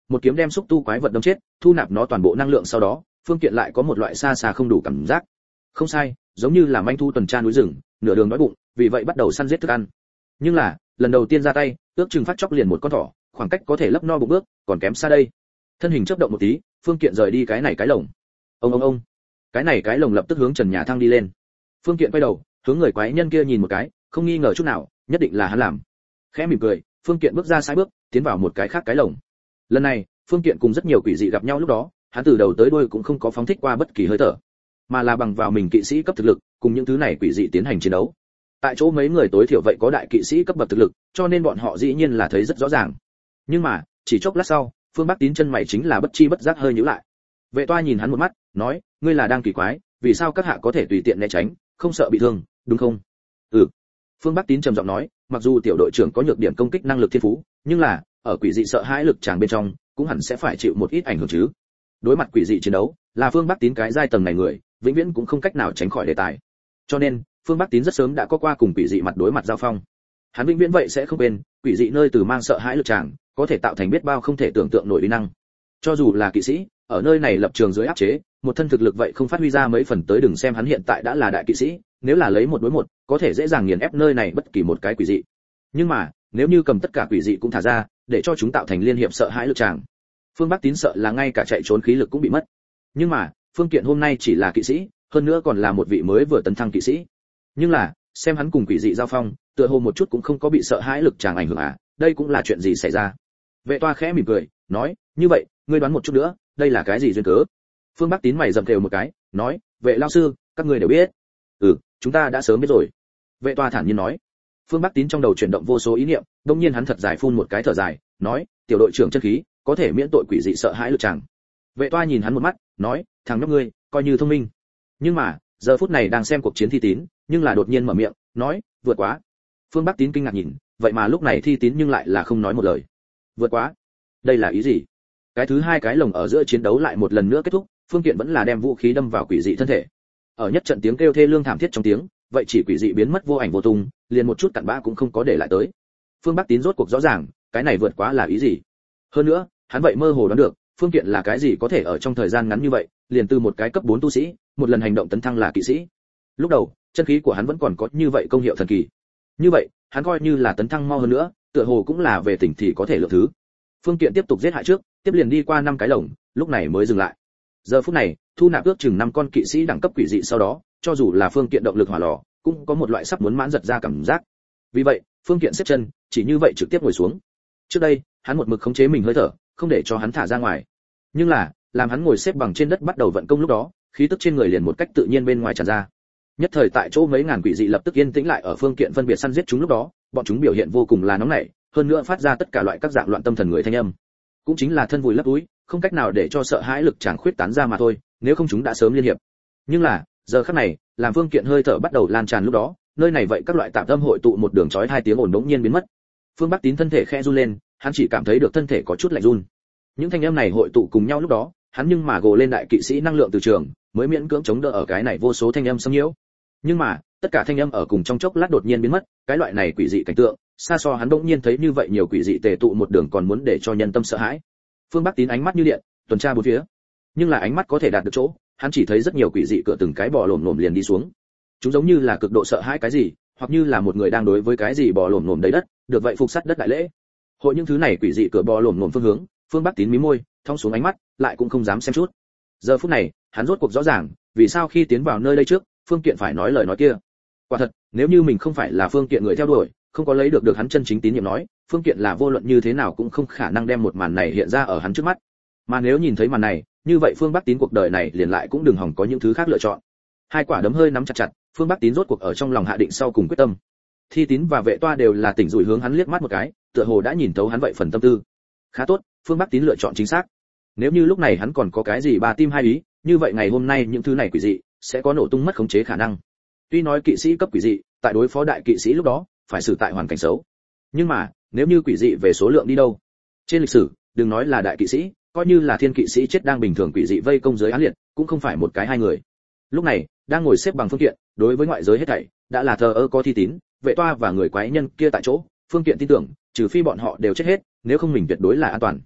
một kiếm đem xúc tu quái vật đâm chết, thu nạp nó toàn bộ năng lượng sau đó, phương kiện lại có một loại xa xa không đủ cảm giác. Không sai, giống như là manh thu tuần tra núi rừng, nửa đường đói bụng, vì vậy bắt đầu săn giết thức ăn. Nhưng là, lần đầu tiên ra tay, ước chừng phát chóc liền một con thỏ, khoảng cách có thể lấp no bụng bước, còn kém xa đây. Thân hình chớp động một tí, phương kiện rời đi cái này cái lồng. Ông ông ông. Cái này cái lồng lập tức hướng trần nhà thang đi lên. Phương kiện quay đầu, hướng người quái nhân kia nhìn một cái, không nghi ngờ chút nào, nhất định là hắn làm. Khẽ mỉm cười, phương kiện bước ra sai bước, tiến vào một cái khác cái lồng. Lần này, phương kiện cùng rất nhiều quỷ dị gặp nhau lúc đó, hắn từ đầu tới đuôi cũng không có phóng thích qua bất kỳ hơi thở, mà là bằng vào mình kỵ sĩ cấp thực lực, cùng những thứ này quỷ dị tiến hành chiến đấu. Tại chỗ mấy người tối thiểu vậy có đại kỵ sĩ cấp bậc thực lực, cho nên bọn họ dĩ nhiên là thấy rất rõ ràng. Nhưng mà, chỉ chốc lát sau, Phương Bắc Tín chân mày chính là bất chi bất giác hơi nhíu lại. Vệ Toa nhìn hắn một mắt, nói, ngươi là đang kỳ quái, vì sao các hạ có thể tùy tiện né tránh, không sợ bị thương, đúng không? Ừ. Phương Bắc Tín trầm giọng nói, mặc dù tiểu đội trưởng có nhược điểm công kích năng lực thiên phú, nhưng là, ở quỷ dị sợ hãi lực tràng bên trong, cũng hẳn sẽ phải chịu một ít ảnh hưởng chứ. Đối mặt quỷ dị chiến đấu, là Phương Bắc Tín cái giai tầng này người, vĩnh viễn cũng không cách nào tránh khỏi đề tài. Cho nên, Phương Bắc Tín rất sớm đã có qua cùng quỷ dị mặt đối mặt giao phong. Hắn vĩnh viễn vậy sẽ không quên, quỷ dị nơi từ mang sợ hãi lực tràng, có thể tạo thành biết bao không thể tưởng tượng nổi uy năng. Cho dù là kỵ sĩ, ở nơi này lập trường dưới áp chế, một thân thực lực vậy không phát huy ra mấy phần tới, đừng xem hắn hiện tại đã là đại kỵ sĩ, nếu là lấy một đối một, có thể dễ dàng nghiền ép nơi này bất kỳ một cái quỷ dị. Nhưng mà, nếu như cầm tất cả quỷ dị cũng thả ra, để cho chúng tạo thành liên hiệp sợ hãi lực tràng, Phương Bắc Tín sợ là ngay cả chạy trốn khí lực cũng bị mất. Nhưng mà, Phương Kiện hôm nay chỉ là kỵ sĩ, hơn nữa còn là một vị mới vừa tấn thăng kỵ sĩ. Nhưng là, xem hắn cùng quỷ dị giao phong, tựa hồ một chút cũng không có bị sợ hãi lực tràng ảnh hưởng à, đây cũng là chuyện gì xảy ra? Vệ Toa khẽ mỉm cười, nói, như vậy, ngươi đoán một chút nữa, đây là cái gì duyên cớ? Phương Bắc Tín mày rậm thều một cái, nói, vệ lão sư, các ngươi đều biết. Ừ, chúng ta đã sớm biết rồi. Vệ Toa thản nhiên nói. Phương Bắc Tín trong đầu chuyển động vô số ý niệm, đột nhiên hắn thật dài phun một cái thở dài, nói, tiểu đội trưởng chân khí, có thể miễn tội quỷ dị sợ hãi lực tràng. Vệ Toa nhìn hắn một mắt, nói, thằng nhóc ngươi, coi như thông minh. Nhưng mà, giờ phút này đang xem cuộc chiến Thi Tín, nhưng là đột nhiên mở miệng, nói, vượt quá. Phương Bắc Tín kinh ngạc nhìn, vậy mà lúc này Thi Tín nhưng lại là không nói một lời. Vượt quá? Đây là ý gì? Cái thứ hai cái lồng ở giữa chiến đấu lại một lần nữa kết thúc, Phương Kiện vẫn là đem vũ khí đâm vào quỷ dị thân thể. Ở nhất trận tiếng kêu thê lương thảm thiết trong tiếng, vậy chỉ quỷ dị biến mất vô ảnh vô tung, liền một chút cặn bã cũng không có để lại tới. Phương Bắc Tín rốt cuộc rõ ràng, cái này vượt quá là ý gì? Hơn nữa, hắn vậy mơ hồ đoán được, Phương Kiện là cái gì có thể ở trong thời gian ngắn như vậy, liền từ một cái cấp bốn tu sĩ, một lần hành động tấn thăng là kỵ sĩ. Lúc đầu, chân khí của hắn vẫn còn có như vậy công hiệu thần kỳ. Như vậy, hắn coi như là tấn thăng mau hơn nữa, tựa hồ cũng là về tỉnh thì có thể lượng thứ. Phương Kiện tiếp tục giết hại trước, tiếp liền đi qua năm cái lồng, lúc này mới dừng lại. Giờ phút này, thu nạp ước chừng năm con kỵ sĩ đẳng cấp quỷ dị sau đó, cho dù là Phương Kiện động lực hỏa lò, cũng có một loại sắp muốn mãn giật ra cảm giác. Vì vậy, Phương Kiện xếp chân, chỉ như vậy trực tiếp ngồi xuống. Trước đây, hắn một mực khống chế mình hơi thở, không để cho hắn thả ra ngoài. Nhưng là, làm hắn ngồi xếp bằng trên đất bắt đầu vận công lúc đó, khí tức trên người liền một cách tự nhiên bên ngoài tràn ra. Nhất thời tại chỗ mấy ngàn quỷ dị lập tức yên tĩnh lại, ở Phương Kiện phân biệt săn giết chúng lúc đó, bọn chúng biểu hiện vô cùng là nóng nảy, hơn nữa phát ra tất cả loại các dạng loạn tâm thần người thanh âm. Cũng chính là thân vùi lấp túi, không cách nào để cho sợ hãi lực tràng khuyết tán ra mà thôi, nếu không chúng đã sớm liên hiệp. Nhưng là, giờ khắc này, làm Phương Kiện hơi thở bắt đầu lan tràn lúc đó, nơi này vậy các loại tạm tâm hội tụ một đường chói hai tiếng ồn đống nhiên biến mất. Phương Bắc Tín thân thể khẽ run lên, hắn chỉ cảm thấy được thân thể có chút lạnh run. Những thanh âm này hội tụ cùng nhau lúc đó, hắn nhưng mà gồ lên đại kỵ sĩ năng lượng từ trường, mới miễn cưỡng chống đỡ ở cái này vô số thanh âm xâm nhiễu. Nhưng mà, tất cả thanh âm ở cùng trong chốc lát đột nhiên biến mất, cái loại này quỷ dị cảnh tượng, xa so hắn đột nhiên thấy như vậy nhiều quỷ dị tề tụ một đường còn muốn để cho nhân tâm sợ hãi. Phương Bắc Tín ánh mắt như điện, tuần tra bốn phía. Nhưng là ánh mắt có thể đạt được chỗ, hắn chỉ thấy rất nhiều quỷ dị cửa từng cái bò lổm lổm liền đi xuống. Chúng giống như là cực độ sợ hãi cái gì, hoặc như là một người đang đối với cái gì bò lổm lổm đầy đất, được vậy phục sát đất đại lễ. Hội những thứ này quỷ dị cửa bò lổm lổm phương hướng, Phương Bắc Tín mí môi, thong xuống ánh mắt, lại cũng không dám xem chút. Giờ phút này, hắn rốt cuộc rõ ràng, vì sao khi tiến vào nơi đây trước, Phương Kiện phải nói lời nói kia. Quả thật, nếu như mình không phải là Phương Kiện người theo đuổi, không có lấy được được hắn chân chính tín nhiệm nói, Phương Kiện là vô luận như thế nào cũng không khả năng đem một màn này hiện ra ở hắn trước mắt. Mà nếu nhìn thấy màn này, như vậy Phương Bắc Tín cuộc đời này liền lại cũng đừng hòng có những thứ khác lựa chọn. Hai quả đấm hơi nắm chặt chặt, Phương Bắc Tín rốt cuộc ở trong lòng hạ định sau cùng quyết tâm. Thi Tín và Vệ Toa đều là tỉnh rủi hướng hắn liếc mắt một cái, tựa hồ đã nhìn thấu hắn vậy phần tâm tư. Khá tốt, Phương Bắc Tín lựa chọn chính xác. Nếu như lúc này hắn còn có cái gì ba tim hai ý, như vậy ngày hôm nay những thứ này quỷ dị sẽ có nổ tung mất khống chế khả năng. Tuy nói kỵ sĩ cấp quỷ dị, tại đối phó đại kỵ sĩ lúc đó, phải xử tại hoàn cảnh xấu. Nhưng mà, nếu như quỷ dị về số lượng đi đâu? Trên lịch sử, đừng nói là đại kỵ sĩ, coi như là thiên kỵ sĩ chết đang bình thường quỷ dị vây công giới án liệt, cũng không phải một cái hai người. Lúc này, đang ngồi xếp bằng Phương Kiện, đối với ngoại giới hết thảy, đã là thờ ơ có Thi Tín, Vệ Toa và người quái nhân kia tại chỗ, Phương Kiện tin tưởng, trừ phi bọn họ đều chết hết, nếu không mình tuyệt đối là an toàn.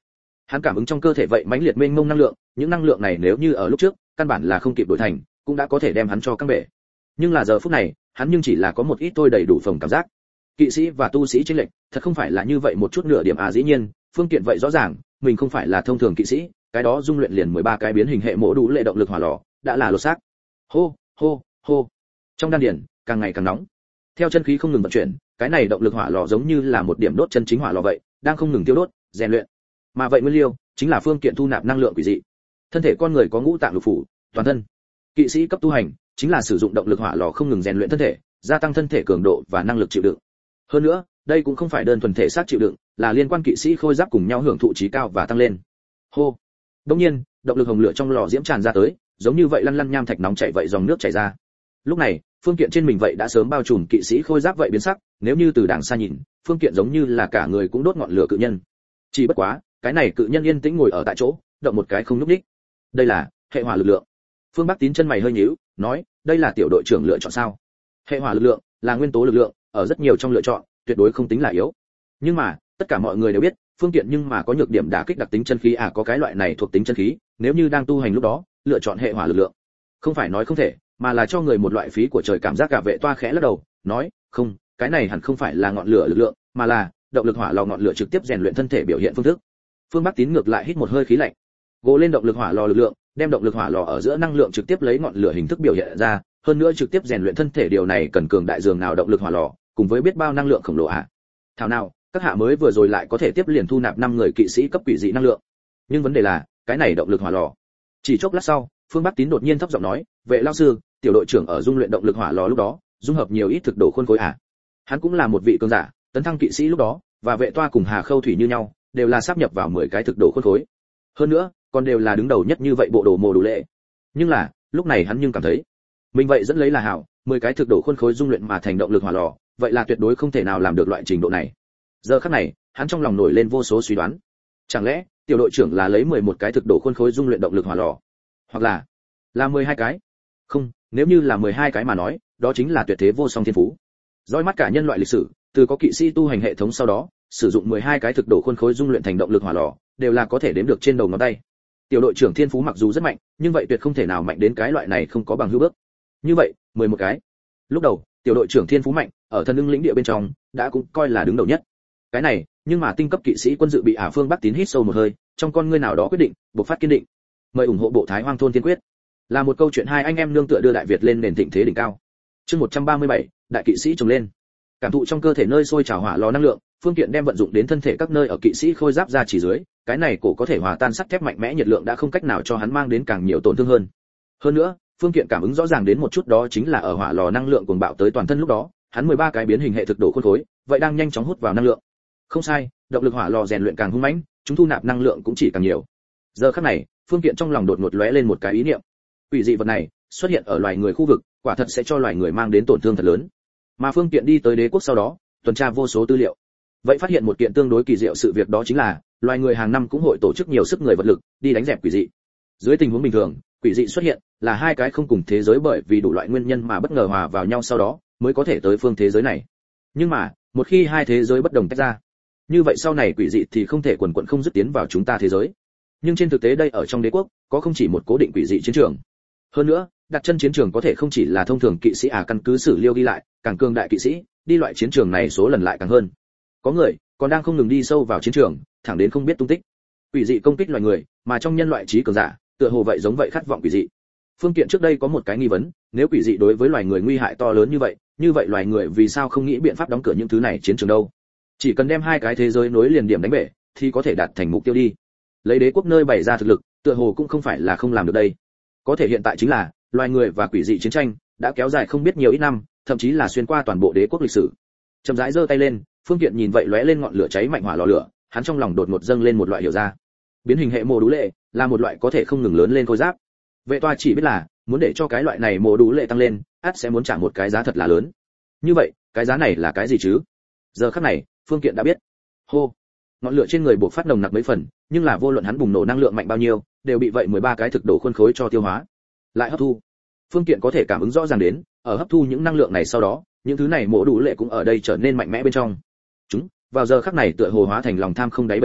Hắn cảm ứng trong cơ thể vậy mãnh liệt mênh mông năng lượng, những năng lượng này nếu như ở lúc trước, căn bản là không kịp đổi thành, cũng đã có thể đem hắn cho căng bể. Nhưng là giờ phút này, hắn nhưng chỉ là có một ít thôi đầy đủ phòng cảm giác. Kỵ sĩ và tu sĩ chênh lệch, thật không phải là như vậy một chút nửa điểm à, dĩ nhiên, Phương Kiện vậy rõ ràng, mình không phải là thông thường kỵ sĩ, cái đó dung luyện liền mười ba cái biến hình hệ mỗ đủ lệ động lực hỏa lò, đã là lột xác. Hô, hô, hô. Trong đan điền, càng ngày càng nóng. Theo chân khí không ngừng vận chuyển, cái này động lực hỏa lò giống như là một điểm đốt chân chính hỏa lò vậy, đang không ngừng tiêu đốt, rèn luyện. Mà vậy nguyên liêu, chính là Phương Kiện thu nạp năng lượng quỷ dị. Thân thể con người có ngũ tạng lục phủ, toàn thân. Kỵ sĩ cấp tu hành, chính là sử dụng động lực hỏa lò không ngừng rèn luyện thân thể, gia tăng thân thể cường độ và năng lực chịu đựng. Hơn nữa, đây cũng không phải đơn thuần thể xác chịu đựng, là liên quan kỵ sĩ khôi giáp cùng nhau hưởng thụ trí cao và tăng lên. Hô. Đương nhiên, động lực hồng lửa trong lò diễm tràn ra tới, giống như vậy lăn lăn nham thạch nóng chảy vậy dòng nước chảy ra. Lúc này, Phương Kiện trên mình vậy đã sớm bao trùm kỵ sĩ khôi giáp vậy biến sắc, nếu như từ đằng xa nhìn, Phương Kiện giống như là cả người cũng đốt ngọn lửa cự nhân. Chỉ bất quá, cái này cự nhân yên tĩnh ngồi ở tại chỗ, động một cái không nhúc nhích. Đây là hệ hỏa lực lượng. Phương Bắc Tín chân mày hơi nhíu, nói, đây là tiểu đội trưởng lựa chọn sao? Hệ hỏa lực lượng là nguyên tố lực lượng, ở rất nhiều trong lựa chọn, tuyệt đối không tính là yếu. Nhưng mà, tất cả mọi người đều biết, Phương Kiện nhưng mà có nhược điểm đả kích đặc tính chân khí à, có cái loại này thuộc tính chân khí, nếu như đang tu hành lúc đó, lựa chọn hệ hỏa lực lượng. Không phải nói không thể, mà là cho người một loại phí của trời cảm giác. Cả vệ toa khẽ lắc đầu, nói, không, cái này hẳn không phải là ngọn lửa lực lượng, mà là động lực hỏa lò ngọn lửa trực tiếp rèn luyện thân thể biểu hiện phương thức. Phương Bắc Tín ngược lại hít một hơi khí lạnh, gồ lên động lực hỏa lò lực lượng, đem động lực hỏa lò ở giữa năng lượng trực tiếp lấy ngọn lửa hình thức biểu hiện ra, hơn nữa trực tiếp rèn luyện thân thể, điều này cần cường đại dường nào động lực hỏa lò, cùng với biết bao năng lượng khổng lồ à. Thảo nào, các hạ mới vừa rồi lại có thể tiếp liền thu nạp năm người kỵ sĩ cấp quỷ dị năng lượng. Nhưng vấn đề là, cái này động lực hỏa lò. Chỉ chốc lát sau, Phương Bắc Tín đột nhiên thấp giọng nói, vệ lão sư, tiểu đội trưởng ở dung luyện động lực hỏa lò lúc đó, dung hợp nhiều ít thực đồ khuôn khối à. Hắn cũng là một vị cường giả, tấn thăng kỵ sĩ lúc đó, và vệ toa cùng Hà Khâu Thủy như nhau, đều là sáp nhập vào mười cái thực đồ khuôn khối. Hơn nữa, còn đều là đứng đầu nhất như vậy bộ đồ mồ đủ lệ. Nhưng là, lúc này hắn nhưng cảm thấy, mình vậy dẫn lấy là hảo, mười cái thực đồ khuôn khối dung luyện mà thành động lực hỏa lò, vậy là tuyệt đối không thể nào làm được loại trình độ này. Giờ khắc này, hắn trong lòng nổi lên vô số suy đoán. Chẳng lẽ, tiểu đội trưởng là lấy mười một cái thực đồ khuôn khối dung luyện động lực hỏa lò, hoặc là là mười hai cái? Không, nếu như là mười hai cái mà nói, đó chính là tuyệt thế vô song thiên phú. Dõi mắt cả nhân loại lịch sử, từ có kỵ sĩ tu hành hệ thống sau đó, sử dụng mười hai cái thực đồ khuôn khối dung luyện thành động lực hỏa lò, đều là có thể đếm được trên đầu ngón tay. Tiểu đội trưởng thiên phú mặc dù rất mạnh, nhưng vậy tuyệt không thể nào mạnh đến cái loại này không có bằng hữu bước. Như vậy, mười một cái. Lúc đầu, tiểu đội trưởng thiên phú mạnh, ở thân ưng lĩnh địa bên trong, đã cũng coi là đứng đầu nhất. Cái này, nhưng mà tinh cấp kỵ sĩ quân dự bị Ả Phương Bắc Tín hít sâu một hơi, trong con ngươi nào đó quyết định, bộc phát kiên định. Mời ủng hộ bộ Thái Hoang thôn tiên quyết. Là một câu chuyện hai anh em nương tựa đưa Đại Việt lên nền thịnh thế đỉnh cao. Chương một trăm ba mươi bảy, đại kỵ sĩ trồng lên. Cảm thụ trong cơ thể nơi sôi trào hỏa lò năng lượng, Phương Kiện đem vận dụng đến thân thể các nơi ở kỵ sĩ khôi giáp ra chỉ dưới, cái này cổ có thể hòa tan sắt thép mạnh mẽ nhiệt lượng đã không cách nào cho hắn mang đến càng nhiều tổn thương hơn. Hơn nữa, Phương Kiện cảm ứng rõ ràng đến một chút, đó chính là ở hỏa lò năng lượng cuồng bạo tới toàn thân lúc đó, hắn mười ba cái biến hình hệ thực đồ khuôn khối, vậy đang nhanh chóng hút vào năng lượng. Không sai, động lực hỏa lò rèn luyện càng hung mãnh, chúng thu nạp năng lượng cũng chỉ càng nhiều. Giờ khắc này, Phương Kiện trong lòng đột ngột lóe lên một cái ý niệm. Quỷ dị vật này xuất hiện ở loài người khu vực, quả thật sẽ cho loài người mang đến tổn thương thật lớn. Mà Phương Kiện đi tới đế quốc sau đó, tuần tra vô số tư liệu, vậy phát hiện một kiện tương đối kỳ diệu sự việc, đó chính là loài người hàng năm cũng hội tổ chức nhiều sức người vật lực đi đánh dẹp quỷ dị. Dưới tình huống bình thường, quỷ dị xuất hiện là hai cái không cùng thế giới bởi vì đủ loại nguyên nhân mà bất ngờ hòa vào nhau sau đó mới có thể tới phương thế giới này. Nhưng mà, một khi hai thế giới bất đồng tách ra, như vậy sau này quỷ dị thì không thể quần quật không dứt tiến vào chúng ta thế giới. Nhưng trên thực tế đây ở trong đế quốc có không chỉ một cố định quỷ dị chiến trường. Hơn nữa, đặt chân chiến trường có thể không chỉ là thông thường kỵ sĩ à, căn cứ sử liêu ghi lại, càng cường đại kỵ sĩ đi loại chiến trường này số lần lại càng hơn. Có người còn đang không ngừng đi sâu vào chiến trường, thẳng đến không biết tung tích. Quỷ dị công kích loài người, mà trong nhân loại trí cường giả, tựa hồ vậy giống vậy khát vọng quỷ dị. Phương Kiện trước đây có một cái nghi vấn, nếu quỷ dị đối với loài người nguy hại to lớn như vậy, như vậy loài người vì sao không nghĩ biện pháp đóng cửa những thứ này chiến trường đâu? Chỉ cần đem hai cái thế giới nối liền điểm đánh bể, thì có thể đạt thành mục tiêu đi. Lấy đế quốc nơi bày ra thực lực, tựa hồ cũng không phải là không làm được đây. Có thể hiện tại chính là, loài người và quỷ dị chiến tranh đã kéo dài không biết nhiều ít năm, thậm chí là xuyên qua toàn bộ đế quốc lịch sử. Chậm rãi giơ tay lên, Phương Kiện nhìn vậy lóe lên ngọn lửa cháy mạnh hỏa lò lửa, hắn trong lòng đột ngột dâng lên một loại hiểu ra. Biến hình hệ mô đú lệ là một loại có thể không ngừng lớn lên khôi giáp. Vệ toa chỉ biết là, muốn để cho cái loại này mô đú lệ tăng lên, ắt sẽ muốn trả một cái giá thật là lớn. Như vậy, cái giá này là cái gì chứ? Giờ khắc này, Phương Kiện đã biết. Hô, ngọn lửa trên người bộc phát nồng nặc mấy phần, nhưng là vô luận hắn bùng nổ năng lượng mạnh bao nhiêu, đều bị vậy mười ba cái thực đồ khuôn khối cho tiêu hóa, lại hấp thu. Phương Kiện có thể cảm ứng rõ ràng đến, ở hấp thu những năng lượng này sau đó, những thứ này mổ đủ lệ cũng ở đây trở nên mạnh mẽ bên trong. Chúng, vào giờ khắc này tựa hồ hóa thành lòng tham không đáy bầy sói,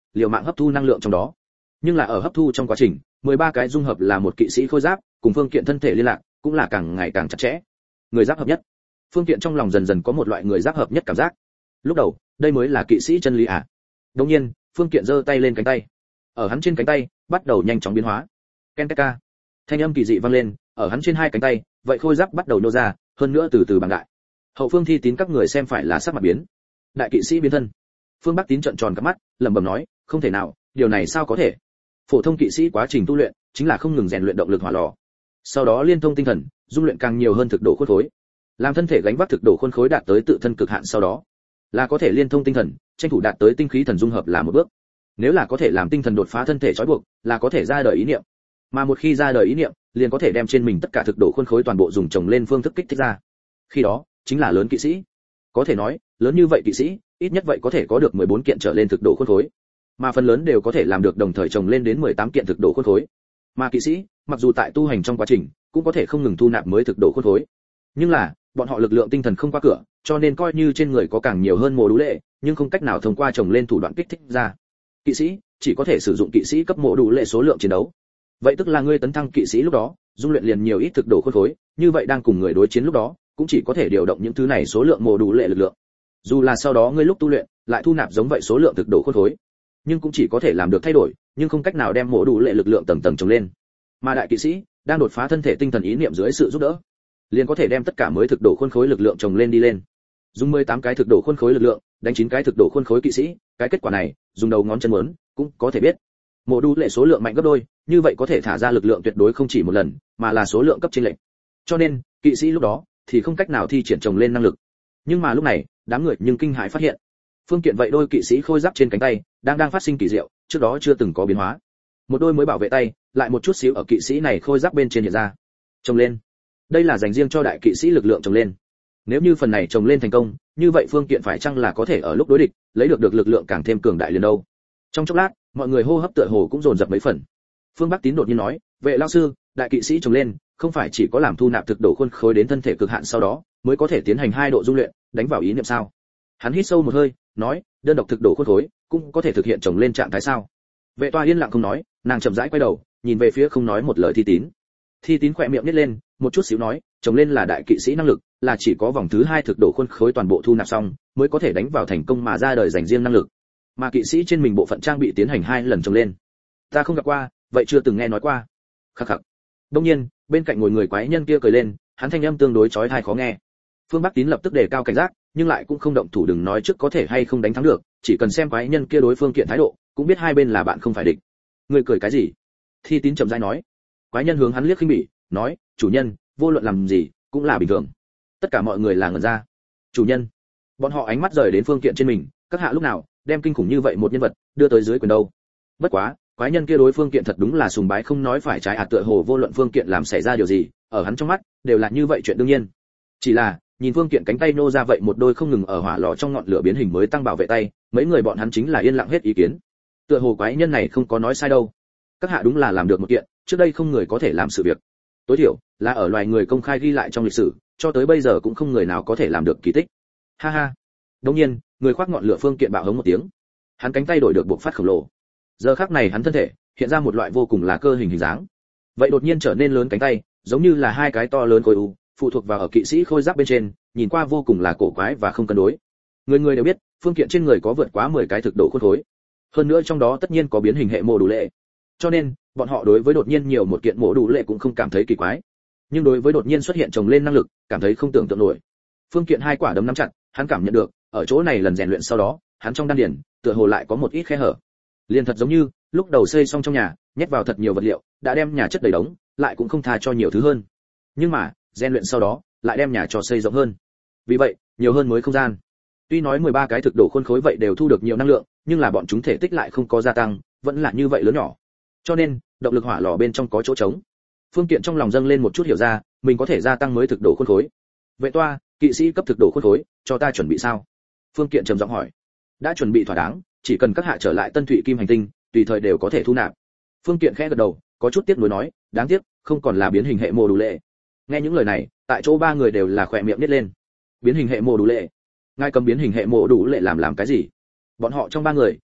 liều mạng hấp thu năng lượng trong đó. Nhưng là ở hấp thu trong quá trình, mười ba cái dung hợp là một kỵ sĩ khôi giáp, cùng phương kiện thân thể liên lạc, cũng là càng ngày càng chặt chẽ. Người giáp hợp nhất. Phương kiện trong lòng dần dần có một loại người giáp hợp nhất cảm giác. Lúc đầu, đây mới là kỵ sĩ chân lý à? Đột nhiên, phương kiện giơ tay lên cánh tay. Ở hắn trên cánh tay, bắt đầu nhanh chóng biến hóa. Kenteka. Thanh âm kỳ dị vang lên, ở hắn trên hai cánh tay, vậy khôi giáp bắt đầu nô ra, hơn nữa từ từ bằng đại. Hậu phương Thi Tín các người xem phải là sắc mặt biến. Đại kỵ sĩ biến thân. Phương Bắc Tín trợn tròn cả mắt, lẩm bẩm nói, không thể nào, điều này sao có thể? Phổ thông kỵ sĩ quá trình tu luyện chính là không ngừng rèn luyện động lực hỏa lò, sau đó liên thông tinh thần, dung luyện càng nhiều hơn thực độ khuôn khối, làm thân thể gánh vác thực độ khuôn khối đạt tới tự thân cực hạn, sau đó là có thể liên thông tinh thần, tranh thủ đạt tới tinh khí thần dung hợp là một bước. Nếu là có thể làm tinh thần đột phá thân thể trói buộc, là có thể ra đời ý niệm, mà một khi ra đời ý niệm, liền có thể đem trên mình tất cả thực độ khuôn khối toàn bộ dùng chồng lên phương thức kích thích ra. Khi đó chính là lớn kỵ sĩ. Có thể nói, lớn như vậy kỵ sĩ, ít nhất vậy có thể có được mười bốn kiện trở lên thực độ khuôn khối, mà phần lớn đều có thể làm được đồng thời chồng lên đến mười tám kiện thực độ khuôn khối. Mà kỵ sĩ, mặc dù tại tu hành trong quá trình, cũng có thể không ngừng thu nạp mới thực độ khuôn khối, nhưng là bọn họ lực lượng tinh thần không qua cửa, cho nên coi như trên người có càng nhiều hơn mồ đũ lệ, nhưng không cách nào thông qua chồng lên thủ đoạn kích thích ra. Kỵ sĩ chỉ có thể sử dụng kỵ sĩ cấp mồ đũ lệ số lượng chiến đấu. Vậy tức là ngươi tấn thăng kỵ sĩ lúc đó, dung luyện liền nhiều ít thực độ khuôn khối, như vậy đang cùng người đối chiến lúc đó, cũng chỉ có thể điều động những thứ này số lượng mồ đũ lệ lực lượng. Dù là sau đó ngươi lúc tu luyện, lại thu nạp giống vậy số lượng thực độ khuôn khối, nhưng cũng chỉ có thể làm được thay đổi, nhưng không cách nào đem mồ đũ lệ lực lượng tầng tầng chồng lên. Mà đại kỵ sĩ đang đột phá thân thể tinh thần ý niệm dưới sự giúp đỡ, liền có thể đem tất cả mới thực độ khuôn khối lực lượng chồng lên đi lên. Dùng mười tám cái thực độ khuôn khối lực lượng, đánh chín cái thực độ khuôn khối kỵ sĩ, cái kết quả này, dùng đầu ngón chân muốn, cũng có thể biết. Mộ đu lệ số lượng mạnh gấp đôi, như vậy có thể thả ra lực lượng tuyệt đối không chỉ một lần, mà là số lượng cấp chênh lệch. Cho nên, kỵ sĩ lúc đó thì không cách nào thi triển chồng lên năng lực. Nhưng mà lúc này, đám người nhưng kinh hãi phát hiện, phương kiện vậy đôi kỵ sĩ khôi giáp trên cánh tay đang đang phát sinh kỳ diệu, trước đó chưa từng có biến hóa. Một đôi mới bảo vệ tay, lại một chút xíu ở kỵ sĩ này khôi giáp bên trên hiện ra. Chồng lên. Đây là dành riêng cho đại kỵ sĩ lực lượng chồng lên. Nếu như phần này chồng lên thành công, như vậy phương kiện phải chăng là có thể ở lúc đối địch, lấy được được lực lượng càng thêm cường đại liền đâu. Trong chốc lát, mọi người hô hấp tựa hồ cũng dồn dập mấy phần. Phương Bắc Tín đột nhiên nói, vệ lão sư, đại kỵ sĩ chồng lên, không phải chỉ có làm thu nạp thực độ khuôn khối đến thân thể cực hạn sau đó, mới có thể tiến hành hai độ dung luyện, đánh vào ý niệm sao? Hắn hít sâu một hơi, nói, đơn độc thực độ khuôn khối, cũng có thể thực hiện chồng lên trạng thái sao? Vệ Toa yên lặng không nói, nàng chậm rãi quay đầu, nhìn về phía không nói một lời Thi Tín. Thi Tín khỏe miệng nhếch lên, một chút xíu nói, chồng lên là đại kỵ sĩ năng lực, là chỉ có vòng thứ hai thực độ khuôn khối toàn bộ thu nạp xong, mới có thể đánh vào thành công mà ra đời dành riêng năng lực. Mà kỵ sĩ trên mình bộ phận trang bị tiến hành hai lần chồng lên. Ta không gặp qua, vậy chưa từng nghe nói qua. Khắc khắc. Đương nhiên, bên cạnh ngồi người quái nhân kia cười lên, hắn thanh âm tương đối chói tai khó nghe. Phương Bắc Tín lập tức đề cao cảnh giác, nhưng lại cũng không động thủ, đừng nói trước có thể hay không đánh thắng được, chỉ cần xem quái nhân kia đối phương kiện thái độ, cũng biết hai bên là bạn không phải địch. Ngươi cười cái gì? Thi Tín chậm rãi nói. Quái nhân hướng hắn liếc khinh bỉ, nói, chủ nhân, vô luận làm gì, cũng là bình thường. Tất cả mọi người là ngẩn ra. Chủ nhân. Bọn họ ánh mắt rời đến phương kiện trên mình, các hạ lúc nào đem kinh khủng như vậy một nhân vật đưa tới dưới quyền đâu? Bất quá, quái nhân kia đối phương kiện thật đúng là sùng bái không nói phải trái, à tựa hồ vô luận phương kiện làm xảy ra điều gì, ở hắn trong mắt đều là như vậy chuyện đương nhiên. Chỉ là, nhìn phương kiện cánh tay nô ra vậy một đôi không ngừng ở hỏa lò trong ngọn lửa biến hình mới tăng bảo vệ tay, mấy người bọn hắn chính là yên lặng hết ý kiến. Tựa hồ quái nhân này không có nói sai đâu. Các hạ đúng là làm được một kiện, trước đây không người có thể làm sự việc. Tối thiểu là ở loài người công khai ghi lại trong lịch sử, cho tới bây giờ cũng không người nào có thể làm được kỳ tích. Ha ha. Đương nhiên, người khoác ngọn lửa phương kiện bạo hống một tiếng. Hắn cánh tay đổi được bộc phát khổng lồ. Giờ khắc này hắn thân thể hiện ra một loại vô cùng là cơ hình hình dáng. Vậy đột nhiên trở nên lớn cánh tay, giống như là hai cái to lớn khối u, phụ thuộc vào ở kỵ sĩ khôi giáp bên trên, nhìn qua vô cùng là cổ quái và không cân đối. Người người đều biết, phương kiện trên người có vượt quá mười cái thực độ khuôn khối. Hơn nữa trong đó tất nhiên có biến hình hệ mô đủ lệ. Cho nên, bọn họ đối với đột nhiên nhiều một kiện mô đủ lệ cũng không cảm thấy kỳ quái. Nhưng đối với đột nhiên xuất hiện chồng lên năng lực, cảm thấy không tưởng tượng nổi. Phương kiện hai quả đấm nắm chặt, hắn cảm nhận được, ở chỗ này lần rèn luyện sau đó, hắn trong đan điền, tựa hồ lại có một ít khe hở. Liên thật giống như, lúc đầu xây xong trong nhà, nhét vào thật nhiều vật liệu, đã đem nhà chất đầy đống, lại cũng không tha cho nhiều thứ hơn. Nhưng mà, rèn luyện sau đó, lại đem nhà cho xây rộng hơn. Vì vậy, nhiều hơn mới không gian. Tuy nói mười ba cái thực độ khuôn khối vậy đều thu được nhiều năng lượng, nhưng là bọn chúng thể tích lại không có gia tăng, vẫn là như vậy lớn nhỏ. Cho nên, động lực hỏa lò bên trong có chỗ trống. Phương Kiện trong lòng dâng lên một chút hiểu ra, mình có thể gia tăng mới thực độ khuôn khối. Vệ Toa, kỵ sĩ cấp thực độ khuôn khối, cho ta chuẩn bị sao? Phương Kiện trầm giọng hỏi. Đã chuẩn bị thỏa đáng, chỉ cần các hạ trở lại Tân Thụy Kim hành tinh, tùy thời đều có thể thu nạp. Phương Kiện khẽ gật đầu, có chút tiếc nuối nói, đáng tiếc, không còn là biến hình hệ mô đủ lệ. Nghe những lời này, tại chỗ ba người đều là khỏe miệng nhếch lên. Biến hình hệ mô đủ lệ? Ngài cầm biến hình hệ mô đủ lệ làm làm cái gì? Bọn họ trong ba người,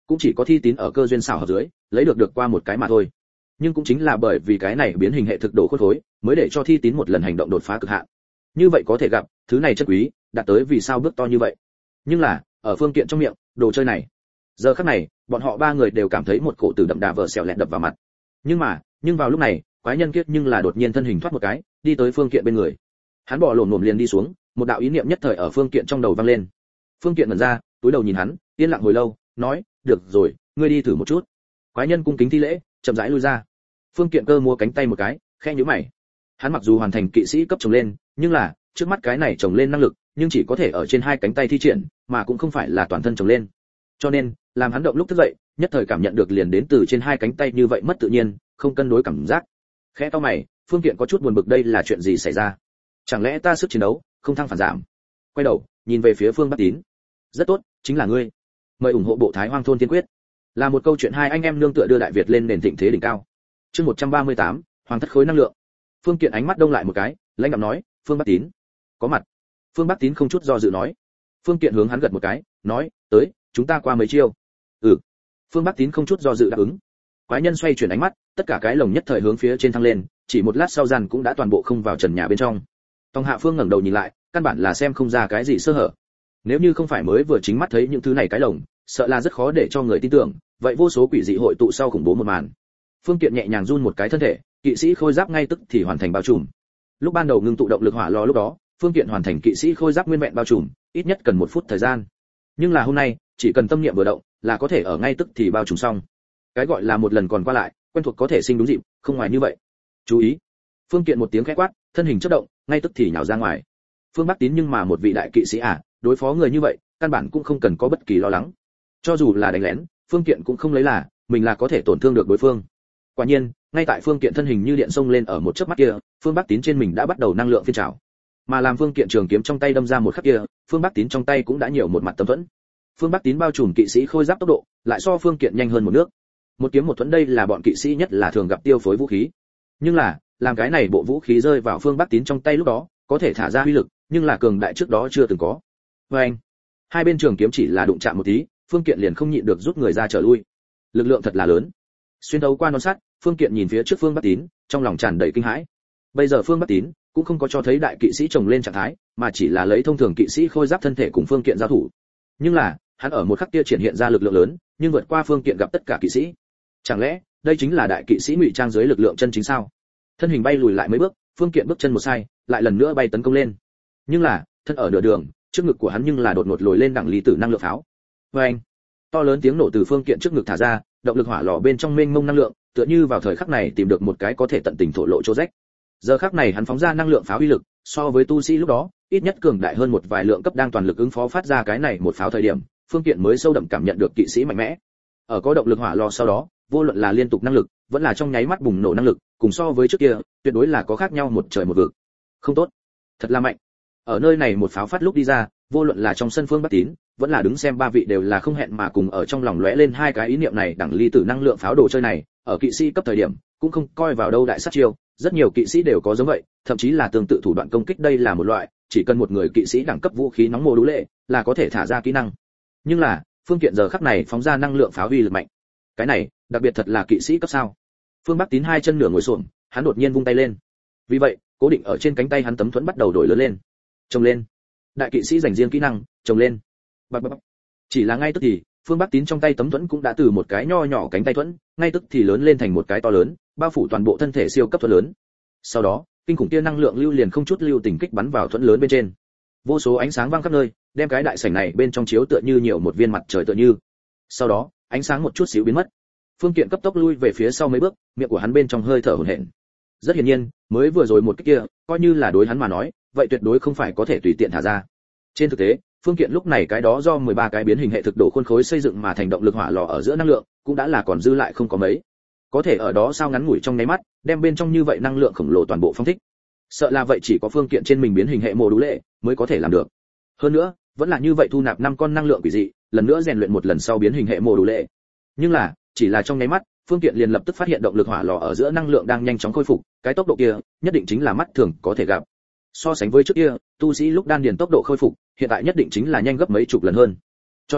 cũng chỉ có thi tín ở cơ duyên xảo hợp dưới lấy được được qua một cái mà thôi. Nhưng cũng chính là bởi vì cái này biến hình hệ thực đồ khôn khối mới để cho thi tín một lần hành động đột phá cực hạn. Như vậy có thể gặp thứ này chân quý đạt tới vì sao bước to như vậy. Nhưng là ở Phương Kiện trong miệng đồ chơi này, giờ khắc này bọn họ ba người đều cảm thấy một cổ tử đậm đà vợ xẻo lẹt đập vào mặt. Nhưng mà nhưng vào lúc này quái nhân kiết nhưng là đột nhiên thân hình thoát một cái đi tới Phương Kiện bên người. Hắn bỏ lổm lổm liền đi xuống, một đạo ý niệm nhất thời ở Phương Kiện trong đầu vang lên. Phương Kiện ngẩn ra, túi đầu nhìn hắn, yên lặng hồi lâu, nói, "Được rồi, ngươi đi thử một chút." Quái nhân cung kính thi lễ, chậm rãi lui ra. Phương Kiện cơ mua cánh tay một cái, khẽ nhíu mày. Hắn mặc dù hoàn thành kỵ sĩ cấp trồng lên, nhưng là, trước mắt cái này trồng lên năng lực, nhưng chỉ có thể ở trên hai cánh tay thi triển, mà cũng không phải là toàn thân trồng lên. Cho nên, làm hắn động lúc thức dậy, nhất thời cảm nhận được liền đến từ trên hai cánh tay như vậy mất tự nhiên, không cân đối cảm giác. Khẽ cau mày, Phương Kiện có chút buồn bực đây là chuyện gì xảy ra? Chẳng lẽ ta sức chiến đấu không thăng phản giảm? Quay đầu, nhìn về phía Phương Bắc Tín. Rất tốt, chính là ngươi. Mời ủng hộ bộ Thái Hoang thôn tiên quyết. Là một câu chuyện hai anh em nương tựa đưa Đại Việt lên nền thịnh thế đỉnh cao. Chương một trăm ba mươi tám, Hoàng thất khối năng lượng. Phương Kiện ánh mắt đông lại một cái, lãnh đạm nói, "Phương Bắc Tín." Có mặt. Phương Bắc Tín không chút do dự nói. Phương Kiện hướng hắn gật một cái, nói, "Tới, chúng ta qua mấy chiêu." "Ừ." Phương Bắc Tín không chút do dự đáp ứng. Quái nhân xoay chuyển ánh mắt, tất cả cái lồng nhất thời hướng phía trên thăng lên, chỉ một lát sau gian cũng đã toàn bộ không vào trần nhà bên trong. Tòng Hạ Phương ngẩng đầu nhìn lại, căn bản là xem không ra cái gì sơ hở. Nếu như không phải mới vừa chính mắt thấy những thứ này cái lồng, sợ là rất khó để cho người tin tưởng, vậy vô số quỷ dị hội tụ sau khủng bố một màn. Phương Kiện nhẹ nhàng run một cái thân thể, kỵ sĩ khôi giáp ngay tức thì hoàn thành bao trùm. Lúc ban đầu ngưng tụ động lực hỏa lò lúc đó, Phương Kiện hoàn thành kỵ sĩ khôi giáp nguyên vẹn bao trùm, ít nhất cần một phút thời gian. Nhưng là hôm nay, chỉ cần tâm niệm vừa động, là có thể ở ngay tức thì bao trùm xong. Cái gọi là một lần còn qua lại, quen thuộc có thể sinh đúng dịp, không ngoài như vậy. Chú ý! Phương Kiện một tiếng khẽ quát, thân hình chớp động, ngay tức thì nhào ra ngoài. Phương Bắc Tín nhưng mà một vị đại kỵ sĩ à, đối phó người như vậy, căn bản cũng không cần có bất kỳ lo lắng. Cho dù là đánh lén, Phương Kiện cũng không lấy là mình là có thể tổn thương được đối phương. Quả nhiên, ngay tại Phương Kiện thân hình như điện xông lên ở một chớp mắt kia, Phương Bắc Tín trên mình đã bắt đầu năng lượng phiên trào. Mà làm Phương Kiện trường kiếm trong tay đâm ra một khắc kia, Phương Bắc Tín trong tay cũng đã nhiều một mặt tấm thuẫn. Phương Bắc Tín bao trùm kỵ sĩ khôi giáp tốc độ, lại so Phương Kiện nhanh hơn một nước. Một kiếm một thuẫn đây là bọn kỵ sĩ nhất là thường gặp tiêu phối vũ khí. Nhưng là, làm cái này bộ vũ khí rơi vào Phương Bắc Tín trong tay lúc đó, có thể thả ra uy lực, nhưng là cường đại trước đó chưa từng có. Và anh, hai bên trường kiếm chỉ là đụng chạm một tí, Phương Kiện liền không nhịn được rút người ra trở lui. Lực lượng thật là lớn. Xuyên thấu qua non sắt, Phương Kiện nhìn phía trước Phương Bắc Tín, trong lòng tràn đầy kinh hãi. Bây giờ Phương Bắc Tín cũng không có cho thấy đại kỵ sĩ chồng lên trạng thái, mà chỉ là lấy thông thường kỵ sĩ khôi giáp thân thể cùng Phương Kiện giao thủ. Nhưng là, hắn ở một khắc kia triển hiện ra lực lượng lớn, nhưng vượt qua Phương Kiện gặp tất cả kỵ sĩ. Chẳng lẽ, đây chính là đại kỵ sĩ ngụy trang dưới lực lượng chân chính sao? Thân hình bay lùi lại mấy bước, Phương Kiện bước chân một sai, lại lần nữa bay tấn công lên. Nhưng là, thân ở nửa đường, trước ngực của hắn nhưng là đột ngột lồi lên đẳng lý tử năng lượng pháo. Và anh, to lớn tiếng nổ từ Phương Kiện trước ngực thả ra, động lực hỏa lò bên trong mênh mông năng lượng, tựa như vào thời khắc này tìm được một cái có thể tận tình thổ lộ chỗ rách. Giờ khắc này hắn phóng ra năng lượng pháo uy lực, so với tu sĩ lúc đó, ít nhất cường đại hơn một vài lượng cấp đang toàn lực ứng phó phát ra cái này một pháo thời điểm, Phương Kiện mới sâu đậm cảm nhận được kỵ sĩ mạnh mẽ. Ở có động lực hỏa lò sau đó, vô luận là liên tục năng lực, vẫn là trong nháy mắt bùng nổ năng lực, cùng so với trước kia, tuyệt đối là có khác nhau một trời một vực. Không tốt, thật là mạnh. Ở nơi này một pháo phát lúc đi ra, vô luận là trong sân Phương Bắc Tín, vẫn là đứng xem ba vị đều là không hẹn mà cùng ở trong lòng lóe lên hai cái ý niệm này, đẳng ly tử năng lượng pháo đồ chơi này, ở kỵ sĩ cấp thời điểm, cũng không coi vào đâu đại sát chiêu, rất nhiều kỵ sĩ đều có giống vậy, thậm chí là tương tự thủ đoạn công kích đây là một loại, chỉ cần một người kỵ sĩ đẳng cấp vũ khí nóng mồ đú lệ, là có thể thả ra kỹ năng. Nhưng là, Phương Kiện giờ khắc này phóng ra năng lượng pháo uy lực mạnh. Cái này, đặc biệt thật là kỵ sĩ cấp sao? Phương Bắc Tín hai chân nửa ngồi xổm, hắn đột nhiên vung tay lên. Vì vậy, cố định ở trên cánh tay hắn tấm thuẫn bắt đầu đổi lớn lên. Trồng lên. Đại kỵ sĩ dành riêng kỹ năng, trồng lên. Bập bập. Chỉ là ngay tức thì, Phương Bắc Tín trong tay tấm thuẫn cũng đã từ một cái nho nhỏ cánh tay thuẫn, ngay tức thì lớn lên thành một cái to lớn, bao phủ toàn bộ thân thể siêu cấp thuẫn lớn. Sau đó, kinh khủng tia năng lượng lưu liền không chút lưu tình kích bắn vào thuẫn lớn bên trên. Vô số ánh sáng vang khắp nơi, đem cái đại sảnh này bên trong chiếu tựa như nhiều một viên mặt trời tựa như. Sau đó, ánh sáng một chút xíu biến mất. Phương Kiện cấp tốc lui về phía sau mấy bước, miệng của hắn bên trong hơi thở hổn hển. Rất hiển nhiên, mới vừa rồi một cái kia, coi như là đối hắn mà nói, vậy tuyệt đối không phải có thể tùy tiện thả ra. Trên thực tế, Phương Kiện lúc này cái đó do mười ba cái biến hình hệ thực độ khuôn khối xây dựng mà thành động lực hỏa lò ở giữa năng lượng, cũng đã là còn dư lại không có mấy. Có thể ở đó sao ngắn ngủi trong nháy mắt, đem bên trong như vậy năng lượng khổng lồ toàn bộ phong thích. Sợ là vậy chỉ có Phương Kiện trên mình biến hình hệ mô đú lệ mới có thể làm được. Hơn nữa, vẫn là như vậy thu nạp năm con năng lượng quỷ dị, lần nữa rèn luyện một lần sau biến hình hệ mô đú lệ. Nhưng là, chỉ là trong nháy mắt, Phương Kiện liền lập tức phát hiện động lực hỏa lò ở giữa năng lượng đang nhanh chóng khôi phục, cái tốc độ kia, nhất định chính là mắt thường có thể gặp. So sánh với trước kia, tu sĩ lúc đan điền tốc độ khôi phục, hiện tại nhất định chính là nhanh gấp mấy chục lần hơn. Cho nên,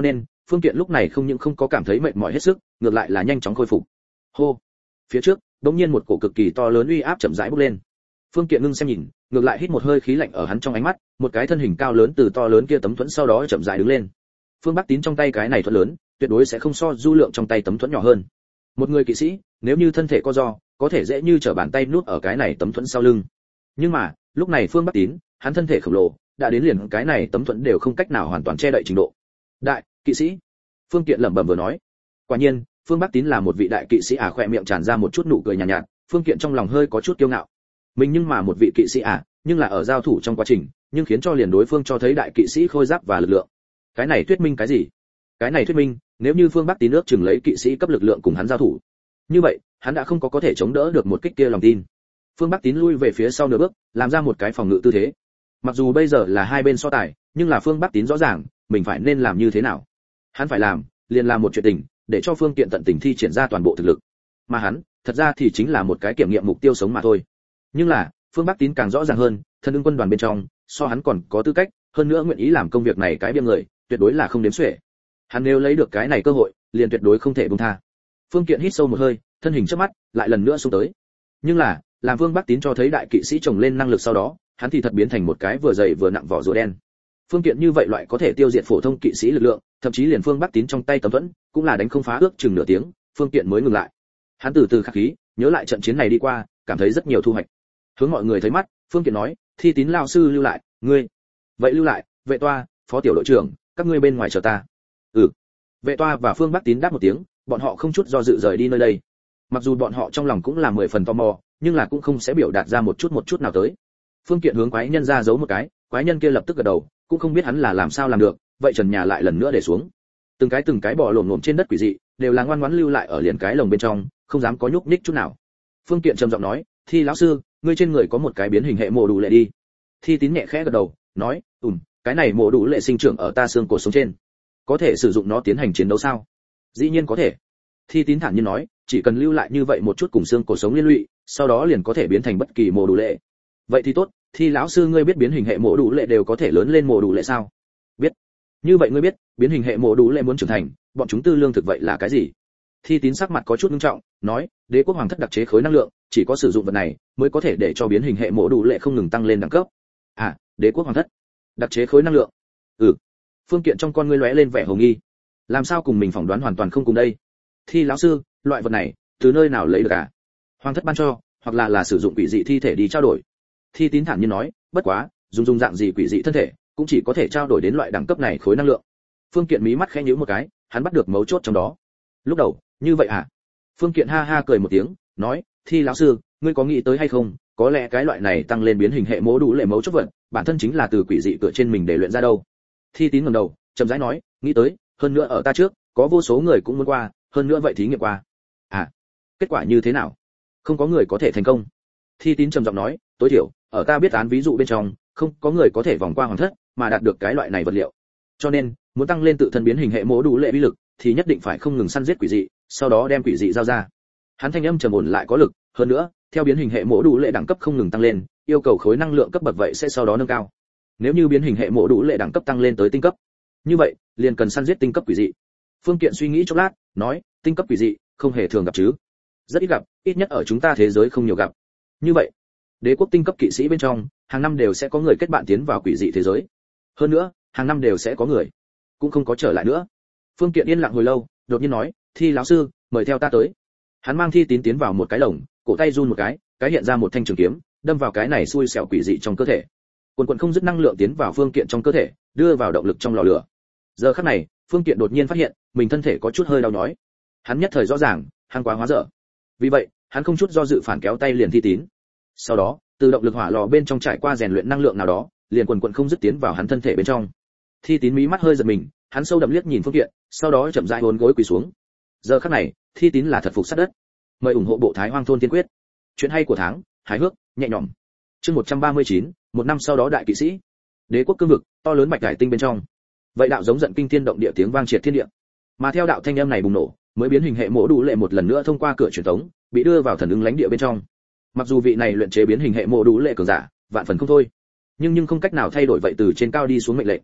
Phương Kiện lúc này không những không có cảm thấy mệt mỏi hết sức, ngược lại là nhanh chóng khôi phục. Hô. Phía trước, đột nhiên một cổ cực kỳ to lớn uy áp chậm rãi bốc lên. Phương Kiện ngưng xem nhìn, ngược lại hít một hơi khí lạnh ở hắn trong ánh mắt, một cái thân hình cao lớn từ to lớn kia tấm thuẫn sau đó chậm rãi đứng lên. Phương Bắc Tín trong tay cái này thuẫn lớn, tuyệt đối sẽ không so Du Lượng trong tay tấm thuẫn nhỏ hơn. Một người kỵ sĩ, nếu như thân thể co ro, có thể dễ như trở bàn tay nuốt ở cái này tấm thuẫn sau lưng. Nhưng mà, lúc này Phương Bắc Tín, hắn thân thể khổng lồ, đã đến liền cái này tấm thuẫn đều không cách nào hoàn toàn che đậy trình độ. Đại kỵ sĩ, Phương Kiện lẩm bẩm vừa nói. Quả nhiên, Phương Bắc Tín là một vị đại kỵ sĩ à, khỏe miệng tràn ra một chút nụ cười nhàn nhạt, nhạt, Phương Kiện trong lòng hơi có chút kiêu ngạo. Mình nhưng mà một vị kỵ sĩ à, nhưng là ở giao thủ trong quá trình, nhưng khiến cho liền đối phương cho thấy đại kỵ sĩ khôi giáp và lực lượng. Cái này thuyết minh cái gì? Cái này thuyết minh, nếu như Phương Bắc Tín nước chừng lấy kỵ sĩ cấp lực lượng cùng hắn giao thủ, như vậy, hắn đã không có có thể chống đỡ được một kích kia lòng tin. Phương Bắc Tín lui về phía sau nửa bước, làm ra một cái phòng ngự tư thế. Mặc dù bây giờ là hai bên so tài, nhưng là Phương Bắc Tín rõ ràng, mình phải nên làm như thế nào. Hắn phải làm, liền làm một chuyện tình, để cho Phương Kiện tận tình thi triển ra toàn bộ thực lực. Mà hắn, thật ra thì chính là một cái kiểm nghiệm mục tiêu sống mà thôi. Nhưng là, Phương Bắc Tín càng rõ ràng hơn, thân ưng quân đoàn bên trong, so hắn còn có tư cách, hơn nữa nguyện ý làm công việc này cái biêm người, tuyệt đối là không đếm xuể. Hắn nếu lấy được cái này cơ hội, liền tuyệt đối không thể buông tha. Phương Kiện hít sâu một hơi, thân hình chớp mắt, lại lần nữa xông tới. Nhưng là, làm Phương Bắc Tín cho thấy đại kỵ sĩ trồng lên năng lực sau đó, hắn thì thật biến thành một cái vừa dày vừa nặng vỏ rùa đen. Phương Kiện như vậy loại có thể tiêu diệt phổ thông kỵ sĩ lực lượng, thậm chí liền Phương Bắc Tín trong tay tấm thuẫn, cũng là đánh không phá ước chừng nửa tiếng, Phương Kiện mới ngừng lại. Hắn từ từ khắc khí, nhớ lại trận chiến này đi qua, cảm thấy rất nhiều thu hoạch. Hướng mọi người thấy mắt, Phương Kiện nói, Thi Tín lão sư lưu lại, ngươi. Vậy lưu lại, Vệ Toa, Phó tiểu đội trưởng, các ngươi bên ngoài chờ ta. Ừ. Vệ Toa và Phương Bắc Tín đáp một tiếng, bọn họ không chút do dự rời đi nơi đây. Mặc dù bọn họ trong lòng cũng là mười phần tò mò, nhưng là cũng không sẽ biểu đạt ra một chút một chút nào tới. Phương Kiện hướng quái nhân ra giấu một cái, quái nhân kia lập tức gật đầu, cũng không biết hắn là làm sao làm được, vậy trần nhà lại lần nữa để xuống. Từng cái từng cái bò lổm lổm trên đất quỷ dị, đều là ngoan ngoãn lưu lại ở liền cái lồng bên trong, không dám có nhúc nhích chút nào. Phương Kiện trầm giọng nói, Thi lão sư, ngươi trên người có một cái biến hình hệ mộ đủ lệ đi. Thi Tín nhẹ khẽ gật đầu, nói, ừm, cái này mộ đủ lệ sinh trưởng ở ta xương cổ sống trên, có thể sử dụng nó tiến hành chiến đấu sao? Dĩ nhiên có thể. Thi Tín thản nhiên nói, chỉ cần lưu lại như vậy một chút cùng xương cổ sống liên lụy, sau đó liền có thể biến thành bất kỳ mộ đủ lệ. Vậy thì tốt, Thi lão sư ngươi biết biến hình hệ mộ đủ lệ đều có thể lớn lên mộ đủ lệ sao? Biết. Như vậy ngươi biết, biến hình hệ mộ đủ lệ muốn trưởng thành, bọn chúng tư lương thực vậy là cái gì? Thi Tín sắc mặt có chút nghiêm trọng, nói, Đế quốc hoàng thất đặc chế khối năng lượng, chỉ có sử dụng vật này mới có thể để cho biến hình hệ mộ đủ lệ không ngừng tăng lên đẳng cấp. À, Đế quốc hoàng thất đặc chế khối năng lượng. Ừ. Phương Kiện trong con ngươi lóe lên vẻ hồ nghi. Làm sao cùng mình phỏng đoán hoàn toàn không cùng đây? Thi lão sư, loại vật này từ nơi nào lấy được à? Hoàng thất ban cho, hoặc là là sử dụng quỷ dị thi thể đi trao đổi. Thi Tín thản nhiên nói, bất quá, dùng dùng dạng gì quỷ dị thân thể, cũng chỉ có thể trao đổi đến loại đẳng cấp này khối năng lượng. Phương Kiện mí mắt khẽ nhíu một cái, hắn bắt được mấu chốt trong đó. Lúc đầu, như vậy à? Phương Kiện ha ha cười một tiếng, nói, Thi lão sư, ngươi có nghĩ tới hay không, có lẽ cái loại này tăng lên biến hình hệ mố đủ lệ mấu chốt vật, bản thân chính là từ quỷ dị cửa trên mình để luyện ra đâu. Thi Tín ngẩng đầu, chậm rãi nói, nghĩ tới, hơn nữa ở ta trước, có vô số người cũng muốn qua, hơn nữa vậy thí nghiệm qua. À, kết quả như thế nào? Không có người có thể thành công. Thi Tín trầm giọng nói, tối thiểu, ở ta biết án ví dụ bên trong, không có người có thể vòng qua hoàng thất, mà đạt được cái loại này vật liệu. Cho nên, muốn tăng lên tự thân biến hình hệ mố đủ lệ uy lực, thì nhất định phải không ngừng săn giết quỷ dị, sau đó đem quỷ dị giao ra. Hắn thanh âm trầm ổn lại có lực, hơn nữa, theo biến hình hệ mỗ đủ lệ đẳng cấp không ngừng tăng lên, yêu cầu khối năng lượng cấp bậc vậy sẽ sau đó nâng cao. Nếu như biến hình hệ mỗ đủ lệ đẳng cấp tăng lên tới tinh cấp, như vậy, liền cần săn giết tinh cấp quỷ dị. Phương Kiện suy nghĩ chốc lát, nói, tinh cấp quỷ dị, không hề thường gặp chứ? Rất ít gặp, ít nhất ở chúng ta thế giới không nhiều gặp. Như vậy, Đế quốc tinh cấp kỵ sĩ bên trong, hàng năm đều sẽ có người kết bạn tiến vào quỷ dị thế giới. Hơn nữa, hàng năm đều sẽ có người, cũng không có trở lại nữa. Phương Kiện yên lặng hồi lâu, đột nhiên nói, Thi lão sư, mời theo ta tới. Hắn mang Thi Tín tiến vào một cái lồng, cổ tay run một cái, cái hiện ra một thanh trường kiếm, đâm vào cái này xui xẻo quỷ dị trong cơ thể. Quần quần không dứt năng lượng tiến vào Phương Kiện trong cơ thể, đưa vào động lực trong lò lửa. Giờ khắc này, Phương Kiện đột nhiên phát hiện, mình thân thể có chút hơi đau nhói. Hắn nhất thời rõ ràng, hắn quá hóa dở. Vì vậy, hắn không chút do dự phản kéo tay liền Thi Tín. Sau đó, từ động lực hỏa lò bên trong trải qua rèn luyện năng lượng nào đó, liền quần quần không dứt tiến vào hắn thân thể bên trong. Thi Tín mí mắt hơi giật mình, hắn sâu đậm liếc nhìn Phương Kiện, sau đó chậm rãi uốn gối quỳ xuống. Giờ khắc này, Thi Tín là thật phục sát đất. Mời ủng hộ bộ Thái Hoang thôn tiên quyết. Chuyện hay của tháng, hài hước, nhẹ nhõm. Chương một trăm ba mươi chín, một năm sau đó đại kỵ sĩ. Đế quốc cương vực, to lớn bạch hải tinh bên trong. Vậy đạo giống giận kinh thiên động địa tiếng vang triệt thiên địa. Mà theo đạo thanh âm này bùng nổ, mới biến hình hệ mỗ đủ lệ một lần nữa thông qua cửa truyền tống, bị đưa vào thần ứng lãnh địa bên trong. Mặc dù vị này luyện chế biến hình hệ mỗ đủ lệ cường giả, vạn phần không thôi, nhưng nhưng không cách nào thay đổi vậy từ trên cao đi xuống mệnh lệnh.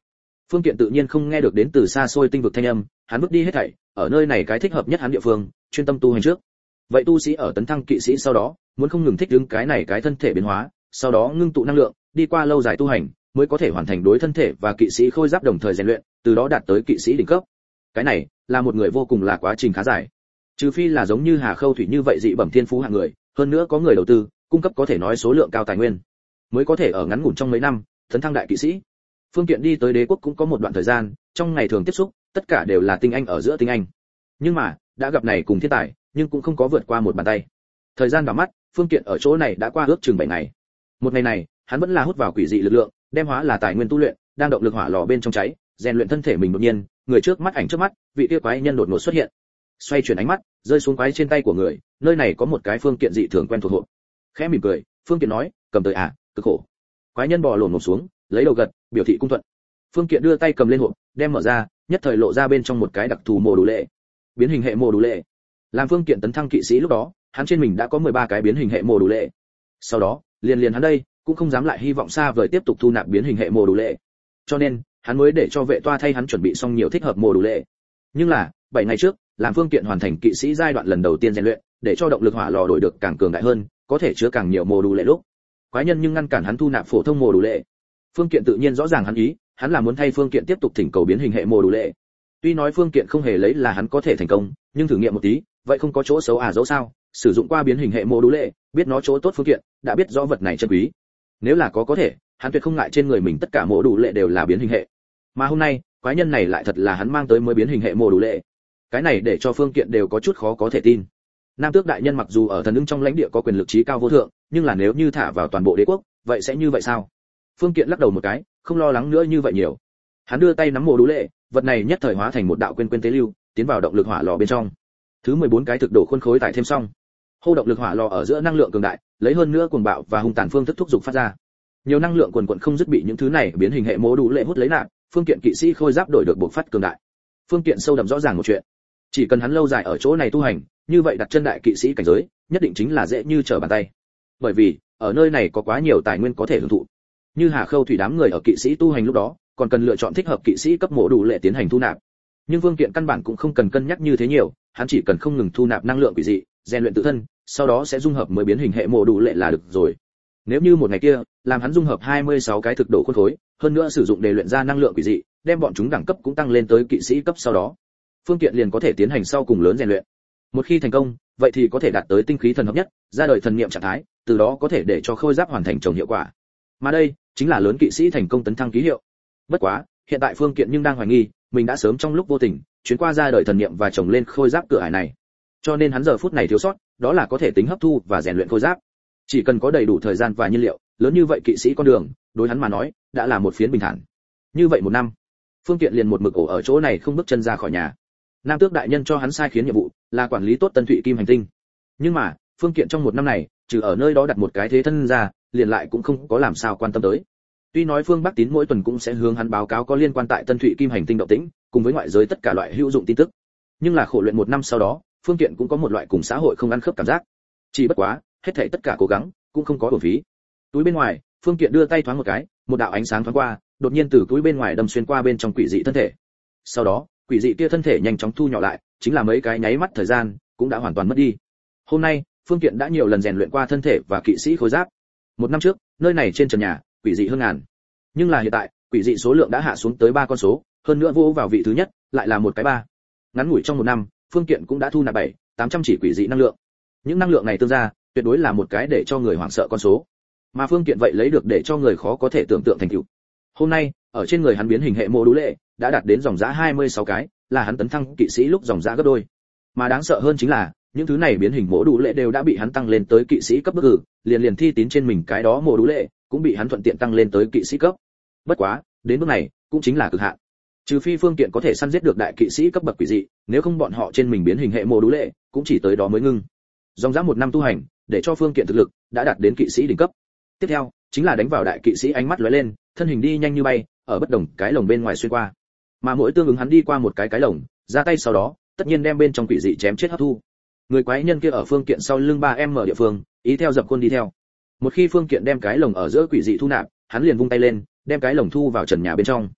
Phương Kiện tự nhiên không nghe được đến từ xa xôi tinh vực thanh âm, hắn bước đi hết thảy, ở nơi này cái thích hợp nhất hắn địa phương, chuyên tâm tu hành trước. Vậy tu sĩ ở tấn thăng kỵ sĩ sau đó, muốn không ngừng thích ứng cái này cái thân thể biến hóa, sau đó ngưng tụ năng lượng, đi qua lâu dài tu hành, mới có thể hoàn thành đối thân thể và kỵ sĩ khôi giáp đồng thời rèn luyện, từ đó đạt tới kỵ sĩ đỉnh cấp. Cái này là một người vô cùng là quá trình khá dài. Trừ phi là giống như Hà Khâu Thủy như vậy dị bẩm thiên phú hạng người, hơn nữa có người đầu tư, cung cấp có thể nói số lượng cao tài nguyên, mới có thể ở ngắn ngủn trong mấy năm tấn thăng đại kỵ sĩ. Phương Kiện đi tới đế quốc cũng có một đoạn thời gian, trong ngày thường tiếp xúc, tất cả đều là tinh anh ở giữa tinh anh. Nhưng mà, đã gặp này cùng thiên tài, nhưng cũng không có vượt qua một bàn tay. Thời gian đảo mắt, Phương Kiện ở chỗ này đã qua ước chừng bảy ngày. Một ngày này, hắn vẫn là hút vào quỷ dị lực lượng, đem hóa là tài nguyên tu luyện, đang động lực hỏa lò bên trong cháy, rèn luyện thân thể mình. Đột nhiên, người trước mắt ảnh trước mắt, vị kia quái nhân đột ngột xuất hiện. Xoay chuyển ánh mắt, rơi xuống quái trên tay của người, nơi này có một cái Phương Kiện dị thường quen thuộc hộp. Khẽ mỉm cười, Phương Kiện nói, cầm tới à, cực khổ. Quái nhân bò lổm ngồi xuống, lấy đầu gật, biểu thị cung thuận. Phương Kiện đưa tay cầm lên hộp, đem mở ra, nhất thời lộ ra bên trong một cái đặc thù mô đủ lệ. Biến hình hệ mô đủ lệ. Làm Phương Kiện tấn thăng kỵ sĩ lúc đó, hắn trên mình đã có mười ba cái biến hình hệ mô đủ lệ. Sau đó, liền liền hắn đây, cũng không dám lại hy vọng xa vời tiếp tục thu nạp biến hình hệ mô đủ lệ. Cho nên, hắn mới để cho vệ toa thay hắn chuẩn bị xong nhiều thích hợp mô đủ lệ. Nhưng là, bảy ngày trước, làm Phương Kiện hoàn thành kỵ sĩ giai đoạn lần đầu tiên rèn luyện, để cho động lực hỏa lò đổi được càng cường đại hơn, có thể chứa càng nhiều mô đủ lệ lúc. Quái nhân nhưng ngăn cản hắn thu nạp phổ thông mô đủ lệ. Phương Kiện tự nhiên rõ ràng hắn ý, hắn là muốn thay Phương Kiện tiếp tục thỉnh cầu biến hình hệ mô đủ lệ. Tuy nói Phương Kiện không hề lấy là hắn có thể thành công, nhưng thử nghiệm một tí, vậy không có chỗ xấu à dẫu sao, sử dụng qua biến hình hệ mô đủ lệ, biết nó chỗ tốt Phương Kiện, đã biết rõ vật này chân quý. Nếu là có có thể, hắn tuyệt không ngại trên người mình tất cả mô đủ lệ đều là biến hình hệ. Mà hôm nay, quái nhân này lại thật là hắn mang tới mới biến hình hệ mô đủ lệ. Cái này để cho Phương Kiện đều có chút khó có thể tin. Nam Tước đại nhân mặc dù ở thần ưng trong lãnh địa có quyền lực trí cao vô thượng, nhưng là nếu như thả vào toàn bộ đế quốc, vậy sẽ như vậy sao? Phương Kiện lắc đầu một cái, không lo lắng nữa như vậy nhiều. Hắn đưa tay nắm mô đủ lệ, vật này nhất thời hóa thành một đạo quên quên tế lưu, tiến vào động lực hỏa lò bên trong. Thứ mười bốn cái thực đồ khuôn khối tải thêm xong. Hô động lực hỏa lò ở giữa năng lượng cường đại, lấy hơn nữa cuồng bạo và hung tàn phương thức thúc dục phát ra. Nhiều năng lượng quần quần không dứt bị những thứ này biến hình hệ mô đủ lệ hút lấy nạp, Phương Kiện kỵ sĩ khôi giáp đổi được bộc phát cường đại. Phương Kiện sâu đậm rõ ràng một chuyện, chỉ cần hắn lâu dài ở chỗ này tu hành, như vậy đặt chân đại kỵ sĩ cảnh giới, nhất định chính là dễ như trở bàn tay. Bởi vì, ở nơi này có quá nhiều tài nguyên có thể hưởng thụ. Như Hà Khâu Thủy đám người ở kỵ sĩ tu hành lúc đó, còn cần lựa chọn thích hợp kỵ sĩ cấp mộ đủ lệ tiến hành thu nạp. Nhưng Phương Kiện căn bản cũng không cần cân nhắc như thế nhiều, hắn chỉ cần không ngừng thu nạp năng lượng quỷ dị, rèn luyện tự thân, sau đó sẽ dung hợp mới biến hình hệ mộ đủ lệ là được rồi. Nếu như một ngày kia, làm hắn dung hợp hai mươi sáu cái thực độ khuôn khối, hơn nữa sử dụng để luyện ra năng lượng quỷ dị, đem bọn chúng đẳng cấp cũng tăng lên tới kỵ sĩ cấp sau đó, Phương Kiện liền có thể tiến hành sau cùng lớn rèn luyện. Một khi thành công, vậy thì có thể đạt tới tinh khí thần hợp nhất, ra đời thần niệm trạng thái, từ đó có thể để cho khôi giáp hoàn thành trồng hiệu quả. Mà đây chính là lớn kỵ sĩ thành công tấn thăng ký hiệu. Bất quá, hiện tại Phương Kiện nhưng đang hoài nghi, mình đã sớm trong lúc vô tình chuyến qua ra đời thần niệm và trồng lên khôi giáp cửa ải này. Cho nên hắn giờ phút này thiếu sót, đó là có thể tính hấp thu và rèn luyện khôi giáp. Chỉ cần có đầy đủ thời gian và nhiên liệu, lớn như vậy kỵ sĩ con đường, đối hắn mà nói, đã là một phiến bình thản. Như vậy một năm, Phương Kiện liền một mực ổ ở chỗ này không bước chân ra khỏi nhà. Nam Tước đại nhân cho hắn sai khiến nhiệm vụ là quản lý tốt Tân Thụy Kim hành tinh. Nhưng mà, Phương Kiện trong một năm này, trừ ở nơi đó đặt một cái thế thân ra, liền lại cũng không có làm sao quan tâm tới. Tuy nói Phương Bắc Tín mỗi tuần cũng sẽ hướng hắn báo cáo có liên quan tại Tân Thụy Kim hành tinh động tĩnh, cùng với ngoại giới tất cả loại hữu dụng tin tức. Nhưng là khổ luyện một năm sau đó, Phương Kiện cũng có một loại cùng xã hội không ăn khớp cảm giác. Chỉ bất quá, hết thảy tất cả cố gắng cũng không có uổng phí. Túi bên ngoài, Phương Kiện đưa tay thoáng một cái, một đạo ánh sáng thoáng qua, đột nhiên từ túi bên ngoài đâm xuyên qua bên trong quỷ dị thân thể. Sau đó, quỷ dị kia thân thể nhanh chóng thu nhỏ lại, chính là mấy cái nháy mắt thời gian, cũng đã hoàn toàn mất đi. Hôm nay, Phương Kiện đã nhiều lần rèn luyện qua thân thể và kỵ sĩ khôi giáp. Một năm trước, nơi này trên trần nhà, quỷ dị hơn ngàn. Nhưng là hiện tại, quỷ dị số lượng đã hạ xuống tới ba con số, hơn nữa vô vào vị thứ nhất, lại là một cái ba. Ngắn ngủi trong một năm, Phương Kiện cũng đã thu nạp bảy, tám trăm chỉ quỷ dị năng lượng. Những năng lượng này tương ra, tuyệt đối là một cái để cho người hoảng sợ con số. Mà Phương Kiện vậy lấy được để cho người khó có thể tưởng tượng thành tựu. Hôm nay, ở trên người hắn biến hình hệ mô đủ lệ đã đạt đến dòng giá hai mươi sáu cái, là hắn tấn thăng kỵ sĩ lúc dòng giá gấp đôi. Mà đáng sợ hơn chính là, những thứ này biến hình mô đủ lệ đều đã bị hắn tăng lên tới kỵ sĩ cấp bức ử, liền liền thi tín trên mình cái đó mô đủ lệ cũng bị hắn thuận tiện tăng lên tới kỵ sĩ cấp. Bất quá, đến bước này cũng chính là cực hạn. Trừ phi Phương Kiện có thể săn giết được đại kỵ sĩ cấp bậc quỷ dị, nếu không bọn họ trên mình biến hình hệ mô đủ lệ cũng chỉ tới đó mới ngưng. Dòng giá một năm tu hành, để cho Phương Kiện thực lực đã đạt đến kỵ sĩ đỉnh cấp. Tiếp theo, chính là đánh vào đại kỵ sĩ, ánh mắt lóe lên, thân hình đi nhanh như bay, ở bất đồng cái lồng bên ngoài xuyên qua. Mà mỗi tương ứng hắn đi qua một cái cái lồng, ra tay sau đó, tất nhiên đem bên trong quỷ dị chém chết hấp thu. Người quái nhân kia ở Phương Kiện sau lưng ba em mở địa phương, ý theo dập khuôn đi theo. Một khi Phương Kiện đem cái lồng ở giữa quỷ dị thu nạp, hắn liền vung tay lên, đem cái lồng thu vào trần nhà bên trong.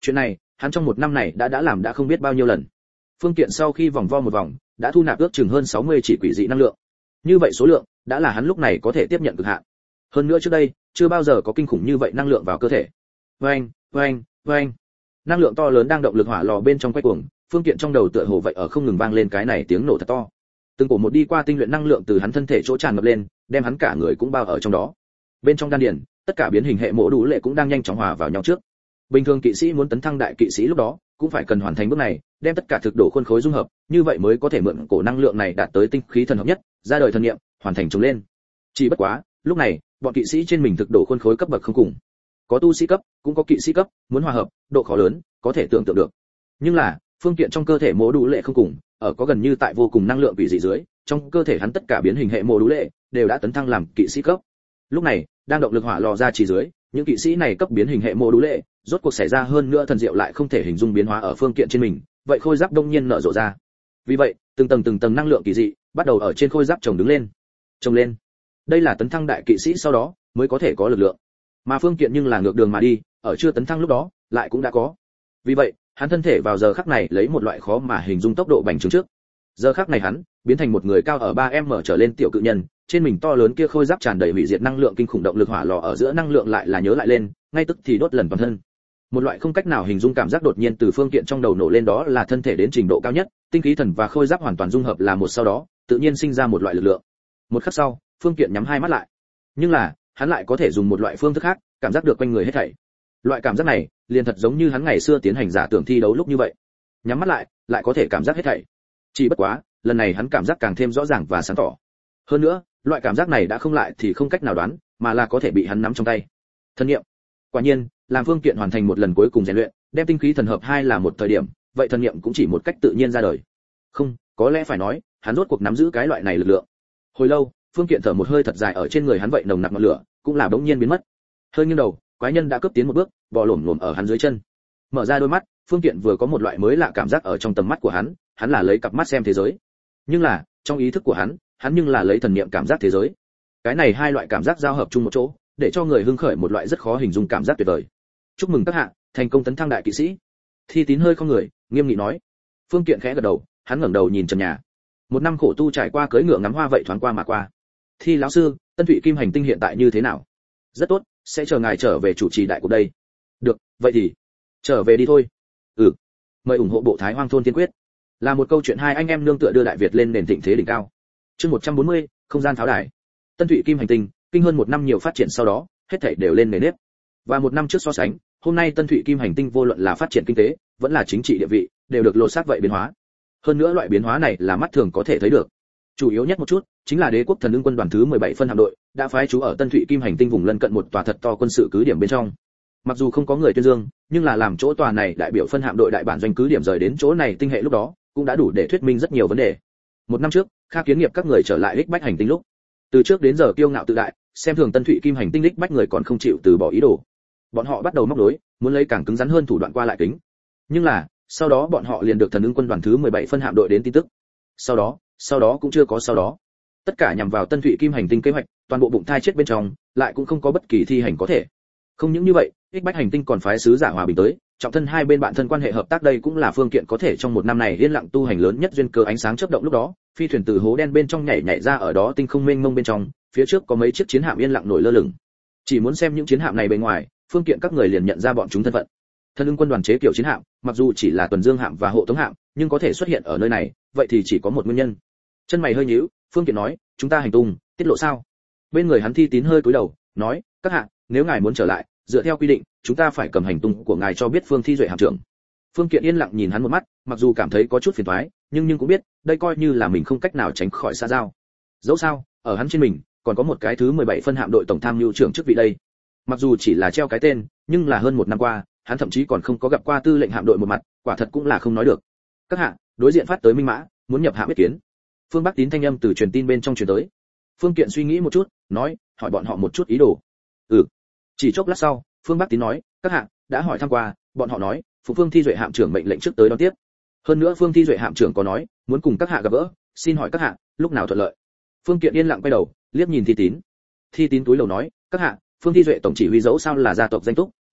Chuyện này, hắn trong một năm này đã đã làm đã không biết bao nhiêu lần. Phương Kiện sau khi vòng vo một vòng, đã thu nạp ước chừng hơn sáu mươi chỉ quỷ dị năng lượng. Như vậy số lượng, đã là hắn lúc này có thể tiếp nhận cực hạn. Hơn nữa trước đây, chưa bao giờ có kinh khủng như vậy năng lượng vào cơ thể. Oeng, oeng, oeng. Năng lượng to lớn đang động lực hỏa lò bên trong quay cuồng, Phương Kiện trong đầu tựa hồ vậy ở không ngừng vang lên cái này tiếng nổ thật to. Từng cổ một đi qua tinh luyện năng lượng từ hắn thân thể chỗ tràn ngập lên, đem hắn cả người cũng bao ở trong đó. Bên trong đan điền, tất cả biến hình hệ mộ đủ lệ cũng đang nhanh chóng hòa vào nhau trước. Bình thường kỵ sĩ muốn tấn thăng đại kỵ sĩ lúc đó, cũng phải cần hoàn thành bước này, đem tất cả thực độ khuôn khối dung hợp, như vậy mới có thể mượn cổ năng lượng này đạt tới tinh khí thần hợp nhất, ra đời thần niệm, hoàn thành trồng lên. Chỉ bất quá, lúc này, bọn kỵ sĩ trên mình thực độ khuôn khối cấp bậc không cùng. Có tu sĩ cấp, cũng có kỵ sĩ cấp, muốn hòa hợp, độ khó lớn, có thể tưởng tượng được. Nhưng là, phương kiện trong cơ thể mộ đủ lệ không cùng, ở có gần như tại vô cùng năng lượng quỷ dị dưới, trong cơ thể hắn tất cả biến hình hệ mộ đủ lệ đều đã tấn thăng làm kỵ sĩ cấp. Lúc này, đang động lực hỏa lò ra chỉ dưới, những kỵ sĩ này cấp biến hình hệ mộ đủ lệ, rốt cuộc xảy ra hơn nữa thần diệu lại không thể hình dung biến hóa ở phương kiện trên mình, vậy khôi giáp đông nhiên nở rộ ra. Vì vậy, từng tầng từng tầng năng lượng kỳ dị bắt đầu ở trên khôi giáp chồng đứng lên. Chồng lên. Đây là tấn thăng đại kỵ sĩ sau đó mới có thể có lực lượng. Mà phương kiện nhưng là ngược đường mà đi, ở chưa tấn thăng lúc đó, lại cũng đã có. Vì vậy, hắn thân thể vào giờ khắc này lấy một loại khó mà hình dung tốc độ bành trướng trước. Giờ khắc này hắn biến thành một người cao ở ba mét trở lên tiểu cự nhân, trên mình to lớn kia khôi giáp tràn đầy hủy diệt năng lượng kinh khủng, động lực hỏa lò ở giữa năng lượng lại là nhớ lại lên, ngay tức thì đốt lần toàn thân. Một loại không cách nào hình dung cảm giác đột nhiên từ phương kiện trong đầu nổ lên, đó là thân thể đến trình độ cao nhất, tinh khí thần và khôi giáp hoàn toàn dung hợp là một, sau đó tự nhiên sinh ra một loại lực lượng. Một khắc sau, phương kiện nhắm hai mắt lại, nhưng là hắn lại có thể dùng một loại phương thức khác cảm giác được quanh người hết thảy. Loại cảm giác này liền thật giống như hắn ngày xưa tiến hành giả tưởng thi đấu lúc như vậy, nhắm mắt lại lại có thể cảm giác hết thảy. Chỉ bất quá lần này hắn cảm giác càng thêm rõ ràng và sáng tỏ. Hơn nữa, loại cảm giác này đã không lại thì không cách nào đoán, mà là có thể bị hắn nắm trong tay. Thân niệm. Quả nhiên, làm phương kiện hoàn thành một lần cuối cùng rèn luyện, đem tinh khí thần hợp hai là một thời điểm, vậy thần niệm cũng chỉ một cách tự nhiên ra đời. Không, có lẽ phải nói, hắn rốt cuộc nắm giữ cái loại này lực lượng. Hồi lâu, phương kiện thở một hơi thật dài, ở trên người hắn vậy nồng nặc ngọn lửa, cũng là bỗng nhiên biến mất. Hơi nghiêng đầu, quái nhân đã cướp tiến một bước, bò lổm lổm ở hắn dưới chân. Mở ra đôi mắt, phương kiện vừa có một loại mới lạ cảm giác ở trong tầm mắt của hắn, hắn là lấy cặp mắt xem thế giới. Nhưng là, trong ý thức của hắn, hắn nhưng là lấy thần niệm cảm giác thế giới. Cái này hai loại cảm giác giao hợp chung một chỗ, để cho người hưng khởi một loại rất khó hình dung cảm giác tuyệt vời. Chúc mừng các hạ, thành công tấn thăng đại kỵ sĩ. Thi Tín hơi không người, nghiêm nghị nói. Phương Kiện khẽ gật đầu, hắn ngẩng đầu nhìn trần nhà. Một năm khổ tu trải qua, cưỡi ngựa ngắm hoa vậy thoáng qua mà qua. Thi lão sư, Tân Thụy Kim hành tinh hiện tại như thế nào? Rất tốt, sẽ chờ ngài trở về chủ trì đại cuộc đây. Được, vậy thì trở về đi thôi. Ừ. Mời ủng hộ bộ Thái Hoang thôn tiên quyết. Là một câu chuyện hai anh em nương tựa đưa Đại Việt lên nền thịnh thế đỉnh cao. Chương một trăm bốn mươi, không gian pháo đài. Tân Thụy Kim hành tinh, kinh hơn một năm nhiều phát triển sau đó, hết thảy đều lên nền nếp. Và một năm trước so sánh, hôm nay Tân Thụy Kim hành tinh vô luận là phát triển kinh tế, vẫn là chính trị địa vị, đều được lột xác vậy biến hóa. Hơn nữa loại biến hóa này là mắt thường có thể thấy được. Chủ yếu nhất một chút, chính là Đế quốc Thần Ưng quân đoàn thứ mười bảy phân hạm đội, đã phái trú ở Tân Thụy Kim hành tinh vùng lân cận một tòa thật to quân sự cứ điểm bên trong. Mặc dù không có người tuyên dương, nhưng là làm chỗ tòa này đại biểu phân hạm đội đại bản doanh cứ điểm rời đến chỗ này tinh hệ lúc đó, cũng đã đủ để thuyết minh rất nhiều vấn đề. Một năm trước, Kha Kiến Nghiệp các người trở lại Đích Bách hành tinh lúc, từ trước đến giờ kiêu ngạo tự đại, xem thường Tân Thụy Kim hành tinh Đích Bách người còn không chịu từ bỏ ý đồ. Bọn họ bắt đầu móc đối, muốn lấy càng cứng rắn hơn thủ đoạn qua lại kính. Nhưng là, sau đó bọn họ liền được Thần Ưng quân đoàn thứ mười bảy phân hạm đội đến tin tức. Sau đó, sau đó cũng chưa có sau đó. Tất cả nhằm vào Tân Thụy Kim hành tinh kế hoạch, toàn bộ bụng thai chết bên trong, lại cũng không có bất kỳ thi hành có thể. Không những như vậy, Đích Bách hành tinh còn phái sứ giả hòa bình tới, trọng thân hai bên bạn thân quan hệ hợp tác, đây cũng là phương kiện có thể trong một năm này yên lặng tu hành lớn nhất duyên cơ. Ánh sáng chớp động lúc đó, phi thuyền từ hố đen bên trong nhảy nhảy ra, ở đó tinh không mênh mông bên trong, phía trước có mấy chiếc chiến hạm yên lặng nổi lơ lửng. Chỉ muốn xem những chiến hạm này bề ngoài, phương kiện các người liền nhận ra bọn chúng thân phận. Thần Ưng quân đoàn chế kiểu chiến hạm, mặc dù chỉ là tuần dương hạm và hộ tống hạm, nhưng có thể xuất hiện ở nơi này, vậy thì chỉ có một nguyên nhân. Chân mày hơi nhíu, phương kiện nói, chúng ta hành tung tiết lộ sao? Bên người hắn Thi Tín hơi cúi đầu, nói, các hạ, nếu ngài muốn trở lại, dựa theo quy định, chúng ta phải cầm hành tung của ngài cho biết Phương Thi Duệ hạm trưởng. Phương Kiện yên lặng nhìn hắn một mắt, mặc dù cảm thấy có chút phiền toái, nhưng nhưng cũng biết, đây coi như là mình không cách nào tránh khỏi xã giao. Dẫu sao, ở hắn trên mình, còn có một cái thứ mười bảy phân hạm đội tổng tham mưu trưởng chức vị đây. Mặc dù chỉ là treo cái tên, nhưng là hơn một năm qua, hắn thậm chí còn không có gặp qua tư lệnh hạm đội một mặt, quả thật cũng là không nói được. Các hạ, đối diện phát tới minh mã, muốn nhập hạm biết kiến. Phương Bắc Tín thanh âm từ truyền tin bên trong truyền tới. Phương Kiện suy nghĩ một chút, nói, hỏi bọn họ một chút ý đồ. Ừ. Chỉ chốc lát sau, Phương Bắc Tín nói, các hạ đã hỏi thăm qua, bọn họ nói, phụ Phương Thi Duệ hạm trưởng mệnh lệnh trước tới đón tiếp. Hơn nữa Phương Thi Duệ hạm trưởng có nói, muốn cùng các hạ gặp gỡ, xin hỏi các hạ, lúc nào thuận lợi. Phương Kiện yên lặng quay đầu, liếc nhìn Thi Tín. Thi Tín túi lầu nói, các hạ, Phương Thi Duệ tổng chỉ huy dẫu sao là gia tộc danh túc,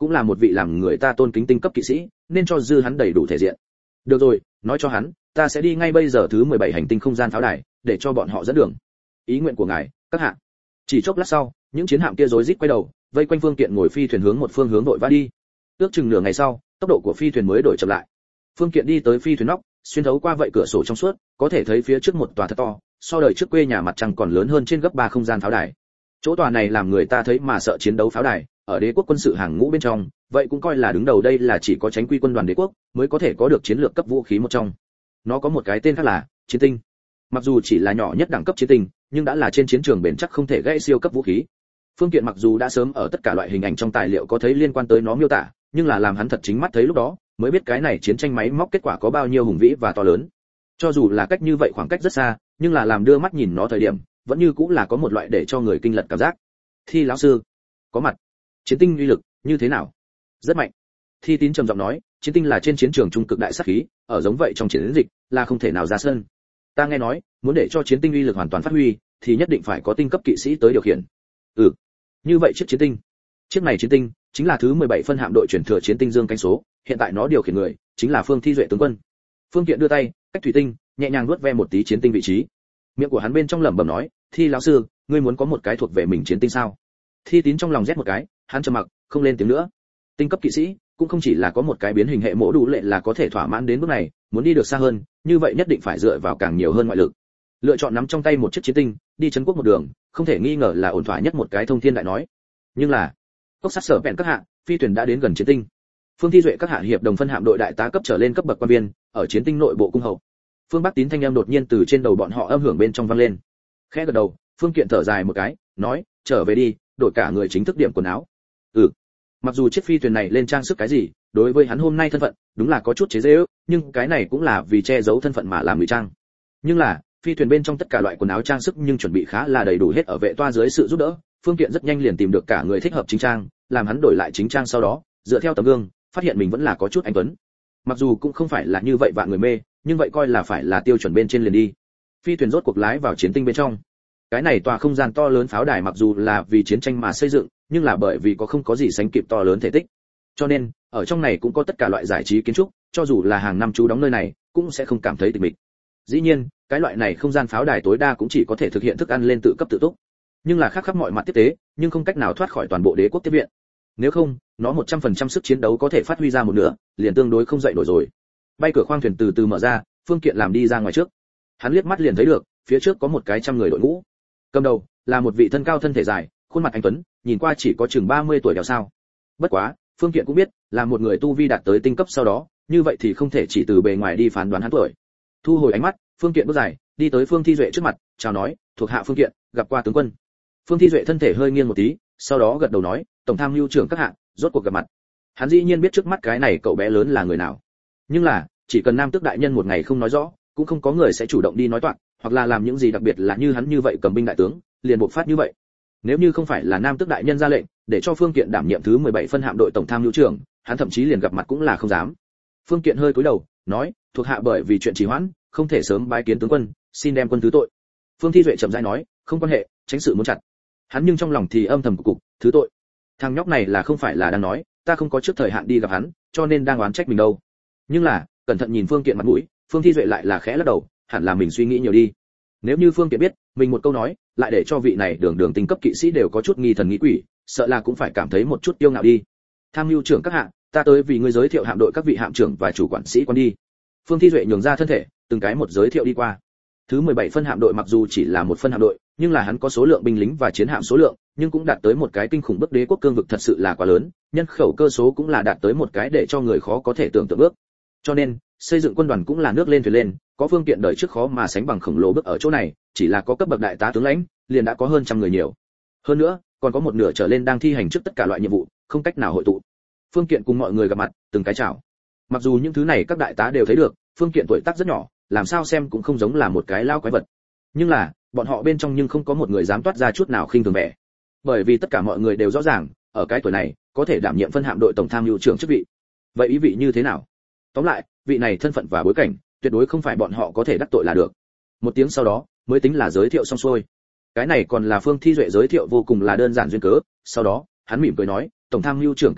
cũng là một vị làm người ta tôn kính tinh cấp kỵ sĩ, nên cho dư hắn đầy đủ thể diện. Được rồi, nói cho hắn, ta sẽ đi ngay bây giờ thứ mười bảy hành tinh không gian pháo đài, để cho bọn họ dẫn đường. Ý nguyện của ngài, các hạ. Chỉ chốc lát sau, những chiến hạm kia rối rít quay đầu, vây quanh phương kiện ngồi phi thuyền hướng một phương hướng đội vã đi. Ước chừng nửa ngày sau, tốc độ của phi thuyền mới đổi chậm lại. Phương kiện đi tới phi thuyền nóc, xuyên thấu qua vậy cửa sổ trong suốt, có thể thấy phía trước một tòa thật to, so đời trước quê nhà mặt trăng còn lớn hơn trên gấp ba không gian pháo đài. Chỗ tòa này làm người ta thấy mà sợ chiến đấu pháo đài, ở đế quốc quân sự hàng ngũ bên trong, vậy cũng coi là đứng đầu đây là chỉ có tránh quy quân đoàn đế quốc mới có thể có được chiến lược cấp vũ khí một trong. Nó có một cái tên khác là chiến tinh. Mặc dù chỉ là nhỏ nhất đẳng cấp chiến tinh, nhưng đã là trên chiến trường bền chắc không thể gãy siêu cấp vũ khí. Phương Kiện mặc dù đã sớm ở tất cả loại hình ảnh trong tài liệu có thấy liên quan tới nó miêu tả, nhưng là làm hắn thật chính mắt thấy lúc đó, mới biết cái này chiến tranh máy móc kết quả có bao nhiêu hùng vĩ và to lớn. Cho dù là cách như vậy khoảng cách rất xa, nhưng là làm đưa mắt nhìn nó thời điểm, vẫn như cũng là có một loại để cho người kinh lật cảm giác. Thi lão sư, có mặt. Chiến tinh uy lực như thế nào? Rất mạnh. Thi Tín trầm giọng nói, chiến tinh là trên chiến trường trung cực đại sát khí, ở giống vậy trong chiến dịch là không thể nào ra sân. Ta nghe nói, muốn để cho chiến tinh uy lực hoàn toàn phát huy, thì nhất định phải có tinh cấp kỵ sĩ tới điều khiển. Ừ. Như vậy chiếc chiến tinh, chiếc này chiến tinh chính là thứ mười bảy phân hạm đội chuyển thừa chiến tinh dương cánh số, hiện tại nó điều khiển người chính là Phương Thi Duệ tướng quân. Phương Kiện đưa tay, cách thủy tinh, nhẹ nhàng nuốt ve một tí chiến tinh vị trí. Miệng của hắn bên trong lẩm bẩm nói, Thi lão sư, ngươi muốn có một cái thuộc về mình chiến tinh sao? Thi Tín trong lòng rét một cái, hắn trầm mặc, không lên tiếng nữa. Tinh cấp kỵ sĩ cũng không chỉ là có một cái biến hình hệ mỗ đủ lệ là có thể thỏa mãn đến bước này, muốn đi được xa hơn, như vậy nhất định phải dựa vào càng nhiều hơn ngoại lực. Lựa chọn nắm trong tay một chiếc chiến tinh, đi trấn quốc một đường, không thể nghi ngờ là ổn thỏa nhất một cái thông thiên đại nói. Nhưng là, cốc sát sở bèn các hạ, phi thuyền đã đến gần chiến tinh. Phương Thi Duệ các hạ hiệp đồng phân hạm đội đại tá cấp trở lên cấp bậc quan viên, ở chiến tinh nội bộ cung hậu. Phương Bắc Tín thanh âm đột nhiên từ trên đầu bọn họ âm hưởng bên trong vang lên. Khẽ gật đầu, Phương Kiện thở dài một cái, nói, trở về đi, đổi cả người chính thức điểm quần áo. Ừ. Mặc dù chiếc phi thuyền này lên trang sức cái gì, đối với hắn hôm nay thân phận, đúng là có chút chế giễu, nhưng cái này cũng là vì che giấu thân phận mà làm ngụy trang. Nhưng là, phi thuyền bên trong tất cả loại quần áo trang sức nhưng chuẩn bị khá là đầy đủ hết ở vệ toa dưới sự giúp đỡ, Phương Kiện rất nhanh liền tìm được cả người thích hợp chính trang, làm hắn đổi lại chính trang sau đó, dựa theo tấm gương, phát hiện mình vẫn là có chút anh tuấn. Mặc dù cũng không phải là như vậy vạn người mê, nhưng vậy coi là phải là tiêu chuẩn bên trên liền đi. Phi thuyền rốt cuộc lái vào chiến tinh bên trong. Cái này tòa không gian to lớn pháo đài mặc dù là vì chiến tranh mà xây dựng, nhưng là bởi vì có không có gì sánh kịp to lớn thể tích. Cho nên, ở trong này cũng có tất cả loại giải trí kiến trúc, cho dù là hàng năm trú đóng nơi này, cũng sẽ không cảm thấy tịch mịch. Dĩ nhiên, cái loại này không gian pháo đài tối đa cũng chỉ có thể thực hiện thức ăn lên tự cấp tự túc. Nhưng là khác khắp mọi mặt tiếp tế, nhưng không cách nào thoát khỏi toàn bộ đế quốc tiếp viện. Nếu không, nó một trăm phần trăm sức chiến đấu có thể phát huy ra một nửa, liền tương đối không dậy nổi rồi. Bay cửa khoang thuyền từ từ mở ra, Phương Kiện làm đi ra ngoài trước. Hắn liếc mắt liền thấy được, phía trước có một cái trăm người đội ngũ. Cầm đầu là một vị thân cao thân thể dài, khuôn mặt anh tuấn, nhìn qua chỉ có chừng ba mươi tuổi đèo sao. Bất quá, Phương Kiện cũng biết, là một người tu vi đạt tới tinh cấp sau đó, như vậy thì không thể chỉ từ bề ngoài đi phán đoán hắn tuổi. Thu hồi ánh mắt, Phương Kiện bước dài, đi tới Phương Thi Duệ trước mặt, chào nói, thuộc hạ Phương Kiện, gặp qua tướng quân. Phương Thi Duệ thân thể hơi nghiêng một tí, sau đó gật đầu nói, tổng tham mưu trưởng các hạ, rốt cuộc gặp mặt. Hắn dĩ nhiên biết trước mắt cái này cậu bé lớn là người nào. Nhưng là, chỉ cần Nam Tước đại nhân một ngày không nói rõ, cũng không có người sẽ chủ động đi nói toạc, hoặc là làm những gì đặc biệt là như hắn như vậy cầm binh đại tướng, liền bộc phát như vậy. Nếu như không phải là Nam Tước đại nhân ra lệnh, để cho Phương Kiện đảm nhiệm thứ mười bảy phân hạm đội tổng tham mưu trưởng, hắn thậm chí liền gặp mặt cũng là không dám. Phương Kiện hơi cúi đầu, nói, thuộc hạ bởi vì chuyện trì hoãn, không thể sớm bái kiến tướng quân, xin đem quân thứ tội. Phương Thi Duệ chậm rãi nói, không quan hệ, tránh sự muốn chặt. Hắn nhưng trong lòng thì âm thầm cục cục, thứ tội. Thằng nhóc này là không phải là đang nói, ta không có trước thời hạn đi gặp hắn, cho nên đang oán trách mình đâu. Nhưng là, cẩn thận nhìn Phương Kiện mặt mũi, Phương Thi Duệ lại là khẽ lắc đầu, hẳn là mình suy nghĩ nhiều đi. Nếu như Phương Kiện biết, mình một câu nói, lại để cho vị này đường đường tinh cấp kỵ sĩ đều có chút nghi thần nghi quỷ, sợ là cũng phải cảm thấy một chút tiêu ngạo đi. Tham mưu trưởng các hạ, ta tới vì ngươi giới thiệu hạm đội các vị hạm trưởng và chủ quản sĩ quan đi. Phương Thi Duệ nhường ra thân thể, từng cái một giới thiệu đi qua. Thứ mười bảy phân hạm đội mặc dù chỉ là một phân hạm đội, nhưng là hắn có số lượng binh lính và chiến hạm số lượng, nhưng cũng đạt tới một cái kinh khủng bức đế quốc cương vực thật sự là quá lớn, nhân khẩu cơ số cũng là đạt tới một cái để cho người khó có thể tưởng tượng bước. Cho nên, xây dựng quân đoàn cũng là nước lên thuyền lên, có Phương Kiện đời trước khó mà sánh bằng khổng lồ bước ở chỗ này, chỉ là có cấp bậc đại tá tướng lãnh, liền đã có hơn trăm người nhiều. Hơn nữa, còn có một nửa trở lên đang thi hành trước tất cả loại nhiệm vụ, không cách nào hội tụ. Phương Kiện cùng mọi người gặp mặt, từng cái chào. Mặc dù những thứ này các đại tá đều thấy được, Phương Kiện tuổi tác rất nhỏ, làm sao xem cũng không giống là một cái lao quái vật. Nhưng là, bọn họ bên trong nhưng không có một người dám toát ra chút nào khinh thường vẻ. Bởi vì tất cả mọi người đều rõ ràng, ở cái tuổi này, có thể đảm nhiệm phân hạm đội tổng tham mưu trưởng chức vị. Vậy ý vị như thế nào? Tóm lại, vị này thân phận và bối cảnh, tuyệt đối không phải bọn họ có thể đắc tội là được. Một tiếng sau đó, mới tính là giới thiệu xong xuôi. Cái này còn là Phương Thi Duệ giới thiệu vô cùng là đơn giản duyên cớ, sau đó, hắn mỉm cười nói, tổng tham mưu trưởng các hạ,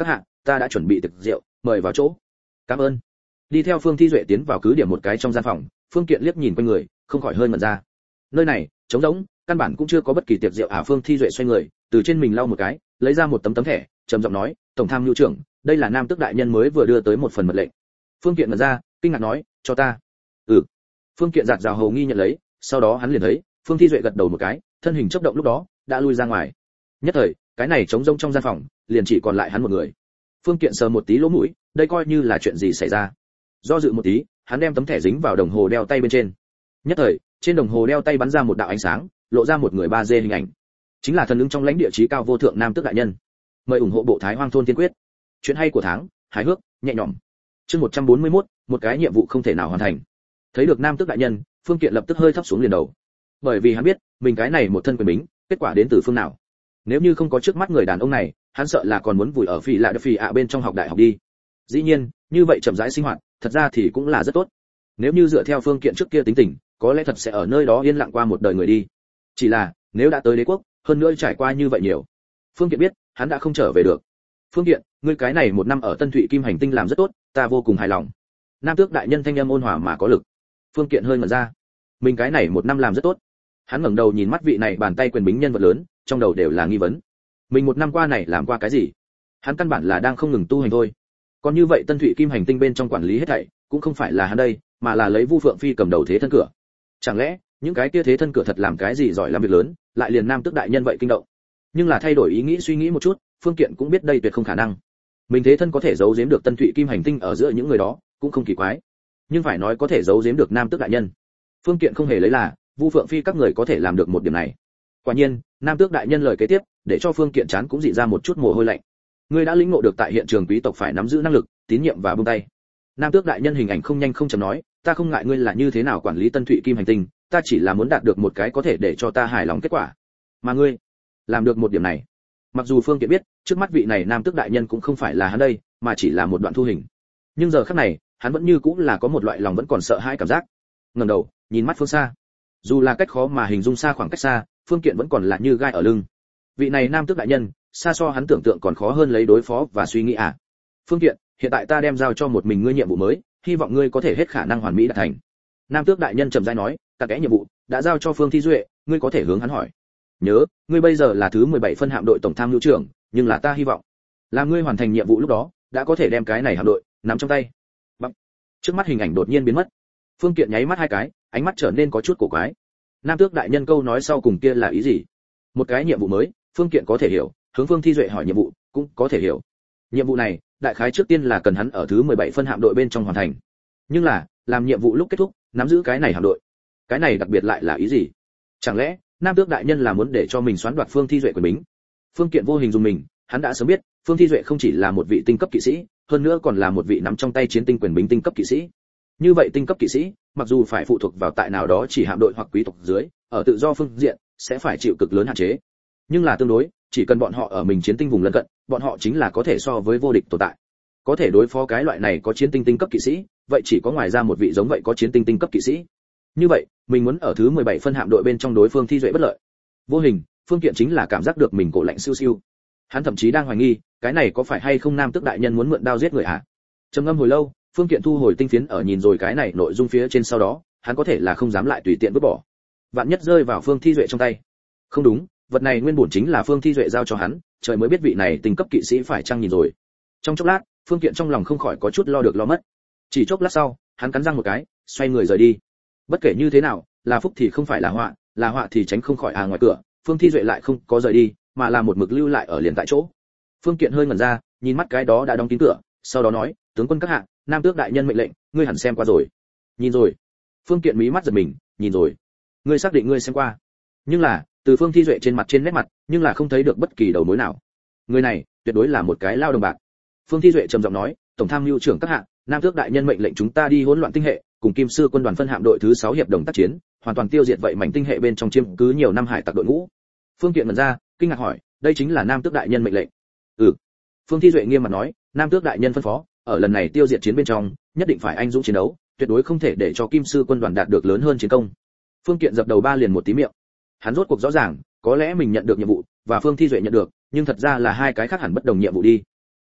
ta đã chuẩn bị tiệc rượu, mời vào chỗ. Cảm ơn. Đi theo Phương Thi Duệ tiến vào cứ điểm một cái trong gian phòng, Phương Kiện liếc nhìn quanh người, không khỏi hơi ngẩn ra. Nơi này trống rỗng, căn bản cũng chưa có bất kỳ tiệc rượu à. Phương Thi Duệ xoay người, từ trên mình lau một cái, lấy ra một tấm tấm thẻ, trầm giọng nói, tổng tham mưu trưởng, đây là Nam Tước đại nhân mới vừa đưa tới một phần mật lệnh. Phương Kiện ngẩn ra, kinh ngạc nói, cho ta. Ừ. Phương Kiện giạt rào hầu nghi nhận lấy, sau đó hắn liền thấy, Phương Thi Duệ gật đầu một cái, thân hình chớp động lúc đó đã lui ra ngoài. Nhất thời, cái này trống rỗng trong gian phòng, liền chỉ còn lại hắn một người. Phương Kiện sờ một tí lỗ mũi, đây coi như là chuyện gì xảy ra. Do dự một tí, hắn đem tấm thẻ dính vào đồng hồ đeo tay bên trên. Nhất thời, trên đồng hồ đeo tay bắn ra một đạo ánh sáng, lộ ra một người ba D hình ảnh. Chính là thần ứng trong lãnh địa chí cao vô thượng Nam Tước đại nhân. Mời ủng hộ bộ Thái Hoang thôn tiên quyết. Chuyện hay của tháng, hài hước, nhẹ nhõm. Chương một trăm bốn mươi mốt, một cái nhiệm vụ không thể nào hoàn thành. Thấy được Nam Tước đại nhân, Phương Kiện lập tức hơi thấp xuống liền đầu. Bởi vì hắn biết, mình cái này một thân quyền bính, kết quả đến từ phương nào. Nếu như không có trước mắt người đàn ông này, hắn sợ là còn muốn vùi ở phì lạ đ phì ạ bên trong học đại học đi. Dĩ nhiên, như vậy chậm rãi sinh hoạt, thật ra thì cũng là rất tốt. Nếu như dựa theo Phương Kiện trước kia tính tình, có lẽ thật sẽ ở nơi đó yên lặng qua một đời người đi. Chỉ là, nếu đã tới đế quốc, hơn nữa trải qua như vậy nhiều, Phương Kiện biết, hắn đã không trở về được. Phương Kiện, ngươi cái này một năm ở Tân Thụy Kim hành tinh làm rất tốt, ta vô cùng hài lòng. Nam Tước đại nhân thanh âm ôn hòa mà có lực. Phương Kiện hơi ngẩn ra. Mình cái này một năm làm rất tốt. Hắn ngẩng đầu nhìn mắt vị này bàn tay quyền bính nhân vật lớn, trong đầu đều là nghi vấn. Mình một năm qua này làm qua cái gì? Hắn căn bản là đang không ngừng tu hành thôi. Còn như vậy Tân Thụy Kim hành tinh bên trong quản lý hết thảy, cũng không phải là hắn đây, mà là lấy Vu Phượng Phi cầm đầu thế thân cửa. Chẳng lẽ, những cái kia thế thân cửa thật làm cái gì giỏi làm việc lớn, lại liền Nam Tước đại nhân vậy kinh động. Nhưng là thay đổi ý nghĩ suy nghĩ một chút, Phương Kiện cũng biết đây tuyệt không khả năng. Mình thế thân có thể giấu giếm được Tân Thụy Kim hành tinh ở giữa những người đó, cũng không kỳ quái. Nhưng phải nói có thể giấu giếm được Nam Tước đại nhân, Phương Kiện không hề lấy là Vu Phượng Phi các người có thể làm được một điểm này. Quả nhiên, Nam Tước đại nhân lời kế tiếp, để cho Phương Kiện chán cũng dị ra một chút mồ hôi lạnh. Ngươi đã lĩnh ngộ được tại hiện trường quý tộc phải nắm giữ năng lực, tín nhiệm và buông tay. Nam Tước đại nhân hình ảnh không nhanh không chậm nói, ta không ngại ngươi là như thế nào quản lý Tân Thụy Kim hành tinh, ta chỉ là muốn đạt được một cái có thể để cho ta hài lòng kết quả. Mà ngươi, làm được một điểm này. Mặc dù Phương Kiện biết, trước mắt vị này Nam Tước đại nhân cũng không phải là hắn đây, mà chỉ là một đoạn thu hình. Nhưng giờ khắc này, hắn vẫn như cũng là có một loại lòng vẫn còn sợ hãi cảm giác. Ngẩng đầu, nhìn mắt phương xa. Dù là cách khó mà hình dung xa khoảng cách xa, Phương Kiện vẫn còn là như gai ở lưng. Vị này Nam Tước đại nhân, xa so hắn tưởng tượng còn khó hơn lấy đối phó và suy nghĩ à. Phương Kiện, hiện tại ta đem giao cho một mình ngươi nhiệm vụ mới, hy vọng ngươi có thể hết khả năng hoàn mỹ đạt thành. Nam Tước đại nhân trầm rãi nói, ta kẽ nhiệm vụ đã giao cho Phương Thi Duệ, ngươi có thể hướng hắn hỏi. Nhớ, ngươi bây giờ là thứ mười bảy phân hạm đội tổng tham mưu trưởng, nhưng là ta hy vọng là ngươi hoàn thành nhiệm vụ lúc đó, đã có thể đem cái này hạm đội nắm trong tay. Bằng. Trước mắt hình ảnh đột nhiên biến mất. Phương Kiện nháy mắt hai cái, ánh mắt trở nên có chút cổ quái. Nam Tước đại nhân câu nói sau cùng kia là ý gì? Một cái nhiệm vụ mới, Phương Kiện có thể hiểu, hướng Phương Thi Duệ hỏi nhiệm vụ, cũng có thể hiểu. Nhiệm vụ này, đại khái trước tiên là cần hắn ở thứ mười bảy phân hạm đội bên trong hoàn thành. Nhưng là, làm nhiệm vụ lúc kết thúc, nắm giữ cái này hạm đội. Cái này đặc biệt lại là ý gì? Chẳng lẽ, Nam Tước đại nhân là muốn để cho mình xoán đoạt Phương Thi Duệ quyền bính? Phương Kiện vô hình dùng mình, hắn đã sớm biết, Phương Thi Duệ không chỉ là một vị tinh cấp kỵ sĩ, hơn nữa còn là một vị nắm trong tay chiến tinh quyền bính tinh cấp kỵ sĩ. Như vậy tinh cấp kỵ sĩ, mặc dù phải phụ thuộc vào tại nào đó chỉ hạm đội hoặc quý tộc dưới, ở tự do phương diện sẽ phải chịu cực lớn hạn chế. Nhưng là tương đối, chỉ cần bọn họ ở mình chiến tinh vùng lân cận, bọn họ chính là có thể so với vô địch tồn tại. Có thể đối phó cái loại này có chiến tinh tinh cấp kỵ sĩ, vậy chỉ có ngoài ra một vị giống vậy có chiến tinh tinh cấp kỵ sĩ. Như vậy, mình muốn ở thứ mười bảy phân hạm đội bên trong đối phương Thi Duệ bất lợi. Vô hình, Phương Kiện chính là cảm giác được mình cổ lạnh siêu siêu. Hắn thậm chí đang hoài nghi, cái này có phải hay không Nam Tước đại nhân muốn mượn đao giết người hả? Trầm ngâm hồi lâu, Phương Kiện thu hồi tinh phiến ở nhìn rồi cái này nội dung phía trên sau đó, hắn có thể là không dám lại tùy tiện vứt bỏ. Vạn nhất rơi vào Phương Thi Duệ trong tay. Không đúng, vật này nguyên bổn chính là Phương Thi Duệ giao cho hắn, trời mới biết vị này tinh cấp kỵ sĩ phải chăng nhìn rồi. Trong chốc lát, Phương Kiện trong lòng không khỏi có chút lo được lo mất. Chỉ chốc lát sau, hắn cắn răng một cái, xoay người rời đi. Bất kể như thế nào, là phúc thì không phải là họa, là họa thì tránh không khỏi à. Ngoài cửa, Phương Thi Duệ lại không có rời đi, mà là một mực lưu lại ở liền tại chỗ. Phương Kiện hơi ngẩn ra, nhìn mắt cái đó đã đóng kín cửa, sau đó nói, tướng quân các hạ, Nam Tước đại nhân mệnh lệnh, ngươi hẳn xem qua rồi. Nhìn rồi. Phương Kiện mí mắt giật mình, nhìn rồi. Ngươi xác định ngươi xem qua? Nhưng là, từ Phương Thi Duệ trên mặt trên nét mặt, nhưng là không thấy được bất kỳ đầu mối nào. Người này, tuyệt đối là một cái lao đồng bạc. Phương Thi Duệ trầm giọng nói, tổng tham mưu trưởng các hạ, Nam Tước đại nhân mệnh lệnh chúng ta đi hỗn loạn tinh hệ, cùng Kim Sư quân đoàn phân hạm đội thứ sáu hiệp đồng tác chiến, hoàn toàn tiêu diệt vậy mảnh tinh hệ bên trong chiếm cứ nhiều năm hải tặc đội ngũ. Phương Kiện mở ra, kinh ngạc hỏi, đây chính là Nam Tước đại nhân mệnh lệnh? Ừ. Phương Thi Duệ nghiêm mặt nói, Nam Tước đại nhân phân phó, ở lần này tiêu diệt chiến bên trong, nhất định phải anh dũng chiến đấu, tuyệt đối không thể để cho Kim Sư quân đoàn đạt được lớn hơn chiến công. Phương Kiện dập đầu ba liền một tí miệng. Hắn rốt cuộc rõ ràng, có lẽ mình nhận được nhiệm vụ và Phương Thi Duệ nhận được, nhưng thật ra là hai cái khác hẳn bất đồng nhiệm vụ đi.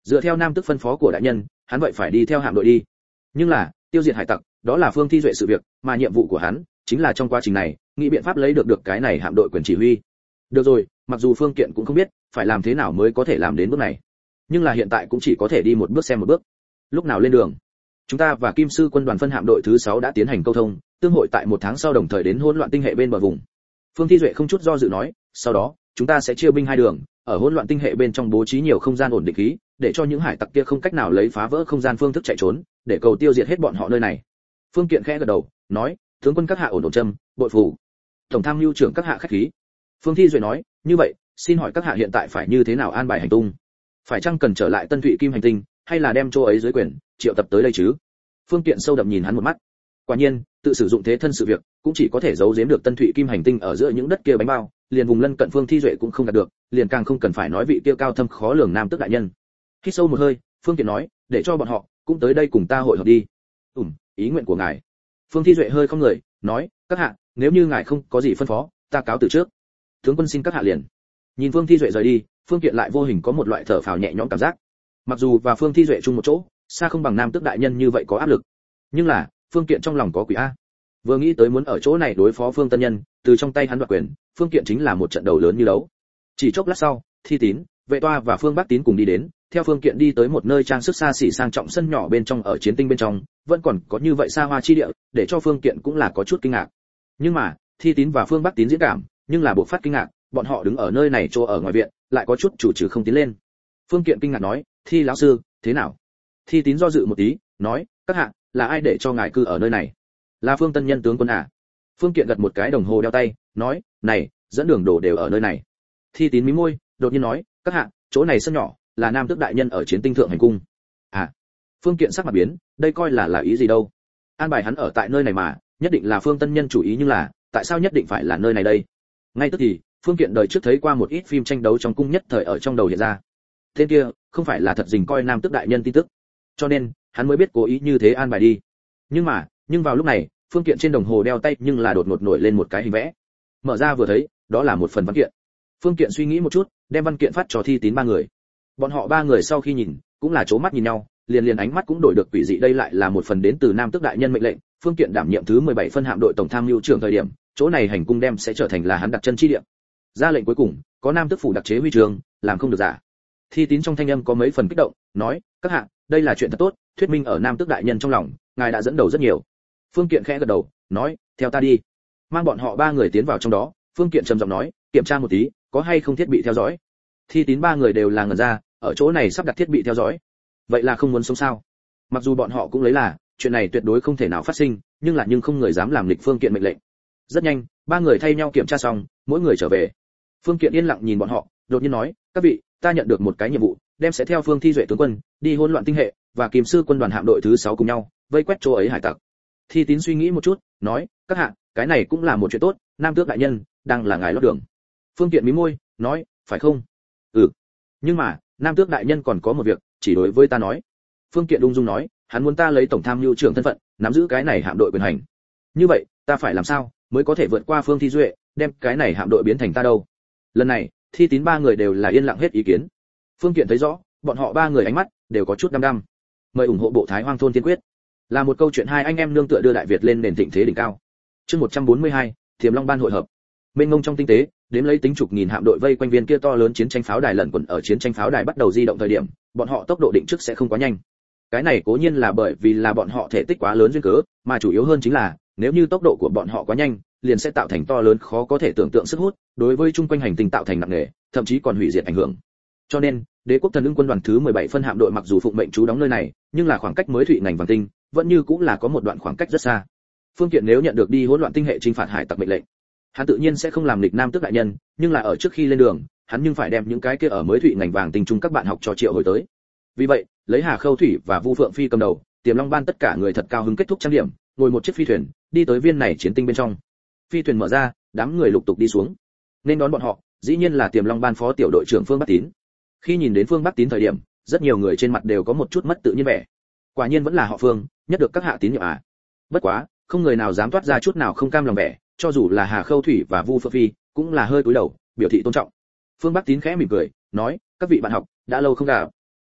Dựa theo nam tức phân phó của đại nhân, hắn vậy phải đi theo hạm đội đi. Nhưng là, tiêu diệt hải tặc, đó là Phương Thi Duệ sự việc, mà nhiệm vụ của hắn chính là trong quá trình này, nghĩ biện pháp lấy được được cái này hạm đội quyền chỉ huy. Được rồi, mặc dù Phương Kiện cũng không biết phải làm thế nào mới có thể làm đến bước này, nhưng là hiện tại cũng chỉ có thể đi một bước xem một bước. Lúc nào lên đường? Chúng ta và Kim Sư quân đoàn phân hạm đội thứ sáu đã tiến hành câu thông, tương hội tại một tháng sau đồng thời đến hỗn loạn tinh hệ bên bờ vùng. Phương Thi Duệ không chút do dự nói, sau đó, chúng ta sẽ chia binh hai đường, ở hỗn loạn tinh hệ bên trong bố trí nhiều không gian ổn định khí, để cho những hải tặc kia không cách nào lấy phá vỡ không gian phương thức chạy trốn, để cầu tiêu diệt hết bọn họ nơi này. Phương Kiện khẽ gật đầu, nói, tướng quân các hạ ổn ổn châm, bội phủ. Tổng tham mưu trưởng các hạ khách khí. Phương Thi Duệ nói, như vậy, xin hỏi các hạ hiện tại phải như thế nào an bài hành tung? Phải chăng cần trở lại Tân Thụy Kim hành tinh, hay là đem chỗ ấy dưới quyền triệu tập tới đây chứ? Phương Kiện sâu đậm nhìn hắn một mắt. Quả nhiên, tự sử dụng thế thân sự việc, cũng chỉ có thể giấu giếm được Tân Thụy Kim hành tinh ở giữa những đất kia bánh bao, liền vùng lân cận Phương Thi Duệ cũng không đạt được, liền càng không cần phải nói vị kia cao thâm khó lường nam tước đại nhân. Hít sâu một hơi, Phương Kiện nói, để cho bọn họ cũng tới đây cùng ta hội họp đi. Ừm, ý nguyện của ngài. Phương Thi Duệ hơi không người, nói, các hạ, nếu như ngài không có gì phân phó, ta cáo từ trước. Tướng quân xin các hạ liền. Nhìn Phương Thi Duệ rời đi, Phương Kiện lại vô hình có một loại thở phào nhẹ nhõm cảm giác. Mặc dù và Phương Thi Duệ chung một chỗ, xa không bằng nam tước đại nhân như vậy có áp lực, nhưng là Phương Kiện trong lòng có quỷ a. Vừa nghĩ tới muốn ở chỗ này đối phó Phương Tân Nhân, từ trong tay hắn đoạt quyền, Phương Kiện chính là một trận đầu lớn như đấu. Chỉ chốc lát sau, Thi Tín, Vệ Toa và Phương Bắc Tín cùng đi đến, theo Phương Kiện đi tới một nơi trang sức xa xỉ sang trọng sân nhỏ bên trong ở chiến tinh bên trong, vẫn còn có như vậy xa hoa chi địa, để cho Phương Kiện cũng là có chút kinh ngạc. Nhưng mà, Thi Tín và Phương Bắc Tín diễn cảm, nhưng là bộ phát kinh ngạc, bọn họ đứng ở nơi này chỗ ở ngoài viện, lại có chút chủ trừ không tiến lên. Phương Kiện kinh ngạc nói, Thi lão sư, thế nào? Thi Tín do dự một tí, nói, các hạ, là ai để cho ngài cư ở nơi này? Là Phương Tân Nhân tướng quân à? Phương Kiện gật một cái đồng hồ đeo tay, nói, này, dẫn đường đồ đều ở nơi này. Thi Tín mím môi, đột nhiên nói, các hạ, chỗ này sân nhỏ, là nam tước đại nhân ở chiến tinh thượng hành cung. À? Phương Kiện sắc mặt biến, đây coi là là ý gì đâu? An bài hắn ở tại nơi này mà, nhất định là Phương Tân Nhân chủ ý, nhưng là, tại sao nhất định phải là nơi này đây? Ngay tức thì, Phương Kiện đời trước thấy qua một ít phim tranh đấu trong cung nhất thời ở trong đầu hiện ra. Tên kia, không phải là thật dình coi nam tước đại nhân tin tức, cho nên hắn mới biết cố ý như thế an bài đi. Nhưng mà, nhưng vào lúc này, Phương Kiện trên đồng hồ đeo tay nhưng là đột ngột nổi lên một cái hình vẽ. Mở ra vừa thấy, đó là một phần văn kiện. Phương Kiện suy nghĩ một chút, đem văn kiện phát cho Thi Tín ba người. Bọn họ ba người sau khi nhìn, cũng là chố mắt nhìn nhau, liền liền ánh mắt cũng đổi được quỷ dị, đây lại là một phần đến từ nam tước đại nhân mệnh lệnh. Phương Kiện đảm nhiệm thứ mười bảy phân hạm đội tổng tham mưu trưởng thời điểm, chỗ này hành cung đem sẽ trở thành là hắn đặt chân chi địa. Ra lệnh cuối cùng, có nam tước phủ đặc chế huy chương, làm không được giả. Thi Tín trong thanh âm có mấy phần kích động, nói, các hạ, đây là chuyện thật tốt, thuyết minh ở nam tước đại nhân trong lòng, ngài đã dẫn đầu rất nhiều. Phương Kiện khẽ gật đầu, nói, theo ta đi. Mang bọn họ ba người tiến vào trong đó, Phương Kiện trầm giọng nói, kiểm tra một tí, có hay không thiết bị theo dõi. Thi Tín ba người đều là ngẩn ra, ở chỗ này sắp đặt thiết bị theo dõi, vậy là không muốn sống sao? Mặc dù bọn họ cũng lấy là chuyện này tuyệt đối không thể nào phát sinh, nhưng là nhưng không người dám làm nghịch Phương Kiện mệnh lệnh. Rất nhanh, ba người thay nhau kiểm tra xong, mỗi người trở về. Phương Kiện yên lặng nhìn bọn họ, đột nhiên nói, các vị, ta nhận được một cái nhiệm vụ, đem sẽ theo Phương Thi Duệ tướng quân đi hỗn loạn tinh hệ và Kim Sư quân đoàn hạm đội thứ sáu cùng nhau vây quét chỗ ấy hải tặc. Thi Tín suy nghĩ một chút, nói, các hạ, cái này cũng là một chuyện tốt, nam tước đại nhân đang là ngài lót đường. Phương Kiện mím môi, nói, phải không? Ừ. Nhưng mà, nam tước đại nhân còn có một việc, chỉ đối với ta nói. Phương Kiện ung dung nói, hắn muốn ta lấy tổng tham mưu trưởng thân phận, nắm giữ cái này hạm đội quyền hành. Như vậy, ta phải làm sao mới có thể vượt qua Phương Thi Duệ, đem cái này hạm đội biến thành ta đâu? Lần này, Thi Tín ba người đều là yên lặng hết ý kiến. Phương Kiện thấy rõ, bọn họ ba người ánh mắt đều có chút đăm đăm. Mời ủng hộ bộ Thái Hoang thôn tiên quyết. Là một câu chuyện hai anh em nương tựa đưa Đại Việt lên nền thịnh thế đỉnh cao. Chương một trăm bốn mươi hai, Thiềm Long Ban hội hợp. Mênh mông trong tinh tế, đếm lấy tính chục nghìn hạm đội vây quanh viên kia to lớn chiến tranh pháo đài lẩn quẩn ở chiến tranh pháo đài bắt đầu di động thời điểm, bọn họ tốc độ định trước sẽ không quá nhanh. Cái này cố nhiên là bởi vì là bọn họ thể tích quá lớn duyên cớ, mà chủ yếu hơn chính là, nếu như tốc độ của bọn họ quá nhanh, liền sẽ tạo thành to lớn khó có thể tưởng tượng sức hút, đối với chung quanh hành tinh tạo thành nặng nề, thậm chí còn hủy diệt ảnh hưởng. Cho nên, Đế quốc thần ưng quân đoàn thứ mười bảy phân hạm đội mặc dù phụng mệnh trú đóng nơi này, nhưng là khoảng cách mới Thụy ngành vàng tinh, vẫn như cũng là có một đoạn khoảng cách rất xa. Phương Kiện nếu nhận được đi hỗn loạn tinh hệ chinh phạt hải tặc mệnh lệnh, hắn tự nhiên sẽ không làm nghịch nam tước đại nhân, nhưng là ở trước khi lên đường, hắn nhưng phải đem những cái kia ở mới Thụy ngành vàng tinh trung các bạn học cho triệu hồi tới. Vì vậy, lấy Hà Khâu Thủy và Vu Phượng Phi cầm đầu, Tiềm Long Ban tất cả người thật cao hứng kết thúc trang điểm, ngồi một chiếc phi thuyền, đi tới viên này chiến tinh bên trong. Phi thuyền mở ra, đám người lục tục đi xuống. Nên đón bọn họ, dĩ nhiên là Tiềm Long Ban phó tiểu đội trưởng Phương Bắc Tín. Khi nhìn đến Phương Bắc Tín thời điểm, rất nhiều người trên mặt đều có một chút mất tự nhiên vẻ. Quả nhiên vẫn là họ Phương, nhất được các hạ tín nhiệm à? Bất quá, không người nào dám toát ra chút nào không cam lòng vẻ, cho dù là Hà Khâu Thủy và Vu Phượng Phi, cũng là hơi cúi đầu, biểu thị tôn trọng. Phương Bắc Tín khẽ mỉm cười, nói, các vị bạn học, đã lâu không gặp.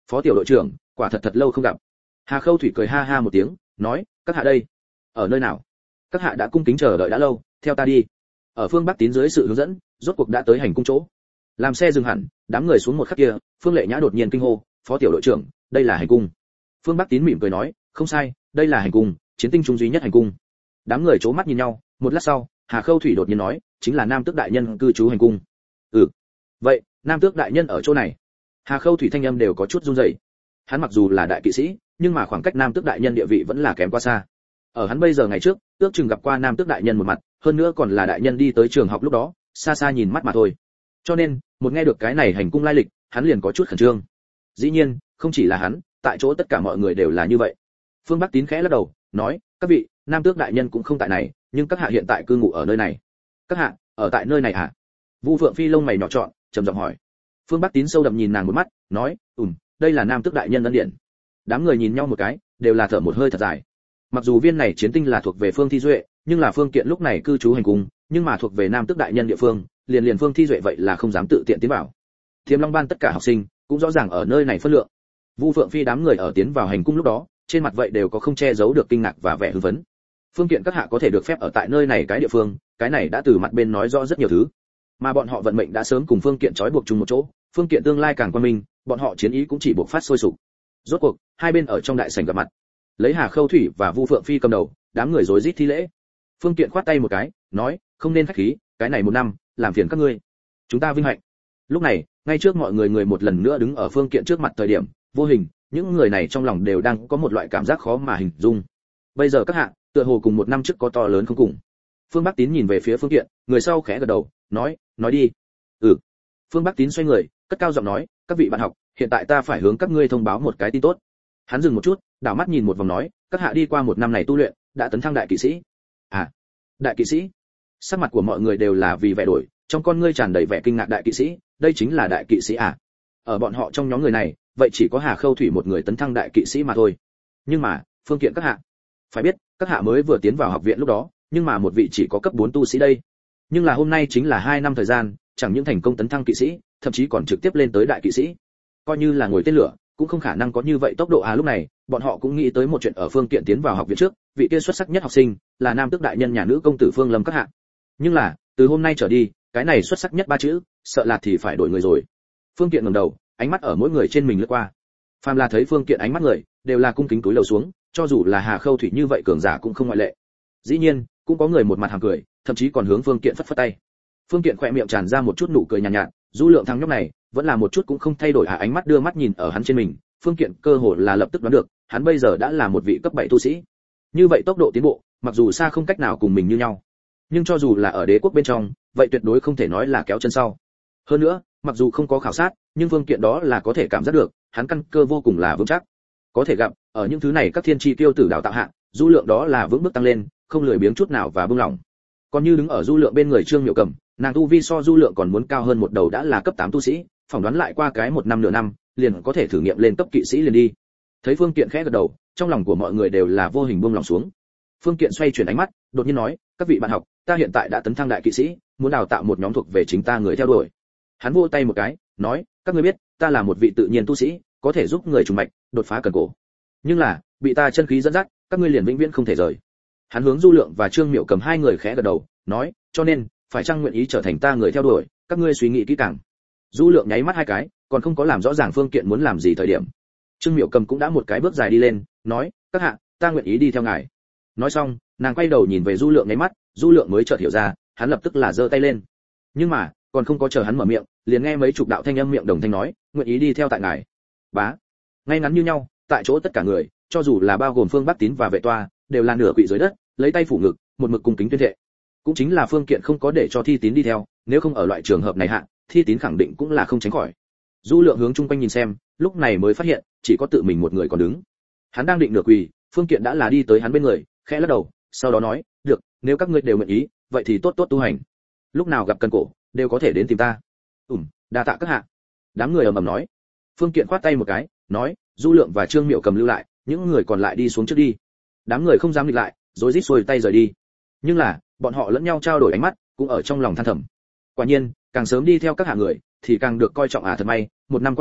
Phó tiểu đội trưởng, quả thật thật lâu không gặp. Hà Khâu Thủy cười ha ha một tiếng, nói, các hạ đây, ở nơi nào? Các hạ đã cung kính chờ đợi đã lâu, theo ta đi. Ở Phương Bắc Tín dưới sự hướng dẫn, rốt cuộc đã tới hành cung chỗ. Làm xe dừng hẳn, đám người xuống một khắc kia, Phương Lệ Nhã đột nhiên kinh hô, phó tiểu đội trưởng, đây là hành cung. Phương Bắc Tín mỉm cười nói, không sai, đây là hành cung, chiến tinh trung duy nhất hành cung. Đám người chố mắt nhìn nhau, một lát sau, Hà Khâu Thủy đột nhiên nói, chính là Nam Tước đại nhân cư trú hành cung. Ừ, vậy, Nam Tước đại nhân ở chỗ này. Hà Khâu Thủy thanh âm đều có chút run rẩy. Hắn mặc dù là đại kỵ sĩ, nhưng mà khoảng cách Nam Tước đại nhân địa vị vẫn là kém quá xa. Ở hắn bây giờ ngày trước, ước chừng gặp qua Nam Tước đại nhân một mặt, hơn nữa còn là đại nhân đi tới trường học lúc đó, xa xa nhìn mắt mà thôi. Cho nên, một nghe được cái này hành cung lai lịch, hắn liền có chút khẩn trương. Dĩ nhiên, không chỉ là hắn, tại chỗ tất cả mọi người đều là như vậy. Phương Bắc Tín khẽ lắc đầu, nói, các vị, Nam Tước đại nhân cũng không tại này, nhưng các hạ hiện tại cư ngụ ở nơi này. Các hạ, ở tại nơi này hả? Vu Phượng Phi lông mày nhỏ trọn, trầm giọng hỏi. Phương Bắc Tín sâu đậm nhìn nàng một mắt, nói, ừm, đây là Nam Tước đại nhân ân điện. Đám người nhìn nhau một cái, đều là thở một hơi thật dài. Mặc dù viên này chiến tinh là thuộc về Phương Thi Duệ, nhưng là Phương Kiện lúc này cư trú hành cung, nhưng mà thuộc về Nam Tước đại nhân địa phương, liền liền Phương Thi Duệ vậy là không dám tự tiện tiến vào. Thiêm Long Ban tất cả học sinh cũng rõ ràng ở nơi này phân lượng. Vu Phượng Phi đám người ở tiến vào hành cung lúc đó, trên mặt vậy đều có không che giấu được kinh ngạc và vẻ hưng phấn. Phương Kiện các hạ có thể được phép ở tại nơi này cái địa phương, cái này đã từ mặt bên nói rõ rất nhiều thứ. Mà bọn họ vận mệnh đã sớm cùng Phương Kiện trói buộc chung một chỗ, Phương Kiện tương lai càng quan minh, bọn họ chiến ý cũng chỉ buộc phát sôi sục. Rốt cuộc, hai bên ở trong đại sảnh gặp mặt. Lấy Hà Khâu Thủy và Vu Phượng Phi cầm đầu, đám người rối rít thi lễ. Phương Kiện khoát tay một cái, nói, không nên khách khí, cái này một năm, làm phiền các ngươi. Chúng ta vinh hạnh. Lúc này, ngay trước mọi người người một lần nữa đứng ở Phương Kiện trước mặt thời điểm, vô hình, những người này trong lòng đều đang có một loại cảm giác khó mà hình dung. Bây giờ các hạ, tựa hồ cùng một năm trước có to lớn không cùng. Phương Bắc Tín nhìn về phía Phương Kiện, người sau khẽ gật đầu, nói, nói đi. Ừ. Phương Bắc Tín xoay người, cất cao giọng nói, các vị bạn học, hiện tại ta phải hướng các ngươi thông báo một cái tin tốt. Hắn dừng một chút, đảo mắt nhìn một vòng nói, các hạ đi qua một năm này tu luyện, đã tấn thăng đại kỵ sĩ. À, đại kỵ sĩ? Sắc mặt của mọi người đều là vì vẻ đổi, trong con ngươi tràn đầy vẻ kinh ngạc. Đại kỵ sĩ, đây chính là đại kỵ sĩ à? Ở bọn họ trong nhóm người này, vậy chỉ có Hà Khâu Thủy một người tấn thăng đại kỵ sĩ mà thôi. Nhưng mà, Phương Kiện các hạ, phải biết, các hạ mới vừa tiến vào học viện lúc đó, nhưng mà một vị chỉ có cấp bốn tu sĩ đây. Nhưng là hôm nay chính là hai năm thời gian, chẳng những thành công tấn thăng kỵ sĩ, thậm chí còn trực tiếp lên tới đại kỵ sĩ. Coi như là ngồi tên lửa, cũng không khả năng có như vậy tốc độ à. Lúc này, bọn họ cũng nghĩ tới một chuyện. Ở Phương Kiện tiến vào học viện trước, vị kia xuất sắc nhất học sinh là Nam Tước đại nhân nhà nữ công tử Phương Lâm các hạ. Nhưng là, từ hôm nay trở đi, cái này xuất sắc nhất ba chữ, sợ là thì phải đổi người rồi. Phương Kiện ngẩng đầu, ánh mắt ở mỗi người trên mình lướt qua. Phàm là thấy Phương Kiện ánh mắt người, đều là cung kính cúi đầu xuống, cho dù là Hà Khâu Thủy như vậy cường giả cũng không ngoại lệ. Dĩ nhiên, cũng có người một mặt hàm cười, thậm chí còn hướng Phương Kiện phất phất tay. Phương Kiện khẽ miệng tràn ra một chút nụ cười nhàn nhạt, nhạt, Du Lượng thằng nhóc này, vẫn là một chút cũng không thay đổi à. Ánh mắt đưa mắt nhìn ở hắn trên mình, Phương Kiện cơ hồ là lập tức đoán được, hắn bây giờ đã là một vị cấp bảy tu sĩ. Như vậy tốc độ tiến bộ, mặc dù xa không cách nào cùng mình như nhau, nhưng cho dù là ở đế quốc bên trong, vậy tuyệt đối không thể nói là kéo chân sau. Hơn nữa, mặc dù không có khảo sát, nhưng Phương Kiện đó là có thể cảm giác được, hắn căn cơ vô cùng là vững chắc. Có thể gặp, ở những thứ này các thiên chi tiêu tử đào tạo hạ, Du Lượng đó là vững bước tăng lên, không lười biếng chút nào và buông lỏng. Còn như đứng ở Du Lượng bên người Trương Miệu Cầm, nàng tu vi so Du Lượng còn muốn cao hơn một đầu, đã là cấp tám tu sĩ, phỏng đoán lại qua cái một năm nửa năm, liền có thể thử nghiệm lên cấp kỵ sĩ liền đi. Thấy Phương Kiện khẽ gật đầu, trong lòng của mọi người đều là vô hình buông lỏng xuống. Phương Kiện xoay chuyển ánh mắt, đột nhiên nói, các vị bạn học, ta hiện tại đã tấn thăng đại kỵ sĩ, muốn đào tạo một nhóm thuộc về chính ta người theo đuổi. Hắn vỗ tay một cái, nói, các ngươi biết, ta là một vị tự nhiên tu sĩ, có thể giúp người trùng mạch, đột phá cần cổ. Nhưng là, bị ta chân khí dẫn dắt, các ngươi liền vĩnh viễn không thể rời. Hắn hướng Du Lượng và Trương Miệu Cầm hai người khẽ gật đầu, nói, cho nên, phải chăng nguyện ý trở thành ta người theo đuổi, các ngươi suy nghĩ kỹ càng. Du Lượng nháy mắt hai cái, còn không có làm rõ ràng Phương Kiện muốn làm gì thời điểm. Trương Miệu Cầm cũng đã một cái bước dài đi lên, nói, các hạ, ta nguyện ý đi theo ngài. Nói xong, nàng quay đầu nhìn về Du Lượng nháy mắt, Du Lượng mới chợt hiểu ra, hắn lập tức là giơ tay lên. Nhưng mà, còn không có chờ hắn mở miệng, liền nghe mấy chục đạo thanh âm miệng đồng thanh nói, nguyện ý đi theo tại ngài. Bá. Ngay ngắn như nhau, tại chỗ tất cả người, cho dù là bao gồm Phương Bắc Tín và vệ toa, đều là nửa quỵ dưới đất, lấy tay phủ ngực, một mực cung kính tuyên thệ. Cũng chính là Phương Kiện không có để cho Thi Tín đi theo, nếu không ở loại trường hợp này hạ, Thi Tín khẳng định cũng là không tránh khỏi. Du Lượng hướng chung quanh nhìn xem, lúc này mới phát hiện, chỉ có tự mình một người còn đứng. Hắn đang định nửa quỳ, Phương Kiện đã là đi tới hắn bên người, khẽ lắc đầu, sau đó nói, được, nếu các ngươi đều nguyện ý, vậy thì tốt tốt tu hành. Lúc nào gặp cần cổ, đều có thể đến tìm ta. Ừm, đa tạ các hạ. Đám người ầm ầm nói. Phương Kiện khoát tay một cái, nói, Du Lượng và Trương Miệu Cầm lưu lại, những người còn lại đi xuống trước đi. Đám người không dám nghịch lại, rối rít xuôi tay rời đi. Nhưng là, bọn họ lẫn nhau trao đổi ánh mắt, cũng ở trong lòng than thầm. Quả nhiên, càng sớm đi theo các hạ người, thì càng được coi trọng à. Thật may, một năm qua này,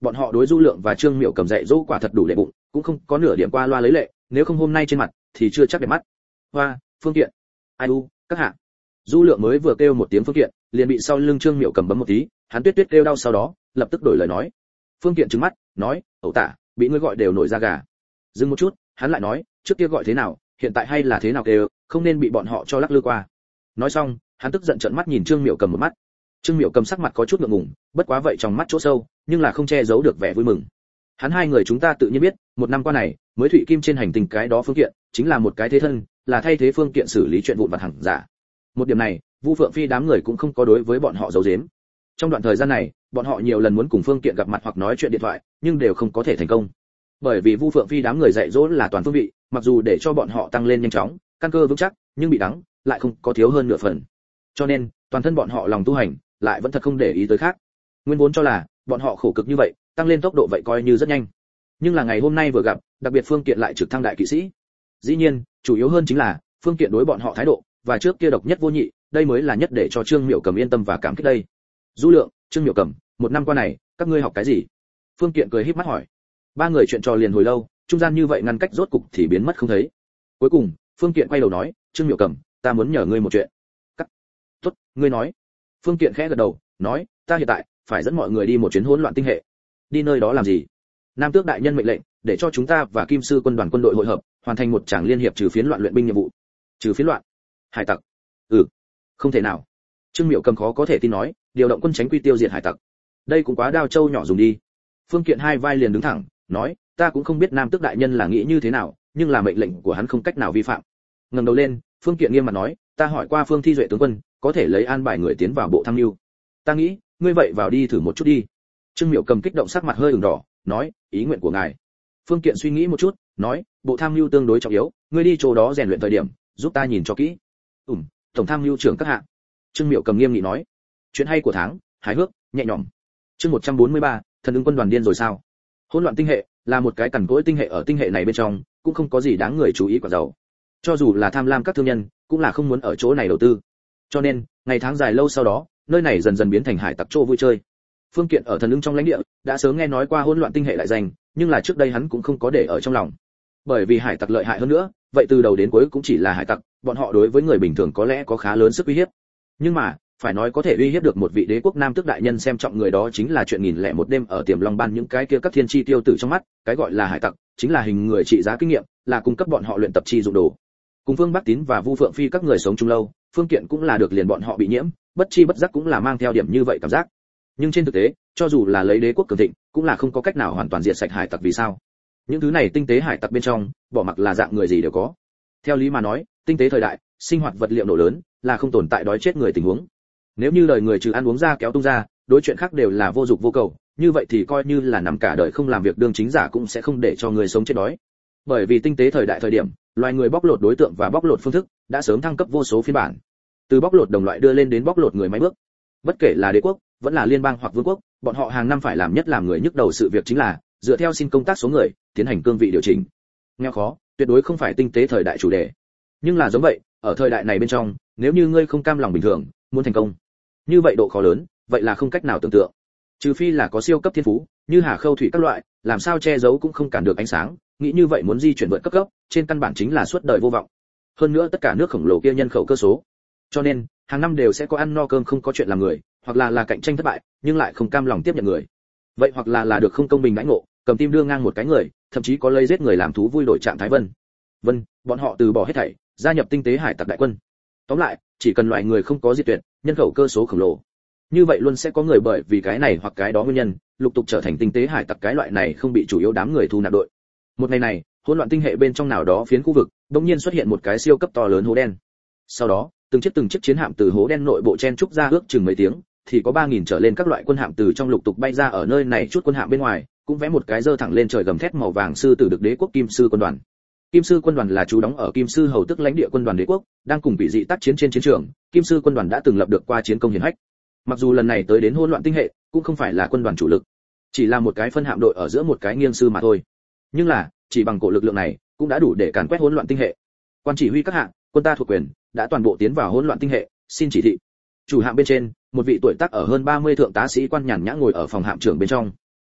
bọn họ đối Du Lượng và Trương Miểu Cầm dạy dỗ quả thật đủ để bụng, cũng không có nửa điểm qua loa lấy lệ, nếu không hôm nay trên mặt thì chưa chắc đẹp mắt. Hoa, Phương Kiện, ai u, các hạ. Du Lượng mới vừa kêu một tiếng Phương Kiện, liền bị sau lưng Trương Miểu Cầm bấm một tí, hắn tuyết tuyết kêu đau, sau đó lập tức đổi lời nói. Phương Kiện trừng mắt, nói, ẩu tả, bị ngươi gọi đều nổi da gà. Dừng một chút, hắn lại nói, trước kia gọi thế nào, hiện tại hay là thế nào kêu, không nên bị bọn họ cho lắc lư qua. Nói xong, hắn tức giận trợn mắt nhìn Trương Miểu Cầm một mắt. Trương Miểu Cầm sắc mặt có chút ngượng ngùng, bất quá vậy trong mắt chỗ sâu, nhưng là không che giấu được vẻ vui mừng. Hắn hai người chúng ta tự nhiên biết, một năm qua này, mới Thụy Kim trên hành tinh cái đó Phương Kiện, chính là một cái thế thân, là thay thế Phương Kiện xử lý chuyện vụn vặt hằng giả. Một điểm này, Vu Phượng Phi đám người cũng không có đối với bọn họ giấu giếm. Trong đoạn thời gian này, bọn họ nhiều lần muốn cùng Phương Kiện gặp mặt hoặc nói chuyện điện thoại, nhưng đều không có thể thành công. Bởi vì Vu Phượng Phi đám người dạy dỗ là toàn phương vị, mặc dù để cho bọn họ tăng lên nhanh chóng, căn cơ vững chắc, nhưng bị đắng, lại không có thiếu hơn nửa phần. Cho nên, toàn thân bọn họ lòng tu hành, lại vẫn thật không để ý tới khác. Nguyên vốn cho là, bọn họ khổ cực như vậy, tăng lên tốc độ vậy coi như rất nhanh. Nhưng là ngày hôm nay vừa gặp, đặc biệt Phương Kiện lại trực thăng đại kỵ sĩ. Dĩ nhiên, chủ yếu hơn chính là, Phương Kiện đối bọn họ thái độ, và trước kia độc nhất vô nhị, đây mới là nhất để cho Trương Miểu Cầm yên tâm và cảm kích đây. Du Lượng, Trương Miểu Cầm, một năm qua này, các ngươi học cái gì? Phương Kiện cười híp mắt hỏi. Ba người chuyện trò liền hồi lâu, trung gian như vậy ngăn cách rốt cục thì biến mất không thấy. Cuối cùng, Phương Kiện quay đầu nói, Trương Miểu Cầm, ta muốn nhờ ngươi một chuyện. Cắt. Tốt, ngươi nói. Phương Kiện khẽ gật đầu, nói, ta hiện tại phải dẫn mọi người đi một chuyến hỗn loạn tinh hệ. Đi nơi đó làm gì? Nam Tước đại nhân mệnh lệnh, để cho chúng ta và Kim Sư quân đoàn quân đội hội hợp, hoàn thành một tràng liên hiệp trừ phiến loạn luyện binh nhiệm vụ. Trừ phiến loạn? Hải tặc? Ừ, không thể nào. Trương Miểu Cầm khó có thể tin nói, điều động quân tránh quy tiêu diệt hải tặc. Đây cũng quá đao châu nhỏ dùng đi. Phương Kiện hai vai liền đứng thẳng, nói, ta cũng không biết Nam Tước đại nhân là nghĩ như thế nào, nhưng là mệnh lệnh của hắn không cách nào vi phạm. Ngẩng đầu lên, Phương Kiện nghiêm mặt nói, ta hỏi qua Phương Thi Duệ tướng quân, có thể lấy an bài người tiến vào bộ tham mưu. Ta nghĩ, ngươi vậy vào đi thử một chút đi. Trương Miểu Cầm kích động sắc mặt hơi ửng đỏ, nói, ý nguyện của ngài. Phương Kiện suy nghĩ một chút, nói, bộ tham mưu tương đối trọng yếu, ngươi đi chỗ đó rèn luyện thời điểm, giúp ta nhìn cho kỹ. Ừm, tổng tham mưu trưởng các hạ. Trương Miểu Cầm nghiêm nghị nói, chuyện hay của tháng, hài hước, nhẹ nhõm. Chương một trăm bốn mươi ba, thần ứng quân đoàn điên rồi sao? Hỗn loạn tinh hệ là một cái cằn cỗi tinh hệ, ở tinh hệ này bên trong cũng không có gì đáng người chú ý quả giàu. Cho dù là tham lam các thương nhân, cũng là không muốn ở chỗ này đầu tư. Cho nên, ngày tháng dài lâu sau đó, nơi này dần dần biến thành hải tặc chỗ vui chơi. Phương Kiện ở thần ứng trong lãnh địa đã sớm nghe nói qua hỗn loạn tinh hệ đại danh, nhưng là trước đây hắn cũng không có để ở trong lòng. Bởi vì hải tặc lợi hại hơn nữa, vậy từ đầu đến cuối cũng chỉ là hải tặc, bọn họ đối với người bình thường có lẽ có khá lớn sức uy hiếp. Nhưng mà, phải nói có thể uy hiếp được một vị đế quốc nam tước đại nhân xem trọng người đó chính là chuyện nghìn lẻ một đêm ở Tiềm Long Ban những cái kia các thiên chi tiêu tử trong mắt, cái gọi là hải tặc chính là hình người trị giá kinh nghiệm, là cung cấp bọn họ luyện tập chi dụng đồ. Cùng Phương Bắc Tín và Vu Phượng Phi các người sống chung lâu, Phương Kiện cũng là được liền bọn họ bị nhiễm, bất chi bất giác cũng là mang theo điểm như vậy cảm giác. Nhưng trên thực tế, cho dù là lấy đế quốc cường thịnh, cũng là không có cách nào hoàn toàn diệt sạch hải tặc. Vì sao? Những thứ này tinh tế hải tặc bên trong, bỏ mặc là dạng người gì đều có. Theo lý mà nói, tinh tế thời đại, sinh hoạt vật liệu nổ lớn, là không tồn tại đói chết người tình huống. Nếu như đời người trừ ăn uống ra kéo tung ra, đối chuyện khác đều là vô dục vô cầu, như vậy thì coi như là nằm cả đời không làm việc đương chính giả cũng sẽ không để cho người sống chết đói. Bởi vì tinh tế thời đại thời điểm, loài người bóc lột đối tượng và bóc lột phương thức đã sớm thăng cấp vô số phiên bản. Từ bóc lột đồng loại đưa lên đến bóc lột người máy bước. Bất kể là đế quốc, vẫn là liên bang hoặc vương quốc, bọn họ hàng năm phải làm nhất làm người nhức đầu sự việc chính là dựa theo xin công tác số người, tiến hành cương vị điều chỉnh. Nghe khó, tuyệt đối không phải tinh tế thời đại chủ đề. Nhưng là giống vậy, ở thời đại này bên trong, nếu như ngươi không cam lòng bình thường, muốn thành công, như vậy độ khó lớn, vậy là không cách nào tưởng tượng. Trừ phi là có siêu cấp thiên phú, như Hà Khâu Thủy các loại, làm sao che giấu cũng không cản được ánh sáng, nghĩ như vậy muốn di chuyển vượt cấp cấp, trên căn bản chính là suốt đời vô vọng. Hơn nữa tất cả nước khổng lồ kia nhân khẩu cơ số. Cho nên, hàng năm đều sẽ có ăn no cơm không có chuyện làm người, hoặc là là cạnh tranh thất bại, nhưng lại không cam lòng tiếp nhận người. Vậy hoặc là là được không công bình đãi ngộ, cầm tim đưa ngang một cái người, thậm chí có lấy giết người làm thú vui đổi trạng thái vân. Vân, bọn họ từ bỏ hết thảy, gia nhập tinh tế hải tặc đại quân. Tóm lại, chỉ cần loại người không có diệt tuyệt, nhân khẩu cơ số khổng lồ. Như vậy luôn sẽ có người bởi vì cái này hoặc cái đó nguyên nhân, lục tục trở thành tinh tế hải tặc cái loại này không bị chủ yếu đám người thu nạp đội. Một ngày này, hỗn loạn tinh hệ bên trong nào đó phiến khu vực, đột nhiên xuất hiện một cái siêu cấp to lớn hố đen. Sau đó, từng chiếc từng chiếc chiến hạm từ hố đen nội bộ chen trúc ra ước chừng mấy tiếng, thì có ba nghìn trở lên các loại quân hạm từ trong lục tục bay ra. Ở nơi này chút quân hạm bên ngoài, cũng vẽ một cái dơ thẳng lên trời gầm thét màu vàng sư tử được đế quốc Kim Sư quân đoàn. Kim Sư quân đoàn là trú đóng ở Kim Sư hầu tức lãnh địa quân đoàn đế quốc, đang cùng bị dị tác chiến trên chiến trường, Kim Sư quân đoàn đã từng lập được qua chiến công hiển hách. Mặc dù lần này tới đến hỗn loạn tinh hệ, cũng không phải là quân đoàn chủ lực, chỉ là một cái phân hạm đội ở giữa một cái nghiêng sư mà thôi. Nhưng là, chỉ bằng cổ lực lượng này, cũng đã đủ để càn quét hỗn loạn tinh hệ. Quan chỉ huy các hạng, quân ta thuộc quyền, đã toàn bộ tiến vào hỗn loạn tinh hệ, xin chỉ thị. Chủ hạm bên trên, một vị tuổi tác ở hơn ba mươi thượng tá sĩ quan nhàn nhã ngồi ở phòng hạm trưởng bên trong.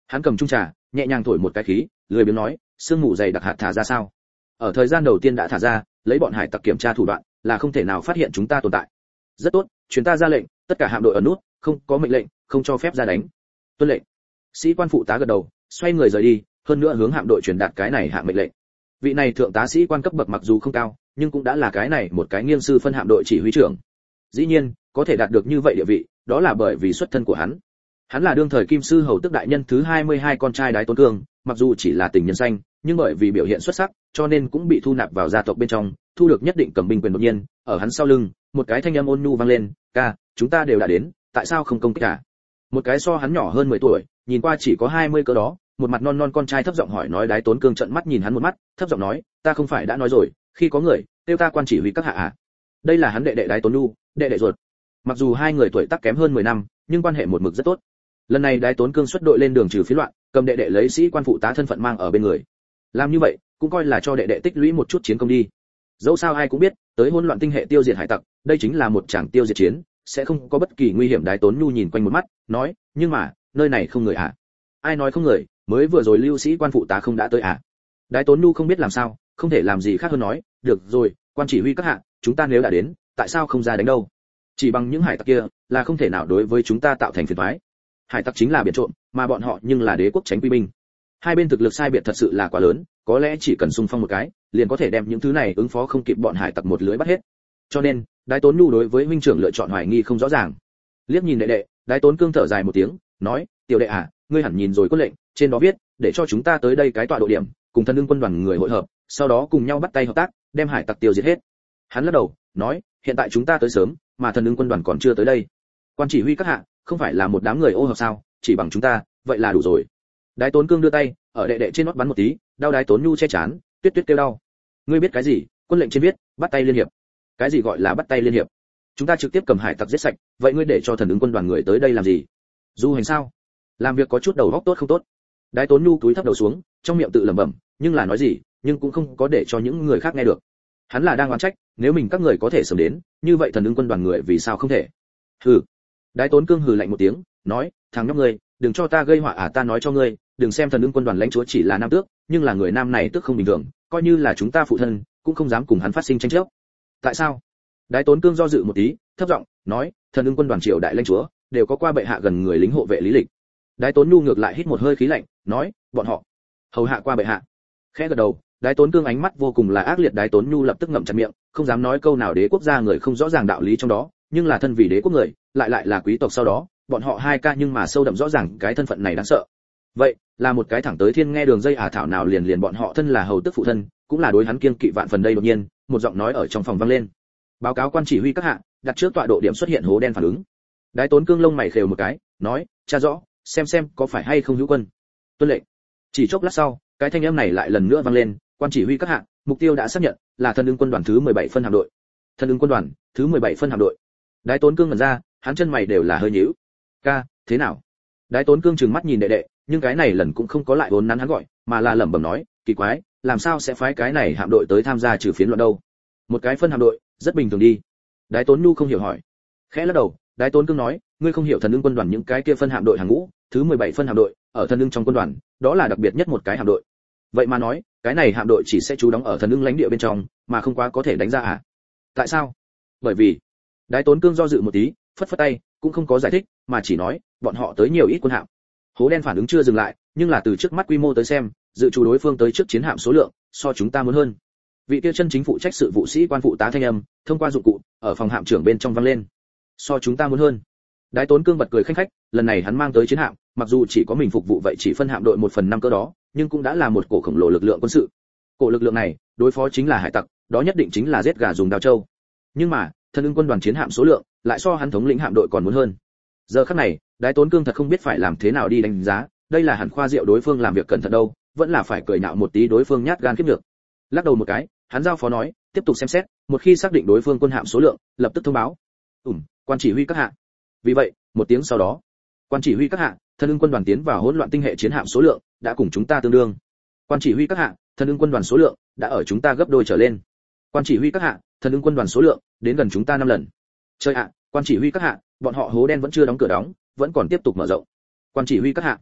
Hắn cầm chung trà, nhẹ nhàng thổi một cái khí, lười biếng nói, sương mù dày đặc hạt thả ra sao? Ở thời gian đầu tiên đã thả ra, lấy bọn hải tặc kiểm tra thủ đoạn, là không thể nào phát hiện chúng ta tồn tại. Rất tốt, truyền ta ra lệnh, tất cả hạm đội ở nút, không có mệnh lệnh, không cho phép ra đánh. Tuân lệnh. Sĩ quan phụ tá gật đầu, xoay người rời đi, hơn nữa hướng hạm đội truyền đạt cái này hạ mệnh lệnh. Vị này thượng tá sĩ quan cấp bậc mặc dù không cao, nhưng cũng đã là cái này một cái nghiêng sư phân hạm đội chỉ huy trưởng. Dĩ nhiên, có thể đạt được như vậy địa vị, đó là bởi vì xuất thân của hắn. Hắn là đương thời Kim sư hầu tước đại nhân thứ hai mươi hai con trai Đái Tốn Cương, mặc dù chỉ là tình nhân xanh, nhưng bởi vì biểu hiện xuất sắc, cho nên cũng bị thu nạp vào gia tộc bên trong, thu được nhất định cầm binh quyền. Đột nhiên, ở hắn sau lưng, một cái thanh âm ôn nhu vang lên, "Ca, chúng ta đều đã đến, tại sao không công kích cả?" Một cái so hắn nhỏ hơn mười tuổi, nhìn qua chỉ có hai mươi cỡ đó, một mặt non non con trai thấp giọng hỏi nói. Đái Tốn Cương trợn mắt nhìn hắn một mắt, thấp giọng nói, "Ta không phải đã nói rồi, khi có người, kêu ta quan chỉ huy các hạ à?" Đây là hắn đệ đệ Đái Tốn Nhu, đệ đệ ruột. Mặc dù hai người tuổi tác kém hơn mười năm, nhưng quan hệ một mực rất tốt. Lần này Đái Tốn Cương xuất đội lên đường trừ phí loạn, cầm đệ đệ lấy sĩ quan phụ tá thân phận mang ở bên người. Làm như vậy, cũng coi là cho đệ đệ tích lũy một chút chiến công đi. Dẫu sao ai cũng biết, tới hỗn loạn tinh hệ tiêu diệt hải tặc, đây chính là một tràng tiêu diệt chiến, sẽ không có bất kỳ nguy hiểm. Đái Tốn Nhu nhìn quanh một mắt, nói, "Nhưng mà, nơi này không người à?" "Ai nói không người, mới vừa rồi lưu sĩ quan phụ tá không đã tới à?" Đái Tốn Nhu không biết làm sao, không thể làm gì khác hơn nói, "Được rồi, quan chỉ huy các hạ, chúng ta nếu đã đến, tại sao không ra đánh đâu? Chỉ bằng những hải tặc kia, là không thể nào đối với chúng ta tạo thành phiền toái. Hải tặc chính là biển trộm, mà bọn họ nhưng là đế quốc tránh quy binh. Hai bên thực lực sai biệt thật sự là quá lớn, có lẽ chỉ cần xung phong một cái, liền có thể đem những thứ này ứng phó không kịp bọn hải tặc một lưới bắt hết." Cho nên, Đái Tốn Nhu đối với huynh trưởng lựa chọn hoài nghi không rõ ràng. Liếc nhìn đệ đệ, Đái Tốn Cương thở dài một tiếng, nói, "Tiểu đệ à, ngươi hẳn nhìn rồi quân lệnh, trên đó viết, để cho chúng ta tới đây cái tọa độ điểm, cùng thân ưng quân đoàn người hội hợp, sau đó cùng nhau bắt tay hợp tác, đem hải tặc tiêu diệt hết." Hắn lắc đầu, nói, "Hiện tại chúng ta tới sớm, mà thần ưng quân đoàn còn chưa tới đây. Quan chỉ huy các hạ, không phải là một đám người ô hợp sao, chỉ bằng chúng ta, vậy là đủ rồi." Đái Tốn Cương đưa tay, ở đệ đệ trên nót bắn một tí, đau. Đái Tốn Nhu che chán, tuyết tuyết kêu đau. "Ngươi biết cái gì? Quân lệnh trên viết, bắt tay liên hiệp." "Cái gì gọi là bắt tay liên hiệp? Chúng ta trực tiếp cầm hải tặc giết sạch, vậy ngươi để cho thần ứng quân đoàn người tới đây làm gì? Du hành sao? Làm việc có chút đầu óc tốt không tốt?" Đái Tốn Nhu cúi thấp đầu xuống, trong miệng tự lẩm bẩm, nhưng là nói gì, nhưng cũng không có để cho những người khác nghe được. Hắn là đang oán trách, nếu mình các người có thể sớm đến, như vậy thần ứng quân đoàn người vì sao không thể? Hừ. Đái Tốn Cương hừ lạnh một tiếng, nói, "Thằng nhóc ngươi, đừng cho ta gây họa à, ta nói cho ngươi, đừng xem thần ứng quân đoàn lãnh chúa chỉ là nam tước, nhưng là người nam này tước không bình thường, coi như là chúng ta phụ thân, cũng không dám cùng hắn phát sinh tranh chấp." "Tại sao?" Đái Tốn Cương do dự một tí, thấp giọng nói, "Thần ứng quân đoàn triều đại lãnh chúa, đều có qua bệ hạ gần người lính hộ vệ lý lịch." Đái Tốn Nhu ngược lại hít một hơi khí lạnh, nói, "Bọn họ hầu hạ qua bệ hạ." Khẽ gật đầu, Đái Tốn Cương ánh mắt vô cùng là ác liệt. Đái Tốn Nhu lập tức ngậm chặt miệng, không dám nói câu nào. Đế quốc gia người không rõ ràng đạo lý trong đó, nhưng là thân vì đế quốc người, lại lại là quý tộc sau đó, bọn họ hai ca nhưng mà sâu đậm rõ ràng cái thân phận này đáng sợ. Vậy, là một cái thẳng tới thiên nghe đường dây à, thảo nào liền liền bọn họ thân là hầu tức phụ thân, cũng là đối hắn kiêng kỵ vạn phần. Đây đột nhiên, một giọng nói ở trong phòng vang lên. "Báo cáo quan chỉ huy các hạ, đặt trước tọa độ điểm xuất hiện hố đen phản ứng." Đái Tốn Cương lông mày khều một cái, nói, "Tra rõ, xem xem có phải hay không hữu quân." "Tuân lệnh." Chỉ chốc lát sau, cái thanh âm này lại lần nữa vang lên, "Quan chỉ huy các hạ, mục tiêu đã xác nhận, là thần ứng quân đoàn thứ mười bảy phân hạm đội." "Thần ứng quân đoàn thứ mười bảy phân hạm đội?" Đái Tốn Cương ngẩn ra, hắn chân mày đều là hơi nhíu. "Ca, thế nào?" Đái Tốn Cương trừng mắt nhìn đệ đệ, nhưng cái này lần cũng không có lại vốn nắn hắn gọi, mà là lẩm bẩm nói, "Kỳ quái, làm sao sẽ phái cái này hạm đội tới tham gia trừ phiến loạn đâu? Một cái phân hạm đội, rất bình thường đi." Đái Tốn Nhu không hiểu hỏi. Khẽ lắc đầu, Đái Tốn Cương nói, "Ngươi không hiểu thần ưng quân đoàn những cái kia phân hạm đội hàng ngũ, thứ mười bảy phân hạm đội, ở thần ưng trong quân đoàn, đó là đặc biệt nhất một cái hạm đội. Vậy mà nói, cái này hạm đội chỉ sẽ trú đóng ở thần ưng lãnh địa bên trong, mà không quá có thể đánh ra à?" "Tại sao?" "Bởi vì..." Đái Tốn Cương do dự một tí, phất phất tay, cũng không có giải thích, mà chỉ nói, "Bọn họ tới nhiều ít quân hạm." Hố đen phản ứng chưa dừng lại, nhưng là từ trước mắt quy mô tới xem, dự trù đối phương tới trước chiến hạm số lượng, so chúng ta muốn hơn. Vị kia chân chính phụ trách sự vụ sĩ quan phụ tá thanh âm, thông qua dụng cụ, ở phòng hạm trưởng bên trong vang lên. "So chúng ta muốn hơn." Đái Tốn Cương bật cười khanh khách, lần này hắn mang tới chiến hạm, mặc dù chỉ có mình phục vụ vậy chỉ phân hạm đội một phần năm cỡ đó, nhưng cũng đã là một cổ khổng lồ lực lượng quân sự. Cổ lực lượng này, đối phó chính là hải tặc, đó nhất định chính là giết gà dùng đao trâu. Nhưng mà, thần ưng quân đoàn chiến hạm số lượng, lại so hắn thống lĩnh hạm đội còn muốn hơn. Giờ khắc này, Đái Tốn Cương thật không biết phải làm thế nào đi đánh giá, đây là hẳn khoa diệu đối phương làm việc cẩn thận đâu, vẫn là phải cười nhạo một tí đối phương nhát gan kiếp được. Lắc đầu một cái, hắn giao phó nói, tiếp tục xem xét, một khi xác định đối phương quân hạm số lượng, lập tức thông báo. "Ừm, quan chỉ huy các hạ." Vì vậy, một tiếng sau đó, "Quan chỉ huy các hạ, thần ưng quân đoàn tiến vào hỗn loạn tinh hệ chiến hạm số lượng đã cùng chúng ta tương đương." "Quan chỉ huy các hạ, thần ưng quân đoàn số lượng đã ở chúng ta gấp đôi trở lên." "Quan chỉ huy các hạ, thần ưng quân đoàn số lượng đến gần chúng ta năm lần." "Trời ạ, quan chỉ huy các hạ, bọn họ hố đen vẫn chưa đóng cửa đóng, vẫn còn tiếp tục mở rộng." "Quan chỉ huy các hạ."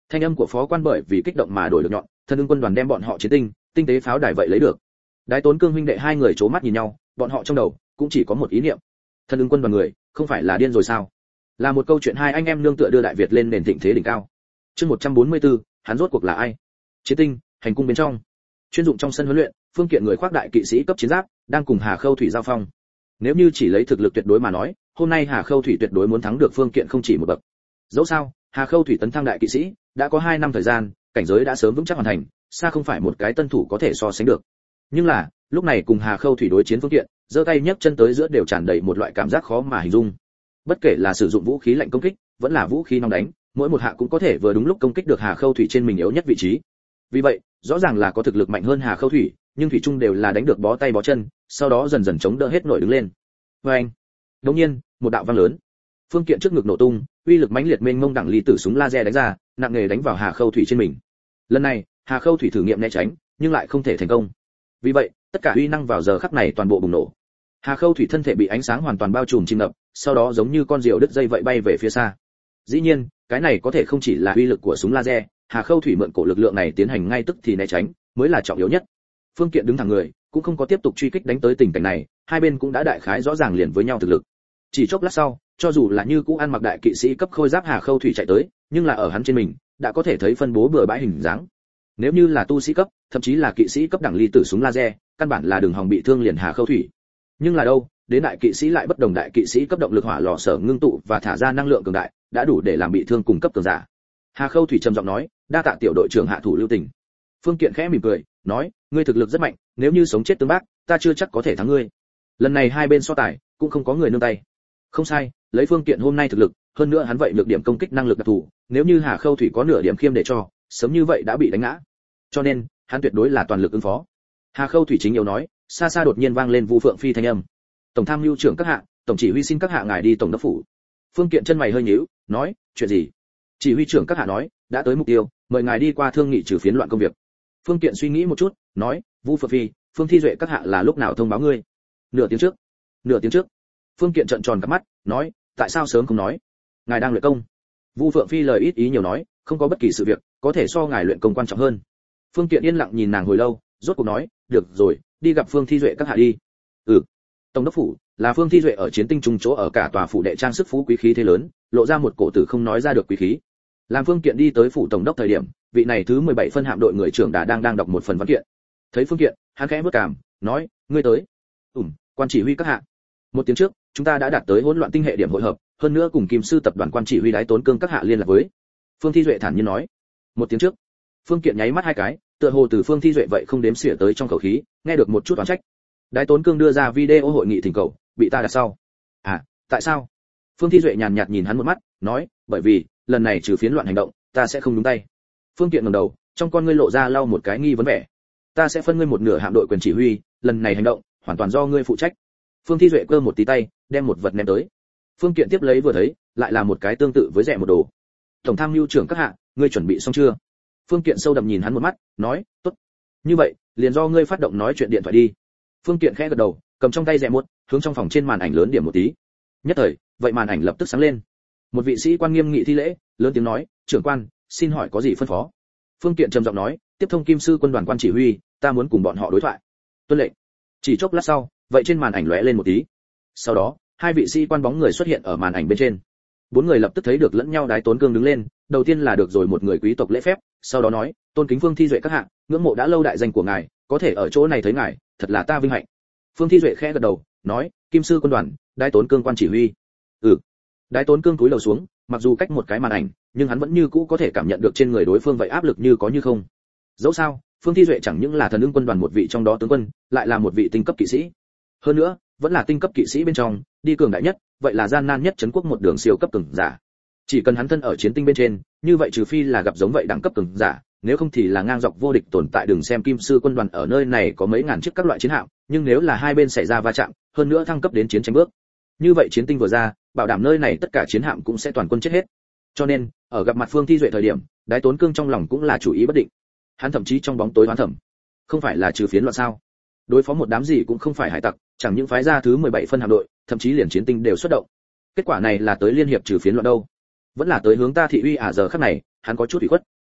Thanh âm của phó quan bởi vì kích động mà đổi được nhọn, Thần Ưng quân đoàn đem bọn họ chiến tinh, tinh tế pháo đài vậy lấy được. Đái Tốn Cương huynh đệ hai người chố mắt nhìn nhau, bọn họ trong đầu cũng chỉ có một ý niệm. Thần Ưng quân đoàn người, không phải là điên rồi sao? Là một câu chuyện hai anh em nương tựa đưa Đại Việt lên nền thịnh thế đỉnh cao. Chương một trăm bốn mươi tư, hắn rốt cuộc là ai? Chiến tinh, hành cung bên trong. Chuyên dụng trong sân huấn luyện, Phương Kiện người khoác đại kỵ sĩ cấp chiến giáp, đang cùng Hà Khâu Thủy giao phong. Nếu như chỉ lấy thực lực tuyệt đối mà nói, hôm nay Hà Khâu Thủy tuyệt đối muốn thắng được Phương Kiện không chỉ một bậc. Dẫu sao, Hà Khâu Thủy tấn thăng đại kỵ sĩ, đã có hai năm thời gian, cảnh giới đã sớm vững chắc hoàn thành, xa không phải một cái tân thủ có thể so sánh được. Nhưng là, lúc này cùng Hà Khâu Thủy đối chiến Phương Kiện, giơ tay nhấc chân tới giữa đều tràn đầy một loại cảm giác khó mà hình dung. Bất kể là sử dụng vũ khí lạnh công kích, vẫn là vũ khí nóng đánh, mỗi một hạ cũng có thể vừa đúng lúc công kích được Hà Khâu Thủy trên mình yếu nhất vị trí. Vì vậy, rõ ràng là có thực lực mạnh hơn Hà Khâu Thủy, nhưng thủy chung đều là đánh được bó tay bó chân, sau đó dần dần chống đỡ hết nổi đứng lên. Oeng! Đột nhiên, một đạo vang lớn. Phương Kiện trước ngực nổ tung, uy lực mãnh liệt mênh mông đẳng ly tử súng laser đánh ra, nặng nề đánh vào Hà Khâu Thủy trên mình. Lần này, Hà Khâu Thủy thử nghiệm né tránh, nhưng lại không thể thành công. Vì vậy, tất cả uy năng vào giờ khắc này toàn bộ bùng nổ. Hà Khâu Thủy thân thể bị ánh sáng hoàn toàn bao trùm chìm ngập, sau đó giống như con diều đứt dây vậy bay về phía xa. Dĩ nhiên, cái này có thể không chỉ là uy lực của súng laser, Hà Khâu Thủy mượn cổ lực lượng này tiến hành ngay tức thì né tránh, mới là trọng yếu nhất. Phương Kiện đứng thẳng người, cũng không có tiếp tục truy kích đánh tới tình cảnh này, hai bên cũng đã đại khái rõ ràng liền với nhau thực lực. Chỉ chốc lát sau, cho dù là như cũ ăn mặc đại kỵ sĩ cấp khôi giáp Hà Khâu Thủy chạy tới, nhưng là ở hắn trên mình, đã có thể thấy phân bố bừa bãi hình dáng. Nếu như là tu sĩ cấp, thậm chí là kỵ sĩ cấp đẳng ly tử súng laser, căn bản là đường hòng bị thương liền Hà Khâu Thủy. Nhưng là đâu, đến đại kỵ sĩ lại bất đồng, đại kỵ sĩ cấp động lực hỏa lò sở ngưng tụ và thả ra năng lượng cường đại, đã đủ để làm bị thương cùng cấp cường giả. Hà Khâu Thủy trầm giọng nói, đa tạ tiểu đội trưởng hạ thủ lưu tình. Phương Kiện khẽ mỉm cười, nói, ngươi thực lực rất mạnh, nếu như sống chết tương bác, ta chưa chắc có thể thắng ngươi. Lần này hai bên so tài, cũng không có người nương tay. Không sai, lấy Phương Kiện hôm nay thực lực, hơn nữa hắn vậy nhược điểm công kích năng lực đặc thù, nếu như Hà Khâu Thủy có nửa điểm khiêm để cho, sớm như vậy đã bị đánh ngã. Cho nên, hắn tuyệt đối là toàn lực ứng phó. Hà Khâu Thủy chính yếu nói, xa xa đột nhiên vang lên Vu Phượng Phi thanh âm. Tổng tham mưu trưởng các hạ, tổng chỉ huy xin các hạ ngài đi tổng đốc phủ. Phương Kiện chân mày hơi nhíu, nói, chuyện gì? Chỉ huy trưởng các hạ nói, đã tới mục tiêu, mời ngài đi qua thương nghị trừ phiến loạn công việc. Phương Kiện suy nghĩ một chút, nói, Vu Phượng Phi, Phương Thi Duệ các hạ là lúc nào thông báo ngươi? Nửa tiếng trước. Nửa tiếng trước. Phương Kiện trợn tròn cặp mắt, nói, tại sao sớm không nói? Ngài đang luyện công. Vu Phượng Phi lời ít ý nhiều nói, không có bất kỳ sự việc có thể so ngài luyện công quan trọng hơn. Phương Kiện yên lặng nhìn nàng hồi lâu, rốt cuộc nói, được rồi, đi gặp Phương Thi Duệ các hạ đi. Ừ. Tổng đốc phủ là Phương Thi Duệ ở chiến tinh trung chỗ ở cả tòa phủ đệ trang sức phú quý khí thế lớn, lộ ra một cổ tử không nói ra được quý khí. Làm Phương Kiện đi tới phủ tổng đốc thời điểm, vị này thứ mười bảy phân hạm đội người trưởng đã đang đang đọc một phần văn kiện. Thấy Phương Kiện, hắn khẽ bước cảm, nói, ngươi tới. Ừm, quan chỉ huy các hạ. Một tiếng trước, chúng ta đã đạt tới hỗn loạn tinh hệ điểm hội hợp, hơn nữa cùng Kim sư tập đoàn quan chỉ huy Đái Tốn Cương các hạ liên lạc với. Phương Thi Duệ thản nhiên nói. Một tiếng trước. Phương Kiện nháy mắt hai cái, tựa hồ từ Phương Thi Duệ vậy không đếm xỉa tới trong khẩu khí, nghe được một chút oán trách. Đái Tốn Cương đưa ra video hội nghị thỉnh cầu, bị ta đặt sau. À, tại sao? Phương Thi Duệ nhàn nhạt nhìn hắn một mắt, nói, bởi vì lần này trừ phiến loạn hành động, ta sẽ không nhúng tay. Phương Kiện ngẩng đầu, trong con ngươi lộ ra lau một cái nghi vấn vẻ. Ta sẽ phân ngươi một nửa hạm đội quyền chỉ huy, lần này hành động hoàn toàn do ngươi phụ trách. Phương Thi Duệ cơ một tí tay, đem một vật ném tới. Phương Kiện tiếp lấy vừa thấy, lại là một cái tương tự với rẻ một đồ. Tổng tham mưu trưởng các hạ, ngươi chuẩn bị xong chưa? Phương Kiện sâu đậm nhìn hắn một mắt, nói, tốt. Như vậy, liền do ngươi phát động nói chuyện điện thoại đi. Phương Kiện khẽ gật đầu, cầm trong tay rẻ một, hướng trong phòng trên màn ảnh lớn điểm một tí. Nhất thời, vậy màn ảnh lập tức sáng lên. Một vị sĩ quan nghiêm nghị thi lễ, lớn tiếng nói, trưởng quan, xin hỏi có gì phân phó? Phương Kiện trầm giọng nói, tiếp thông Kim sư quân đoàn quan chỉ huy, ta muốn cùng bọn họ đối thoại. Tuân lệnh. Chỉ chốc lát sau, vậy trên màn ảnh lóe lên một tí. Sau đó, hai vị sĩ quan bóng người xuất hiện ở màn ảnh bên trên. Bốn người lập tức thấy được lẫn nhau. Đái Tốn Cương đứng lên, đầu tiên là được rồi một người quý tộc lễ phép, sau đó nói, tôn kính Phương Thi Duệ các hạ, ngưỡng mộ đã lâu đại danh của ngài, có thể ở chỗ này thấy ngài, thật là ta vinh hạnh. Phương Thi Duệ khẽ gật đầu, nói, Kim sư quân đoàn, Đái Tốn Cương quan chỉ huy. Ừ. Đái Tốn Cương cúi đầu xuống, mặc dù cách một cái màn ảnh, nhưng hắn vẫn như cũ có thể cảm nhận được trên người đối phương vậy áp lực như có như không. Dẫu sao, Phương Thi Duệ chẳng những là thần ưng quân đoàn một vị trong đó tướng quân, lại là một vị tinh cấp kỵ sĩ. Hơn nữa, vẫn là tinh cấp kỵ sĩ bên trong, đi cường đại nhất, vậy là gian nan nhất trấn quốc một đường siêu cấp cường giả. Chỉ cần hắn thân ở chiến tinh bên trên, như vậy trừ phi là gặp giống vậy đẳng cấp cường giả, nếu không thì là ngang dọc vô địch tồn tại. Đừng xem Kim sư quân đoàn ở nơi này có mấy ngàn chiếc các loại chiến hạm, nhưng nếu là hai bên xảy ra va chạm, hơn nữa thăng cấp đến chiến tranh bước, như vậy chiến tinh vừa ra, bảo đảm nơi này tất cả chiến hạm cũng sẽ toàn quân chết hết. Cho nên, ở gặp mặt Phương Thi Duệ thời điểm, Đái Tốn Cương trong lòng cũng là chủ ý bất định. Hắn thậm chí trong bóng tối hoán thẩm, không phải là trừ phiến loạn sao? Đối phó một đám gì cũng không phải hải tặc, chẳng những phái ra thứ mười bảy phân hạm đội, thậm chí liền chiến tinh đều xuất động. Kết quả này là tới liên hiệp trừ phiến loạn đâu? Vẫn là tới hướng ta thị uy à? Giờ khắc này, hắn có chút ủy khuất.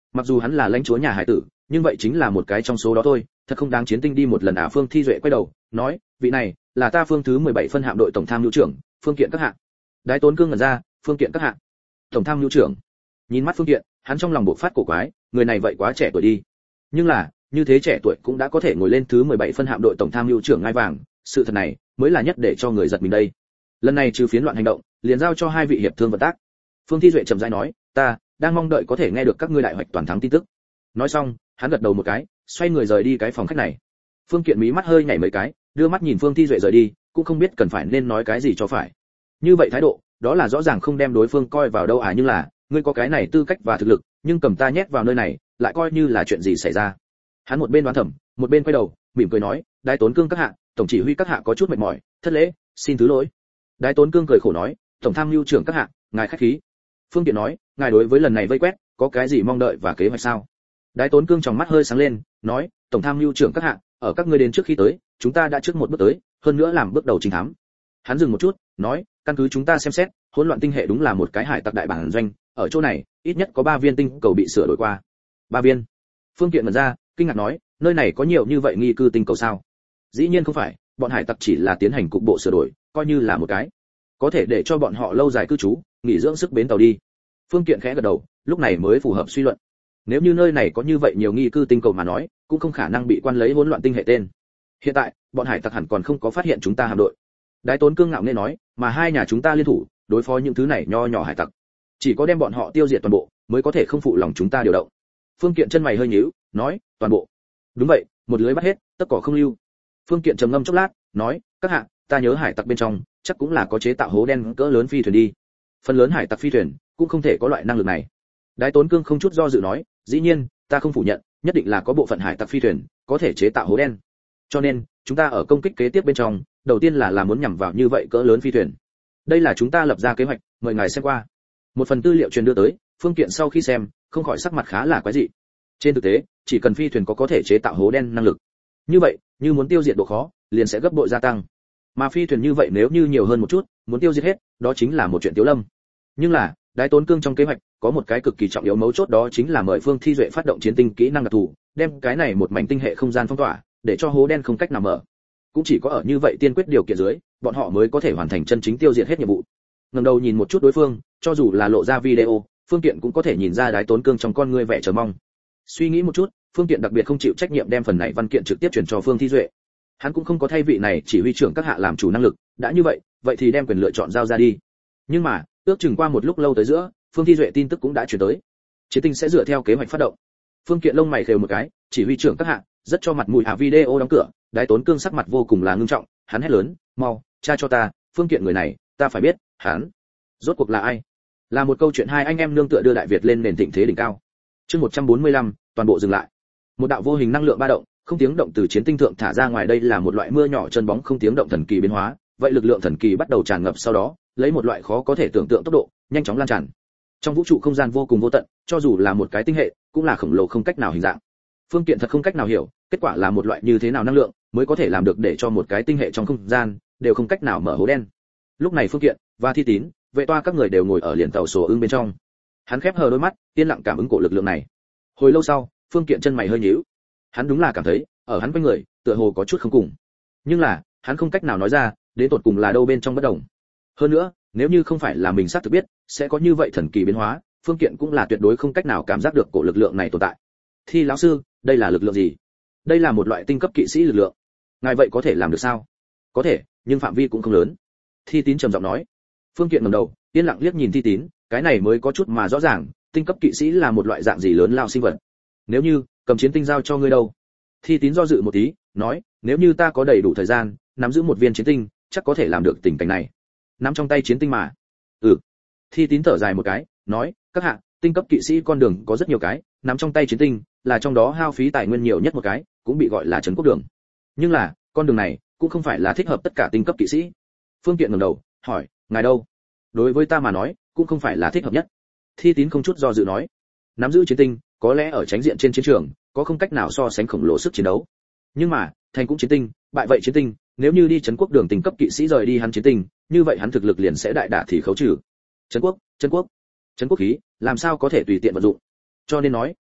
Mặc dù hắn là lãnh chúa nhà hải tử, nhưng vậy chính là một cái trong số đó thôi, thật không đáng chiến tinh đi một lần à. Phương Thi Duệ quay đầu, nói, vị này là ta Phương thứ mười bảy phân hạm đội tổng tham mưu trưởng, Phương Kiện các hạ. Đái Tốn Cương ngẩn ra, Phương Kiện các hạ, tổng tham mưu trưởng. Nhìn mắt Phương Kiện, hắn trong lòng bộc phát cổ quái, người này vậy quá trẻ tuổi đi. Nhưng là, như thế trẻ tuổi cũng đã có thể ngồi lên thứ mười bảy phân hạm đội tổng tham mưu trưởng ngai vàng, sự thật này mới là nhất để cho người giật mình đây. Lần này trừ phiến loạn hành động, liền giao cho hai vị hiệp thương vận tác. Phương Thi Duệ chậm rãi nói, ta đang mong đợi có thể nghe được các ngươi đại hoạch toàn thắng tin tức. Nói xong, hắn gật đầu một cái, xoay người rời đi cái phòng khách này. Phương Kiện mí mắt hơi nhảy mấy cái, đưa mắt nhìn Phương Thi Duệ rời đi, cũng không biết cần phải nên nói cái gì cho phải. Như vậy thái độ, đó là rõ ràng không đem đối phương coi vào đâu à, nhưng là, ngươi có cái này tư cách và thực lực, nhưng cầm ta nhét vào nơi này, lại coi như là chuyện gì xảy ra. Hắn một bên đoán thầm, một bên quay đầu, mỉm cười nói, Đái Tốn Cương các hạ, tổng chỉ huy các hạ có chút mệt mỏi, thất lễ, xin thứ lỗi. Đái Tốn Cương cười khổ nói, tổng tham mưu trưởng các hạ, ngài khách khí. Phương Kiện nói, ngài đối với lần này vây quét, có cái gì mong đợi và kế hoạch sao? Đái Tốn Cương trong mắt hơi sáng lên, nói, tổng tham mưu trưởng các hạ, ở các ngươi đến trước khi tới, chúng ta đã trước một bước tới, hơn nữa làm bước đầu chính thám. Hắn dừng một chút, nói, căn cứ chúng ta xem xét, hỗn loạn tinh hệ đúng là một cái hải tặc đại bản doanh, ở chỗ này, ít nhất có ba viên tinh cầu bị sửa đổi qua. Ba viên? Phương Kiện mở ra, kinh ngạc nói, nơi này có nhiều như vậy nghi cư tinh cầu sao? Dĩ nhiên không phải, bọn hải tặc chỉ là tiến hành cục bộ sửa đổi, coi như là một cái có thể để cho bọn họ lâu dài cư trú, nghỉ dưỡng sức bến tàu đi. Phương Kiện khẽ gật đầu, lúc này mới phù hợp suy luận. Nếu như nơi này có như vậy nhiều nghi cư tinh cầu mà nói, cũng không khả năng bị quan lấy hỗn loạn tinh hệ tên. Hiện tại, bọn hải tặc hẳn còn không có phát hiện chúng ta hạm đội. Đái Tốn Cương ngạo nghễ nói, mà hai nhà chúng ta liên thủ, đối phó những thứ này nho nhỏ hải tặc, chỉ có đem bọn họ tiêu diệt toàn bộ, mới có thể không phụ lòng chúng ta điều động. Phương Kiện chân mày hơi nhíu, nói, toàn bộ. Đúng vậy, một lưới bắt hết, tất cỏ không lưu. Phương Kiện trầm ngâm chốc lát, nói, các hạ, ta nhớ hải tặc bên trong, chắc cũng là có chế tạo hố đen cỡ lớn phi thuyền đi. Phần lớn hải tặc phi thuyền cũng không thể có loại năng lực này. Đái Tốn Cương không chút do dự nói, dĩ nhiên, ta không phủ nhận, nhất định là có bộ phận hải tặc phi thuyền có thể chế tạo hố đen. Cho nên, chúng ta ở công kích kế tiếp bên trong, đầu tiên là là muốn nhằm vào như vậy cỡ lớn phi thuyền. Đây là chúng ta lập ra kế hoạch, mời ngài xem qua. Một phần tư liệu truyền đưa tới, Phương Kiện sau khi xem, không khỏi sắc mặt khá là quái dị. Trên thực tế, chỉ cần phi thuyền có có thể chế tạo hố đen năng lực, như vậy, như muốn tiêu diệt độ khó, liền sẽ gấp bội gia tăng. Mà phi thuyền như vậy nếu như nhiều hơn một chút, muốn tiêu diệt hết, đó chính là một chuyện tiểu lâm. Nhưng là, Đái Tốn Cương trong kế hoạch có một cái cực kỳ trọng yếu mấu chốt, đó chính là mời Phương Thi Duệ phát động chiến tinh kỹ năng đặc thù, đem cái này một mảnh tinh hệ không gian phong tỏa, để cho hố đen không cách nào mở. Cũng chỉ có ở như vậy tiên quyết điều kiện dưới, bọn họ mới có thể hoàn thành chân chính tiêu diệt hết nhiệm vụ. Ngẩng đầu nhìn một chút đối phương, cho dù là lộ ra video, Phương Kiện cũng có thể nhìn ra Đái Tốn Cương trong con ngươi vẻ chờ mong. Suy nghĩ một chút, Phương Kiện đặc biệt không chịu trách nhiệm đem phần này văn kiện trực tiếp chuyển cho Phương Thi Duệ. Hắn cũng không có thay vị này chỉ huy trưởng các hạ làm chủ năng lực, đã như vậy, vậy thì đem quyền lựa chọn giao ra đi. Nhưng mà, ước chừng qua một lúc lâu tới giữa, Phương Thi Duệ tin tức cũng đã chuyển tới. Chiến tinh sẽ dựa theo kế hoạch phát động. Phương Kiện lông mày khều một cái, chỉ huy trưởng các hạ, rất cho mặt mũi à. Video đóng cửa, Đái Tốn Cương sắc mặt vô cùng là ngưng trọng, hắn hét lớn, mau, tra cho ta, Phương Kiện người này, ta phải biết, hắn rốt cuộc là ai? Là một câu chuyện hai anh em nương tựa đưa Đại Việt lên nền thịnh thế đỉnh cao. Chương một trăm bốn mươi lăm, toàn bộ dừng lại. Một đạo vô hình năng lượng ba động, không tiếng động từ chiến tinh thượng thả ra ngoài, đây là một loại mưa nhỏ chân bóng không tiếng động thần kỳ biến hóa, vậy lực lượng thần kỳ bắt đầu tràn ngập, sau đó, lấy một loại khó có thể tưởng tượng tốc độ, nhanh chóng lan tràn. Trong vũ trụ không gian vô cùng vô tận, cho dù là một cái tinh hệ, cũng là khổng lồ không cách nào hình dạng. Phương Kiện thật không cách nào hiểu, kết quả là một loại như thế nào năng lượng mới có thể làm được để cho một cái tinh hệ trong không gian đều không cách nào mở hố đen. Lúc này Phương Kiện và Thi Tín, vệ toa các người đều ngồi ở liền tàu sổ ưng bên trong. Hắn khép hờ đôi mắt, yên lặng cảm ứng cổ lực lượng này. Hồi lâu sau, Phương Kiện chân mày hơi nhíu. Hắn đúng là cảm thấy, ở hắn quanh người, tựa hồ có chút không cùng. Nhưng là, hắn không cách nào nói ra, đến tột cùng là đâu bên trong bất đồng. Hơn nữa, nếu như không phải là mình xác thực biết, sẽ có như vậy thần kỳ biến hóa, Phương Kiện cũng là tuyệt đối không cách nào cảm giác được cổ lực lượng này tồn tại. Thi lão sư, đây là lực lượng gì? Đây là một loại tinh cấp kỵ sĩ lực lượng. Ngài vậy có thể làm được sao? Có thể, nhưng phạm vi cũng không lớn. Thi Tín trầm giọng nói. Phương Kiện ngẩng đầu, yên lặng liếc nhìn Thi Tín, cái này mới có chút mà rõ ràng, tinh cấp kỵ sĩ là một loại dạng gì lớn lao sinh vật. Nếu như cầm chiến tinh giao cho ngươi đâu? Thi Tín do dự một tí, nói, nếu như ta có đầy đủ thời gian, nắm giữ một viên chiến tinh, chắc có thể làm được tình cảnh này. Nắm trong tay chiến tinh mà. Ừ. Thi Tín thở dài một cái, nói, các hạ, tinh cấp kỵ sĩ con đường có rất nhiều cái, nắm trong tay chiến tinh là trong đó hao phí tài nguyên nhiều nhất một cái, cũng bị gọi là trấn quốc đường. Nhưng là, con đường này cũng không phải là thích hợp tất cả tinh cấp kỵ sĩ. Phương Kiện ngẩng đầu, hỏi, ngài đâu? Đối với ta mà nói, cũng không phải là thích hợp nhất. Thi Tín không chút do dự nói, nắm giữ chiến tinh, có lẽ ở tránh diện trên chiến trường, có không cách nào so sánh khổng lồ sức chiến đấu. Nhưng mà, thành cũng chiến tinh, bại vậy chiến tinh, nếu như đi trấn quốc đường tinh cấp kỵ sĩ rời đi hắn chiến tinh, như vậy hắn thực lực liền sẽ đại đả thì khấu trừ. Trấn quốc, trấn quốc, trấn quốc khí, làm sao có thể tùy tiện vận dụng? Cho nên nói,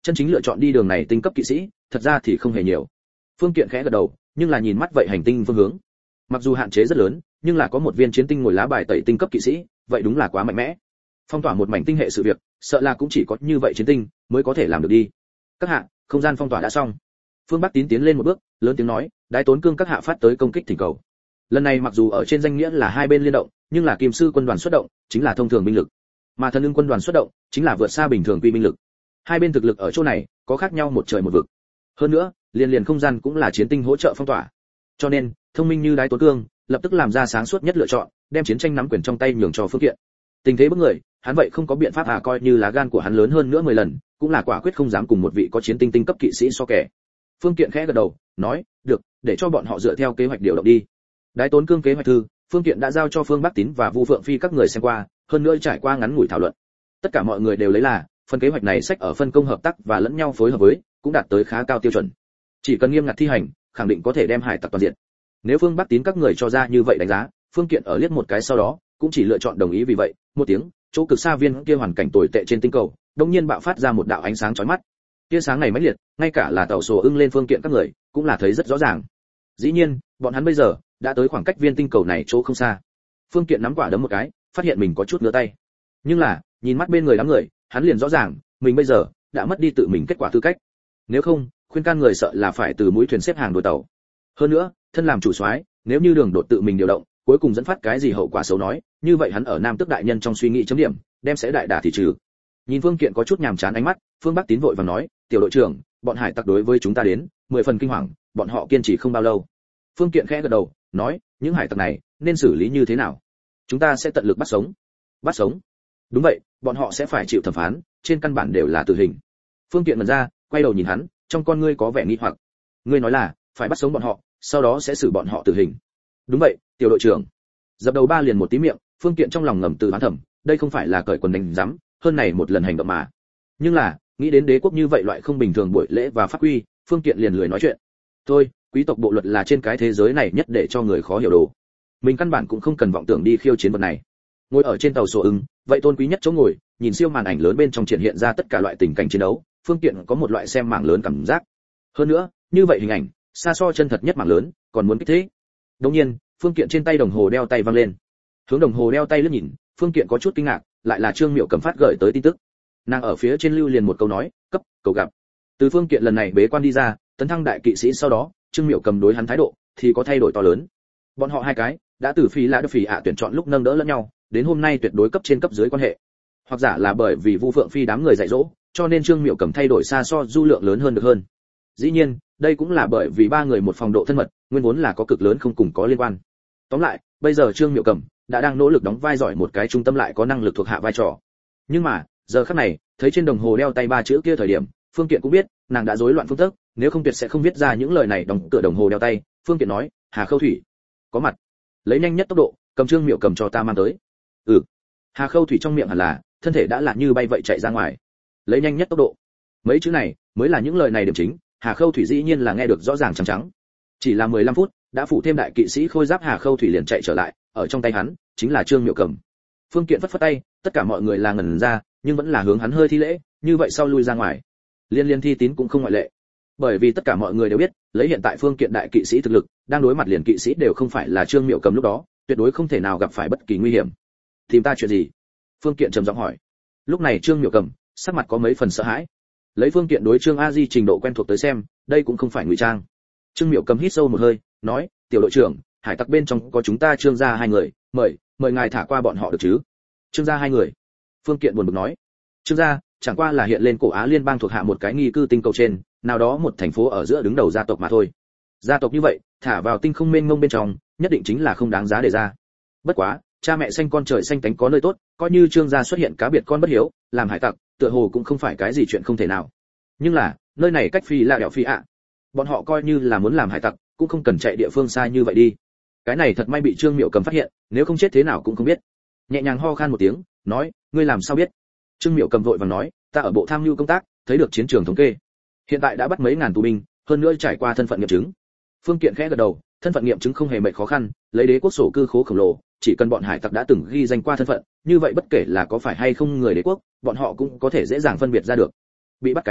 chân chính lựa chọn đi đường này tinh cấp kỵ sĩ thật ra thì không hề nhiều. Phương Kiện khẽ gật đầu, nhưng là nhìn mắt vậy hành tinh phương hướng, mặc dù hạn chế rất lớn, nhưng là có một viên chiến tinh ngồi lá bài tẩy tinh cấp kỵ sĩ, vậy đúng là quá mạnh mẽ. Phong tỏa một mảnh tinh hệ sự việc, sợ là cũng chỉ có như vậy chiến tinh mới có thể làm được đi. Các hạ, không gian phong tỏa đã xong. Phương Bắc Tín tiến lên một bước, lớn tiếng nói, Đái Tốn Cương các hạ phát tới công kích thỉnh cầu. Lần này mặc dù ở trên danh nghĩa là hai bên liên động, nhưng là Kim Sư quân đoàn xuất động, chính là thông thường binh lực, mà Thần Ưng quân đoàn xuất động, chính là vượt xa bình thường quy binh lực. Hai bên thực lực ở chỗ này có khác nhau một trời một vực. Hơn nữa, liên liền không gian cũng là chiến tinh hỗ trợ phong tỏa. Cho nên, thông minh như Đái Tốn Cương, lập tức làm ra sáng suốt nhất lựa chọn, đem chiến tranh nắm quyền trong tay nhường cho Phương Kiện. Tình thế bức người, hắn vậy không có biện pháp à, coi như lá gan của hắn lớn hơn nữa mười lần, cũng là quả quyết không dám cùng một vị có chiến tinh tinh cấp kỵ sĩ so kẻ. Phương Kiện khẽ gật đầu, nói, được, để cho bọn họ dựa theo kế hoạch điều động đi. Đái Tốn Cương kế hoạch thư, Phương Kiện đã giao cho Phương Bắc Tín và Vu Phượng Phi các người xem qua, hơn nữa trải qua ngắn ngủi thảo luận. Tất cả mọi người đều lấy là, phần kế hoạch này sách ở phân công hợp tác và lẫn nhau phối hợp với, cũng đạt tới khá cao tiêu chuẩn. Chỉ cần nghiêm ngặt thi hành, khẳng định có thể đem hải tặc toàn diện. Nếu Phương Bắc Tín các người cho ra như vậy đánh giá, Phương Kiện ở liếc một cái sau đó, cũng chỉ lựa chọn đồng ý. Vì vậy, một tiếng, chỗ cực xa viên kia hoàn cảnh tồi tệ trên tinh cầu, đột nhiên bạo phát ra một đạo ánh sáng chói mắt. Tia sáng này mãnh liệt, ngay cả là tàu sổ ưng lên Phương Kiện các người, cũng là thấy rất rõ ràng. Dĩ nhiên, bọn hắn bây giờ đã tới khoảng cách viên tinh cầu này chỗ không xa. Phương Kiện nắm quả đấm một cái, phát hiện mình có chút ngứa tay. Nhưng là, nhìn mắt bên người đám người, hắn liền rõ ràng, mình bây giờ đã mất đi tự mình kết quả tư cách. Nếu không, khuyên can người sợ là phải từ mũi thuyền xếp hàng đuổi tàu. Hơn nữa, thân làm chủ soái, nếu như đường đột tự mình điều động, cuối cùng dẫn phát cái gì hậu quả xấu nói, như vậy hắn ở Nam Tước đại nhân trong suy nghĩ chấm điểm, đem sẽ đại đả thì trừ. Nhìn Phương Kiện có chút nhàm chán ánh mắt, Phương Bắc Tín vội vàng nói, tiểu đội trưởng, bọn hải tặc đối với chúng ta đến, mười phần kinh hoàng, bọn họ kiên trì không bao lâu. Phương Kiện khẽ gật đầu, nói, những hải tặc này nên xử lý như thế nào? Chúng ta sẽ tận lực bắt sống. Bắt sống? Đúng vậy, bọn họ sẽ phải chịu thẩm phán, trên căn bản đều là tử hình. Phương Kiện mở ra, quay đầu nhìn hắn, trong con ngươi có vẻ nghi hoặc. Ngươi nói là phải bắt sống bọn họ, sau đó sẽ xử bọn họ tử hình. Đúng vậy, tiểu đội trưởng. Dập đầu ba liền một tí miệng, Phương Kiện trong lòng ngầm tự oán thầm, đây không phải là cởi quần đánh rắm, hơn này một lần hành động mà. Nhưng là, nghĩ đến đế quốc như vậy loại không bình thường buổi lễ và pháp quy, Phương Kiện liền lười nói chuyện. Thôi, quý tộc bộ luật là trên cái thế giới này nhất để cho người khó hiểu đồ. Mình căn bản cũng không cần vọng tưởng đi khiêu chiến vật này. Ngồi ở trên tàu sổ ưng, vậy tôn quý nhất chỗ ngồi, nhìn siêu màn ảnh lớn bên trong triển hiện ra tất cả loại tình cảnh chiến đấu, Phương Kiện có một loại xem mảng lớn cảm giác. Hơn nữa, như vậy hình ảnh, xa so chân thật nhất mảng lớn, còn muốn kích thích. Đương nhiên, Phương Kiện trên tay đồng hồ đeo tay văng lên. Hướng đồng hồ đeo tay liếc nhìn, Phương Kiện có chút kinh ngạc, lại là Trương Miệu Cầm phát gửi tới tin tức. Nàng ở phía trên lưu liền một câu nói, cấp, cầu gặp. Từ Phương Kiện lần này bế quan đi ra, tấn thăng đại kỵ sĩ sau đó, Trương Miệu Cầm đối hắn thái độ thì có thay đổi to lớn. Bọn họ hai cái đã từ phi lã đức phỉ ạ tuyển chọn lúc nâng đỡ lẫn nhau, đến hôm nay tuyệt đối cấp trên cấp dưới quan hệ. Hoặc giả là bởi vì Vu Phượng Phi đám người dạy dỗ, cho nên Trương Miệu Cầm thay đổi xa so du lượng lớn hơn được hơn. Dĩ nhiên, đây cũng là bởi vì ba người một phòng độ thân mật, nguyên vốn là có cực lớn không cùng có liên quan. Tóm lại, bây giờ Trương Miệu Cầm đã đang nỗ lực đóng vai giỏi một cái trung tâm lại có năng lực thuộc hạ vai trò. Nhưng mà, giờ khắc này, thấy trên đồng hồ đeo tay ba chữ kia thời điểm, Phương Kiện cũng biết, nàng đã rối loạn phương thức, nếu không tuyệt sẽ không viết ra những lời này đóng cửa đồng hồ đeo tay. Phương Kiện nói, Hà Khâu Thủy, có mặt. Lấy nhanh nhất tốc độ, cầm Trương Miệu Cầm cho ta mang tới. Ừ. Hà Khâu Thủy trong miệng hẳn là, thân thể đã là như bay vậy chạy ra ngoài. Lấy nhanh nhất tốc độ. Mấy chữ này mới là những lời này điểm chính, Hà Khâu Thủy dĩ nhiên là nghe được rõ ràng trắng trắng. Chỉ là mười lăm phút, đã phụ thêm đại kỵ sĩ khôi giáp Hà Khâu Thủy liền chạy trở lại, ở trong tay hắn chính là Trương Miệu Cầm. Phương Kiện phất phất tay, tất cả mọi người là ngẩn ra, nhưng vẫn là hướng hắn hơi thi lễ, như vậy sau lui ra ngoài. Liên Liên Thi Tín cũng không ngoại lệ. Bởi vì tất cả mọi người đều biết, lấy hiện tại Phương Kiện đại kỵ sĩ thực lực, đang đối mặt liền kỵ sĩ đều không phải là Trương Miệu Cầm lúc đó, tuyệt đối không thể nào gặp phải bất kỳ nguy hiểm. Tìm ta chuyện gì? Phương Kiện trầm giọng hỏi. Lúc này Trương Miệu Cầm sắc mặt có mấy phần sợ hãi. Lấy Phương Kiện đối Trương A Di trình độ quen thuộc tới xem, đây cũng không phải ngụy trang. Trương Miệu Cầm hít sâu một hơi, nói, tiểu đội trưởng, hải tặc bên trong có chúng ta Trương gia hai người, mời mời ngài thả qua bọn họ được chứ? Trương gia hai người? Phương Kiện buồn bực nói. Trương gia chẳng qua là hiện lên cổ Á liên bang thuộc hạ một cái nghi cư tinh cầu trên, nào đó một thành phố ở giữa đứng đầu gia tộc mà thôi. Gia tộc như vậy, thả vào tinh không mênh mông bên trong, nhất định chính là không đáng giá để ra. Bất quá, cha mẹ xanh con trời xanh cánh có nơi tốt, coi như Trương gia xuất hiện cá biệt con bất hiếu, làm hải tặc, tựa hồ cũng không phải cái gì chuyện không thể nào. Nhưng là, nơi này cách phi là đẹo phi ạ. Bọn họ coi như là muốn làm hải tặc, cũng không cần chạy địa phương xa như vậy đi. Cái này thật may bị Trương Miệu Cầm phát hiện, nếu không chết thế nào cũng không biết. Nhẹ nhàng ho khan một tiếng, nói, ngươi làm sao biết? Trương Miệu Cầm vội vàng nói, ta ở bộ tham mưu công tác, thấy được chiến trường thống kê. Hiện tại đã bắt mấy ngàn tù binh, hơn nữa trải qua thân phận nghiệm chứng. Phương Kiện khẽ gật đầu, thân phận nghiệm chứng không hề mệt khó khăn, lấy đế quốc sổ cư khố khổng lồ, chỉ cần bọn hải tặc đã từng ghi danh qua thân phận, như vậy bất kể là có phải hay không người đế quốc, bọn họ cũng có thể dễ dàng phân biệt ra được. Bị bắt cái đó,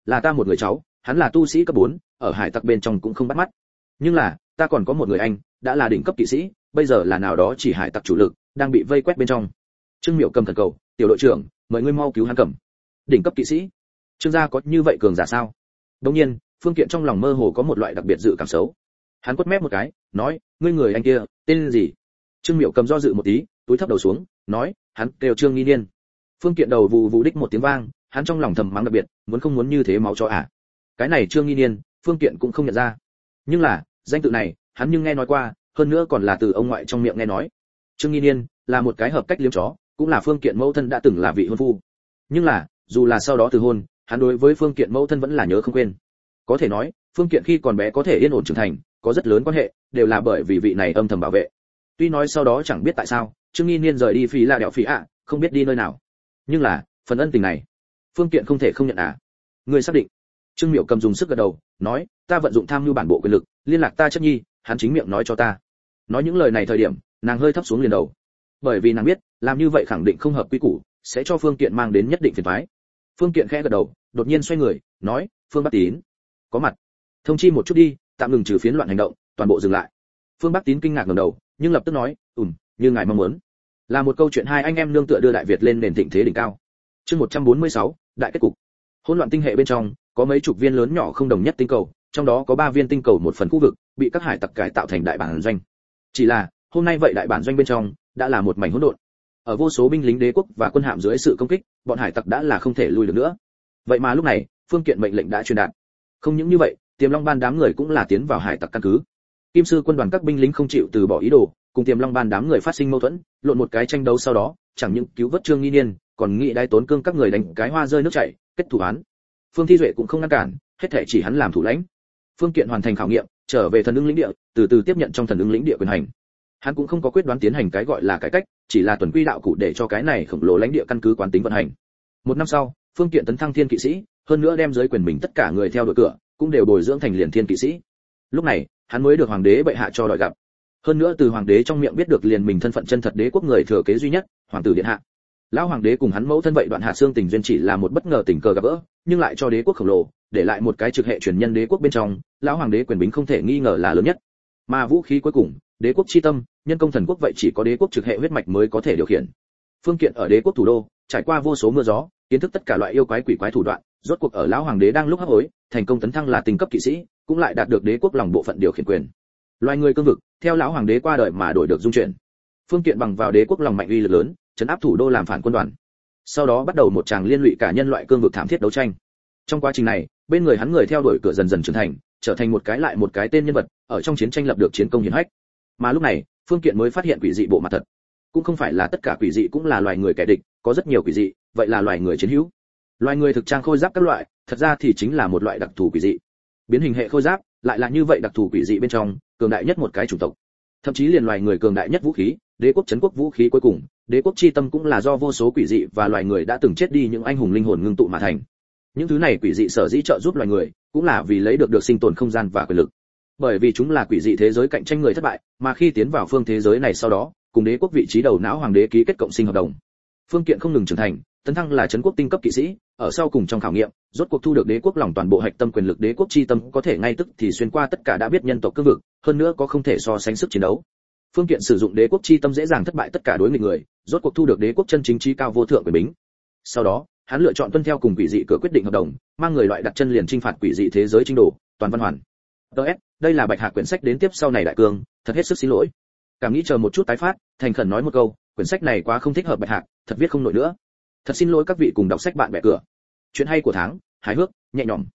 là ta một người cháu, hắn là tu sĩ cấp bốn, ở hải tặc bên trong cũng không bắt mắt. Nhưng là, ta còn có một người anh, đã là đỉnh cấp kỵ sĩ, bây giờ là nào đó chỉ hải tặc chủ lực, đang bị vây quét bên trong. Trương Miệu Cầm thần cầu, tiểu đội trưởng, mời ngươi mau cứu hắn Cầm. Đỉnh cấp kỵ sĩ? Trương gia có như vậy cường giả sao? Đương nhiên, Phương Kiện trong lòng mơ hồ có một loại đặc biệt dự cảm xấu. Hắn quất mép một cái, nói, ngươi người anh kia, tên gì? Trương Miệu Cầm do dự một tí, túi thấp đầu xuống, nói, hắn kêu Trương Nghi Niên. Phương Kiện đầu vù vù đích một tiếng vang, hắn trong lòng thầm mắng đặc biệt, muốn không muốn như thế máu cho à? Cái này Trương Nghi Niên, Phương Kiện cũng không nhận ra. Nhưng là, danh tự này, hắn nhưng nghe nói qua, hơn nữa còn là từ ông ngoại trong miệng nghe nói. Trương Nghi Niên là một cái hợp cách liếm chó, cũng là Phương Kiện mẫu thân đã từng là vị hôn phu. Nhưng là, dù là sau đó từ hôn, hắn đối với Phương Kiện mẫu thân vẫn là nhớ không quên. Có thể nói, Phương Kiện khi còn bé có thể yên ổn trưởng thành, có rất lớn quan hệ, đều là bởi vì vị này âm thầm bảo vệ. Tuy nói sau đó chẳng biết tại sao, Trương Nghi Niên rời đi Phi La đẹo Phi ạ, không biết đi nơi nào. Nhưng là, phần ân tình này, Phương Kiện không thể không nhận à? Người xác định? Trương Miệu Cầm dùng sức gật đầu, nói, ta vận dụng tham mưu bản bộ quyền lực, liên lạc ta chất nhi, hắn chính miệng nói cho ta. Nói những lời này thời điểm, nàng hơi thấp xuống liền đầu, bởi vì nàng biết, làm như vậy khẳng định không hợp quy củ, sẽ cho Phương Kiện mang đến nhất định phiền toái. Phương Kiện khẽ gật đầu, đột nhiên xoay người, nói, Phương Bắc Tín, có mặt, thông chi một chút đi, tạm ngừng trừ phiến loạn hành động, toàn bộ dừng lại. Phương Bắc Tín kinh ngạc ngẩng đầu, nhưng lập tức nói, ừm, như ngài mong muốn. Là một câu chuyện hai anh em nương tựa đưa Đại Việt lên nền thịnh thế đỉnh cao. Chương một trăm bốn mươi sáu, đại kết cục. Hỗn loạn tinh hệ bên trong, có mấy chục viên lớn nhỏ không đồng nhất tinh cầu, trong đó có ba viên tinh cầu một phần khu vực, bị các hải tặc cải tạo thành đại bản doanh. Chỉ là, hôm nay vậy đại bản doanh bên trong đã là một mảnh hỗn độn. Ở vô số binh lính đế quốc và quân hạm dưới sự công kích, bọn hải tặc đã là không thể lui được nữa. Vậy mà lúc này, Phương Kiện mệnh lệnh đã truyền đạt. Không những như vậy, Tiềm Long ban đám người cũng là tiến vào hải tặc căn cứ. Kim sư quân đoàn các binh lính không chịu từ bỏ ý đồ, cùng Tiềm Long ban đám người phát sinh mâu thuẫn, lộn một cái tranh đấu sau đó, chẳng những cứu vớt Trương Nghi Niên, còn nghĩ đai tốn cương các người đánh cái hoa rơi nước chảy, kết thủ án. Phương Thi Duệ cũng không ngăn cản, hết thảy chỉ hắn làm thủ lãnh. Phương Kiện hoàn thành khảo nghiệm, trở về thần ứng lĩnh địa, từ từ tiếp nhận trong thần ứng lĩnh địa quyền hành. Hắn cũng không có quyết đoán tiến hành cái gọi là cải cách, chỉ là tuần quy đạo cụ để cho cái này khổng lồ lãnh địa căn cứ quán tính vận hành. Một năm sau, Phương Kiện tấn thăng thiên kỵ sĩ, hơn nữa đem dưới quyền mình tất cả người theo đội cửa, cũng đều bồi dưỡng thành liền thiên kỵ sĩ. Lúc này, hắn mới được hoàng đế bệ hạ cho đòi gặp. Hơn nữa từ hoàng đế trong miệng biết được liền mình thân phận chân thật đế quốc người thừa kế duy nhất, hoàng tử điện hạ. Lão hoàng đế cùng hắn mẫu thân vậy đoạn hạ xương tình duyên chỉ là một bất ngờ tình cờ gặp gỡ, nhưng lại cho đế quốc khổng lồ, để lại một cái trực hệ truyền nhân đế quốc bên trong, lão hoàng đế quyền bính không thể nghi ngờ là lớn nhất. Mà vũ khí cuối cùng, đế quốc chi tâm, nhân công thần quốc vậy chỉ có đế quốc trực hệ huyết mạch mới có thể điều khiển. Phương Kiện ở đế quốc thủ đô, trải qua vô số mưa gió, kiến thức tất cả loại yêu quái quỷ quái thủ đoạn, rốt cuộc ở lão hoàng đế đang lúc hấp hối, thành công tấn thăng là tinh cấp kỵ sĩ, cũng lại đạt được đế quốc lòng bộ phận điều khiển quyền. Loài người cương vực, theo lão hoàng đế qua đời mà đổi được dung chuyển. Phương Kiện bằng vào đế quốc lòng mạnh uy lực lớn, trấn áp thủ đô làm phản quân đoàn. Sau đó bắt đầu một tràng liên lụy cả nhân loại cương vực thảm thiết đấu tranh. Trong quá trình này, bên người hắn người theo đuổi cửa dần dần trưởng thành, trở thành một cái lại một cái tên nhân vật, ở trong chiến tranh lập được chiến công hiển hách. Mà lúc này, Phương Kiện mới phát hiện quỷ dị bộ mặt thật. Cũng không phải là tất cả quỷ dị cũng là loài người kẻ địch, có rất nhiều quỷ dị, vậy là loài người chiến hữu. Loài người thực trang khôi giáp các loại, thật ra thì chính là một loại đặc thù quỷ dị. Biến hình hệ khôi giáp, lại là như vậy đặc thù quỷ dị bên trong, cường đại nhất một cái chủng tộc. Thậm chí liền loài người cường đại nhất vũ khí, đế quốc trấn quốc vũ khí cuối cùng, đế quốc chi tâm cũng là do vô số quỷ dị và loài người đã từng chết đi những anh hùng linh hồn ngưng tụ mà thành. Những thứ này quỷ dị sở dĩ trợ giúp loài người, cũng là vì lấy được được sinh tồn không gian và quyền lực. Bởi vì chúng là quỷ dị thế giới cạnh tranh người thất bại, mà khi tiến vào phương thế giới này sau đó, cùng đế quốc vị trí đầu não hoàng đế ký kết cộng sinh hợp đồng. Phương Kiện không ngừng trưởng thành, tấn thăng là trấn quốc tinh cấp kỵ sĩ, ở sau cùng trong khảo nghiệm, rốt cuộc thu được đế quốc lòng toàn bộ hạch tâm quyền lực, đế quốc chi tâm có thể ngay tức thì xuyên qua tất cả đã biết nhân tộc cương vực, hơn nữa có không thể so sánh sức chiến đấu. Phương Kiện sử dụng đế quốc chi tâm dễ dàng thất bại tất cả đối nghịch người, rốt cuộc thu được đế quốc chân chính trí cao vô thượng quyền bính. Sau đó, hắn lựa chọn tuân theo cùng quỷ dị cửa quyết định hợp đồng, mang người loại đặt chân liền chinh phạt quỷ dị thế giới chính đồ, toàn văn hoàn. đê ét, đây là Bạch Hạc quyển sách đến tiếp sau này đại cương, thật hết sức xin lỗi. Cảm nghĩ chờ một chút tái phát, thành khẩn nói một câu, quyển sách này quá không thích hợp Bạch Hạc, thật viết không nổi nữa. Thật xin lỗi các vị cùng đọc sách bạn bè cửa. Chuyện hay của tháng, hài hước, nhẹ nhõm.